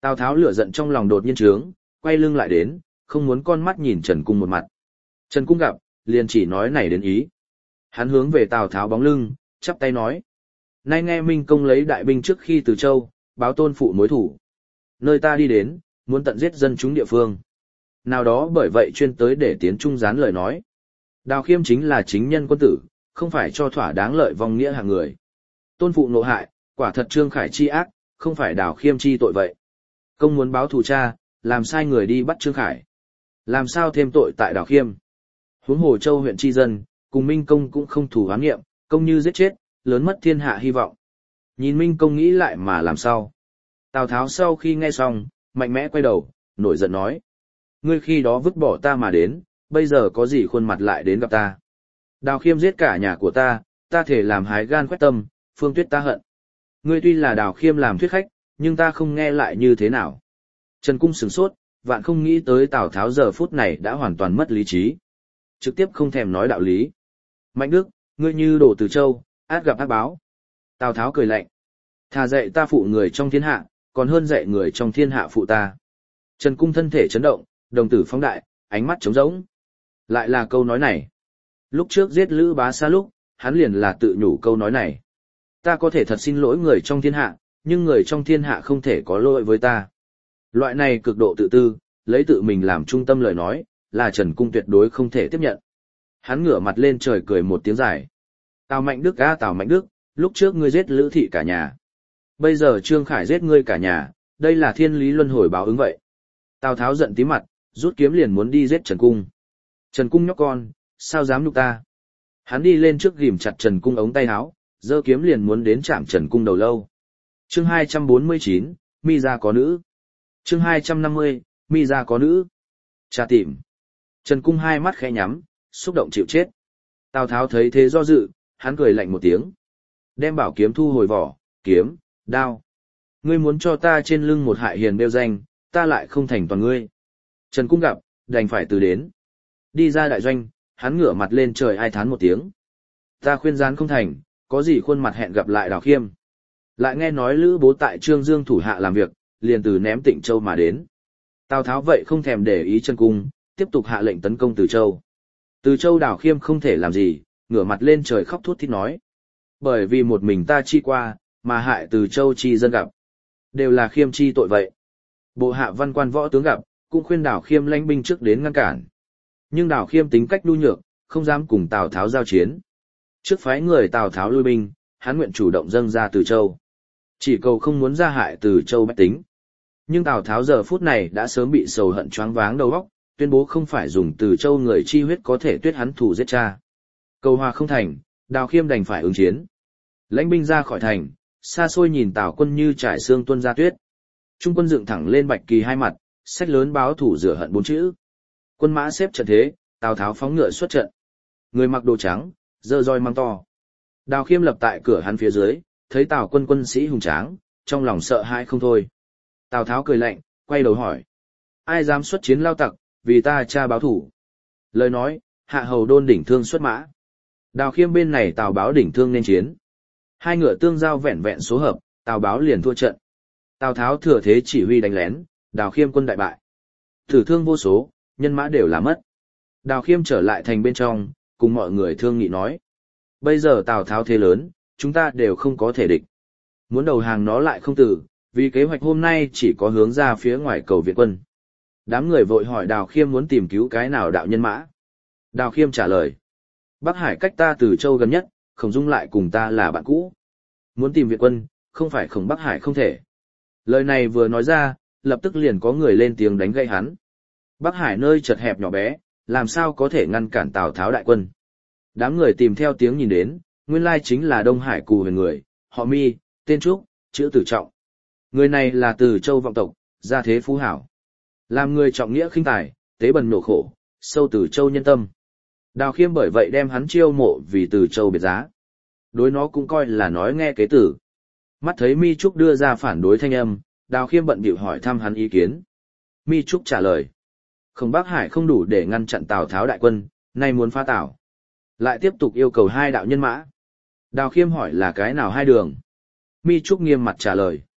Tào Tháo lửa giận trong lòng đột nhiên trướng, quay lưng lại đến, không muốn con mắt nhìn Trần Cung một mặt. Trần Cung gặp, liền chỉ nói này đến ý. Hắn hướng về Tào Tháo bóng lưng, chắp tay nói. Nay nghe Minh Công lấy đại binh trước khi từ Châu, báo tôn phụ mối thủ. Nơi ta đi đến, muốn tận giết dân chúng địa phương. Nào đó bởi vậy chuyên tới để tiến trung gián lời nói. Đào Khiêm chính là chính nhân quân tử, không phải cho thỏa đáng lợi vong nghĩa hàng người. Tôn phụ nộ hại, quả thật Trương Khải chi ác, không phải Đào Khiêm chi tội vậy. Công muốn báo thù cha, làm sai người đi bắt Trương Khải. Làm sao thêm tội tại Đào Khiêm. Huống Hồ Châu huyện tri dân, cùng Minh Công cũng không thù oán nghiệm, công như giết chết, lớn mất thiên hạ hy vọng. Nhìn Minh Công nghĩ lại mà làm sao. Tào Tháo sau khi nghe xong, mạnh mẽ quay đầu, nổi giận nói. Ngươi khi đó vứt bỏ ta mà đến, bây giờ có gì khuôn mặt lại đến gặp ta. Đào Khiêm giết cả nhà của ta thể làm hái gan quét tâm, Phương Tuyết ta hận. Ngươi tuy là Đào Khiêm làm thuyết khách, nhưng ta không nghe lại như thế nào. Trần Cung sửng sốt, vạn không nghĩ tới Tào Tháo giờ phút này đã hoàn toàn mất lý trí. Trực tiếp không thèm nói đạo lý. Mạnh Đức, ngươi như đổ từ châu, át gặp ác báo. Tào Tháo cười lạnh. Thà dạy ta phụ người trong thiên hạ, còn hơn dạy người trong thiên hạ phụ ta. Trần Cung thân thể chấn động, đồng tử phóng đại, ánh mắt trống rỗng. Lại là câu nói này. Lúc trước giết Lữ Bá Sa lúc, hắn liền là tự nhủ câu nói này. Ta có thể thật xin lỗi người trong thiên hạ, nhưng người trong thiên hạ không thể có lỗi với ta. Loại này cực độ tự tư, lấy tự mình làm trung tâm lời nói, là Trần Cung tuyệt đối không thể tiếp nhận. Hắn ngửa mặt lên trời cười một tiếng dài. Tào Mạnh Đức á Tào Mạnh Đức, lúc trước ngươi giết Lữ thị cả nhà. Bây giờ Trương Khải giết ngươi cả nhà, đây là thiên lý luân hồi báo ứng vậy. Tào Tháo giận tím mặt, rút kiếm liền muốn đi giết Trần Cung. Trần Cung nhóc con, sao dám nhục ta? Hắn đi lên trước ghim chặt Trần Cung ống tay áo, giơ kiếm liền muốn đến chạm Trần Cung đầu lâu. Chương 249, Mi gia có nữ. Chương 250, Mi gia có nữ. Cha tìm. Trần Cung hai mắt khẽ nhắm, xúc động chịu chết. Tào Tháo thấy thế do dự, hắn cười lạnh một tiếng. Đem bảo kiếm thu hồi vỏ, kiếm, đao. Ngươi muốn cho ta trên lưng một hại hiền đeo danh, ta lại không thành toàn ngươi. Trần Cung gặp, đành phải từ đến. Đi ra đại doanh, hắn ngửa mặt lên trời ai thán một tiếng. Ta khuyên gián không thành, có gì khuôn mặt hẹn gặp lại Đào Khiêm. Lại nghe nói Lữ Bố tại Trương Dương thủ hạ làm việc, liền từ ném Tịnh Châu mà đến. Tào Tháo vậy không thèm để ý Trần Cung, tiếp tục hạ lệnh tấn công Từ Châu. Từ Châu Đào Khiêm không thể làm gì, ngửa mặt lên trời khóc thút thít nói. Bởi vì một mình ta chi qua, mà hại Từ Châu chi dân gặp. Đều là Khiêm chi tội vậy. Bộ hạ văn quan võ tướng gặp, cũng khuyên Đào Khiêm lãnh binh trước đến ngăn cản. Nhưng Đào Khiêm tính cách nhu nhược, không dám cùng Tào Tháo giao chiến. Trước phái người Tào Tháo lui binh, hắn nguyện chủ động dâng ra Từ Châu. Chỉ cầu không muốn ra hại Từ Châu bách tính. Nhưng Tào Tháo giờ phút này đã sớm bị sầu hận choáng váng đầu óc, tuyên bố không phải dùng Từ Châu người chi huyết có thể tuyết hắn thù giết cha. Cầu hòa không thành, Đào Khiêm đành phải ứng chiến. Lãnh binh ra khỏi thành, xa xôi nhìn Tào quân như trải xương tuôn ra tuyết. Trung quân dựng thẳng lên bạch kỳ hai mặt, sách lớn báo thủ rửa hận bốn chữ. Quân mã xếp trận thế, Tào Tháo phóng ngựa xuất trận. Người mặc đồ trắng, giơ roi mang to. Đào Khiêm lập tại cửa hắn phía dưới, thấy Tào quân quân sĩ hùng tráng, trong lòng sợ hãi không thôi. Tào Tháo cười lạnh, quay đầu hỏi. Ai dám xuất chiến lao tặc, vì ta cha báo thủ. Lời nói, hạ hầu đôn đỉnh thương xuất mã. Đào Khiêm bên này Tào báo đỉnh thương nên chiến. Hai ngựa tương giao vẹn vẹn số hợp, Tào báo liền thua trận. Tào Tháo thừa thế chỉ huy đánh lén, Đào Khiêm quân đại bại. Tử thương vô số, nhân mã đều là mất. Đào Khiêm trở lại thành bên trong, cùng mọi người thương nghị nói. Bây giờ Tào Tháo thế lớn, chúng ta đều không có thể địch. Muốn đầu hàng nó lại không tử, vì kế hoạch hôm nay chỉ có hướng ra phía ngoài cầu viện quân. Đám người vội hỏi Đào Khiêm muốn tìm cứu cái nào đạo nhân mã. Đào Khiêm trả lời. Bắc Hải cách ta từ Châu gần nhất, Khổng Dung lại cùng ta là bạn cũ. Muốn tìm viện quân, không phải Khổng Bắc Hải không thể. Lời này vừa nói ra, lập tức liền có người lên tiếng đánh gây hắn. Bắc Hải nơi chật hẹp nhỏ bé, làm sao có thể ngăn cản Tào Tháo đại quân. Đám người tìm theo tiếng nhìn đến, nguyên lai chính là Đông Hải Cù Huyền người, họ Mi, tên Trúc, chữ Tử Trọng. Người này là từ Châu vọng tộc, gia thế phú hảo. Làm người trọng nghĩa khinh tài, tế bần nộ khổ, sâu từ Châu nhân tâm. Đào Khiêm bởi vậy đem hắn chiêu mộ vì từ Châu biệt giá. Đối nó cũng coi là nói nghe kế tử. Mắt thấy Mi Trúc đưa ra phản đối thanh âm, Đào Khiêm bận bịu hỏi thăm hắn ý kiến. Mi Trúc trả lời. Khổng Bắc Hải không đủ để ngăn chặn Tào Tháo đại quân, nay muốn phá Tào. Lại tiếp tục yêu cầu hai đạo nhân mã. Đào Khiêm hỏi là cái nào hai đường. Mi Trúc nghiêm mặt trả lời.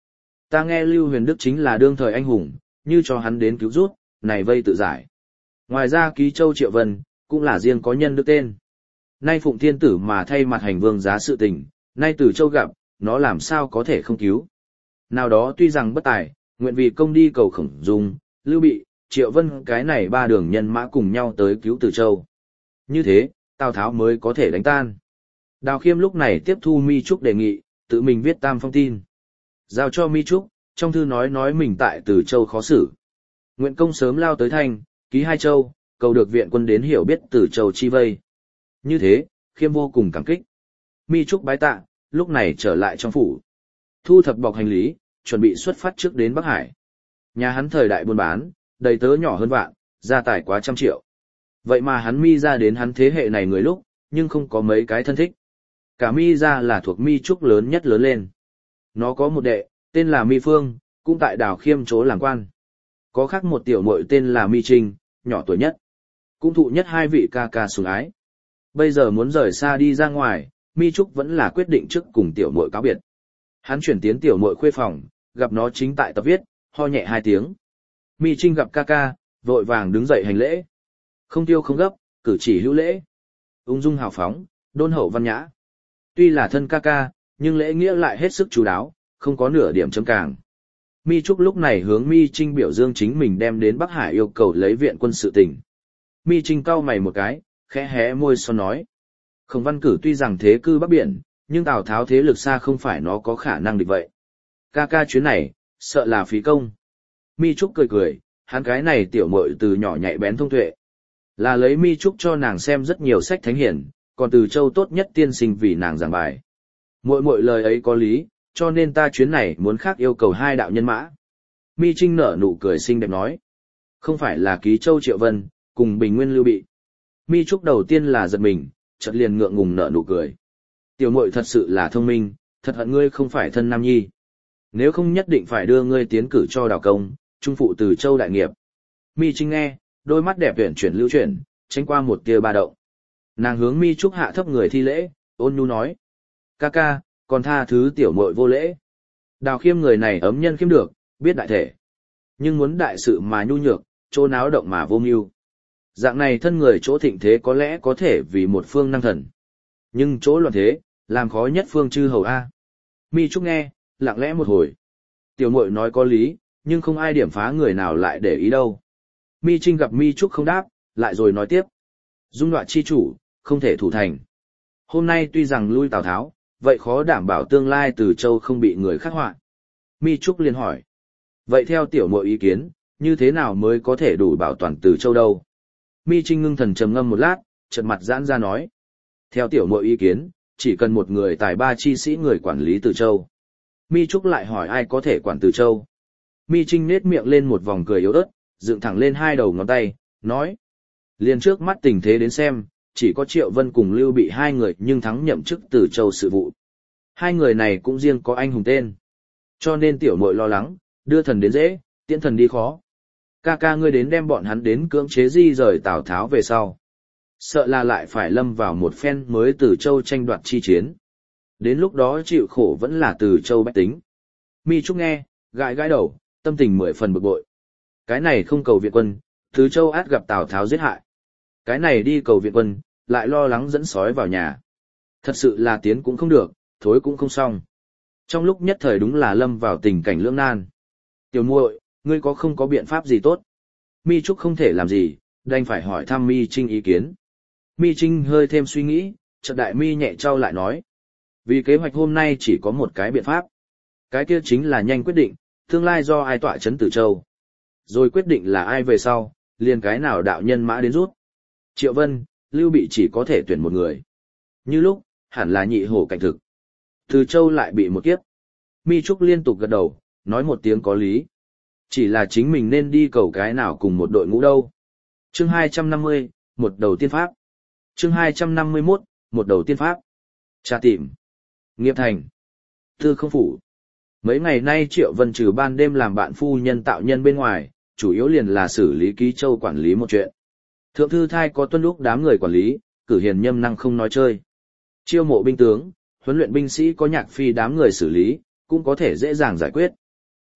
Ta nghe Lưu Huyền Đức chính là đương thời anh hùng, như cho hắn đến cứu rút, này vây tự giải. Ngoài ra ký châu Triệu Vân, cũng là riêng có nhân đức tên. Nay Phụng Thiên Tử mà thay mặt hành vương giá sự tình, nay Tử Châu gặp, nó làm sao có thể không cứu. Nào đó tuy rằng bất tài, nguyện vì công đi cầu Khổng Dung, Lưu Bị, Triệu Vân cái này ba đường nhân mã cùng nhau tới cứu Tử Châu. Như thế, Tào Tháo mới có thể đánh tan. Đào Khiêm lúc này tiếp thu Mi Trúc đề nghị, tự mình viết tam phong tin. Giao cho Mi Trúc, trong thư nói mình tại Tử Châu khó xử. Nguyện công sớm lao tới Thanh, ký Hai Châu, cầu được viện quân đến hiểu biết Tử Châu chi vây. Như thế, Khiêm vô cùng cảm kích. Mi Trúc bái tạ, lúc này trở lại trong phủ. Thu thập bọc hành lý, chuẩn bị xuất phát trước đến Bắc Hải. Nhà hắn thời đại buôn bán, đầy tớ nhỏ hơn vạn, gia tài quá 100 triệu. Vậy mà hắn Mi ra đến hắn thế hệ này người lúc, nhưng không có mấy cái thân thích. Cả Mi ra là thuộc Mi Trúc lớn nhất lớn lên. Nó có một đệ, tên là Mi Phương, cũng tại Đào Khiêm chỗ làm quan. Có khác một tiểu muội tên là Mi Trinh, nhỏ tuổi nhất. Cũng thụ nhất hai vị ca ca sủng ái. Bây giờ muốn rời xa đi ra ngoài, Mi Trúc vẫn là quyết định trước cùng tiểu muội cáo biệt. Hắn chuyển tiến tiểu muội khuê phòng, gặp nó chính tại tập viết, ho nhẹ 2 tiếng. Mi Trinh gặp ca ca, vội vàng đứng dậy hành lễ. Không tiêu không gấp, cử chỉ hữu lễ. Ung dung hào phóng, đôn hậu văn nhã. Tuy là thân ca ca, nhưng lễ nghĩa lại hết sức chú đáo, không có nửa điểm chấm càng. Mi Trúc lúc này hướng Mi Trinh biểu dương chính mình đem đến Bắc Hải yêu cầu lấy viện quân sự tình. Mi Trinh cau mày một cái, khẽ hé môi son nói. Khổng Văn Cử tuy rằng thế cư Bắc Biển, nhưng Tào Tháo thế lực xa không phải nó có khả năng địch vậy. Ca ca chuyến này, sợ là phí công. Mi Trúc cười cười, hắn cái này tiểu muội từ nhỏ nhạy bén thông tuệ. Là lấy Mi Trúc cho nàng xem rất nhiều sách thánh hiển, còn từ châu tốt nhất tiên sinh vì nàng giảng bài. Muội lời ấy có lý, cho nên ta chuyến này muốn khác yêu cầu 2 đạo nhân mã. Mi Trinh nở nụ cười xinh đẹp nói. Không phải là ký châu Triệu Vân, cùng Bình Nguyên Lưu Bị. Mi Trúc đầu tiên là giật mình, chợt liền ngượng ngùng nở nụ cười. Tiểu muội thật sự là thông minh, thật hận ngươi không phải thân nam nhi. Nếu không nhất định phải đưa ngươi tiến cử cho Đào Công, trung phụ từ châu đại nghiệp. Mi Trinh nghe, đôi mắt đẹp tuyển chuyển lưu chuyển, tránh qua một tia ba động. Nàng hướng Mi Trúc hạ thấp người thi lễ, ôn nhu nói. Ca ca, còn tha thứ tiểu muội vô lễ. Đào Khiêm người này ấm nhân khiêm được, biết đại thể. Nhưng muốn đại sự mà nhu nhược, chỗ náo động mà vô mưu. Dạng này thân người chỗ thịnh thế có lẽ có thể vì một phương năng thần. Nhưng chỗ loạn thế, làm khó nhất phương chư hầu A. Mi Trúc nghe, lặng lẽ một hồi. Tiểu muội nói có lý, nhưng không ai điểm phá người nào lại để ý đâu. Mi Trinh gặp Mi Trúc không đáp, lại rồi nói tiếp. Dung đoạ chi chủ, không thể thủ thành. Hôm nay tuy rằng lui Tào Tháo, vậy khó đảm bảo tương lai Từ Châu không bị người khắc họa. Mi Trúc liền hỏi. Vậy theo tiểu muội ý kiến, như thế nào mới có thể đủ bảo toàn Từ Châu đâu? Mi Trinh ngưng thần trầm ngâm một lát, chợt mặt giãn ra nói. Theo tiểu muội ý kiến, chỉ cần một người tài ba chi sĩ người quản lý Từ Châu. Mi Trúc lại hỏi ai có thể quản Từ Châu. Mi Trinh nết miệng lên một vòng cười yếu ớt, dựng thẳng lên 2 đầu ngón tay, nói. Liền trước mắt tình thế đến xem, chỉ có Triệu Vân cùng Lưu Bị 2 người nhưng thắng nhậm chức Từ Châu sự vụ. 2 người này cũng riêng có anh hùng tên. Cho nên tiểu muội lo lắng, đưa thần đến dễ, tiễn thần đi khó. Ca ca ngươi đến đem bọn hắn đến cưỡng chế di rời Tào Tháo về sau. Sợ là lại phải lâm vào một phen mới Từ Châu tranh đoạt chi chiến. Đến lúc đó chịu khổ vẫn là Từ Châu bách tính. Mi Trúc nghe, gãi gãi đầu, tâm tình 10 phần bực bội. Cái này không cầu viện quân, Từ Châu át gặp Tào Tháo giết hại. Cái này đi cầu viện quân, lại lo lắng dẫn sói vào nhà. Thật sự là tiến cũng không được, thối cũng không xong. Trong lúc nhất thời đúng là lâm vào tình cảnh lưỡng nan. Tiểu muội, ngươi có không có biện pháp gì tốt? Mi Trúc không thể làm gì, đành phải hỏi thăm Mi Trinh ý kiến. Mi Trinh hơi thêm suy nghĩ, chợt đại mi nhẹ trao lại nói. Vì kế hoạch hôm nay chỉ có một cái biện pháp. Cái kia chính là nhanh quyết định, tương lai do ai tọa chấn Tử Châu. Rồi quyết định là ai về sau, liền cái nào đạo nhân mã đến rút. Triệu Vân, Lưu Bị chỉ có thể tuyển một người. Như lúc, hẳn là nhị hổ cảnh thực. Từ Châu lại bị một kiếp. Mi Trúc liên tục gật đầu, nói một tiếng có lý. Chỉ là chính mình nên đi cầu cái nào cùng một đội ngũ đâu. Chương 250, một đầu tiên pháp. Chương 251, một đầu tiên pháp. Tra tìm. Nghiệp thành. Tư không phủ. Mấy ngày nay Triệu Vân trừ ban đêm làm bạn phu nhân tạo nhân bên ngoài, chủ yếu liền là xử lý ký châu quản lý một chuyện. Thượng thư thai có tuân lúc đám người quản lý, cử hiền nhâm năng không nói chơi. Chiêu mộ binh tướng, huấn luyện binh sĩ có nhạc phi đám người xử lý, cũng có thể dễ dàng giải quyết.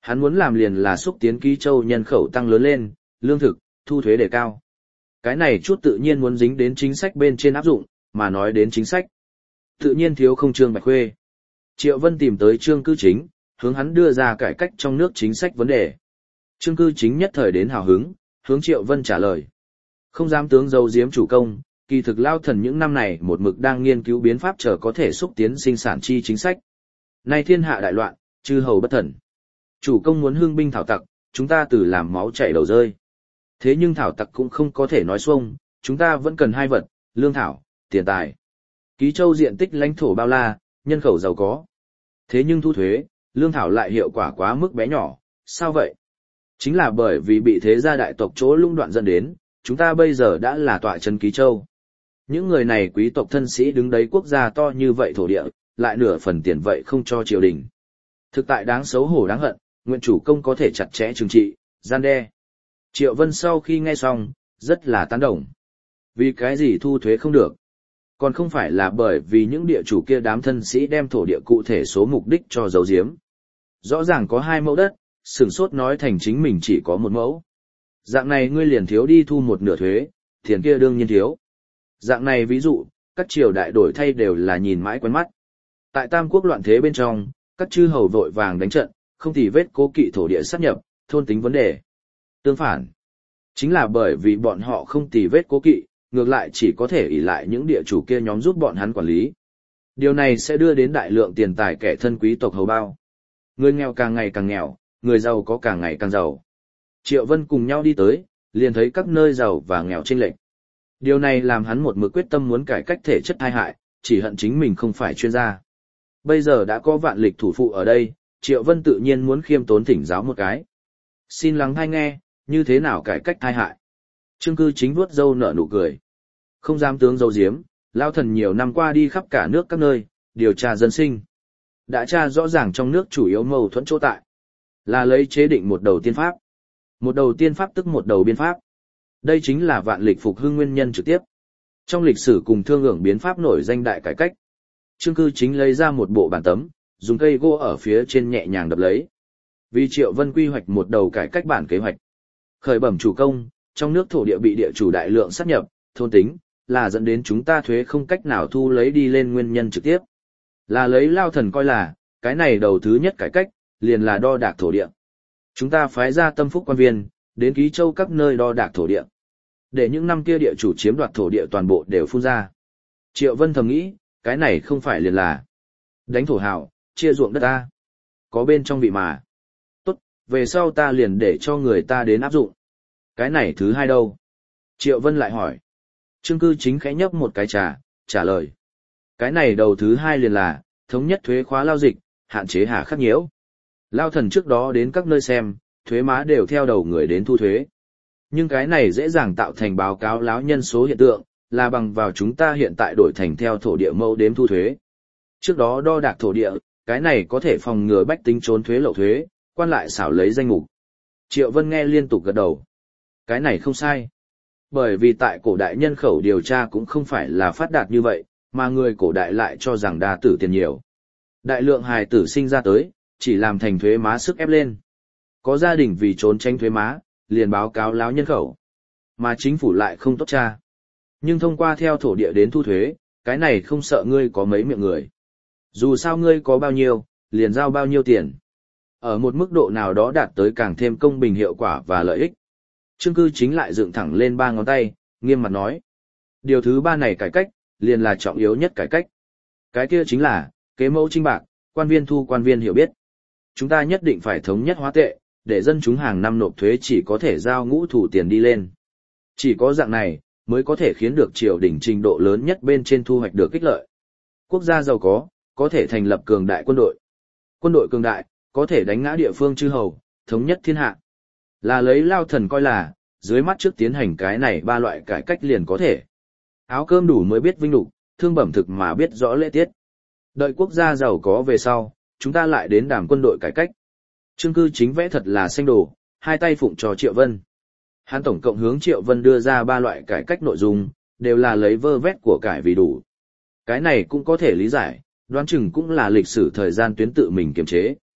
Hắn muốn làm liền là xúc tiến Ký Châu nhân khẩu tăng lớn lên, lương thực, thu thuế đề cao. Cái này chút tự nhiên muốn dính đến chính sách bên trên áp dụng, mà nói đến chính sách. Tự nhiên thiếu không Trương Bạch Khuê. Triệu Vân tìm tới Trương Cư Chính, hướng hắn đưa ra cải cách trong nước chính sách vấn đề. Trương Cư Chính nhất thời đến hào hứng, hướng Triệu Vân trả lời. Không dám tướng giấu giếm chủ công, kỳ thực Lao Thần những năm này một mực đang nghiên cứu biến pháp chờ có thể xúc tiến sinh sản chi chính sách. Nay thiên hạ đại loạn, chư hầu bất thần. Chủ công muốn hưng binh thảo tặc, chúng ta từ làm máu chảy đầu rơi. Thế nhưng thảo tặc cũng không có thể nói xuông, chúng ta vẫn cần hai vật, lương thảo, tiền tài. Ký Châu diện tích lãnh thổ bao la, nhân khẩu giàu có. Thế nhưng thu thuế, lương thảo lại hiệu quả quá mức bé nhỏ, sao vậy? Chính là bởi vì bị thế gia đại tộc chỗ lũng đoạn dẫn đến, chúng ta bây giờ đã là tọa chân Ký Châu. Những người này quý tộc thân sĩ đứng đấy quốc gia to như vậy thổ địa, lại nửa phần tiền vậy không cho triều đình. Thực tại đáng xấu hổ đáng hận, nguyện chủ công có thể chặt chẽ trừng trị, gian đe. Triệu Vân sau khi nghe xong, rất là tán đồng. Vì cái gì thu thuế không được? Còn không phải là bởi vì những địa chủ kia đám thân sĩ đem thổ địa cụ thể số mục đích cho giấu giếm. Rõ ràng có 2 mẫu đất, sửng sốt nói thành chính mình chỉ có 1 mẫu. Dạng này ngươi liền thiếu đi thu 1/2 thuế, tiền kia đương nhiên thiếu. Dạng này ví dụ, các triều đại đổi thay đều là nhìn mãi quen mắt. Tại Tam Quốc loạn thế bên trong, các chư hầu vội vàng đánh trận, không tì vết cố kỵ thổ địa sát nhập, thôn tính vấn đề. Tương phản, chính là bởi vì bọn họ không tì vết cố kỵ, ngược lại chỉ có thể ỷ lại những địa chủ kia nhóm giúp bọn hắn quản lý. Điều này sẽ đưa đến đại lượng tiền tài kẻ thân quý tộc hầu bao. Người nghèo càng ngày càng nghèo, người giàu có càng ngày càng giàu. Triệu Vân cùng nhau đi tới, liền thấy các nơi giàu và nghèo chênh lệch. Điều này làm hắn một mực quyết tâm muốn cải cách thể chất tai hại, chỉ hận chính mình không phải chuyên gia. Bây giờ đã có vạn lịch thủ phụ ở đây, Triệu Vân tự nhiên muốn khiêm tốn thỉnh giáo một cái. Xin lắng hay nghe, như thế nào cải cách tai hại? Trương Cư Chính vuốt râu nở nụ cười. Không dám tướng dâu diếm, Lao Thần nhiều năm qua đi khắp cả nước các nơi, điều tra dân sinh. Đã tra rõ ràng trong nước chủ yếu mâu thuẫn chỗ tại. Là lấy chế định một đầu tiên pháp. Một đầu tiên pháp tức một đầu biên pháp. Đây chính là vạn lịch phục hưng nguyên nhân trực tiếp. Trong lịch sử cùng thương hưởng biến pháp nổi danh đại cải cách. Trương Cư Chính lấy ra một bộ bản tấm, dùng cây gỗ ở phía trên nhẹ nhàng đập lấy. Vì Triệu Vân quy hoạch một đầu cải cách bản kế hoạch. Khởi bẩm chủ công, trong nước thổ địa bị địa chủ đại lượng sát nhập, thôn tính, là dẫn đến chúng ta thuế không cách nào thu lấy đi lên nguyên nhân trực tiếp. Là lấy Lao Thần coi là, cái này đầu thứ nhất cải cách, liền là đo đạc thổ địa. Chúng ta phái ra tâm phúc quan viên, đến Ký Châu các nơi đo đạc thổ địa. Để những năm kia địa chủ chiếm đoạt thổ địa toàn bộ đều phun ra. Triệu Vân thầm nghĩ, cái này không phải liền là đánh thổ hào, chia ruộng đất ta. Có bên trong vị mà. Tốt, về sau ta liền để cho người ta đến áp dụng. Cái này thứ hai đâu? Triệu Vân lại hỏi. Trương Cư Chính khẽ nhấp một cái trà, trả lời. Cái này đầu thứ hai liền là, thống nhất thuế khóa lao dịch, hạn chế hà khắc nhiễu. Lao Thần trước đó đến các nơi xem, thuế má đều theo đầu người đến thu thuế. Nhưng cái này dễ dàng tạo thành báo cáo láo nhân số hiện tượng, là bằng vào chúng ta hiện tại đổi thành theo thổ địa mẫu đếm thu thuế. Trước đó đo đạc thổ địa, cái này có thể phòng ngừa bách tính trốn thuế lậu thuế, quan lại xảo lấy danh mục. Triệu Vân nghe liên tục gật đầu. Cái này không sai. Bởi vì tại cổ đại nhân khẩu điều tra cũng không phải là phát đạt như vậy, mà người cổ đại lại cho rằng đa tử tiền nhiều. Đại lượng hài tử sinh ra tới, chỉ làm thành thuế má sức ép lên. Có gia đình vì trốn tránh thuế má, liền báo cáo láo nhân khẩu. Mà chính phủ lại không tốt tra. Nhưng thông qua theo thổ địa đến thu thuế, cái này không sợ ngươi có mấy miệng người. Dù sao ngươi có bao nhiêu, liền giao bao nhiêu tiền. Ở một mức độ nào đó đạt tới càng thêm công bình hiệu quả và lợi ích. Trương Cư Chính lại dựng thẳng lên 3 ngón tay, nghiêm mặt nói. Điều thứ 3 này cải cách, liền là trọng yếu nhất cải cách. Cái kia chính là, kế mẫu trinh bạc, quan viên thu quan viên hiểu biết. Chúng ta nhất định phải thống nhất hóa tệ, để dân chúng hàng năm nộp thuế chỉ có thể giao ngũ thủ tiền đi lên. Chỉ có dạng này, mới có thể khiến được triều đình trình độ lớn nhất bên trên thu hoạch được ích lợi. Quốc gia giàu có thể thành lập cường đại quân đội. Quân đội cường đại, có thể đánh ngã địa phương chư hầu, thống nhất thiên hạ. Là lấy Lao Thần coi là, dưới mắt trước tiến hành cái này 3 loại cải cách liền có thể. Áo cơm đủ mới biết vinh nhục, thương bẩm thực mà biết rõ lễ tiết. Đợi quốc gia giàu có về sau, chúng ta lại đến đàm quân đội cải cách. Trương Cư Chính vẽ thật là xanh đồ, hai tay phụng cho Triệu Vân. Hắn tổng cộng hướng Triệu Vân đưa ra 3 loại cải cách nội dung, đều là lấy vơ vét của cải vì đủ. Cái này cũng có thể lý giải, đoán chừng cũng là lịch sử thời gian tuyến tự mình kiềm chế.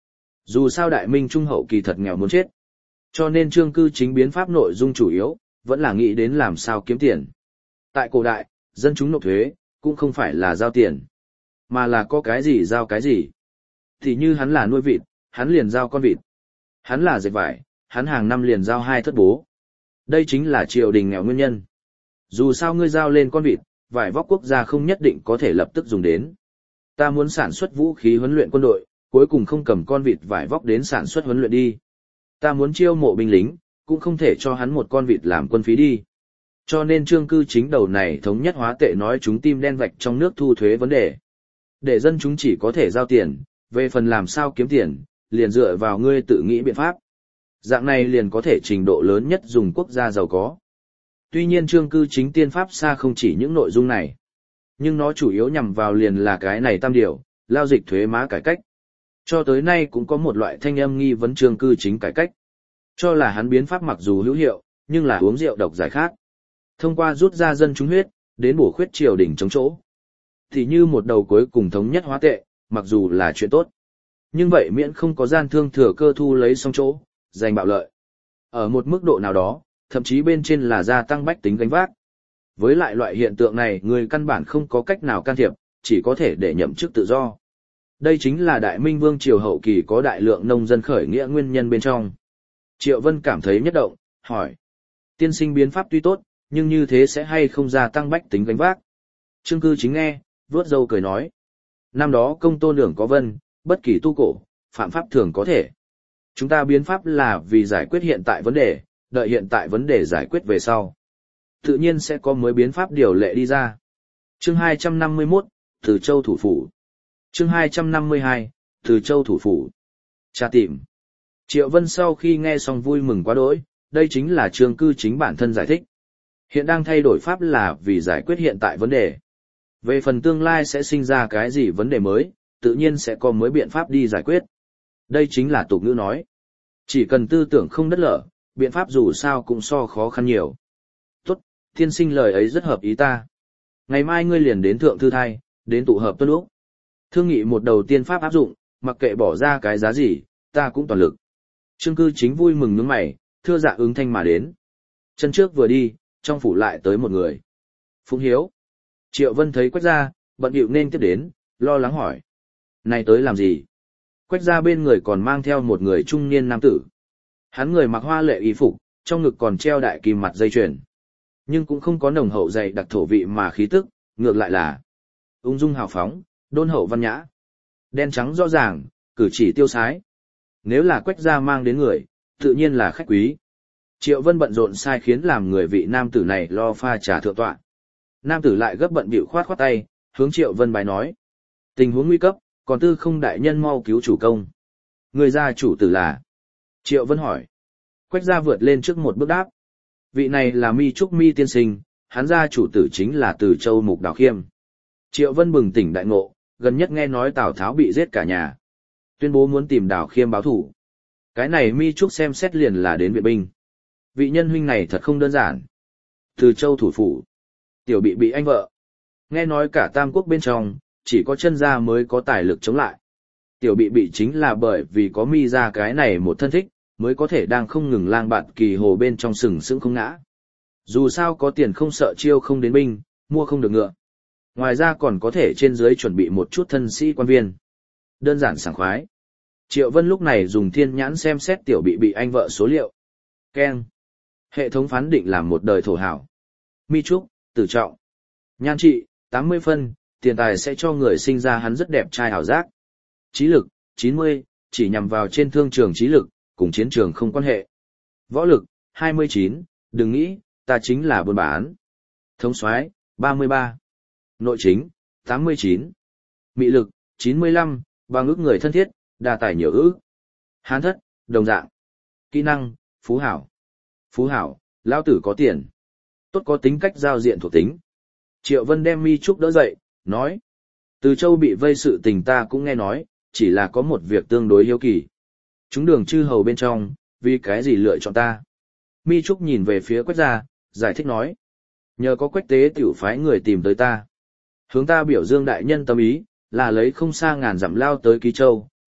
Dù sao Đại Minh Trung hậu kỳ thật nghèo muốn chết. Cho nên Trương Cư Chính biến pháp nội dung chủ yếu, vẫn là nghĩ đến làm sao kiếm tiền. Tại cổ đại, dân chúng nộp thuế, cũng không phải là giao tiền, mà là có cái gì giao cái gì. Thì như hắn là nuôi vịt, hắn liền giao con vịt. Hắn là dệt vải, hắn hàng năm liền giao 2 thất bố. Đây chính là triều đình nghèo nguyên nhân. Dù sao ngươi giao lên con vịt, vải vóc quốc gia không nhất định có thể lập tức dùng đến. Ta muốn sản xuất vũ khí huấn luyện quân đội, cuối cùng không cầm con vịt vải vóc đến sản xuất huấn luyện đi. Ta muốn chiêu mộ binh lính, cũng không thể cho hắn một con vịt làm quân phí đi. Cho nên Trương Cư Chính đầu này thống nhất hóa tệ nói chúng tim đen vạch trong nước thu thuế vấn đề. Để dân chúng chỉ có thể giao tiền, về phần làm sao kiếm tiền, liền dựa vào ngươi tự nghĩ biện pháp. Dạng này liền có thể trình độ lớn nhất dùng quốc gia giàu có. Tuy nhiên Trương Cư Chính tiên pháp xa không chỉ những nội dung này, nhưng nó chủ yếu nhằm vào liền là cái này tam điều, lao dịch thuế má cải cách. Cho tới nay cũng có một loại thanh âm nghi vấn Trương Cư Chính cải cách. Cho là hắn biến pháp mặc dù hữu hiệu, nhưng là uống rượu độc giải khát. Thông qua rút ra dân chúng huyết, đến bổ khuyết triều đình chống chỗ. Thì như một đầu cuối cùng thống nhất hóa tệ, mặc dù là chuyện tốt. Nhưng vậy miễn không có gian thương thừa cơ thu lấy xong chỗ, giành bạo lợi. Ở một mức độ nào đó, thậm chí bên trên là gia tăng bách tính gánh vác. Với lại loại hiện tượng này người căn bản không có cách nào can thiệp, chỉ có thể để nhậm chức tự do. Đây chính là Đại Minh Vương triều hậu kỳ có đại lượng nông dân khởi nghĩa nguyên nhân bên trong. Triệu Vân cảm thấy nhất động, hỏi. Tiên sinh biến pháp tuy tốt, nhưng như thế sẽ hay không gia tăng bách tính gánh vác? Trương Cư Chính nghe, vuốt râu cười nói. Năm đó công tôn lưỡng có vân, bất kỳ tu cổ, phạm pháp thường có thể. Chúng ta biến pháp là vì giải quyết hiện tại vấn đề, đợi hiện tại vấn đề giải quyết về sau. Tự nhiên sẽ có mới biến pháp điều lệ đi ra. Chương 251, Từ Châu Thủ Phủ. Chương 252, Từ Châu Thủ Phủ. Tra tìm. Triệu Vân sau khi nghe xong vui mừng quá đỗi, đây chính là Trương Cư Chính bản thân giải thích. Hiện đang thay đổi pháp là vì giải quyết hiện tại vấn đề. Về phần tương lai sẽ sinh ra cái gì vấn đề mới, tự nhiên sẽ có mới biện pháp đi giải quyết. Đây chính là tục ngữ nói. Chỉ cần tư tưởng không đất lở, biện pháp dù sao cũng so khó khăn nhiều. Tốt, tiên sinh lời ấy rất hợp ý ta. Ngày mai ngươi liền đến Thượng Thư Thai, đến tụ hợp tuân lúc. Thương nghị một đầu tiên pháp áp dụng, mặc kệ bỏ ra cái giá gì, ta cũng toàn lực. Trương Cư Chính vui mừng nhướng mày, thưa dạ ứng thanh mà đến. Chân trước vừa đi, trong phủ lại tới một người. Phụng Hiếu. Triệu Vân thấy Quách Gia, bận bịu nên tiếp đến, lo lắng hỏi. Này tới làm gì? Quách Gia bên người còn mang theo một người trung niên nam tử. Hắn người mặc hoa lệ y phục, trong ngực còn treo đại kim mặt dây chuyền. Nhưng cũng không có nồng hậu dày đặc thổ vị mà khí tức, ngược lại là ung dung hào phóng, đôn hậu văn nhã. Đen trắng rõ ràng, cử chỉ tiêu sái. Nếu là Quách Gia mang đến người, tự nhiên là khách quý. Triệu Vân bận rộn sai khiến làm người vị nam tử này lo pha trà thượng tọa. Nam tử lại gấp bận bịu khoát khoát tay, hướng Triệu Vân bài nói. Tình huống nguy cấp, còn tư không đại nhân mau cứu chủ công. Người gia chủ tử là? Triệu Vân hỏi. Quách Gia vượt lên trước một bước đáp. Vị này là Mi Trúc Mi tiên sinh, hắn gia chủ tử chính là Từ Châu Mục Đào Khiêm. Triệu Vân bừng tỉnh đại ngộ, gần nhất nghe nói Tào Tháo bị giết cả nhà. Tuyên bố muốn tìm Đào Khiêm báo thù. Cái này Mi Trúc xem xét liền là đến viện binh. Vị nhân huynh này thật không đơn giản. Từ Châu thủ phủ. Tiểu bị anh vợ. Nghe nói cả Tam Quốc bên trong, chỉ có chân gia mới có tài lực chống lại. Tiểu bị chính là bởi vì có Mi ra cái này một thân thích, mới có thể đang không ngừng lang bạt kỳ hồ bên trong sừng sững không ngã. Dù sao có tiền không sợ chiêu không đến binh, mua không được ngựa. Ngoài ra còn có thể trên dưới chuẩn bị một chút thân sĩ quan viên. Đơn giản sảng khoái. Triệu Vân lúc này dùng thiên nhãn xem xét tiểu bị anh vợ số liệu. Keng. Hệ thống phán định làm một đời thổ hảo. Mi Trúc, Tử Trọng. Nhan trị, 80 phân, tiền tài sẽ cho người sinh ra hắn rất đẹp trai hảo giác. Trí lực, 90, chỉ nhằm vào trên thương trường trí lực, cùng chiến trường không quan hệ. Võ lực, 29, đừng nghĩ, ta chính là buôn bán. Thống soái, 33. Nội chính, 89. Mị lực, 95, bằng ước người thân thiết, đa tài nhiều ước. Hán thất, đồng dạng. Kỹ năng, phú hảo. Phú hảo, lão tử có tiền. Tốt có tính cách giao diện thuộc tính. Triệu Vân đem Mi Trúc đỡ dậy, nói. Từ Châu bị vây sự tình ta cũng nghe nói, chỉ là có một việc tương đối hiếu kỳ. Chúng đường chư hầu bên trong, vì cái gì lựa chọn ta? Mi Trúc nhìn về phía Quách Gia, giải thích nói. Nhờ có Quách tế tiểu phái người tìm tới ta. Hướng ta biểu dương đại nhân tâm ý, là lấy không xa ngàn dặm lao tới Ký Châu,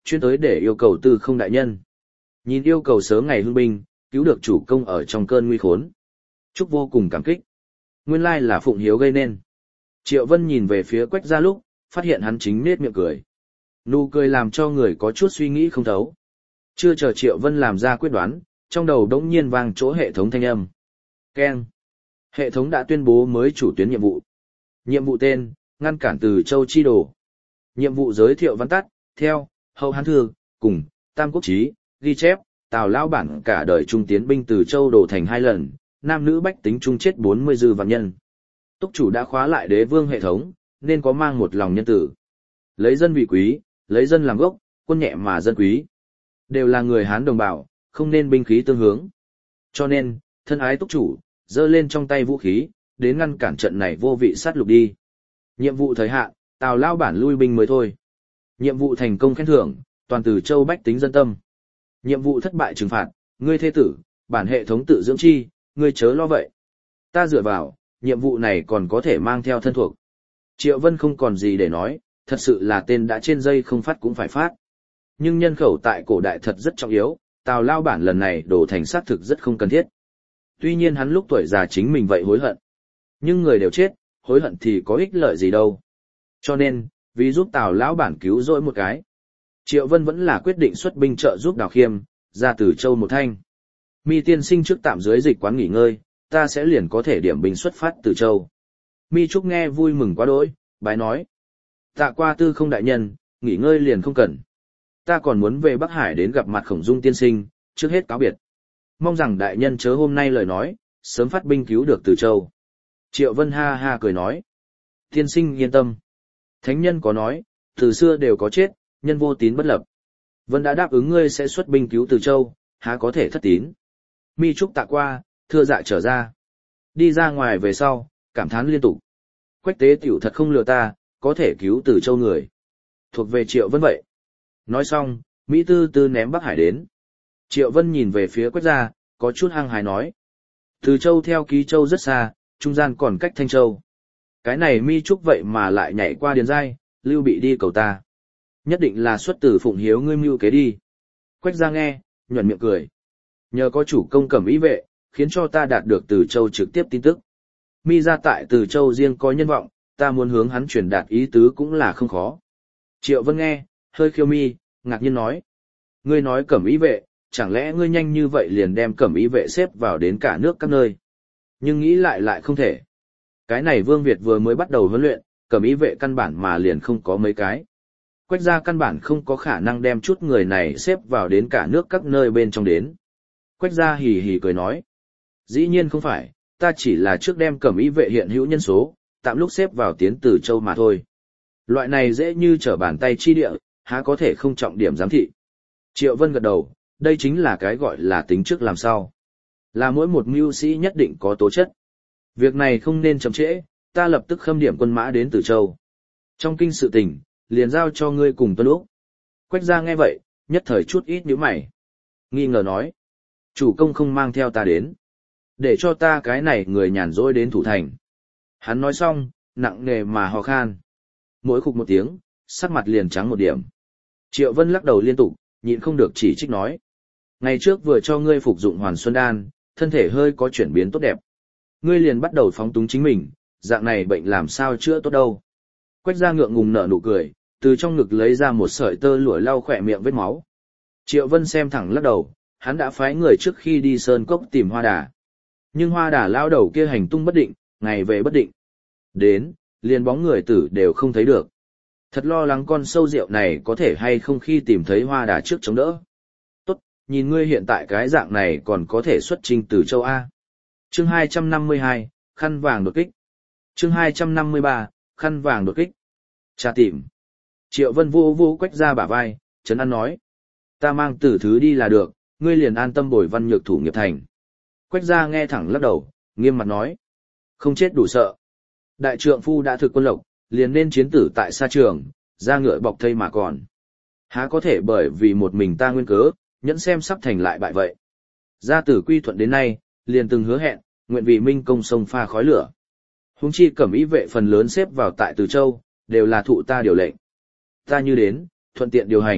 chuyên tới để yêu cầu Tư Không đại nhân. Nhìn yêu cầu sớm ngày hưng binh, cứu được chủ công ở trong cơn nguy khốn. Trúc vô cùng cảm kích. Nguyên lai là Phụng Hiếu gây nên. Triệu Vân nhìn về phía Quách Gia lúc, phát hiện hắn chính nết miệng cười. Nụ cười làm cho người có chút suy nghĩ không thấu. Chưa chờ Triệu Vân làm ra quyết đoán, trong đầu đống nhiên vang chỗ hệ thống thanh âm. Keng. Hệ thống đã tuyên bố mới chủ tuyến nhiệm vụ. Nhiệm vụ tên, ngăn cản Từ Châu chi đồ. Nhiệm vụ giới thiệu văn tắt, theo, Hậu Hán Thư, cùng, Tam Quốc Chí, ghi chép, Tào Lão Bản cả đời trung tiến binh Từ Châu đổ thành 2 lần, nam nữ bách tính chung chết 40 dư vạn nhân. Túc chủ đã khóa lại đế vương hệ thống, nên có mang một lòng nhân tử. Lấy dân vì quý, lấy dân làm gốc, quân nhẹ mà dân quý. Đều là người Hán đồng bào, không nên binh khí tương hướng. Cho nên, thân ái túc chủ, giơ lên trong tay vũ khí, đến ngăn cản trận này vô vị sát lục đi. Nhiệm vụ thời hạn, Tào Lão Bản lui binh mới thôi. Nhiệm vụ thành công khen thưởng, toàn Từ Châu bách tính dân tâm. Nhiệm vụ thất bại trừng phạt, ngươi thê tử, bản hệ thống tự dưỡng chi, ngươi chớ lo vậy. Ta dựa vào, nhiệm vụ này còn có thể mang theo thân thuộc. Triệu Vân không còn gì để nói, thật sự là tên đã trên dây không phát cũng phải phát. Nhưng nhân khẩu tại cổ đại thật rất trọng yếu, Tào Lão Bản lần này đổ thành xác thực rất không cần thiết. Tuy nhiên hắn lúc tuổi già chính mình vậy hối hận. Nhưng người đều chết, hối hận thì có ích lợi gì đâu. Cho nên, vì giúp Tào Lão Bản cứu rỗi một cái, Triệu Vân vẫn là quyết định xuất binh trợ giúp Đào Khiêm, ra Từ Châu một thanh. Mi tiên sinh trước tạm dưới dịch quán nghỉ ngơi, ta sẽ liền có thể điểm binh xuất phát Từ Châu. Mi Trúc nghe vui mừng quá đỗi, bái nói. Tạ qua Tư Không đại nhân, nghỉ ngơi liền không cần. Ta còn muốn về Bắc Hải đến gặp mặt Khổng Dung tiên sinh, trước hết cáo biệt. Mong rằng đại nhân chớ hôm nay lời nói, sớm phát binh cứu được Từ Châu. Triệu Vân ha ha cười nói. Tiên sinh yên tâm. Thánh nhân có nói, từ xưa đều có chết, nhân vô tín bất lập. Vân đã đáp ứng ngươi sẽ xuất binh cứu Từ Châu, há có thể thất tín. Mi Trúc tạ qua, thưa dạ trở ra. Đi ra ngoài về sau, cảm thán liên tục. Quách tế tiểu thật không lừa ta, có thể cứu Từ Châu người. Thuộc về Triệu Vân vậy. Nói xong, Mỹ Tư Tư ném Bắc Hải đến. Triệu Vân nhìn về phía Quách gia, có chút hăng hái nói. Từ Châu theo Ký Châu rất xa, trung gian còn cách Thanh Châu. Cái này Mi Trúc vậy mà lại nhảy qua Điền Giai, Lưu Bị đi cầu ta. Nhất định là xuất từ Phụng Hiếu ngươi mưu kế đi. Quách gia nghe, nhuận miệng cười. Nhờ có chủ công Cẩm Ý vệ, khiến cho ta đạt được Từ Châu trực tiếp tin tức. Mi ra tại Từ Châu riêng có nhân vọng, ta muốn hướng hắn truyền đạt ý tứ cũng là không khó. Triệu Vân nghe, hơi khiêu mi, ngạc nhiên nói. Ngươi nói Cẩm Ý vệ, chẳng lẽ ngươi nhanh như vậy liền đem Cẩm Ý vệ xếp vào đến cả nước các nơi. Nhưng nghĩ lại không thể. Cái này Vương Việt vừa mới bắt đầu huấn luyện, Cẩm Ý vệ căn bản mà liền không có mấy cái. Quách gia căn bản không có khả năng đem chút người này xếp vào đến cả nước các nơi bên trong đến. Quách gia hì hì cười nói. Dĩ nhiên không phải, ta chỉ là trước đem Cẩm Ý vệ hiện hữu nhân số, tạm lúc xếp vào tiến Từ Châu mà thôi. Loại này dễ như trở bàn tay chi địa, há có thể không trọng điểm giám thị. Triệu Vân gật đầu, đây chính là cái gọi là tính trước làm sao. Là mỗi một mưu sĩ nhất định có tố chất. Việc này không nên chậm trễ, ta lập tức khâm điểm quân mã đến Từ Châu. Trong kinh sự tình, liền giao cho ngươi cùng Tuân Úc. Quách gia nghe vậy, nhất thời chút ít nhíu mày. Nghi ngờ nói, chủ công không mang theo ta đến. Để cho ta cái này người nhàn rỗi đến thủ thành. Hắn nói xong, nặng nề mà ho khan. Mỗi khục một tiếng, sắc mặt liền trắng một điểm. Triệu Vân lắc đầu liên tục, nhịn không được chỉ trích nói. Ngày trước vừa cho ngươi phục dụng Hoàn Xuân Đan, thân thể hơi có chuyển biến tốt đẹp. Ngươi liền bắt đầu phóng túng chính mình, dạng này bệnh làm sao chữa tốt đâu. Quách gia ngượng ngùng nở nụ cười, từ trong ngực lấy ra một sợi tơ lụa lau khỏe miệng vết máu. Triệu Vân xem thẳng lắc đầu, hắn đã phái người trước khi đi sơn cốc tìm Hoa Đà. Nhưng Hoa Đà lao đầu kia hành tung bất định, ngày về bất định. Đến, liền bóng người tử đều không thấy được. Thật lo lắng con sâu rượu này có thể hay không khi tìm thấy Hoa Đà trước chống đỡ. Tốt, nhìn ngươi hiện tại cái dạng này còn có thể xuất trình từ châu A. Chương 252, khăn vàng đột kích. Chương 253, khăn vàng đột kích. Tra tìm. Triệu Vân vô Quách gia bả vai, trấn an nói. Ta mang tử thứ đi là được, ngươi liền an tâm bồi văn nhược thủ nghiệp thành. Quách gia nghe thẳng lắc đầu, nghiêm mặt nói. Không chết đủ sợ. Đại trượng phu đã thực quân lộc, liền nên chiến tử tại sa trường, ra ngựa bọc thây mà còn. Há có thể bởi vì một mình ta nguyên cớ, nhẫn xem sắp thành lại bại vậy. Gia tử quy thuận đến nay, liền từng hứa hẹn, nguyện vì minh công sông pha khói lửa. Huống chi Cẩm Ý vệ phần lớn xếp vào tại Từ Châu, đều là thụ ta điều lệnh. Ta như đến, thuận tiện điều hành,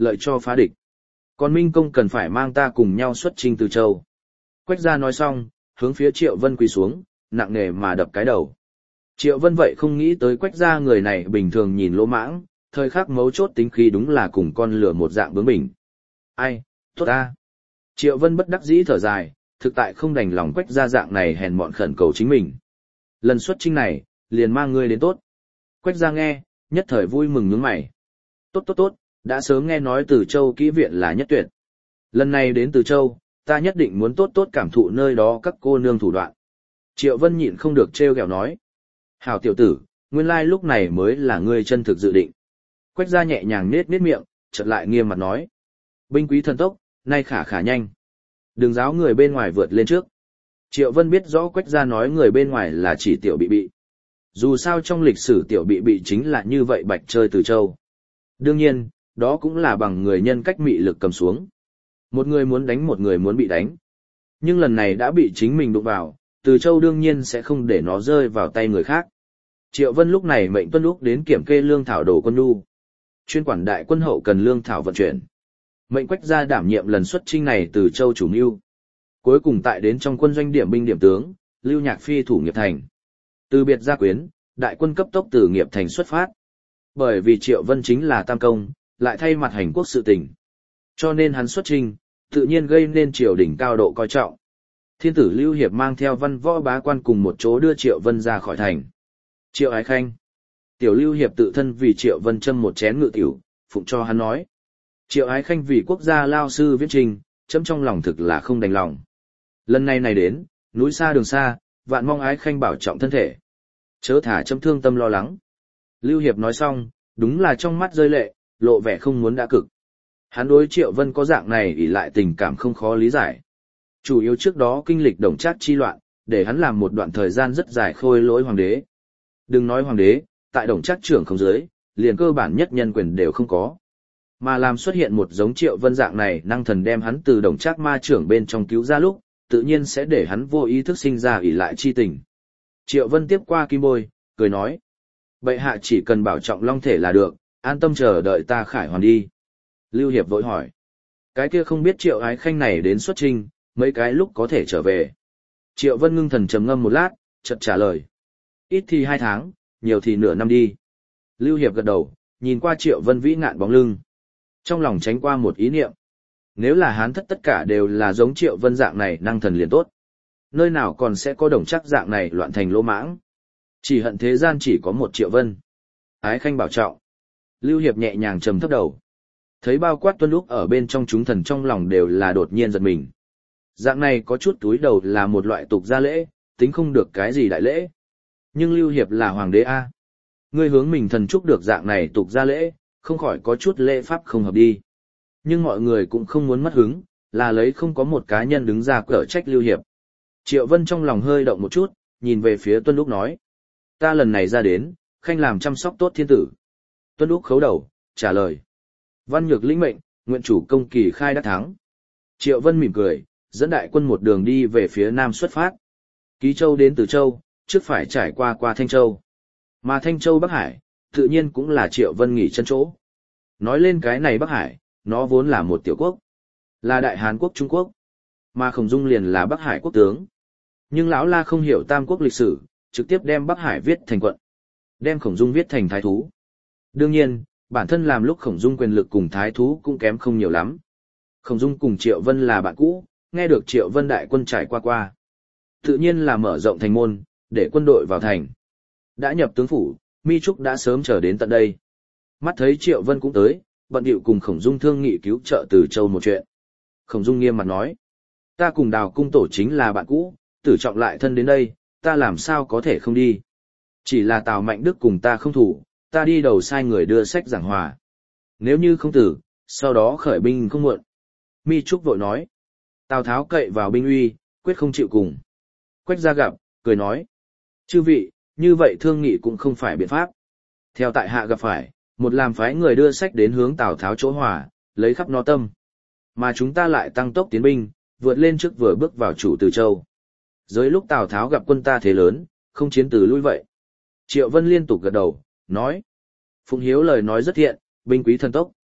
lợi cho phá địch. Còn Minh Công cần phải mang ta cùng nhau xuất chinh Từ Châu. Quách gia nói xong, hướng phía Triệu Vân quỳ xuống, nặng nề mà đập cái đầu. Triệu Vân vậy không nghĩ tới Quách gia người này bình thường nhìn lỗ mãng, thời khắc mấu chốt tính khí đúng là cùng con lửa một dạng bướng bỉnh. Ai, tốt ta. Triệu Vân bất đắc dĩ thở dài, thực tại không đành lòng Quách gia dạng này hèn mọn khẩn cầu chính mình. Lần xuất chinh này, liền mang ngươi đến tốt. Quách gia nghe, nhất thời vui mừng nhướng mày. Tốt tốt tốt, đã sớm nghe nói Từ Châu kỹ viện là nhất tuyệt. Lần này đến Từ Châu, ta nhất định muốn tốt tốt cảm thụ nơi đó các cô nương thủ đoạn. Triệu Vân nhịn không được trêu ghẹo nói. Hảo tiểu tử, nguyên lai lúc này mới là ngươi chân thực dự định. Quách gia nhẹ nhàng nết nết miệng, chợt lại nghiêm mặt nói. Binh quý thần tốc, nay khả khả nhanh. Đừng giáo người bên ngoài vượt lên trước. Triệu Vân biết rõ Quách gia nói người bên ngoài là chỉ tiểu bị bị. Dù sao trong lịch sử tiểu bị bị chính là như vậy bạch chơi Từ Châu. Đương nhiên, đó cũng là bằng người nhân cách mị lực cầm xuống. Một người muốn đánh một người muốn bị đánh. Nhưng lần này đã bị chính mình đụng vào, Từ Châu đương nhiên sẽ không để nó rơi vào tay người khác. Triệu Vân lúc này mệnh Tuân Lúc đến kiểm kê lương thảo đồ quân nhu. Chuyên quản đại quân hậu cần lương thảo vận chuyển. Mệnh Quách gia đảm nhiệm lần xuất chinh này Từ Châu chủ mưu. Cuối cùng tại đến trong quân doanh điểm binh điểm tướng, Lưu Nhạc Phi thủ Nghiệp Thành. Từ biệt gia quyến, đại quân cấp tốc từ Nghiệp Thành xuất phát. Bởi vì Triệu Vân chính là tam công, lại thay mặt hành quốc sự tình. Cho nên hắn xuất chinh, tự nhiên gây nên triều đình cao độ coi trọng. Thiên tử Lưu Hiệp mang theo văn võ bá quan cùng một chỗ đưa Triệu Vân ra khỏi thành. Triệu Ái Khanh. Tiểu Lưu Hiệp tự thân vì Triệu Vân châm một chén ngự tiểu, phụng cho hắn nói. Triệu Ái Khanh vì quốc gia lao sư viết trình, chấm trong lòng thực là không đành lòng. Lần này đến, núi xa đường xa, vạn mong Ái Khanh bảo trọng thân thể. Chớ thả chấm thương tâm lo lắng. Lưu Hiệp nói xong, đúng là trong mắt rơi lệ, lộ vẻ không muốn đã cực. Hắn đối Triệu Vân có dạng này ỷ lại tình cảm không khó lý giải. Chủ yếu trước đó kinh lịch Đồng Trác chi loạn, để hắn làm một đoạn thời gian rất dài khôi lỗi hoàng đế. Đừng nói hoàng đế, tại Đồng Trác trưởng không dưới, liền cơ bản nhất nhân quyền đều không có. Mà làm xuất hiện một giống Triệu Vân dạng này năng thần đem hắn từ Đồng Trác ma trưởng bên trong cứu ra lúc, tự nhiên sẽ để hắn vô ý thức sinh ra ỷ lại chi tình. Triệu Vân tiếp qua kim bôi, cười nói. Bệ hạ chỉ cần bảo trọng long thể là được, an tâm chờ đợi ta khải hoàn đi. Lưu Hiệp vội hỏi. Cái kia không biết Triệu Ái Khanh này đến xuất chinh, mấy cái lúc có thể trở về. Triệu Vân ngưng thần trầm ngâm một lát, chợt trả lời. Ít thì 2 tháng, nhiều thì nửa năm đi. Lưu Hiệp gật đầu, nhìn qua Triệu Vân vĩ ngạn bóng lưng. Trong lòng tránh qua một ý niệm. Nếu là Hán thất tất cả đều là giống Triệu Vân dạng này năng thần liền tốt. Nơi nào còn sẽ có Đồng Trác dạng này loạn thành lỗ mãng. Chỉ hận thế gian chỉ có một Triệu Vân. Ái Khanh bảo trọng. Lưu Hiệp nhẹ nhàng trầm thấp đầu. Thấy bao quát Tuân Lúc ở bên trong chúng thần trong lòng đều là đột nhiên giật mình. Dạng này có chút túi đầu là một loại tục gia lễ, tính không được cái gì đại lễ. Nhưng Lưu Hiệp là hoàng đế A. Ngươi hướng mình thần chúc được dạng này tục gia lễ, không khỏi có chút lễ pháp không hợp đi. Nhưng mọi người cũng không muốn mất hứng, là lấy không có một cá nhân đứng ra cở trách Lưu Hiệp. Triệu Vân trong lòng hơi động một chút, nhìn về phía Tuân Lúc nói. Ta lần này ra đến, khanh làm chăm sóc tốt thiên tử. Tuân Lúc khấu đầu, trả lời. Văn Nhược lĩnh mệnh, nguyện chủ công kỳ khai đắc thắng. Triệu Vân mỉm cười, dẫn đại quân một đường đi về phía nam xuất phát. Ký Châu đến Từ Châu, trước phải trải qua Thanh Châu. Mà Thanh Châu Bắc Hải, tự nhiên cũng là Triệu Vân nghỉ chân chỗ. Nói lên cái này Bắc Hải, nó vốn là một tiểu quốc. Là Đại Hán quốc Trung Quốc. Mà Khổng Dung liền là Bắc Hải quốc tướng. Nhưng lão La không hiểu Tam quốc lịch sử, trực tiếp đem Bắc Hải viết thành quận. Đem Khổng Dung viết thành thái thú. Đương nhiên, bản thân làm lúc Khổng Dung quyền lực cùng thái thú cũng kém không nhiều lắm. Khổng Dung cùng Triệu Vân là bạn cũ, nghe được Triệu Vân đại quân trải qua. Tự nhiên là mở rộng thành môn, để quân đội vào thành. Đã nhập tướng phủ, Mi Trúc đã sớm chờ đến tận đây. Mắt thấy Triệu Vân cũng tới, bận điệu cùng Khổng Dung thương nghị cứu trợ Từ Châu một chuyện. Khổng Dung nghiêm mặt nói. Ta cùng Đào cung tổ chính là bạn cũ, Tử Trọng lại thân đến đây, ta làm sao có thể không đi. Chỉ là Tào Mạnh Đức cùng ta không thủ, ta đi đầu sai người đưa sách giảng hòa. Nếu như không tử, sau đó khởi binh không muộn. Mi Trúc vội nói. Tào Tháo cậy vào binh uy, quyết không chịu cùng. Quách gia gặp, cười nói. Chư vị, như vậy thương nghị cũng không phải biện pháp. Theo tại hạ gặp phải, một làm phái người đưa sách đến hướng Tào Tháo chỗ hòa, lấy khắp nó tâm. Mà chúng ta lại tăng tốc tiến binh, vượt lên trước vừa bước vào chủ Từ Châu. Dưới lúc Tào Tháo gặp quân ta thế lớn, không chiến từ lui vậy. Triệu Vân liên tục gật đầu, nói. Phụng Hiếu lời nói rất thiện, binh quý thần tốc.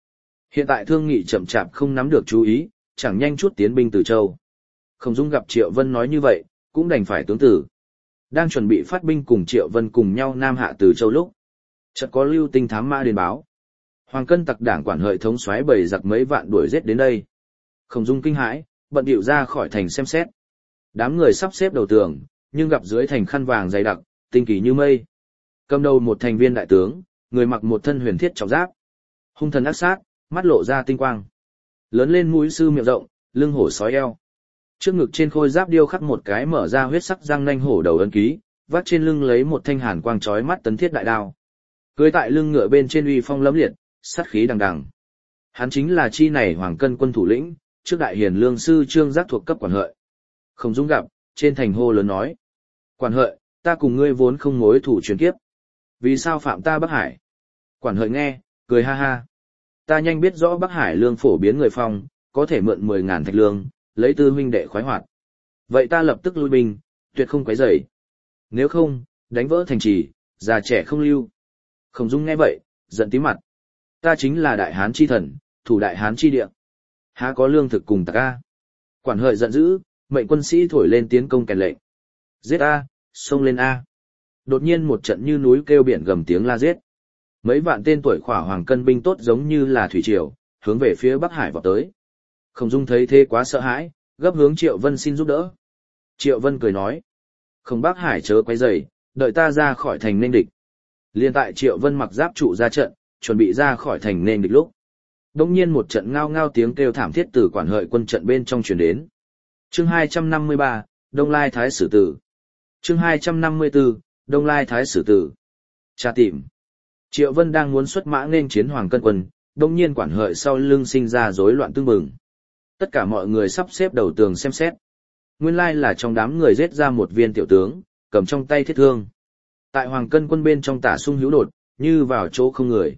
Hiện tại thương nghị chậm chạp không nắm được chú ý, chẳng nhanh chút tiến binh Từ Châu. Khổng Dung gặp Triệu Vân nói như vậy, cũng đành phải tướng tử. Đang chuẩn bị phát binh cùng Triệu Vân cùng nhau nam hạ Từ Châu lúc, chợt có lưu tinh thám mã đến báo. Hoàng Cân tặc đảng quản hợi thống soái bầy giặc mấy vạn đuổi giết đến đây. Khổng Dung kinh hãi, bận điệu ra khỏi thành xem xét. Đám người sắp xếp đầu tường, nhưng gặp dưới thành khăn vàng dày đặc, tinh kỳ như mây. Cầm đầu một thành viên đại tướng, người mặc một thân huyền thiết trọng giáp, hung thần ác sát, mắt lộ ra tinh quang. Lớn lên mũi sư miệng rộng, lưng hổ sói eo. Trước ngực trên khôi giáp điêu khắc một cái mở ra huyết sắc răng nanh hổ đầu ấn ký, vác trên lưng lấy một thanh hàn quang chói mắt tấn thiết đại đao. Cưỡi tại lưng ngựa bên trên uy phong lẫm liệt, sát khí đằng đằng. Hắn chính là chi này Hoàng Cân quân thủ lĩnh, trước đại hiền lương sư Trương Giác thuộc cấp quản hợi. Khổng Dung gặp, trên thành hô lớn nói: "Quản hợi, ta cùng ngươi vốn không mối thủ truyền kiếp, vì sao phạm ta Bắc Hải?" Quản hợi nghe, cười ha ha: "Ta nhanh biết rõ Bắc Hải lương phổ biến người phong, có thể mượn 10.000 thạch lương, lấy tư huynh đệ khoái hoạt. Vậy ta lập tức lui binh, tuyệt không quấy rầy. Nếu không, đánh vỡ thành trì, già trẻ không lưu." Khổng Dung nghe vậy, giận tím mặt: "Ta chính là đại hán chi thần, thủ đại hán chi địa, há có lương thực cùng tặc a?" Quản hợi giận dữ, mệnh quân sĩ thổi lên tiến công kèn lệnh. "Giết a, xông lên a!" Đột nhiên một trận như núi kêu biển gầm tiếng la giết. Mấy vạn tên tuổi khỏa Hoàng Cân binh tốt giống như là thủy triều, hướng về phía Bắc Hải vọt tới. Khổng Dung thấy thế quá sợ hãi, gấp hướng Triệu Vân xin giúp đỡ. Triệu Vân cười nói: "Không, Bắc Hải chớ quấy rầy, đợi ta ra khỏi thành nên địch." Liên tại Triệu Vân mặc giáp trụ ra trận, chuẩn bị ra khỏi thành nên địch lúc, đột nhiên một trận ngao ngao tiếng kêu thảm thiết từ quản hợi quân trận bên trong truyền đến. Chương 253, Đông Lai Thái Sử Tử. Chương 254, Đông Lai Thái Sử Tử. Tra tìm. Triệu Vân đang muốn xuất mã nên chiến Hoàng Cân quân, đột nhiên quản hợi sau lưng sinh ra rối loạn tương mừng. Tất cả mọi người sắp xếp đầu tường xem xét. Nguyên lai là trong đám người giết ra một viên tiểu tướng, cầm trong tay thiết thương. Tại Hoàng Cân quân bên trong tả sung hữu đột, như vào chỗ không người.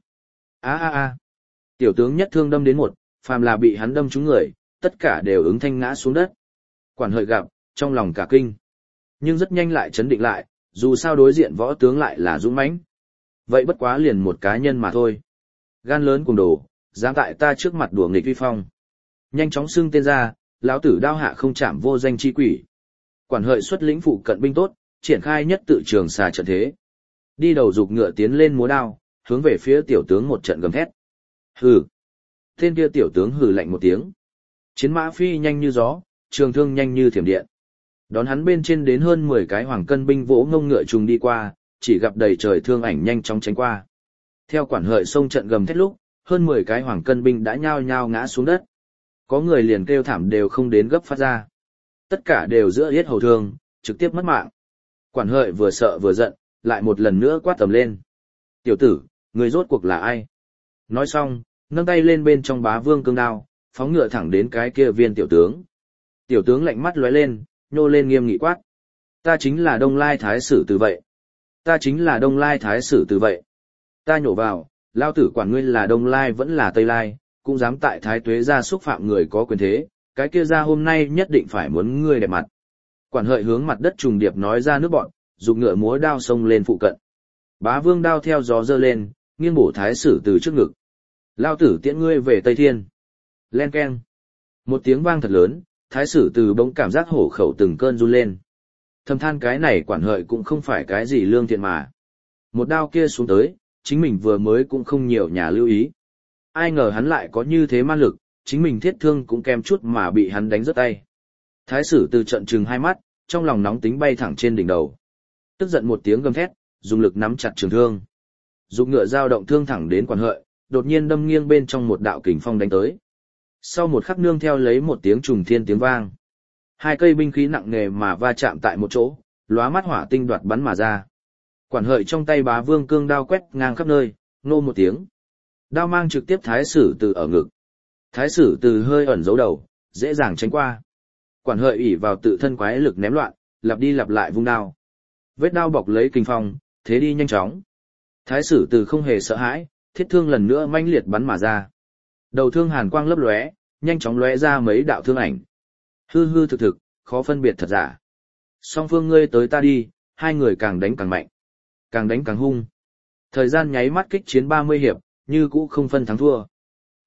A. Tiểu tướng nhất thương đâm đến một, phàm là bị hắn đâm trúng người, tất cả đều ứng thanh ngã xuống đất. Quản hợi gặp, trong lòng cả kinh. Nhưng rất nhanh lại chấn định lại, dù sao đối diện võ tướng lại là dũng mãnh. Vậy bất quá liền một cá nhân mà thôi. Gan lớn cùng đồ, dám tại ta trước mặt đùa nghịch vi phong. Nhanh chóng xưng tên ra, lão tử đao hạ không chạm vô danh chi quỷ. Quản hợi xuất lĩnh phụ cận binh tốt, triển khai nhất tự trường xà trận thế. Đi đầu giục ngựa tiến lên múa đao, hướng về phía tiểu tướng một trận gầm thét. Hừ. Tên kia tiểu tướng hừ lạnh một tiếng. Chiến mã phi nhanh như gió, trường thương nhanh như thiểm điện. Đón hắn bên trên đến hơn 10 cái Hoàng Cân binh vỗ ngông ngựa trùng đi qua, chỉ gặp đầy trời thương ảnh nhanh chóng tránh qua. Theo quản hợi xông trận gầm thét lúc, hơn 10 cái Hoàng Cân binh đã nhao nhao ngã xuống đất. Có người liền kêu thảm đều không đến gấp phát ra. Tất cả đều giữa yết hầu thương, trực tiếp mất mạng. Quản hợi vừa sợ vừa giận, lại một lần nữa quát tầm lên. "Tiểu tử, người rốt cuộc là ai?" Nói xong, nâng tay lên bên trong bá vương cương đao, phóng ngựa thẳng đến cái kia viên tiểu tướng. Tiểu tướng lạnh mắt lóe lên, nhô lên nghiêm nghị quát: "Ta chính là Đông Lai Thái Sử Tử vậy. Ta chính là Đông Lai Thái Sử Tử vậy. Ta nhổ vào, lao tử quản ngươi là Đông Lai vẫn là Tây Lai, cũng dám tại Thái Tuế gia xúc phạm người có quyền thế, cái kia ra hôm nay nhất định phải muốn ngươi đẹp mặt." Quản hợi hướng mặt đất trùng điệp nói ra nước bọn, dùng ngựa múa đao xông lên phụ cận. Bá vương đao theo gió giơ lên, nghiêng bổ Thái Sử Tử trước ngực. "Lao tử tiễn ngươi về Tây Thiên." Len keng. Một tiếng vang thật lớn, Thái Sử Tử bỗng cảm giác hổ khẩu từng cơn run lên. Thầm than cái này quản hợi cũng không phải cái gì lương thiện mà. Một đao kia xuống tới, chính mình vừa mới cũng không nhiều nhà lưu ý. Ai ngờ hắn lại có như thế man lực, chính mình thiết thương cũng kém chút mà bị hắn đánh rớt tay. Thái Sử Tử trận trừng hai mắt, trong lòng nóng tính bay thẳng trên đỉnh đầu. Tức giận một tiếng gầm thét, dùng lực nắm chặt trường thương. Dùng ngựa dao động thương thẳng đến quản hợi, đột nhiên đâm nghiêng bên trong một đạo kình phong đánh tới. Sau một khắc nương theo lấy một tiếng trùng thiên tiếng vang. Hai cây binh khí nặng nề mà va chạm tại một chỗ, lóa mắt hỏa tinh đoạt bắn mà ra. Quản hợi trong tay bá vương cương đao quét ngang khắp nơi, nô một tiếng. Đao mang trực tiếp Thái Sử Tử ở ngực. Thái Sử Tử hơi ẩn giấu đầu, dễ dàng tránh qua. Quản hợi ỷ vào tự thân quái lực ném loạn, lặp đi lặp lại vung đao. Vết đao bọc lấy kinh phong, thế đi nhanh chóng. Thái Sử Tử không hề sợ hãi, thiết thương lần nữa manh liệt bắn mà ra. Đầu thương hàn quang lấp lóe, nhanh chóng lóe ra mấy đạo thương ảnh. Hư hư thực thực, khó phân biệt thật giả. Song phương ngươi tới ta đi, hai người càng đánh càng mạnh, càng đánh càng hung. Thời gian nháy mắt kích chiến 30 hiệp, như cũ không phân thắng thua.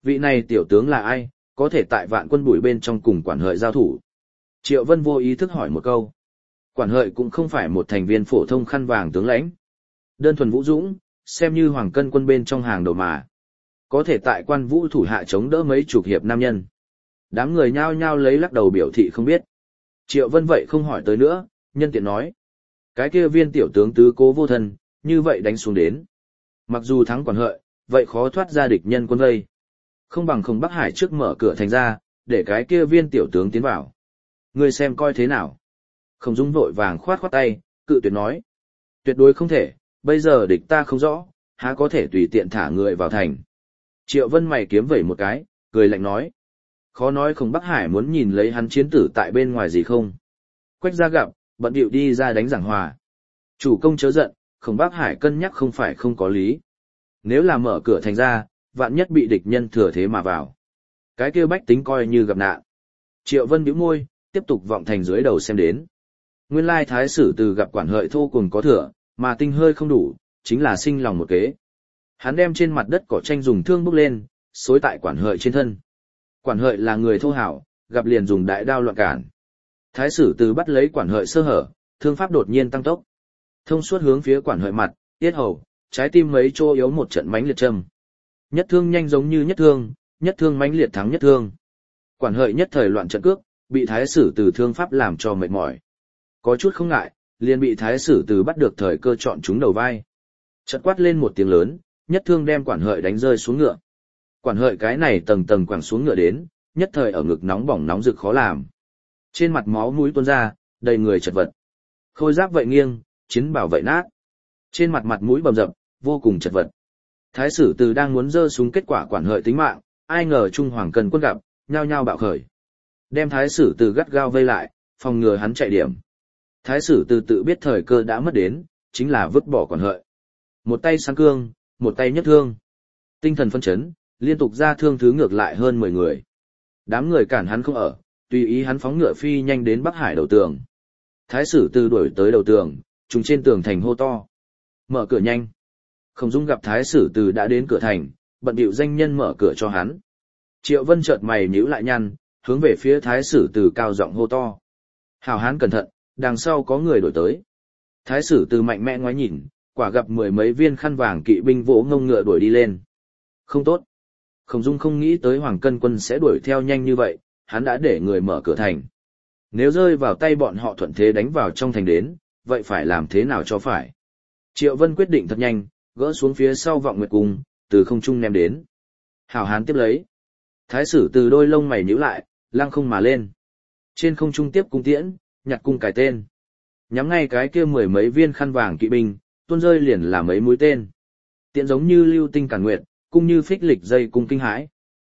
Vị này tiểu tướng là ai, có thể tại vạn quân bùi bên trong cùng quản hợi giao thủ? Triệu Vân vô ý thức hỏi một câu. Quản hợi cũng không phải một thành viên phổ thông khăn vàng tướng lãnh. Đơn thuần vũ dũng, xem như hoàng cân quân bên trong hàng đầu mà. Có thể tại quan vũ thủ hạ chống đỡ mấy chục hiệp nam nhân. Đám người nhao nhao lấy lắc đầu biểu thị không biết. Triệu Vân vậy không hỏi tới nữa, nhân tiện nói. Cái kia viên tiểu tướng tứ cố vô thân, như vậy đánh xuống đến. Mặc dù thắng quản hợi, vậy khó thoát ra địch nhân quân vây. Không bằng Khổng Bắc Hải trước mở cửa thành ra, để cái kia viên tiểu tướng tiến vào. Ngươi xem coi thế nào. Khổng Dung vội vàng khoát khoát tay, cự tuyệt nói. Tuyệt đối không thể, bây giờ địch ta không rõ, há có thể tùy tiện thả người vào thành. Triệu Vân mày kiếm vẩy một cái, cười lạnh nói. Khó nói Khổng Bắc Hải muốn nhìn lấy hắn chiến tử tại bên ngoài gì không. Quách gia gặp, bận điệu đi ra đánh giảng hòa. Chủ công chớ giận, Khổng Bắc Hải cân nhắc không phải không có lý. Nếu là mở cửa thành ra, vạn nhất bị địch nhân thừa thế mà vào. Cái kia bách tính coi như gặp nạn. Triệu Vân bĩu môi, tiếp tục vọng thành dưới đầu xem đến. Nguyên lai thái sử từ gặp quản hợi thô cùng có thừa, mà tinh hơi không đủ, chính là sinh lòng một kế. Hắn đem trên mặt đất cỏ tranh dùng thương bốc lên, xối tại quản hợi trên thân. Quản hợi là người thô hảo, gặp liền dùng đại đao loạn cản. Thái sử từ bắt lấy quản hợi sơ hở, thương pháp đột nhiên tăng tốc. Thông suốt hướng phía quản hợi mặt, tiết hầu, trái tim mấy chỗ yếu một trận mãnh liệt châm. Nhất thương nhanh giống như nhất thương mãnh liệt thắng nhất thương. Quản hợi nhất thời loạn trận cước, bị thái sử từ thương pháp làm cho mệt mỏi. Có chút không ngại, liền bị thái sử từ bắt được thời cơ chọn trúng đầu vai. Chợt quát lên một tiếng lớn, nhất thương đem quản hợi đánh rơi xuống ngựa. Quản hợi cái này tầng tầng quẳng xuống ngựa đến, nhất thời ở ngực nóng bỏng nóng rực khó làm. Trên mặt máu mũi tuôn ra, đầy người chật vật. Khôi giáp vậy nghiêng, chiến bào vậy nát. Trên mặt mặt mũi bầm dập, vô cùng chật vật. Thái sử từ đang muốn giơ súng kết quả quản hợi tính mạng, ai ngờ Trung Hoàng Cần quân gặp, nhao nhao bạo khởi. Đem thái sử từ gắt gao vây lại, phòng ngừa hắn chạy điểm. Thái sử từ tự biết thời cơ đã mất đến, chính là vứt bỏ quản hợi. Một tay sáng cương, một tay nhất thương. Tinh thần phân chấn, liên tục ra thương thứ ngược lại hơn 10 người. Đám người cản hắn không ở, tùy ý hắn phóng ngựa phi nhanh đến Bắc Hải đầu tường. Thái sử từ đuổi tới đầu tường, trùng trên tường thành hô to. Mở cửa nhanh. Khổng Dung gặp thái sử từ đã đến cửa thành, bận bịu danh nhân mở cửa cho hắn. Triệu Vân chợt mày nhíu lại nhăn, hướng về phía thái sử từ cao giọng hô to. Hảo hán cẩn thận, đằng sau có người đổi tới. Thái sử từ mạnh mẽ ngoái nhìn, quả gặp 10 mấy viên khăn vàng kỵ binh vỗ ngông ngựa đuổi đi lên. Không tốt. Khổng Dung không nghĩ tới Hoàng Cân quân sẽ đuổi theo nhanh như vậy, hắn đã để người mở cửa thành. Nếu rơi vào tay bọn họ thuận thế đánh vào trong thành đến, vậy phải làm thế nào cho phải? Triệu Vân quyết định thật nhanh, gỡ xuống phía sau vọng nguyệt cung, từ không trung ném đến. Hảo hán tiếp lấy. Thái sử từ đôi lông mày nhíu lại, lăng không mà lên. Trên không trung tiếp cung tiễn, nhặt cung cài tên. Nhắm ngay cái kia 10 mấy viên khăn vàng kỵ binh, tuôn rơi liền là mấy mũi tên. Tiện giống như lưu tinh cản nguyệt, cung như phích lịch dây cung kinh hãi.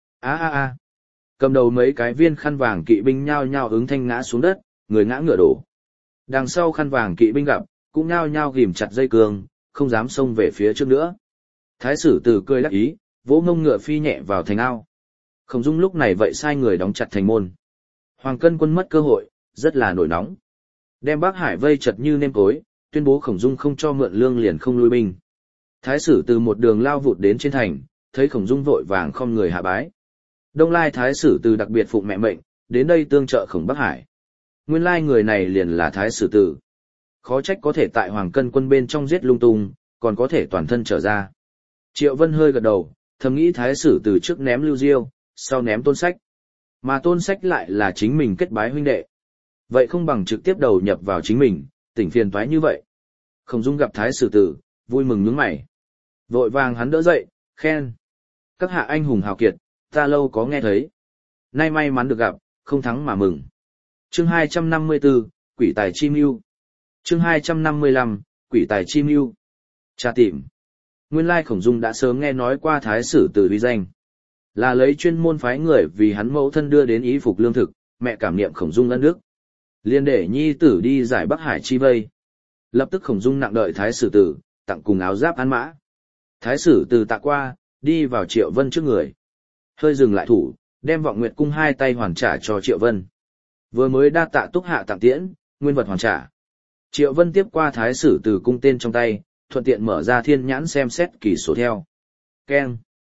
A. Cầm đầu mấy cái viên khăn vàng kỵ binh nhao nhao ứng thanh ngã xuống đất, người ngã ngựa đổ. Đằng sau khăn vàng kỵ binh gặp, cũng nhao nhao ghìm chặt dây cương, không dám xông về phía trước nữa. Thái sử từ cười đắc ý, vỗ mông ngựa phi nhẹ vào thành ao. Khổng Dung lúc này vậy sai người đóng chặt thành môn. Hoàng Cân quân mất cơ hội, rất là nổi nóng. Đem Bắc Hải vây chật như nêm cối, tuyên bố Khổng Dung không cho mượn lương liền không lui binh. Thái sử từ một đường lao vụt đến trên thành, thấy Khổng Dung vội vàng không người hạ bái. Đông Lai thái sử từ đặc biệt phụng mẹ mệnh, đến đây tương trợ Khổng Bắc Hải. Nguyên lai người này liền là thái sử từ. Khó trách có thể tại Hoàng Cân quân bên trong giết lung tung, còn có thể toàn thân trở ra. Triệu Vân hơi gật đầu, thầm nghĩ thái sử từ trước ném Lưu Diêu, sau ném Tôn Sách. Mà Tôn Sách lại là chính mình kết bái huynh đệ. Vậy không bằng trực tiếp đầu nhập vào chính mình, tỉnh phiền toái như vậy. Khổng Dung gặp thái sử tử, vui mừng nhướng mày. Vội vàng hắn đỡ dậy, khen. Các hạ anh hùng hào kiệt, ta lâu có nghe thấy. Nay may mắn được gặp, không thắng mà mừng. Chương 254, Quỷ tài chi mưu. Chương 255, Quỷ tài chi mưu. Tra tìm. Nguyên lai Khổng Dung đã sớm nghe nói qua thái sử tử uy danh. Là lấy chuyên môn phái người vì hắn mẫu thân đưa đến ý phục lương thực, mẹ cảm niệm Khổng Dung ân đức. Liên để nhi tử đi giải Bắc Hải chi vây. Lập tức Khổng Dung nặng đợi thái sử tử, tặng cùng áo giáp ăn mã. Thái sử tử tạ qua, đi vào Triệu Vân trước người. Hơi dừng lại thủ, đem vọng nguyệt cung 2 tay hoàn trả cho Triệu Vân. Vừa mới đa tạ túc hạ tặng tiễn, nguyên vật hoàn trả. Triệu Vân tiếp qua thái sử tử cung tên trong tay, thuận tiện mở ra thiên nhãn xem xét kỳ số theo. Keng.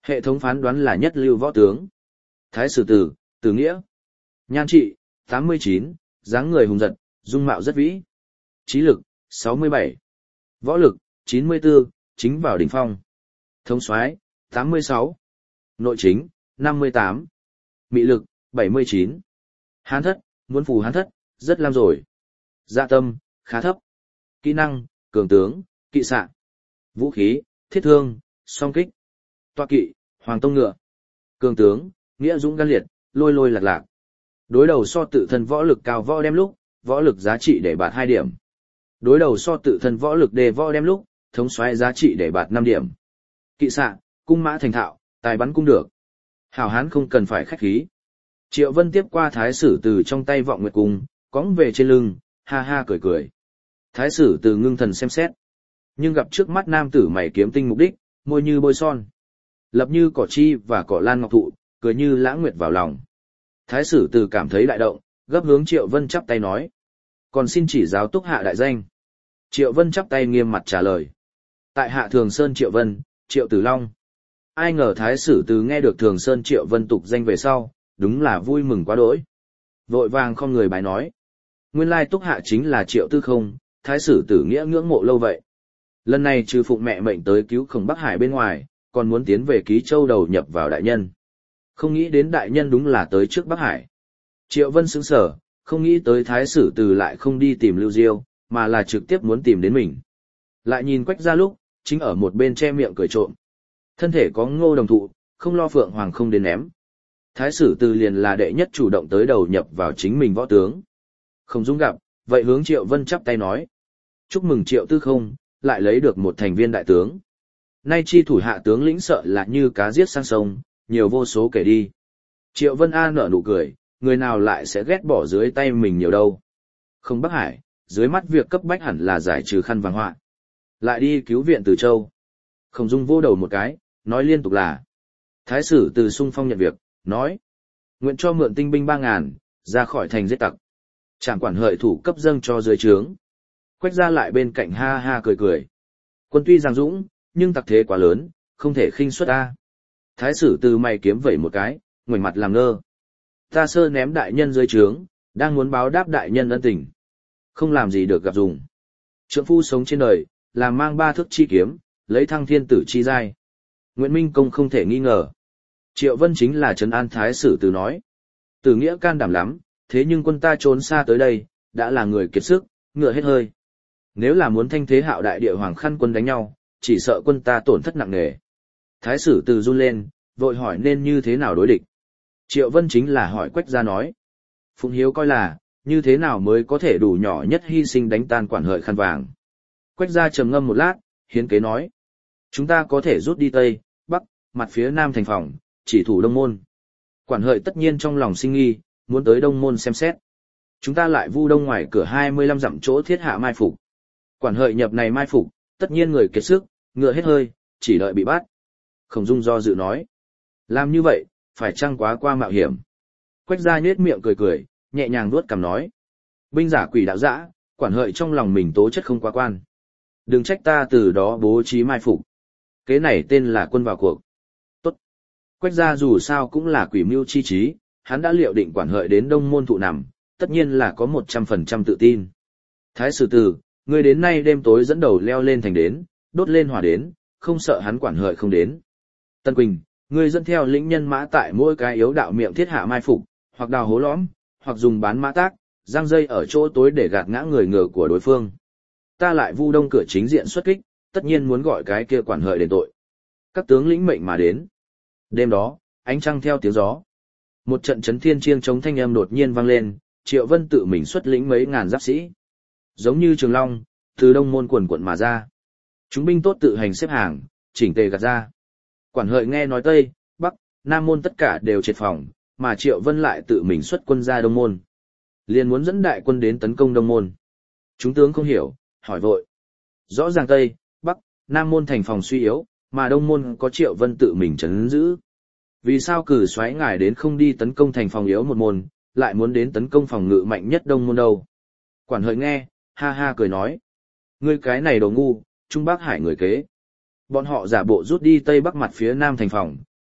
Hệ thống phán đoán là nhất lưu võ tướng. Thái sử Từ, Từ Nghĩa. Nhan trị, 89, dáng người hùng dật, dung mạo rất vĩ. Trí lực, 67. Võ lực, 94, chính vào đỉnh phong. Thống soái, 86. Nội chính, 58. Mị lực, 79. Hán thất, muốn phù hán thất, rất lam rồi. Dạ tâm, khá thấp. Kỹ năng, cường tướng, kỵ xạ. Vũ khí, thiết thương, song kích. Toa kỵ, hoàng tông ngựa. Cường tướng, nghĩa dũng gan liệt, lôi lôi lạc lạc. Đối đầu so tự thân võ lực cao võ đem lúc, võ lực giá trị để bạt 2 điểm. Đối đầu so tự thân võ lực đề võ đem lúc, thống soái giá trị để bạt 5 điểm. Kỵ xạ, cung mã thành thạo, tài bắn cung được. Hảo hán không cần phải khách khí. Triệu Vân tiếp qua thái sử Từ trong tay vọng nguyệt cung, cõng về trên lưng, ha ha cười cười. Thái sử Từ ngưng thần xem xét, nhưng gặp trước mắt nam tử mày kiếm tinh mục đích, môi như bôi son, lập như cỏ chi và cỏ lan ngọc thụ, cười như lãng nguyệt vào lòng. Thái sử Từ cảm thấy đại động, gấp hướng Triệu Vân chắp tay nói: "Còn xin chỉ giáo túc hạ đại danh." Triệu Vân chắp tay nghiêm mặt trả lời: "Tại hạ Thường Sơn Triệu Vân, Triệu Tử Long." Ai ngờ Thái sử Từ nghe được Thường Sơn Triệu Vân tục danh về sau, đúng là vui mừng quá đỗi. Vội vàng không người bái nói: "Nguyên lai túc hạ chính là Triệu Tư Không, Thái sử Tử nghĩa ngưỡng mộ lâu vậy. Lần này trừ phụng mẹ mệnh tới cứu Khổng Bắc Hải bên ngoài, còn muốn tiến về Ký Châu đầu nhập vào đại nhân. Không nghĩ đến đại nhân đúng là tới trước Bắc Hải." Triệu Vân sững sờ, không nghĩ tới Thái sử Từ lại không đi tìm Lưu Diêu, mà là trực tiếp muốn tìm đến mình. Lại nhìn Quách Gia lúc, chính ở một bên che miệng cười trộm. Thân thể có Ngô Đồng Thụ, không lo Phượng Hoàng không đến ném. Thái sử Từ liền là đệ nhất chủ động tới đầu nhập vào chính mình võ tướng. Không dung gặp, vậy hướng Triệu Vân chắp tay nói: "Chúc mừng Triệu Tư Không, lại lấy được một thành viên đại tướng. Nay chi thủ hạ tướng lĩnh sợ là như cá giết sang sông, nhiều vô số kể đi." Triệu Vân A nở nụ cười, người nào lại sẽ ghét bỏ dưới tay mình nhiều đâu. Không Bắc Hải, dưới mắt việc cấp bách hẳn là giải trừ khăn vàng họa. Lại đi cứu viện Từ Châu. Không dung vô đầu một cái, nói liên tục là: Thái sử Từ sung phong nhận việc, nói: "Nguyện cho mượn tinh binh 3.000, ra khỏi thành giết tặc. Trảm quản hợi thủ cấp dâng cho dưới trướng." Quách Gia lại bên cạnh ha ha cười cười. Quân tuy giang dũng, nhưng tặc thế quá lớn, không thể khinh suất a. Thái sử Từ mày kiếm vẩy một cái, ngoảnh mặt làm ngơ. "Ta sơ ném đại nhân dưới trướng, đang muốn báo đáp đại nhân ân tình. Không làm gì được gặp dùng. Trượng phu sống trên đời, làm mang 3 thước chi kiếm, lấy thăng thiên tử chi giai. Nguyễn Minh Công không thể nghi ngờ." Triệu Vân chính là trấn an Thái sử Từ nói: "Tử nghĩa can đảm lắm, thế nhưng quân ta trốn xa tới đây, đã là người kiệt sức, ngựa hết hơi. Nếu là muốn thanh thế hạo đại địa hoàng khăn quân đánh nhau, chỉ sợ quân ta tổn thất nặng nề." Thái sử Từ run lên, vội hỏi nên như thế nào đối địch. Triệu Vân chính là hỏi Quách Gia nói: "Phụng hiếu coi là, như thế nào mới có thể đủ nhỏ nhất hy sinh đánh tan quản hợi khăn vàng." Quách Gia trầm ngâm một lát, hiến kế nói: "Chúng ta có thể rút đi Tây, Bắc, mặt phía Nam thành phòng, chỉ thủ Đông Môn. Quản hợi tất nhiên trong lòng sinh nghi, muốn tới Đông Môn xem xét. Chúng ta lại vu đông ngoài cửa 25 dặm chỗ thiết hạ mai phục. Quản hợi nhập này mai phục, tất nhiên người kiệt sức, ngựa hết hơi, chỉ đợi bị bắt." Khổng Dung do dự nói: "Làm như vậy, phải chăng quá qua mạo hiểm?" Quách Gia nhếch miệng cười cười, nhẹ nhàng vuốt cằm nói: "Binh giả quỷ đạo dã, quản hợi trong lòng mình tố chất không quá quan. Đừng trách ta từ đó bố trí mai phục. Kế này tên là quân vào cuộc." Tốt. Quách Gia dù sao cũng là quỷ mưu chi trí, hắn đã liệu định quản hợi đến Đông Môn thụ nằm, tất nhiên là có 100% tự tin. "Thái sử Từ, ngươi đến nay đêm tối dẫn đầu leo lên thành đến, đốt lên hỏa đến, không sợ hắn quản hợi không đến. Tân Quỳnh, ngươi dẫn theo lĩnh nhân mã tại mỗi cái yếu đạo miệng thiết hạ mai phục, hoặc đào hố lõm, hoặc dùng bán mã tác, giăng dây ở chỗ tối để gạt ngã người ngựa của đối phương. Ta lại vu đông cửa chính diện xuất kích, tất nhiên muốn gọi cái kia quản hợi đền tội." Các tướng lĩnh mệnh mà đến. Đêm đó, ánh trăng theo tiếng gió. Một trận chấn thiên chiêng chống thanh âm đột nhiên vang lên, Triệu Vân tự mình xuất lĩnh mấy ngàn giáp sĩ. Giống như trường long, từ Đông Môn quần quận mà ra. Chúng binh tốt tự hành xếp hàng, chỉnh tề gạt ra. Quản hợi nghe nói Tây, Bắc, Nam Môn tất cả đều triệt phòng, mà Triệu Vân lại tự mình xuất quân ra Đông Môn. Liền muốn dẫn đại quân đến tấn công Đông Môn. Chúng tướng không hiểu, hỏi vội. Rõ ràng Tây, Bắc, Nam Môn thành phòng suy yếu, mà Đông Môn có Triệu Vân tự mình trấn giữ. Vì sao cử soái ngài đến không đi tấn công thành phòng yếu một môn, lại muốn đến tấn công phòng ngự mạnh nhất Đông Môn đâu? Quản hợi nghe, ha ha cười nói: "Ngươi cái này đồ ngu, Trung Bắc Hải người kế. Bọn họ giả bộ rút đi Tây Bắc mặt phía Nam thành phòng,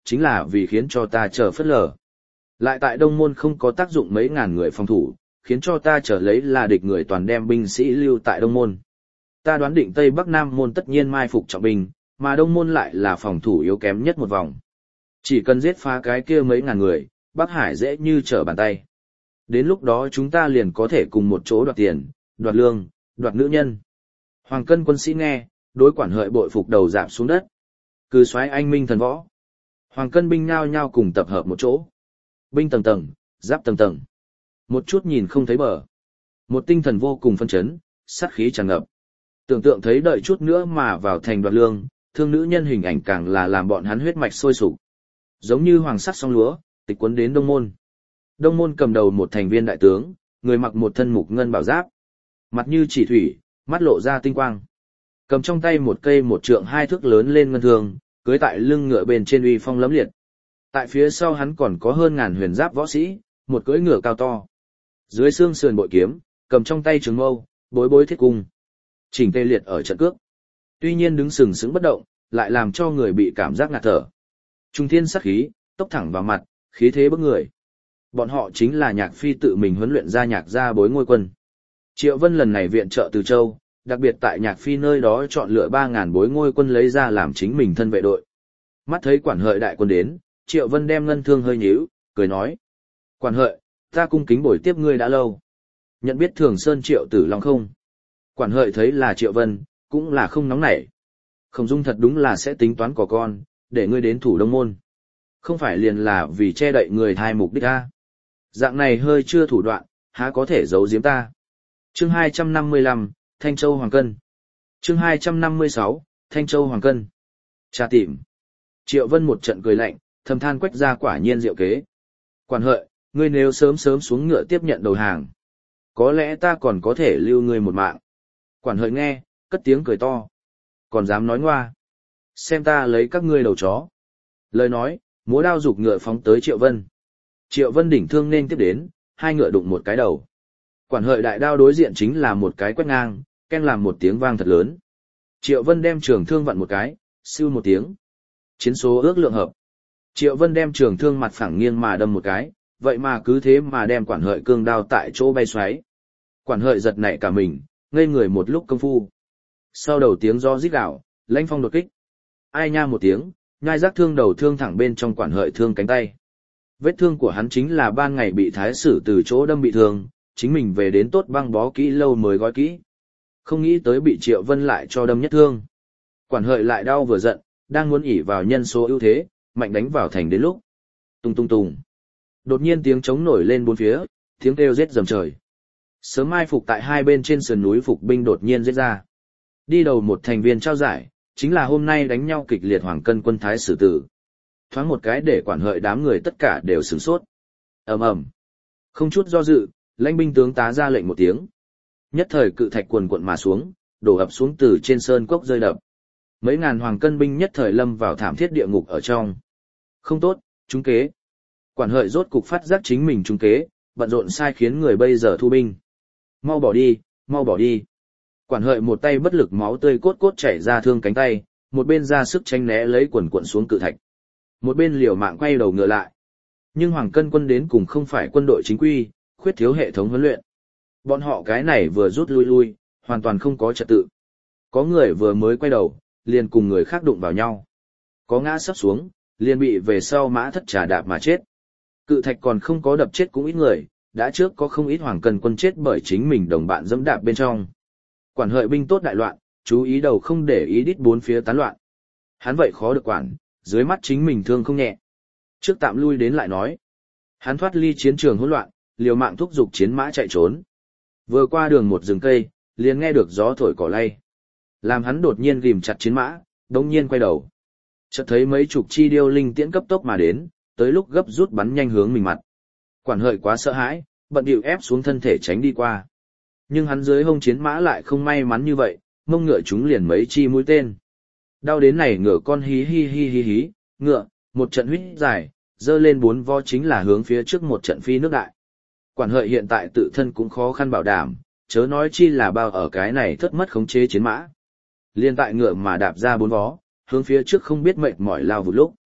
chính là vì khiến cho ta chờ phất lờ. Lại tại Đông Môn không có tác dụng mấy ngàn người phòng thủ, khiến cho ta trở lấy là địch người toàn đem binh sĩ lưu tại Đông Môn. Ta đoán định Tây Bắc Nam Môn tất nhiên mai phục trọng binh, mà Đông Môn lại là phòng thủ yếu kém nhất một vòng. Chỉ cần giết phá cái kia mấy ngàn người, Bắc Hải dễ như trở bàn tay. Đến lúc đó chúng ta liền có thể cùng một chỗ đoạt tiền, đoạt lương, đoạt nữ nhân. Hoàng Cân quân sĩ nghe, đối Quản Hợi bội phục đầu rạp xuống đất. Cừ soái anh minh thần võ. Hoàng Cân binh nhao nhao cùng tập hợp một chỗ. Binh tầng tầng, giáp tầng tầng. Một chút nhìn không thấy bờ. Một tinh thần vô cùng phân chấn, sát khí tràn ngập. Tưởng tượng thấy đợi chút nữa mà vào thành đoạt lương, thương nữ nhân hình ảnh càng là làm bọn hắn huyết mạch sôi sục. Giống như hoàng sắt song lúa, tịch cuốn đến Đông Môn. Đông Môn cầm đầu một thành viên đại tướng, người mặc một thân mục ngân bảo giáp. Mặt như chỉ thủy, mắt lộ ra tinh quang. Cầm trong tay một cây một trượng hai thước lớn lên ngân thương, cưới tại lưng ngựa bên trên uy phong lẫm liệt. Tại phía sau hắn còn có hơn ngàn huyền giáp võ sĩ, một cưỡi ngựa cao to. Dưới xương sườn bội kiếm, cầm trong tay trường mâu, bối bối thiết cung. Chỉnh tê liệt ở trận cước. Tuy nhiên đứng sừng sững bất động, lại làm cho người bị cảm giác ngạt thở. Trung thiên sát khí, tốc thẳng vào mặt, khí thế bức người. Bọn họ chính là Nhạc Phi tự mình huấn luyện ra Nhạc gia bối ngôi quân. Triệu Vân lần này viện trợ từ Châu, đặc biệt tại Nhạc Phi nơi đó chọn lựa 3.000 bối ngôi quân lấy ra làm chính mình thân vệ đội. Mắt thấy Quản Hợi đại quân đến, Triệu Vân đem ngân thương hơi nhíu, cười nói: "Quản Hợi, ta cung kính bồi tiếp ngươi đã lâu. Nhận biết Thường Sơn Triệu Tử Long không?" Quản Hợi thấy là Triệu Vân, cũng là không nóng nảy. Khổng Dung thật đúng là sẽ tính toán của con, để ngươi đến thủ Đông Môn. Không phải liền là vì che đậy người hai mục đích a. Dạng này hơi chưa thủ đoạn, há có thể giấu giếm ta. Chương 255, Thanh Châu Hoàng Cân. Chương 256, Thanh Châu Hoàng Cân. Tra tìm. Triệu Vân một trận cười lạnh, thầm than Quách gia quả nhiên diệu kế. Quản Hợi, ngươi nếu sớm sớm xuống ngựa tiếp nhận đầu hàng, có lẽ ta còn có thể lưu ngươi một mạng. Quản Hợi nghe, cất tiếng cười to. Còn dám nói ngoa. Xem ta lấy các ngươi đầu chó. Lời nói, múa đao giục ngựa phóng tới Triệu Vân. Triệu Vân đỉnh thương nên tiếp đến, hai ngựa đụng một cái đầu. Quản Hợi đại đao đối diện chính là một cái quét ngang, ken làm một tiếng vang thật lớn. Triệu Vân đem trường thương vặn một cái, siêu một tiếng. Chiến số ước lượng hợp. Triệu Vân đem trường thương mặt phẳng nghiêng mà đâm một cái, vậy mà cứ thế mà đem Quản Hợi cương đao tại chỗ bay xoáy. Quản Hợi giật nảy cả mình, ngây người một lúc công phu. Sau đầu tiếng gió rít gào, lãnh phong đột kích. Ai nha một tiếng, nhai rác thương đầu thương thẳng bên trong Quản Hợi thương cánh tay. Vết thương của hắn chính là ban ngày bị thái sử từ chỗ đâm bị thương, chính mình về đến tốt băng bó kỹ lâu mới gói kỹ. Không nghĩ tới bị Triệu Vân lại cho đâm nhất thương. Quản Hợi lại đau vừa giận, đang muốn ỷ vào nhân số ưu thế, mạnh đánh vào thành đến lúc. Tung tung tung. Đột nhiên tiếng trống nổi lên bốn phía, tiếng kêu rết rầm trời. Sớm mai phục tại hai bên trên sườn núi phục binh đột nhiên giết ra. Đi đầu một thành viên trao giải, chính là hôm nay đánh nhau kịch liệt Hoàng Cân quân thái sử tử. Thoáng một cái để Quản Hợi đám người tất cả đều sửng sốt. Ầm ầm. Không chút do dự, lãnh binh tướng tá ra lệnh một tiếng. Nhất thời cự thạch quần quận mà xuống, đổ ập xuống từ trên sơn cốc rơi đập. Mấy ngàn Hoàng Cân binh nhất thời lâm vào thảm thiết địa ngục ở trong. Không tốt, trúng kế. Quản Hợi rốt cục phát giác chính mình trúng kế, bận rộn sai khiến người bây giờ thu binh. Mau bỏ đi, mau bỏ đi. Quản Hợi một tay bất lực máu tươi cốt cốt chảy ra thương cánh tay, một bên ra sức tránh né lấy quần quận xuống cự thạch. Một bên liều mạng quay đầu ngựa lại. Nhưng Hoàng Cân quân đến cùng không phải quân đội chính quy, khuyết thiếu hệ thống huấn luyện. Bọn họ cái này vừa rút lui, hoàn toàn không có trật tự. Có người vừa mới quay đầu, liền cùng người khác đụng vào nhau. Có ngã sắp xuống, liền bị về sau mã thất trà đạp mà chết. Cự thạch còn không có đập chết cũng ít người, đã trước có không ít Hoàng Cân quân chết bởi chính mình đồng bạn dẫm đạp bên trong. Quản Hợi binh tốt đại loạn, chú ý đầu không để ý đít bốn phía tán loạn. Hắn vậy khó được quản, dưới mắt chính mình thương không nhẹ. Trước tạm lui đến lại nói. Hắn thoát ly chiến trường hỗn loạn, liều mạng thúc giục chiến mã chạy trốn. Vừa qua đường một rừng cây, liền nghe được gió thổi cỏ lay. Làm hắn đột nhiên ghim chặt chiến mã, đống nhiên quay đầu. Chợt thấy mấy chục chi điêu linh tiễn cấp tốc mà đến, tới lúc gấp rút bắn nhanh hướng mình mặt. Quản Hợi quá sợ hãi, bận bịu ép xuống thân thể tránh đi qua. Nhưng hắn dưới hông chiến mã lại không may mắn như vậy, mông ngựa chúng liền mấy chi mũi tên. Đau đến này ngựa con hí hí hí hí hí, ngựa, một trận huyết dài, dơ lên bốn vo chính là hướng phía trước một trận phi nước đại. Quản Hợi hiện tại tự thân cũng khó khăn bảo đảm, chớ nói chi là bao ở cái này thất mất khống chế chiến mã. Liên tại ngựa mà đạp ra bốn vó, hướng phía trước không biết mệt mỏi lao vụt lúc.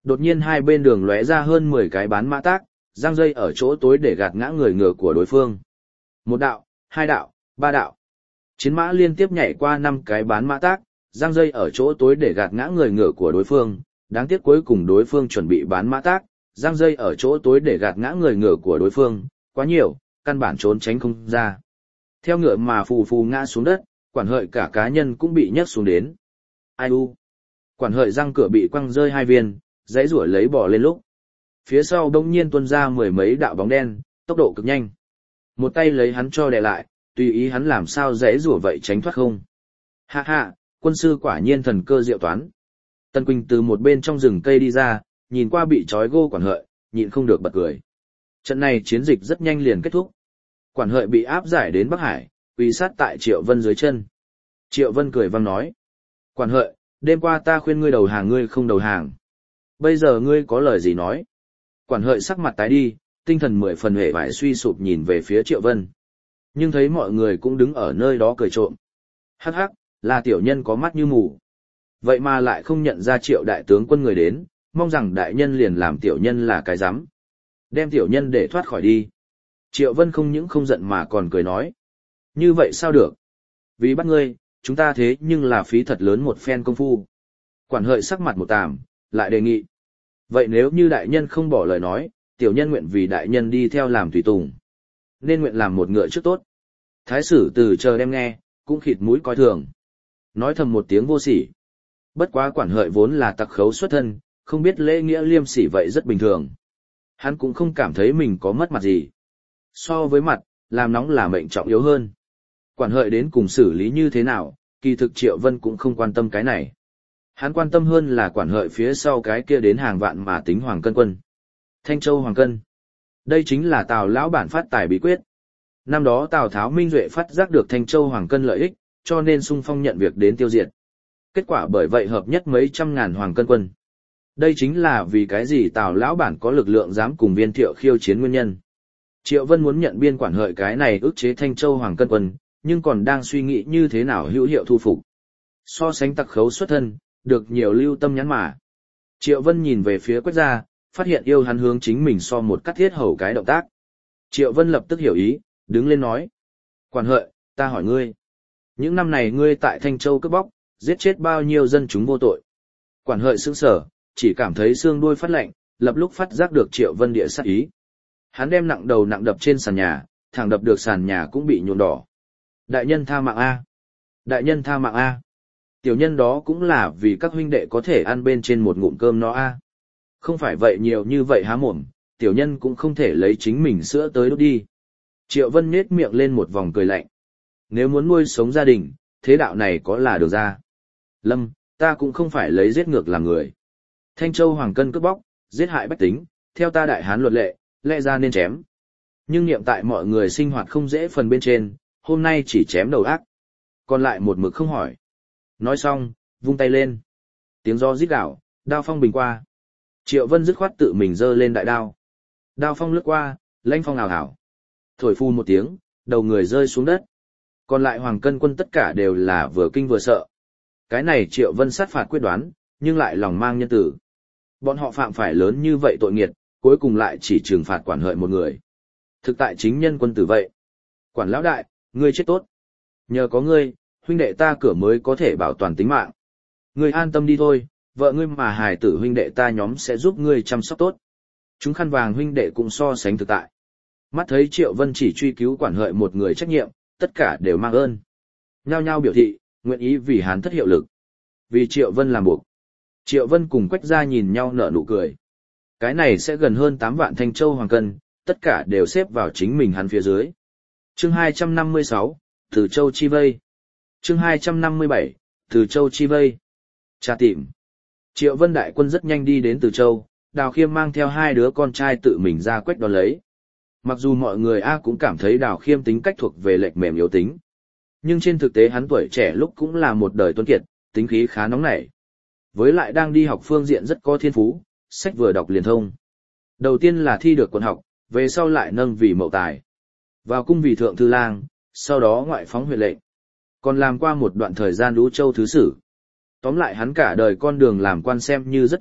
Đột nhiên hai bên đường lóe ra hơn 10 cái bán mã tác, giăng dây ở chỗ tối để gạt ngã người ngựa của đối phương. Một đạo, hai đạo, ba đạo. Chiến mã liên tiếp nhảy qua 5 cái bán mã tác, giăng dây ở chỗ tối để gạt ngã người ngựa của đối phương. Đáng tiếc cuối cùng đối phương chuẩn bị bán mã tác, giăng dây ở chỗ tối để gạt ngã người ngựa của đối phương. Quá nhiều, căn bản trốn tránh không ra. Theo ngựa mà phù phù ngã xuống đất, quản hợi cả cá nhân cũng bị nhấc xuống đến. Ai u? Quản hợi răng cửa bị quăng rơi 2 viên, dãy rủa lấy bò lên lúc. Phía sau đông nhiên tuôn ra 10 mấy đạo bóng đen, tốc độ cực nhanh. Một tay lấy hắn cho đè lại, tùy ý hắn làm sao dãy rủa vậy tránh thoát không. Hạ hạ, quân sư quả nhiên thần cơ diệu toán. Tân Quỳnh từ một bên trong rừng cây đi ra, nhìn qua bị trói gô quản hợi, nhịn không được bật cười. Trận này chiến dịch rất nhanh liền kết thúc. Quản hợi bị áp giải đến Bắc Hải, quỳ sát tại Triệu Vân dưới chân. Triệu Vân cười vang nói. Quản hợi, đêm qua ta khuyên ngươi đầu hàng ngươi không đầu hàng. Bây giờ ngươi có lời gì nói? Quản hợi sắc mặt tái đi, tinh thần 10 phần hề vải suy sụp nhìn về phía Triệu Vân. Nhưng thấy mọi người cũng đứng ở nơi đó cười trộm. Hắc hắc, là tiểu nhân có mắt như mù. Vậy mà lại không nhận ra Triệu đại tướng quân người đến, mong rằng đại nhân liền làm tiểu nhân là cái rắm. Đem tiểu nhân để thoát khỏi đi. Triệu Vân không những không giận mà còn cười nói. Như vậy sao được? Vì bắt ngươi, chúng ta thế nhưng là phí thật lớn một phen công phu. Quản hợi sắc mặt một tàm, lại đề nghị. Vậy nếu như đại nhân không bỏ lời nói, tiểu nhân nguyện vì đại nhân đi theo làm tùy tùng. Nên nguyện làm một ngựa trước tốt. Thái sử từ chờ đem nghe, cũng khịt mũi coi thường. Nói thầm một tiếng vô sỉ. Bất quá quản hợi vốn là tặc khấu xuất thân, không biết lễ nghĩa liêm sỉ vậy rất bình thường. Hắn cũng không cảm thấy mình có mất mặt gì. So với mặt, làm nóng là mệnh trọng yếu hơn. Quản hợi đến cùng xử lý như thế nào, kỳ thực Triệu Vân cũng không quan tâm cái này. Hắn quan tâm hơn là quản hợi phía sau cái kia đến hàng vạn mà tính Hoàng Cân quân. Thanh Châu Hoàng Cân. Đây chính là Tào lão bản phát tài bí quyết. Năm đó Tào Tháo Minh Duệ phát giác được Thanh Châu Hoàng Cân lợi ích, cho nên xung phong nhận việc đến tiêu diệt. Kết quả bởi vậy hợp nhất mấy trăm ngàn Hoàng Cân quân. Đây chính là vì cái gì Tào lão bản có lực lượng dám cùng Viên Thiệu khiêu chiến nguyên nhân. Triệu Vân muốn nhận biên quản hợi cái này ức chế Thanh Châu Hoàng Cân quân, nhưng còn đang suy nghĩ như thế nào hữu hiệu thu phục. So sánh tặc khấu xuất thân, được nhiều lưu tâm nhắn mà. Triệu Vân nhìn về phía Quách Gia, phát hiện yêu hắn hướng chính mình so một cắt thiết hầu cái động tác. Triệu Vân lập tức hiểu ý, đứng lên nói. Quản hợi, ta hỏi ngươi. Những năm này ngươi tại Thanh Châu cướp bóc, giết chết bao nhiêu dân chúng vô tội. Quản hợi sững sờ, chỉ cảm thấy xương đuôi phát lạnh, lập lúc phát giác được Triệu Vân địa sát ý. Hắn đem nặng đầu nặng đập trên sàn nhà, thẳng đập được sàn nhà cũng bị nhuộm đỏ. Đại nhân tha mạng A. Đại nhân tha mạng A. Tiểu nhân đó cũng là vì các huynh đệ có thể ăn bên trên một ngụm cơm nó A. Không phải vậy nhiều như vậy há mồm, tiểu nhân cũng không thể lấy chính mình sữa tới đốt đi. Triệu Vân nhếch miệng lên một vòng cười lạnh. Nếu muốn nuôi sống gia đình, thế đạo này có là được ra. Lâm, ta cũng không phải lấy giết ngược làm người. Thanh Châu Hoàng Cân cướp bóc, giết hại bách tính, theo ta đại hán luật lệ, lẽ ra nên chém. Nhưng niệm tại mọi người sinh hoạt không dễ phần bên trên, hôm nay chỉ chém đầu ác. Còn lại một mực không hỏi. Nói xong, vung tay lên. Tiếng gió rít gào, đao phong bình qua. Triệu Vân dứt khoát tự mình giơ lên đại đao. Đao phong lướt qua, lãnh phong ảo ảo. Thổi phu một tiếng, đầu người rơi xuống đất. Còn lại Hoàng Cân quân tất cả đều là vừa kinh vừa sợ. Cái này Triệu Vân sát phạt quyết đoán, nhưng lại lòng mang nhân tử. Bọn họ phạm phải lớn như vậy tội nghiệt, cuối cùng lại chỉ trừng phạt quản hợi một người. Thực tại chính nhân quân tử vậy. Quản lão đại, ngươi chết tốt. Nhờ có ngươi, huynh đệ ta cửa mới có thể bảo toàn tính mạng. Ngươi an tâm đi thôi, vợ ngươi mà hài tử huynh đệ ta nhóm sẽ giúp ngươi chăm sóc tốt. Chúng khăn vàng huynh đệ cũng so sánh thực tại. Mắt thấy Triệu Vân chỉ truy cứu quản hợi một người trách nhiệm, tất cả đều mang ơn. Nhao nhao biểu thị, nguyện ý vì hắn thất hiệu lực. Vì Triệu Vân làm buộc. Triệu Vân cùng Quách Gia nhìn nhau nở nụ cười. Cái này sẽ gần hơn 8 vạn Thanh Châu Hoàng Cân, tất cả đều xếp vào chính mình hắn phía dưới. Chương 256, Từ Châu Chi Vây. Chương 257, Từ Châu Chi Vây. Tra tìm. Triệu Vân đại quân rất nhanh đi đến Từ Châu, Đào Khiêm mang theo 2 đứa con trai tự mình ra quách đón lấy. Mặc dù mọi người cũng cảm thấy Đào Khiêm tính cách thuộc về lệch mềm yếu tính. Nhưng trên thực tế hắn tuổi trẻ lúc cũng là một đời tuấn kiệt, tính khí khá nóng nảy. Với lại đang đi học phương diện rất có thiên phú, sách vừa đọc liền thông. Đầu tiên là thi được quận học, về sau lại nâng vì mậu tài. Vào cung vì thượng thư lang, sau đó ngoại phóng huyện lệnh. Còn làm qua một đoạn thời gian Lũ Châu thứ sử. Tóm lại hắn cả đời con đường làm quan xem như rất thuận,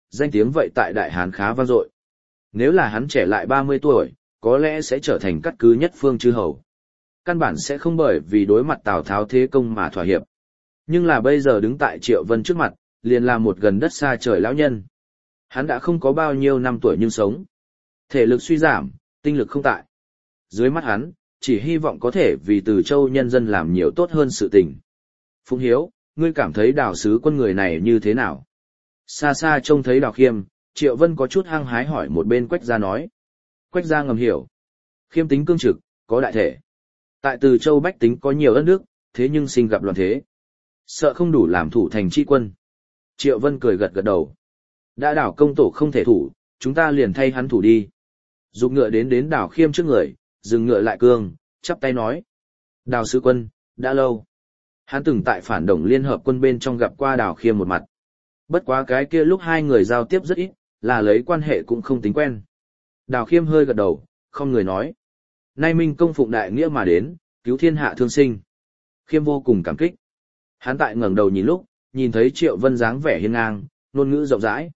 danh tiếng vậy tại Đại Hán khá vang dội. Nếu là hắn trẻ lại 30 tuổi, có lẽ sẽ trở thành cát cứ nhất phương chư hầu. Căn bản sẽ không bởi vì đối mặt Tào Tháo thế công mà thỏa hiệp. Nhưng là bây giờ đứng tại Triệu Vân trước mặt, liền là một gần đất xa trời lão nhân. Hắn đã không có bao nhiêu năm tuổi nhưng sống. Thể lực suy giảm, tinh lực không tại. Dưới mắt hắn, chỉ hy vọng có thể vì Từ Châu nhân dân làm nhiều tốt hơn sự tình. Phụng Hiếu, ngươi cảm thấy Đào sứ quân người này như thế nào? Xa xa trông thấy Đào Khiêm, Triệu Vân có chút hăng hái hỏi một bên Quách Gia nói. Quách Gia ngầm hiểu. Khiêm tính cương trực, có đại thể. Tại Từ Châu bách tính có nhiều ân đức, thế nhưng sinh gặp loạn thế. Sợ không đủ làm thủ thành tri quân. Triệu Vân cười gật gật đầu. Đã Đào công tổ không thể thủ, chúng ta liền thay hắn thủ đi. Dục ngựa đến Đào Khiêm trước người, dừng ngựa lại cương, chắp tay nói. Đào sứ quân, đã lâu. Hắn từng tại phản động liên hợp quân bên trong gặp qua Đào Khiêm một mặt. Bất quá cái kia lúc hai người giao tiếp rất ít, là lấy quan hệ cũng không tính quen. Đào Khiêm hơi gật đầu, không người nói. Nay Minh công phụng đại nghĩa mà đến, cứu thiên hạ thương sinh. Khiêm vô cùng cảm kích. Hắn tại ngẩng đầu nhìn lúc, nhìn thấy Triệu Vân dáng vẻ hiên ngang, ngôn ngữ rộng rãi.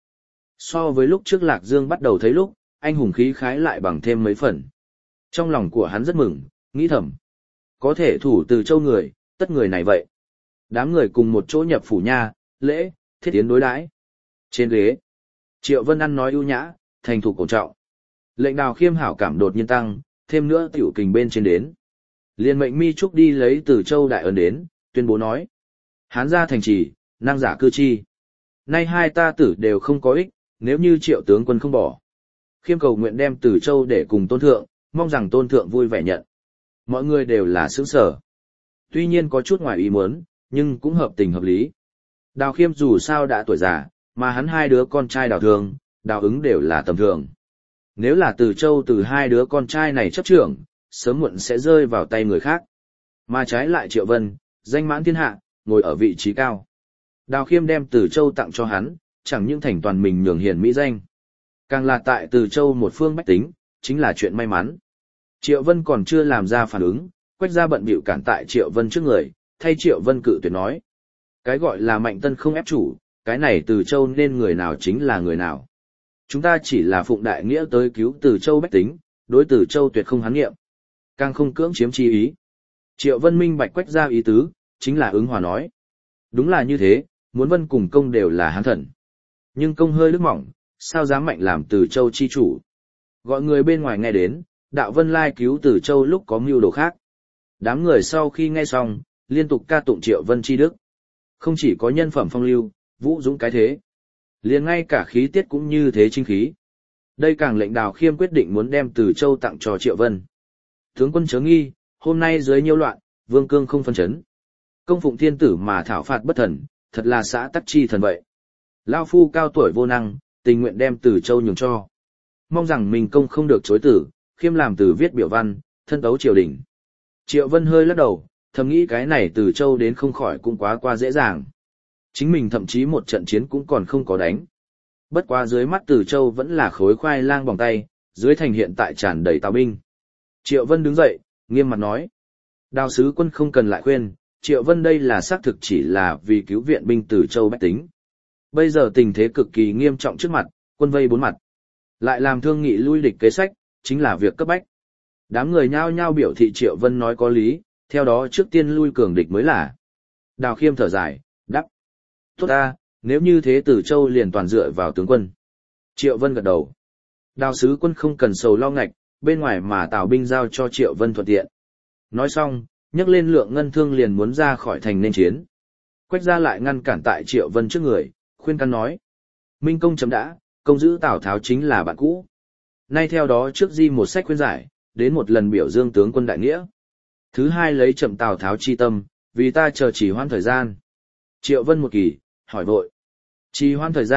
So với lúc trước Lạc Dương bắt đầu thấy lúc, anh hùng khí khái lại bằng thêm mấy phần. Trong lòng của hắn rất mừng, nghĩ thầm. Có thể thủ Từ Châu người, tất người này vậy. Đám người cùng một chỗ nhập phủ nha, lễ, thiết tiến đối đãi. Trên ghế, Triệu Vân ăn nói ưu nhã, thành thục cổ trọng. Lệnh Đào Khiêm hảo cảm đột nhiên tăng, thêm nữa tiểu kình bên trên đến. Liên mệnh Mi Trúc đi lấy Từ Châu đại ơn đến, tuyên bố nói. Hán gia thành trì, năng giả cư chi. Nay hai ta tử đều không có ích, nếu như Triệu tướng quân không bỏ. Khiêm cầu nguyện đem Từ Châu để cùng tôn thượng, mong rằng tôn thượng vui vẻ nhận. Mọi người đều là sướng sở. Tuy nhiên có chút ngoài ý muốn, nhưng cũng hợp tình hợp lý. Đào Khiêm dù sao đã tuổi già, mà hắn hai đứa con trai Đào Thường, Đào Ứng đều là tầm thường. Nếu là Từ Châu từ hai đứa con trai này chấp trưởng, sớm muộn sẽ rơi vào tay người khác. Mà trái lại Triệu Vân, danh mãn thiên hạ, ngồi ở vị trí cao. Đào Khiêm đem Từ Châu tặng cho hắn, chẳng những thành toàn mình nhường hiền mỹ danh. Càng là tại Từ Châu một phương bách tính, chính là chuyện may mắn. Triệu Vân còn chưa làm ra phản ứng, Quách Gia bận bịu cản tại Triệu Vân trước người, thay Triệu Vân cự tuyệt nói. Cái gọi là mạnh tân không ép chủ, cái này Từ Châu nên người nào chính là người nào. Chúng ta chỉ là phụng đại nghĩa tới cứu Từ Châu bách tính, đối Từ Châu tuyệt không hán nghiệm. Càng không cưỡng chiếm chi ý. Triệu Vân minh bạch Quách Gia ý tứ, chính là ứng hòa nói. Đúng là như thế, muốn Vân cùng công đều là hán thần. Nhưng công hơi nước mỏng, sao dám mạnh làm Từ Châu chi chủ. Gọi người bên ngoài nghe đến, Đạo Vân Lai cứu Từ Châu lúc có mưu đồ khác. Đám người sau khi nghe xong, liên tục ca tụng Triệu Vân chi đức. Không chỉ có nhân phẩm phong lưu, vũ dũng cái thế. Liền ngay cả khí tiết cũng như thế chính khí. Đây càng lệnh Đào Khiêm quyết định muốn đem Từ Châu tặng cho Triệu Vân. Tướng quân chớ nghi, hôm nay dưới nhiêu loạn, vương cương không phân chấn. Công phụng thiên tử mà thảo phạt bất thần, thật là xã tắc chi thần vậy. Lao phu cao tuổi vô năng, tình nguyện đem Từ Châu nhường cho. Mong rằng mình công không được chối tử, Khiêm làm từ viết biểu văn, thân tấu triều đình. Triệu Vân hơi lắc đầu, thầm nghĩ cái này Từ Châu đến không khỏi cũng quá qua dễ dàng. Chính mình thậm chí một trận chiến cũng còn không có đánh. Bất quá dưới mắt Từ Châu vẫn là khối khoai lang bỏng tay, dưới thành hiện tại tràn đầy tào binh. Triệu Vân đứng dậy, nghiêm mặt nói. Đào sứ quân không cần lại khuyên, Triệu Vân đây là xác thực chỉ là vì cứu viện binh Từ Châu bách tính. Bây giờ tình thế cực kỳ nghiêm trọng trước mặt, quân vây bốn mặt. Lại làm thương nghị lui địch kế sách, chính là việc cấp bách. Đám người nhao nhao biểu thị Triệu Vân nói có lý, theo đó trước tiên lui cường địch mới là. Đào Khiêm thở dài, đắp. Tốt ta, nếu như thế Từ Châu liền toàn dựa vào tướng quân. Triệu Vân gật đầu. Đào sứ quân không cần sầu lo ngạch, bên ngoài mà Tào binh giao cho Triệu Vân thuận tiện. Nói xong, nhấc lên lượng ngân thương liền muốn ra khỏi thành nên chiến. Quách Gia lại ngăn cản tại Triệu Vân trước người, khuyên can nói. Minh công chấm đã, công giữ Tào Tháo chính là bạn cũ. Nay theo đó trước di một sách khuyên giải, đến một lần biểu dương tướng quân đại nghĩa. Thứ hai lấy chậm Tào Tháo chi tâm, vì ta chờ chỉ hoãn thời gian. Triệu Vân một kỳ, hỏi vội. Trì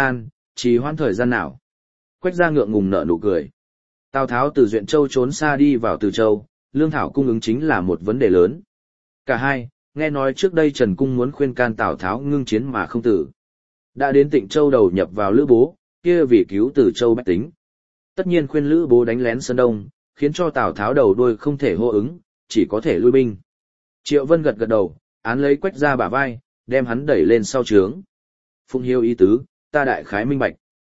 hoãn thời gian nào? Quách Gia ngượng ngùng nở nụ cười. Tào Tháo từ Duyện Châu trốn xa đi vào Từ Châu, lương thảo cung ứng chính là một vấn đề lớn. Cả hai, nghe nói trước đây Trần Cung muốn khuyên can Tào Tháo ngưng chiến mà không tử. Đã đến Tịnh Châu đầu nhập vào Lữ Bố, kia vì cứu Từ Châu bách tính. Tất nhiên khuyên Lữ Bố đánh lén Sơn Đông, khiến cho Tào Tháo đầu đuôi không thể hô ứng, chỉ có thể lui binh. Triệu Vân gật gật đầu, án lấy Quách Gia bả vai, đem hắn đẩy lên sau trướng. Phụng Hiếu ý tứ, ta đại khái minh bạch.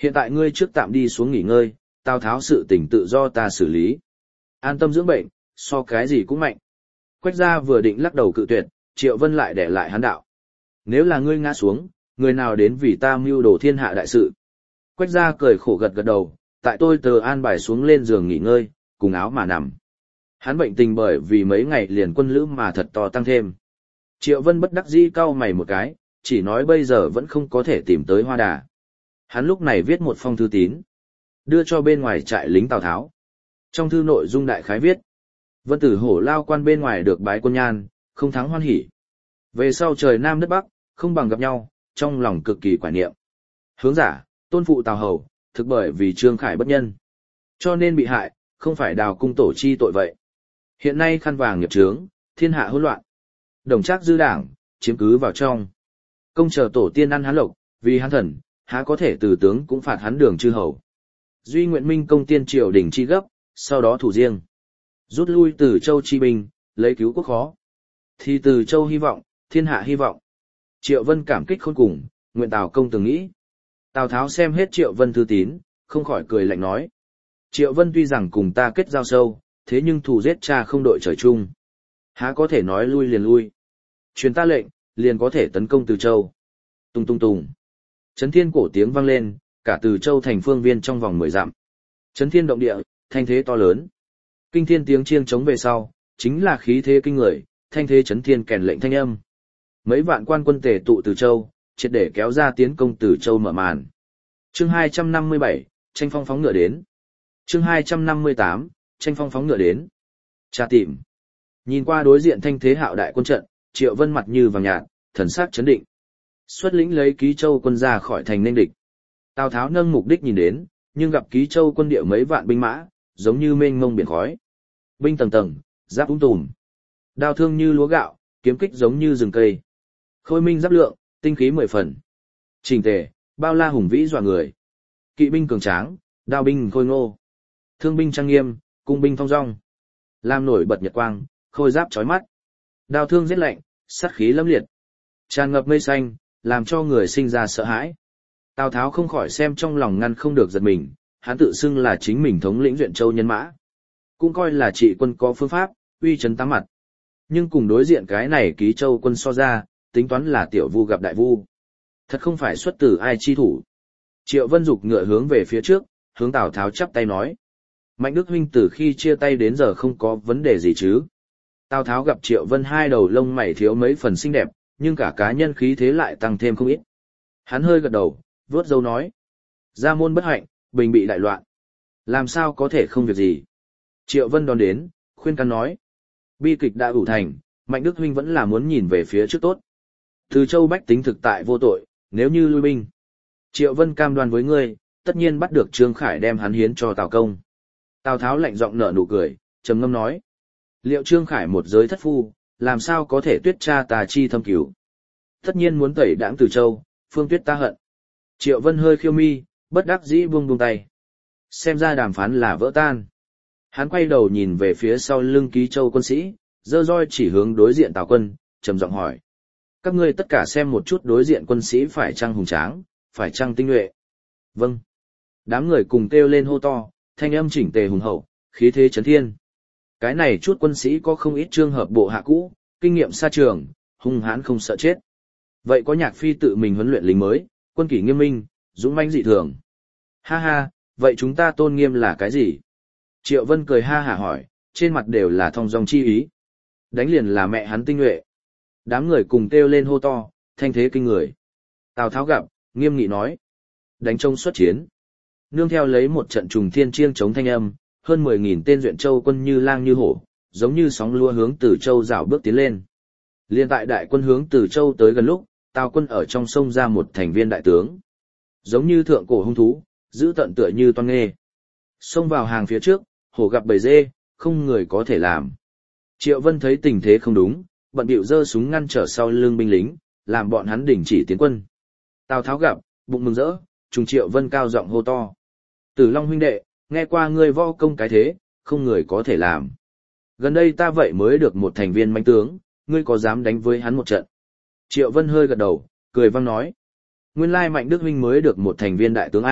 Hiện tại ngươi trước tạm đi xuống nghỉ ngơi, Tào Tháo sự tình tự do ta xử lý. An tâm dưỡng bệnh, so cái gì cũng mạnh. Quách gia vừa định lắc đầu cự tuyệt, Triệu Vân lại để lại hắn đạo. Nếu là ngươi ngã xuống, người nào đến vì ta mưu đồ thiên hạ đại sự. Quách gia cười khổ gật gật đầu, tại tôi tờ an bài xuống lên giường nghỉ ngơi, cùng áo mà nằm. Hắn bệnh tình bởi vì mấy ngày liền quân lữ mà thật to tăng thêm. Triệu Vân bất đắc dĩ cau mày một cái, chỉ nói bây giờ vẫn không có thể tìm tới Hoa Đà. Hắn lúc này viết một phong thư tín, đưa cho bên ngoài trại lính Tào Tháo. Trong thư nội dung đại khái viết: Vân Tử Hổ lao quan bên ngoài được bái quân nhan, không thắng hoan hỉ. Về sau trời Nam đất Bắc, không bằng gặp nhau, trong lòng cực kỳ quả niệm. Hướng giả, tôn phụ Tào Hầu, thực bởi vì Trương Khải bất nhân, cho nên bị hại, không phải đào cung tổ chi tội vậy. Hiện nay khăn vàng nghiệp chướng, thiên hạ hỗn loạn. Đồng trác dư đảng, chiếm cứ vào trong. Công chờ tổ tiên ăn hắn lộc, vì hắn thần, há có thể từ tướng cũng phạt hắn đường chư hầu. Duy nguyện minh công tiên triều đình chi gấp, sau đó thủ riêng. Rút lui từ châu chi binh, lấy cứu quốc khó. Thì từ châu hy vọng, thiên hạ hy vọng. Triệu Vân cảm kích khôn cùng, nguyện Tào công từng nghĩ. Tào Tháo xem hết Triệu Vân thư tín, không khỏi cười lạnh nói. Triệu Vân tuy rằng cùng ta kết giao sâu, thế nhưng thù giết cha không đội trời chung. Há có thể nói lui liền lui. Truyền ta lệnh, liền có thể tấn công Từ Châu. Tung tung tung. Chấn thiên cổ tiếng vang lên, cả Từ Châu thành phương viên trong vòng 10 dặm. Chấn thiên động địa, thanh thế to lớn. Kinh thiên tiếng chiêng chống về sau, chính là khí thế kinh người, thanh thế chấn thiên kèn lệnh thanh âm. Mấy vạn quan quân tề tụ Từ Châu, triệt để kéo ra tiến công Từ Châu mở màn. Chương 257, tranh phong phóng ngựa đến. Chương 258, tranh phong phóng ngựa đến. Tra tìm. Nhìn qua đối diện thanh thế hạo đại quân trận, Triệu Vân mặt như vàng nhạt, thần sắc chấn định. Xuất lĩnh lấy Ký Châu quân ra khỏi thành nên địch. Tào Tháo nâng mục đích nhìn đến, nhưng gặp Ký Châu quân địa mấy vạn binh mã, giống như mênh mông biển khói. Binh tầng tầng, giáp tùm. Đao thương như lúa gạo, kiếm kích giống như rừng cây. Khôi minh giáp lượng, tinh khí 10 phần. Chỉnh tề, bao la hùng vĩ dọa người. Kỵ binh cường tráng, đao binh khôi ngô. Thương binh trang nghiêm, cung binh thong dong. Làm nổi bật nhật quang, khôi giáp chói mắt. Đao thương giết lạnh, sát khí lâm liệt. Tràn ngập mây xanh, làm cho người sinh ra sợ hãi. Tào Tháo không khỏi xem trong lòng ngăn không được giật mình, hắn tự xưng là chính mình thống lĩnh Duyện Châu nhân mã. Cũng coi là trị quân có phương pháp, uy chấn tám mặt. Nhưng cùng đối diện cái này Ký Châu quân so ra, tính toán là tiểu vu gặp đại vu. Thật không phải xuất từ ai chi thủ. Triệu Vân dục ngựa hướng về phía trước, hướng Tào Tháo chắp tay nói. Mạnh Đức huynh từ khi chia tay đến giờ không có vấn đề gì chứ. Tào Tháo gặp Triệu Vân hai đầu lông mày thiếu mấy phần xinh đẹp, nhưng cả cá nhân khí thế lại tăng thêm không ít. Hắn hơi gật đầu, vuốt râu nói. Gia môn bất hạnh, bình bị đại loạn. Làm sao có thể không việc gì. Triệu Vân đón đến, khuyên can nói. Bi kịch đã ủ thành, Mạnh Đức huynh vẫn là muốn nhìn về phía trước tốt. Từ Châu bách tính thực tại vô tội, nếu như lui binh. Triệu Vân cam đoan với ngươi, tất nhiên bắt được Trương Khải đem hắn hiến cho Tào công. Tào Tháo lạnh giọng nở nụ cười, trầm ngâm nói. Liệu Trương Khải một giới thất phu, làm sao có thể tuyết cha tà chi thâm cứu. Tất nhiên muốn tẩy đãng Từ Châu, phương tuyết ta hận. Triệu Vân hơi khiêu mi, bất đắc dĩ buông tay. Xem ra đàm phán là vỡ tan. Hắn quay đầu nhìn về phía sau lưng Ký Châu quân sĩ, giơ roi chỉ hướng đối diện Tào quân, trầm giọng hỏi. Các ngươi tất cả xem một chút đối diện quân sĩ phải chăng hùng tráng, phải chăng tinh nhuệ. Vâng. Đám người cùng kêu lên hô to, thanh âm chỉnh tề hùng hậu, khí thế chấn thiên. Cái này chút quân sĩ có không ít trường hợp bộ hạ cũ, kinh nghiệm xa trường, hung hãn không sợ chết. Vậy có Nhạc Phi tự mình huấn luyện lính mới, quân kỷ nghiêm minh, dũng mãnh dị thường. Ha ha, vậy chúng ta tôn nghiêm là cái gì? Triệu Vân cười ha hả hỏi, trên mặt đều là thong dong chi ý. Đánh liền là mẹ hắn tinh nhuệ. Đám người cùng kêu lên hô to, thanh thế kinh người. Tào Tháo gặp, nghiêm nghị nói. Đánh trông xuất chiến. Nương theo lấy một trận trùng thiên chiêng chống thanh âm, hơn 10.000 tên Duyện Châu quân như lang như hổ, giống như sóng lua hướng Từ Châu rảo bước tiến lên. Liên tại đại quân hướng Từ Châu tới gần lúc, Tào quân ở trong sông ra một thành viên đại tướng. Giống như thượng cổ hung thú, giữ tận tựa như toan nghê. Xông vào hàng phía trước, hổ gặp bầy dê, không người có thể làm. Triệu Vân thấy tình thế không đúng, bận bịu giơ súng ngăn trở sau lưng binh lính, làm bọn hắn đình chỉ tiến quân. Tào Tháo gặp, bụng mừng rỡ, trùng Triệu Vân cao giọng hô to. Tử Long huynh đệ, nghe qua ngươi võ công cái thế, không người có thể làm. Gần đây ta vậy mới được một thành viên mãnh tướng, ngươi có dám đánh với hắn một trận? Triệu Vân hơi gật đầu, cười vang nói. Nguyên lai Mạnh Đức huynh mới được một thành viên đại tướng A,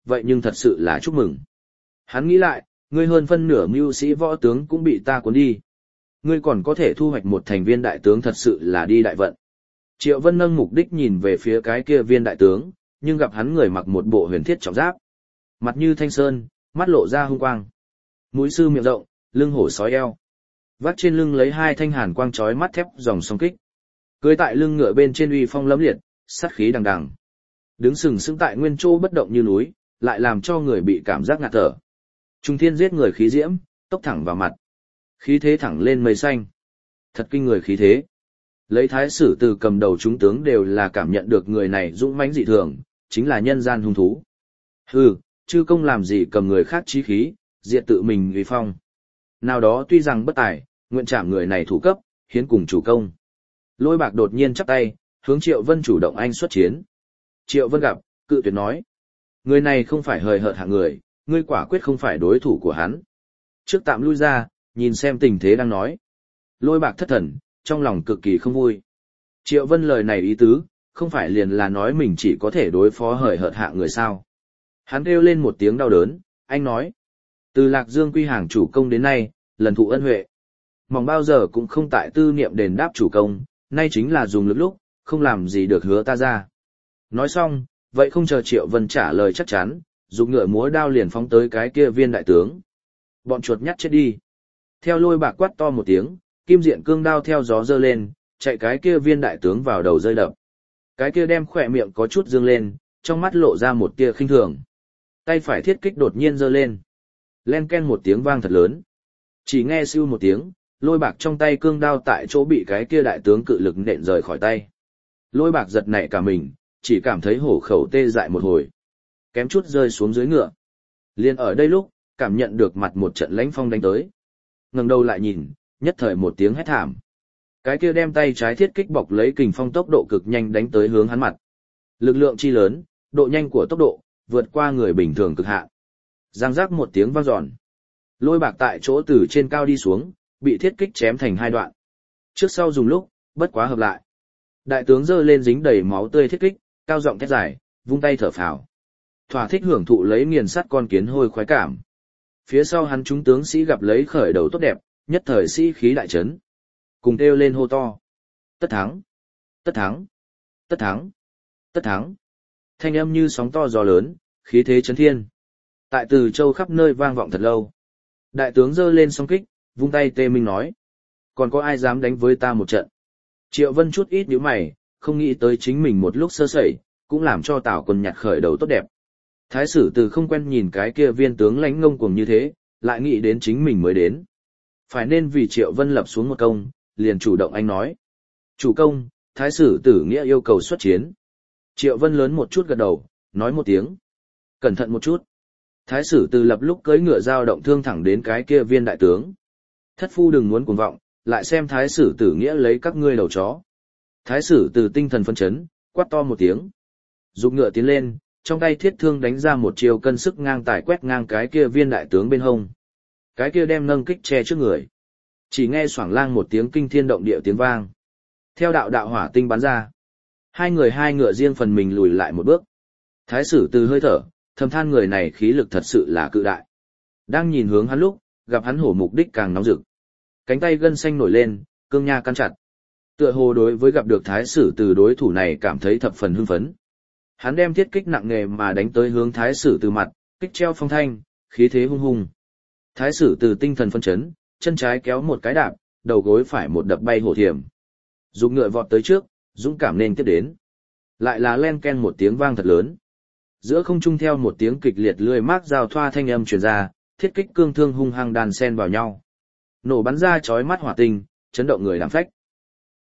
vậy nhưng thật sự là chúc mừng. Hắn nghĩ lại, ngươi hơn phân nửa mưu sĩ võ tướng cũng bị ta cuốn đi. Ngươi còn có thể thu hoạch một thành viên đại tướng thật sự là đi đại vận. Triệu Vân nâng mục đích nhìn về phía cái kia viên đại tướng, nhưng gặp hắn người mặc một bộ huyền thiết trọng giáp. Mặt như thanh sơn, mắt lộ ra hung quang. Mũi sư miệng rộng, lưng hổ sói eo. Vác trên lưng lấy hai thanh hàn quang chói mắt thép dòng song kích. Cưỡi tại lưng ngựa bên trên uy phong lẫm liệt, sát khí đằng đằng. Đứng sừng sững tại nguyên chỗ bất động như núi, lại làm cho người bị cảm giác ngạt thở. Trung thiên giết người khí diễm, tốc thẳng vào mặt. Khí thế thẳng lên mây xanh. Thật kinh người khí thế. Lấy thái sử từ cầm đầu chúng tướng đều là cảm nhận được người này dũng mãnh dị thường, chính là nhân gian hung thú. Hừ, chư công làm gì cầm người khác chí khí, diệt tự mình uy phong. Nào đó tuy rằng bất tài, nguyện trảm người này thủ cấp, hiến cùng chủ công. Lôi Bạc đột nhiên chắp tay, hướng Triệu Vân chủ động anh xuất chiến. Triệu Vân gặp, cự tuyệt nói. Người này không phải hời hợt hạng người, ngươi quả quyết không phải đối thủ của hắn. Trước tạm lui ra, nhìn xem tình thế đang nói. Lôi Bạc thất thần, trong lòng cực kỳ không vui. Triệu Vân lời này ý tứ, không phải liền là nói mình chỉ có thể đối phó hời hợt hạng người sao. Hắn kêu lên một tiếng đau đớn, anh nói. Từ Lạc Dương quy hàng chủ công đến nay, lần thụ ân huệ. Mong bao giờ cũng không tại tư niệm đền đáp chủ công, nay chính là dùng lực lúc, không làm gì được hứa ta ra. Nói xong, vậy không chờ Triệu Vân trả lời chắc chắn, dùng ngựa múa đao liền phóng tới cái kia viên đại tướng. Bọn chuột nhắt chết đi. Theo Lôi Bạc quát to một tiếng, kim diện cương đao theo gió giơ lên, chạy cái kia viên đại tướng vào đầu rơi đập. Cái kia đem khỏe miệng có chút dương lên, trong mắt lộ ra một tia khinh thường. Tay phải thiết kích đột nhiên giơ lên. Len ken một tiếng vang thật lớn. Chỉ nghe siêu một tiếng, Lôi Bạc trong tay cương đao tại chỗ bị cái kia đại tướng cự lực nện rời khỏi tay. Lôi Bạc giật nảy cả mình, chỉ cảm thấy hổ khẩu tê dại một hồi. Kém chút rơi xuống dưới ngựa. Liên ở đây lúc, cảm nhận được mặt một trận lãnh phong đánh tới. Ngẩng đầu lại nhìn, nhất thời một tiếng hét thảm. Cái kia đem tay trái thiết kích bọc lấy kình phong tốc độ cực nhanh đánh tới hướng hắn mặt. Lực lượng chi lớn, độ nhanh của tốc độ, vượt qua người bình thường cực hạn. Giang giác một tiếng vang dọn. Lôi Bạc tại chỗ từ trên cao đi xuống, bị thiết kích chém thành hai đoạn. Trước sau dùng lúc, bất quá hợp lại. Đại tướng giơ lên dính đầy máu tươi thiết kích, cao giọng thét dài, vung tay thở phào. Thỏa thích hưởng thụ lấy nghiền sắt con kiến hôi khoái cảm. Phía sau hắn chúng tướng sĩ gặp lấy khởi đầu tốt đẹp, nhất thời sĩ khí đại chấn. Cùng kêu lên hô to. Tất thắng! Tất thắng! Tất thắng! Tất thắng! Thanh âm như sóng to gió lớn, khí thế chấn thiên. Tại Từ Châu khắp nơi vang vọng thật lâu. Đại tướng giơ lên song kích, vung tay tê minh nói. Còn có ai dám đánh với ta một trận? Triệu Vân chút ít nhíu mày, không nghĩ tới chính mình một lúc sơ sẩy, cũng làm cho Tào Quân nhặt khởi đầu tốt đẹp. Thái sử từ không quen nhìn cái kia viên tướng lãnh ngông cuồng như thế, lại nghĩ đến chính mình mới đến. Phải nên vì Triệu Vân lập xuống một công, liền chủ động anh nói. Chủ công, Thái sử tử nghĩa yêu cầu xuất chiến. Triệu Vân lớn một chút gật đầu, nói một tiếng. Cẩn thận một chút. Thái sử từ lập lúc cưỡi ngựa dao động thương thẳng đến cái kia viên đại tướng. Thất phu đừng muốn cuồng vọng, lại xem thái sử tử nghĩa lấy các ngươi đầu chó. Thái sử từ tinh thần phân chấn, quát to một tiếng. Dục ngựa tiến lên, trong tay thiết thương đánh ra một chiều cân sức ngang tài quét ngang cái kia viên đại tướng bên hông. Cái kia đem nâng kích che trước người. Chỉ nghe xoảng lang một tiếng kinh thiên động địa tiếng vang. Theo đạo đạo hỏa tinh bắn ra. Hai ngựa riêng phần mình lùi lại một bước. Thái sử từ hơi thở, thầm than người này khí lực thật sự là cự đại. Đang nhìn hướng hắn lúc, gặp hắn hổ mục đích càng nóng rực. Cánh tay gân xanh nổi lên, cương nha căn chặt. Tựa hồ đối với gặp được thái sử từ đối thủ này cảm thấy thập phần hưng phấn. Hắn đem thiết kích nặng nề mà đánh tới hướng thái sử từ mặt, kích treo phong thanh, khí thế hung hùng. Thái sử từ tinh thần phân chấn, chân trái kéo một cái đạp, đầu gối phải một đập bay hổ thiểm. Dùng ngựa vọt tới trước, dũng cảm nên tiếp đến. Lại là len ken một tiếng vang thật lớn. Giữa không trung theo một tiếng kịch liệt lưỡi mác giao thoa thanh âm truyền ra, thiết kích cương thương hung hăng đan sen vào nhau. Nổ bắn ra chói mắt hỏa tinh, chấn động người làm phách.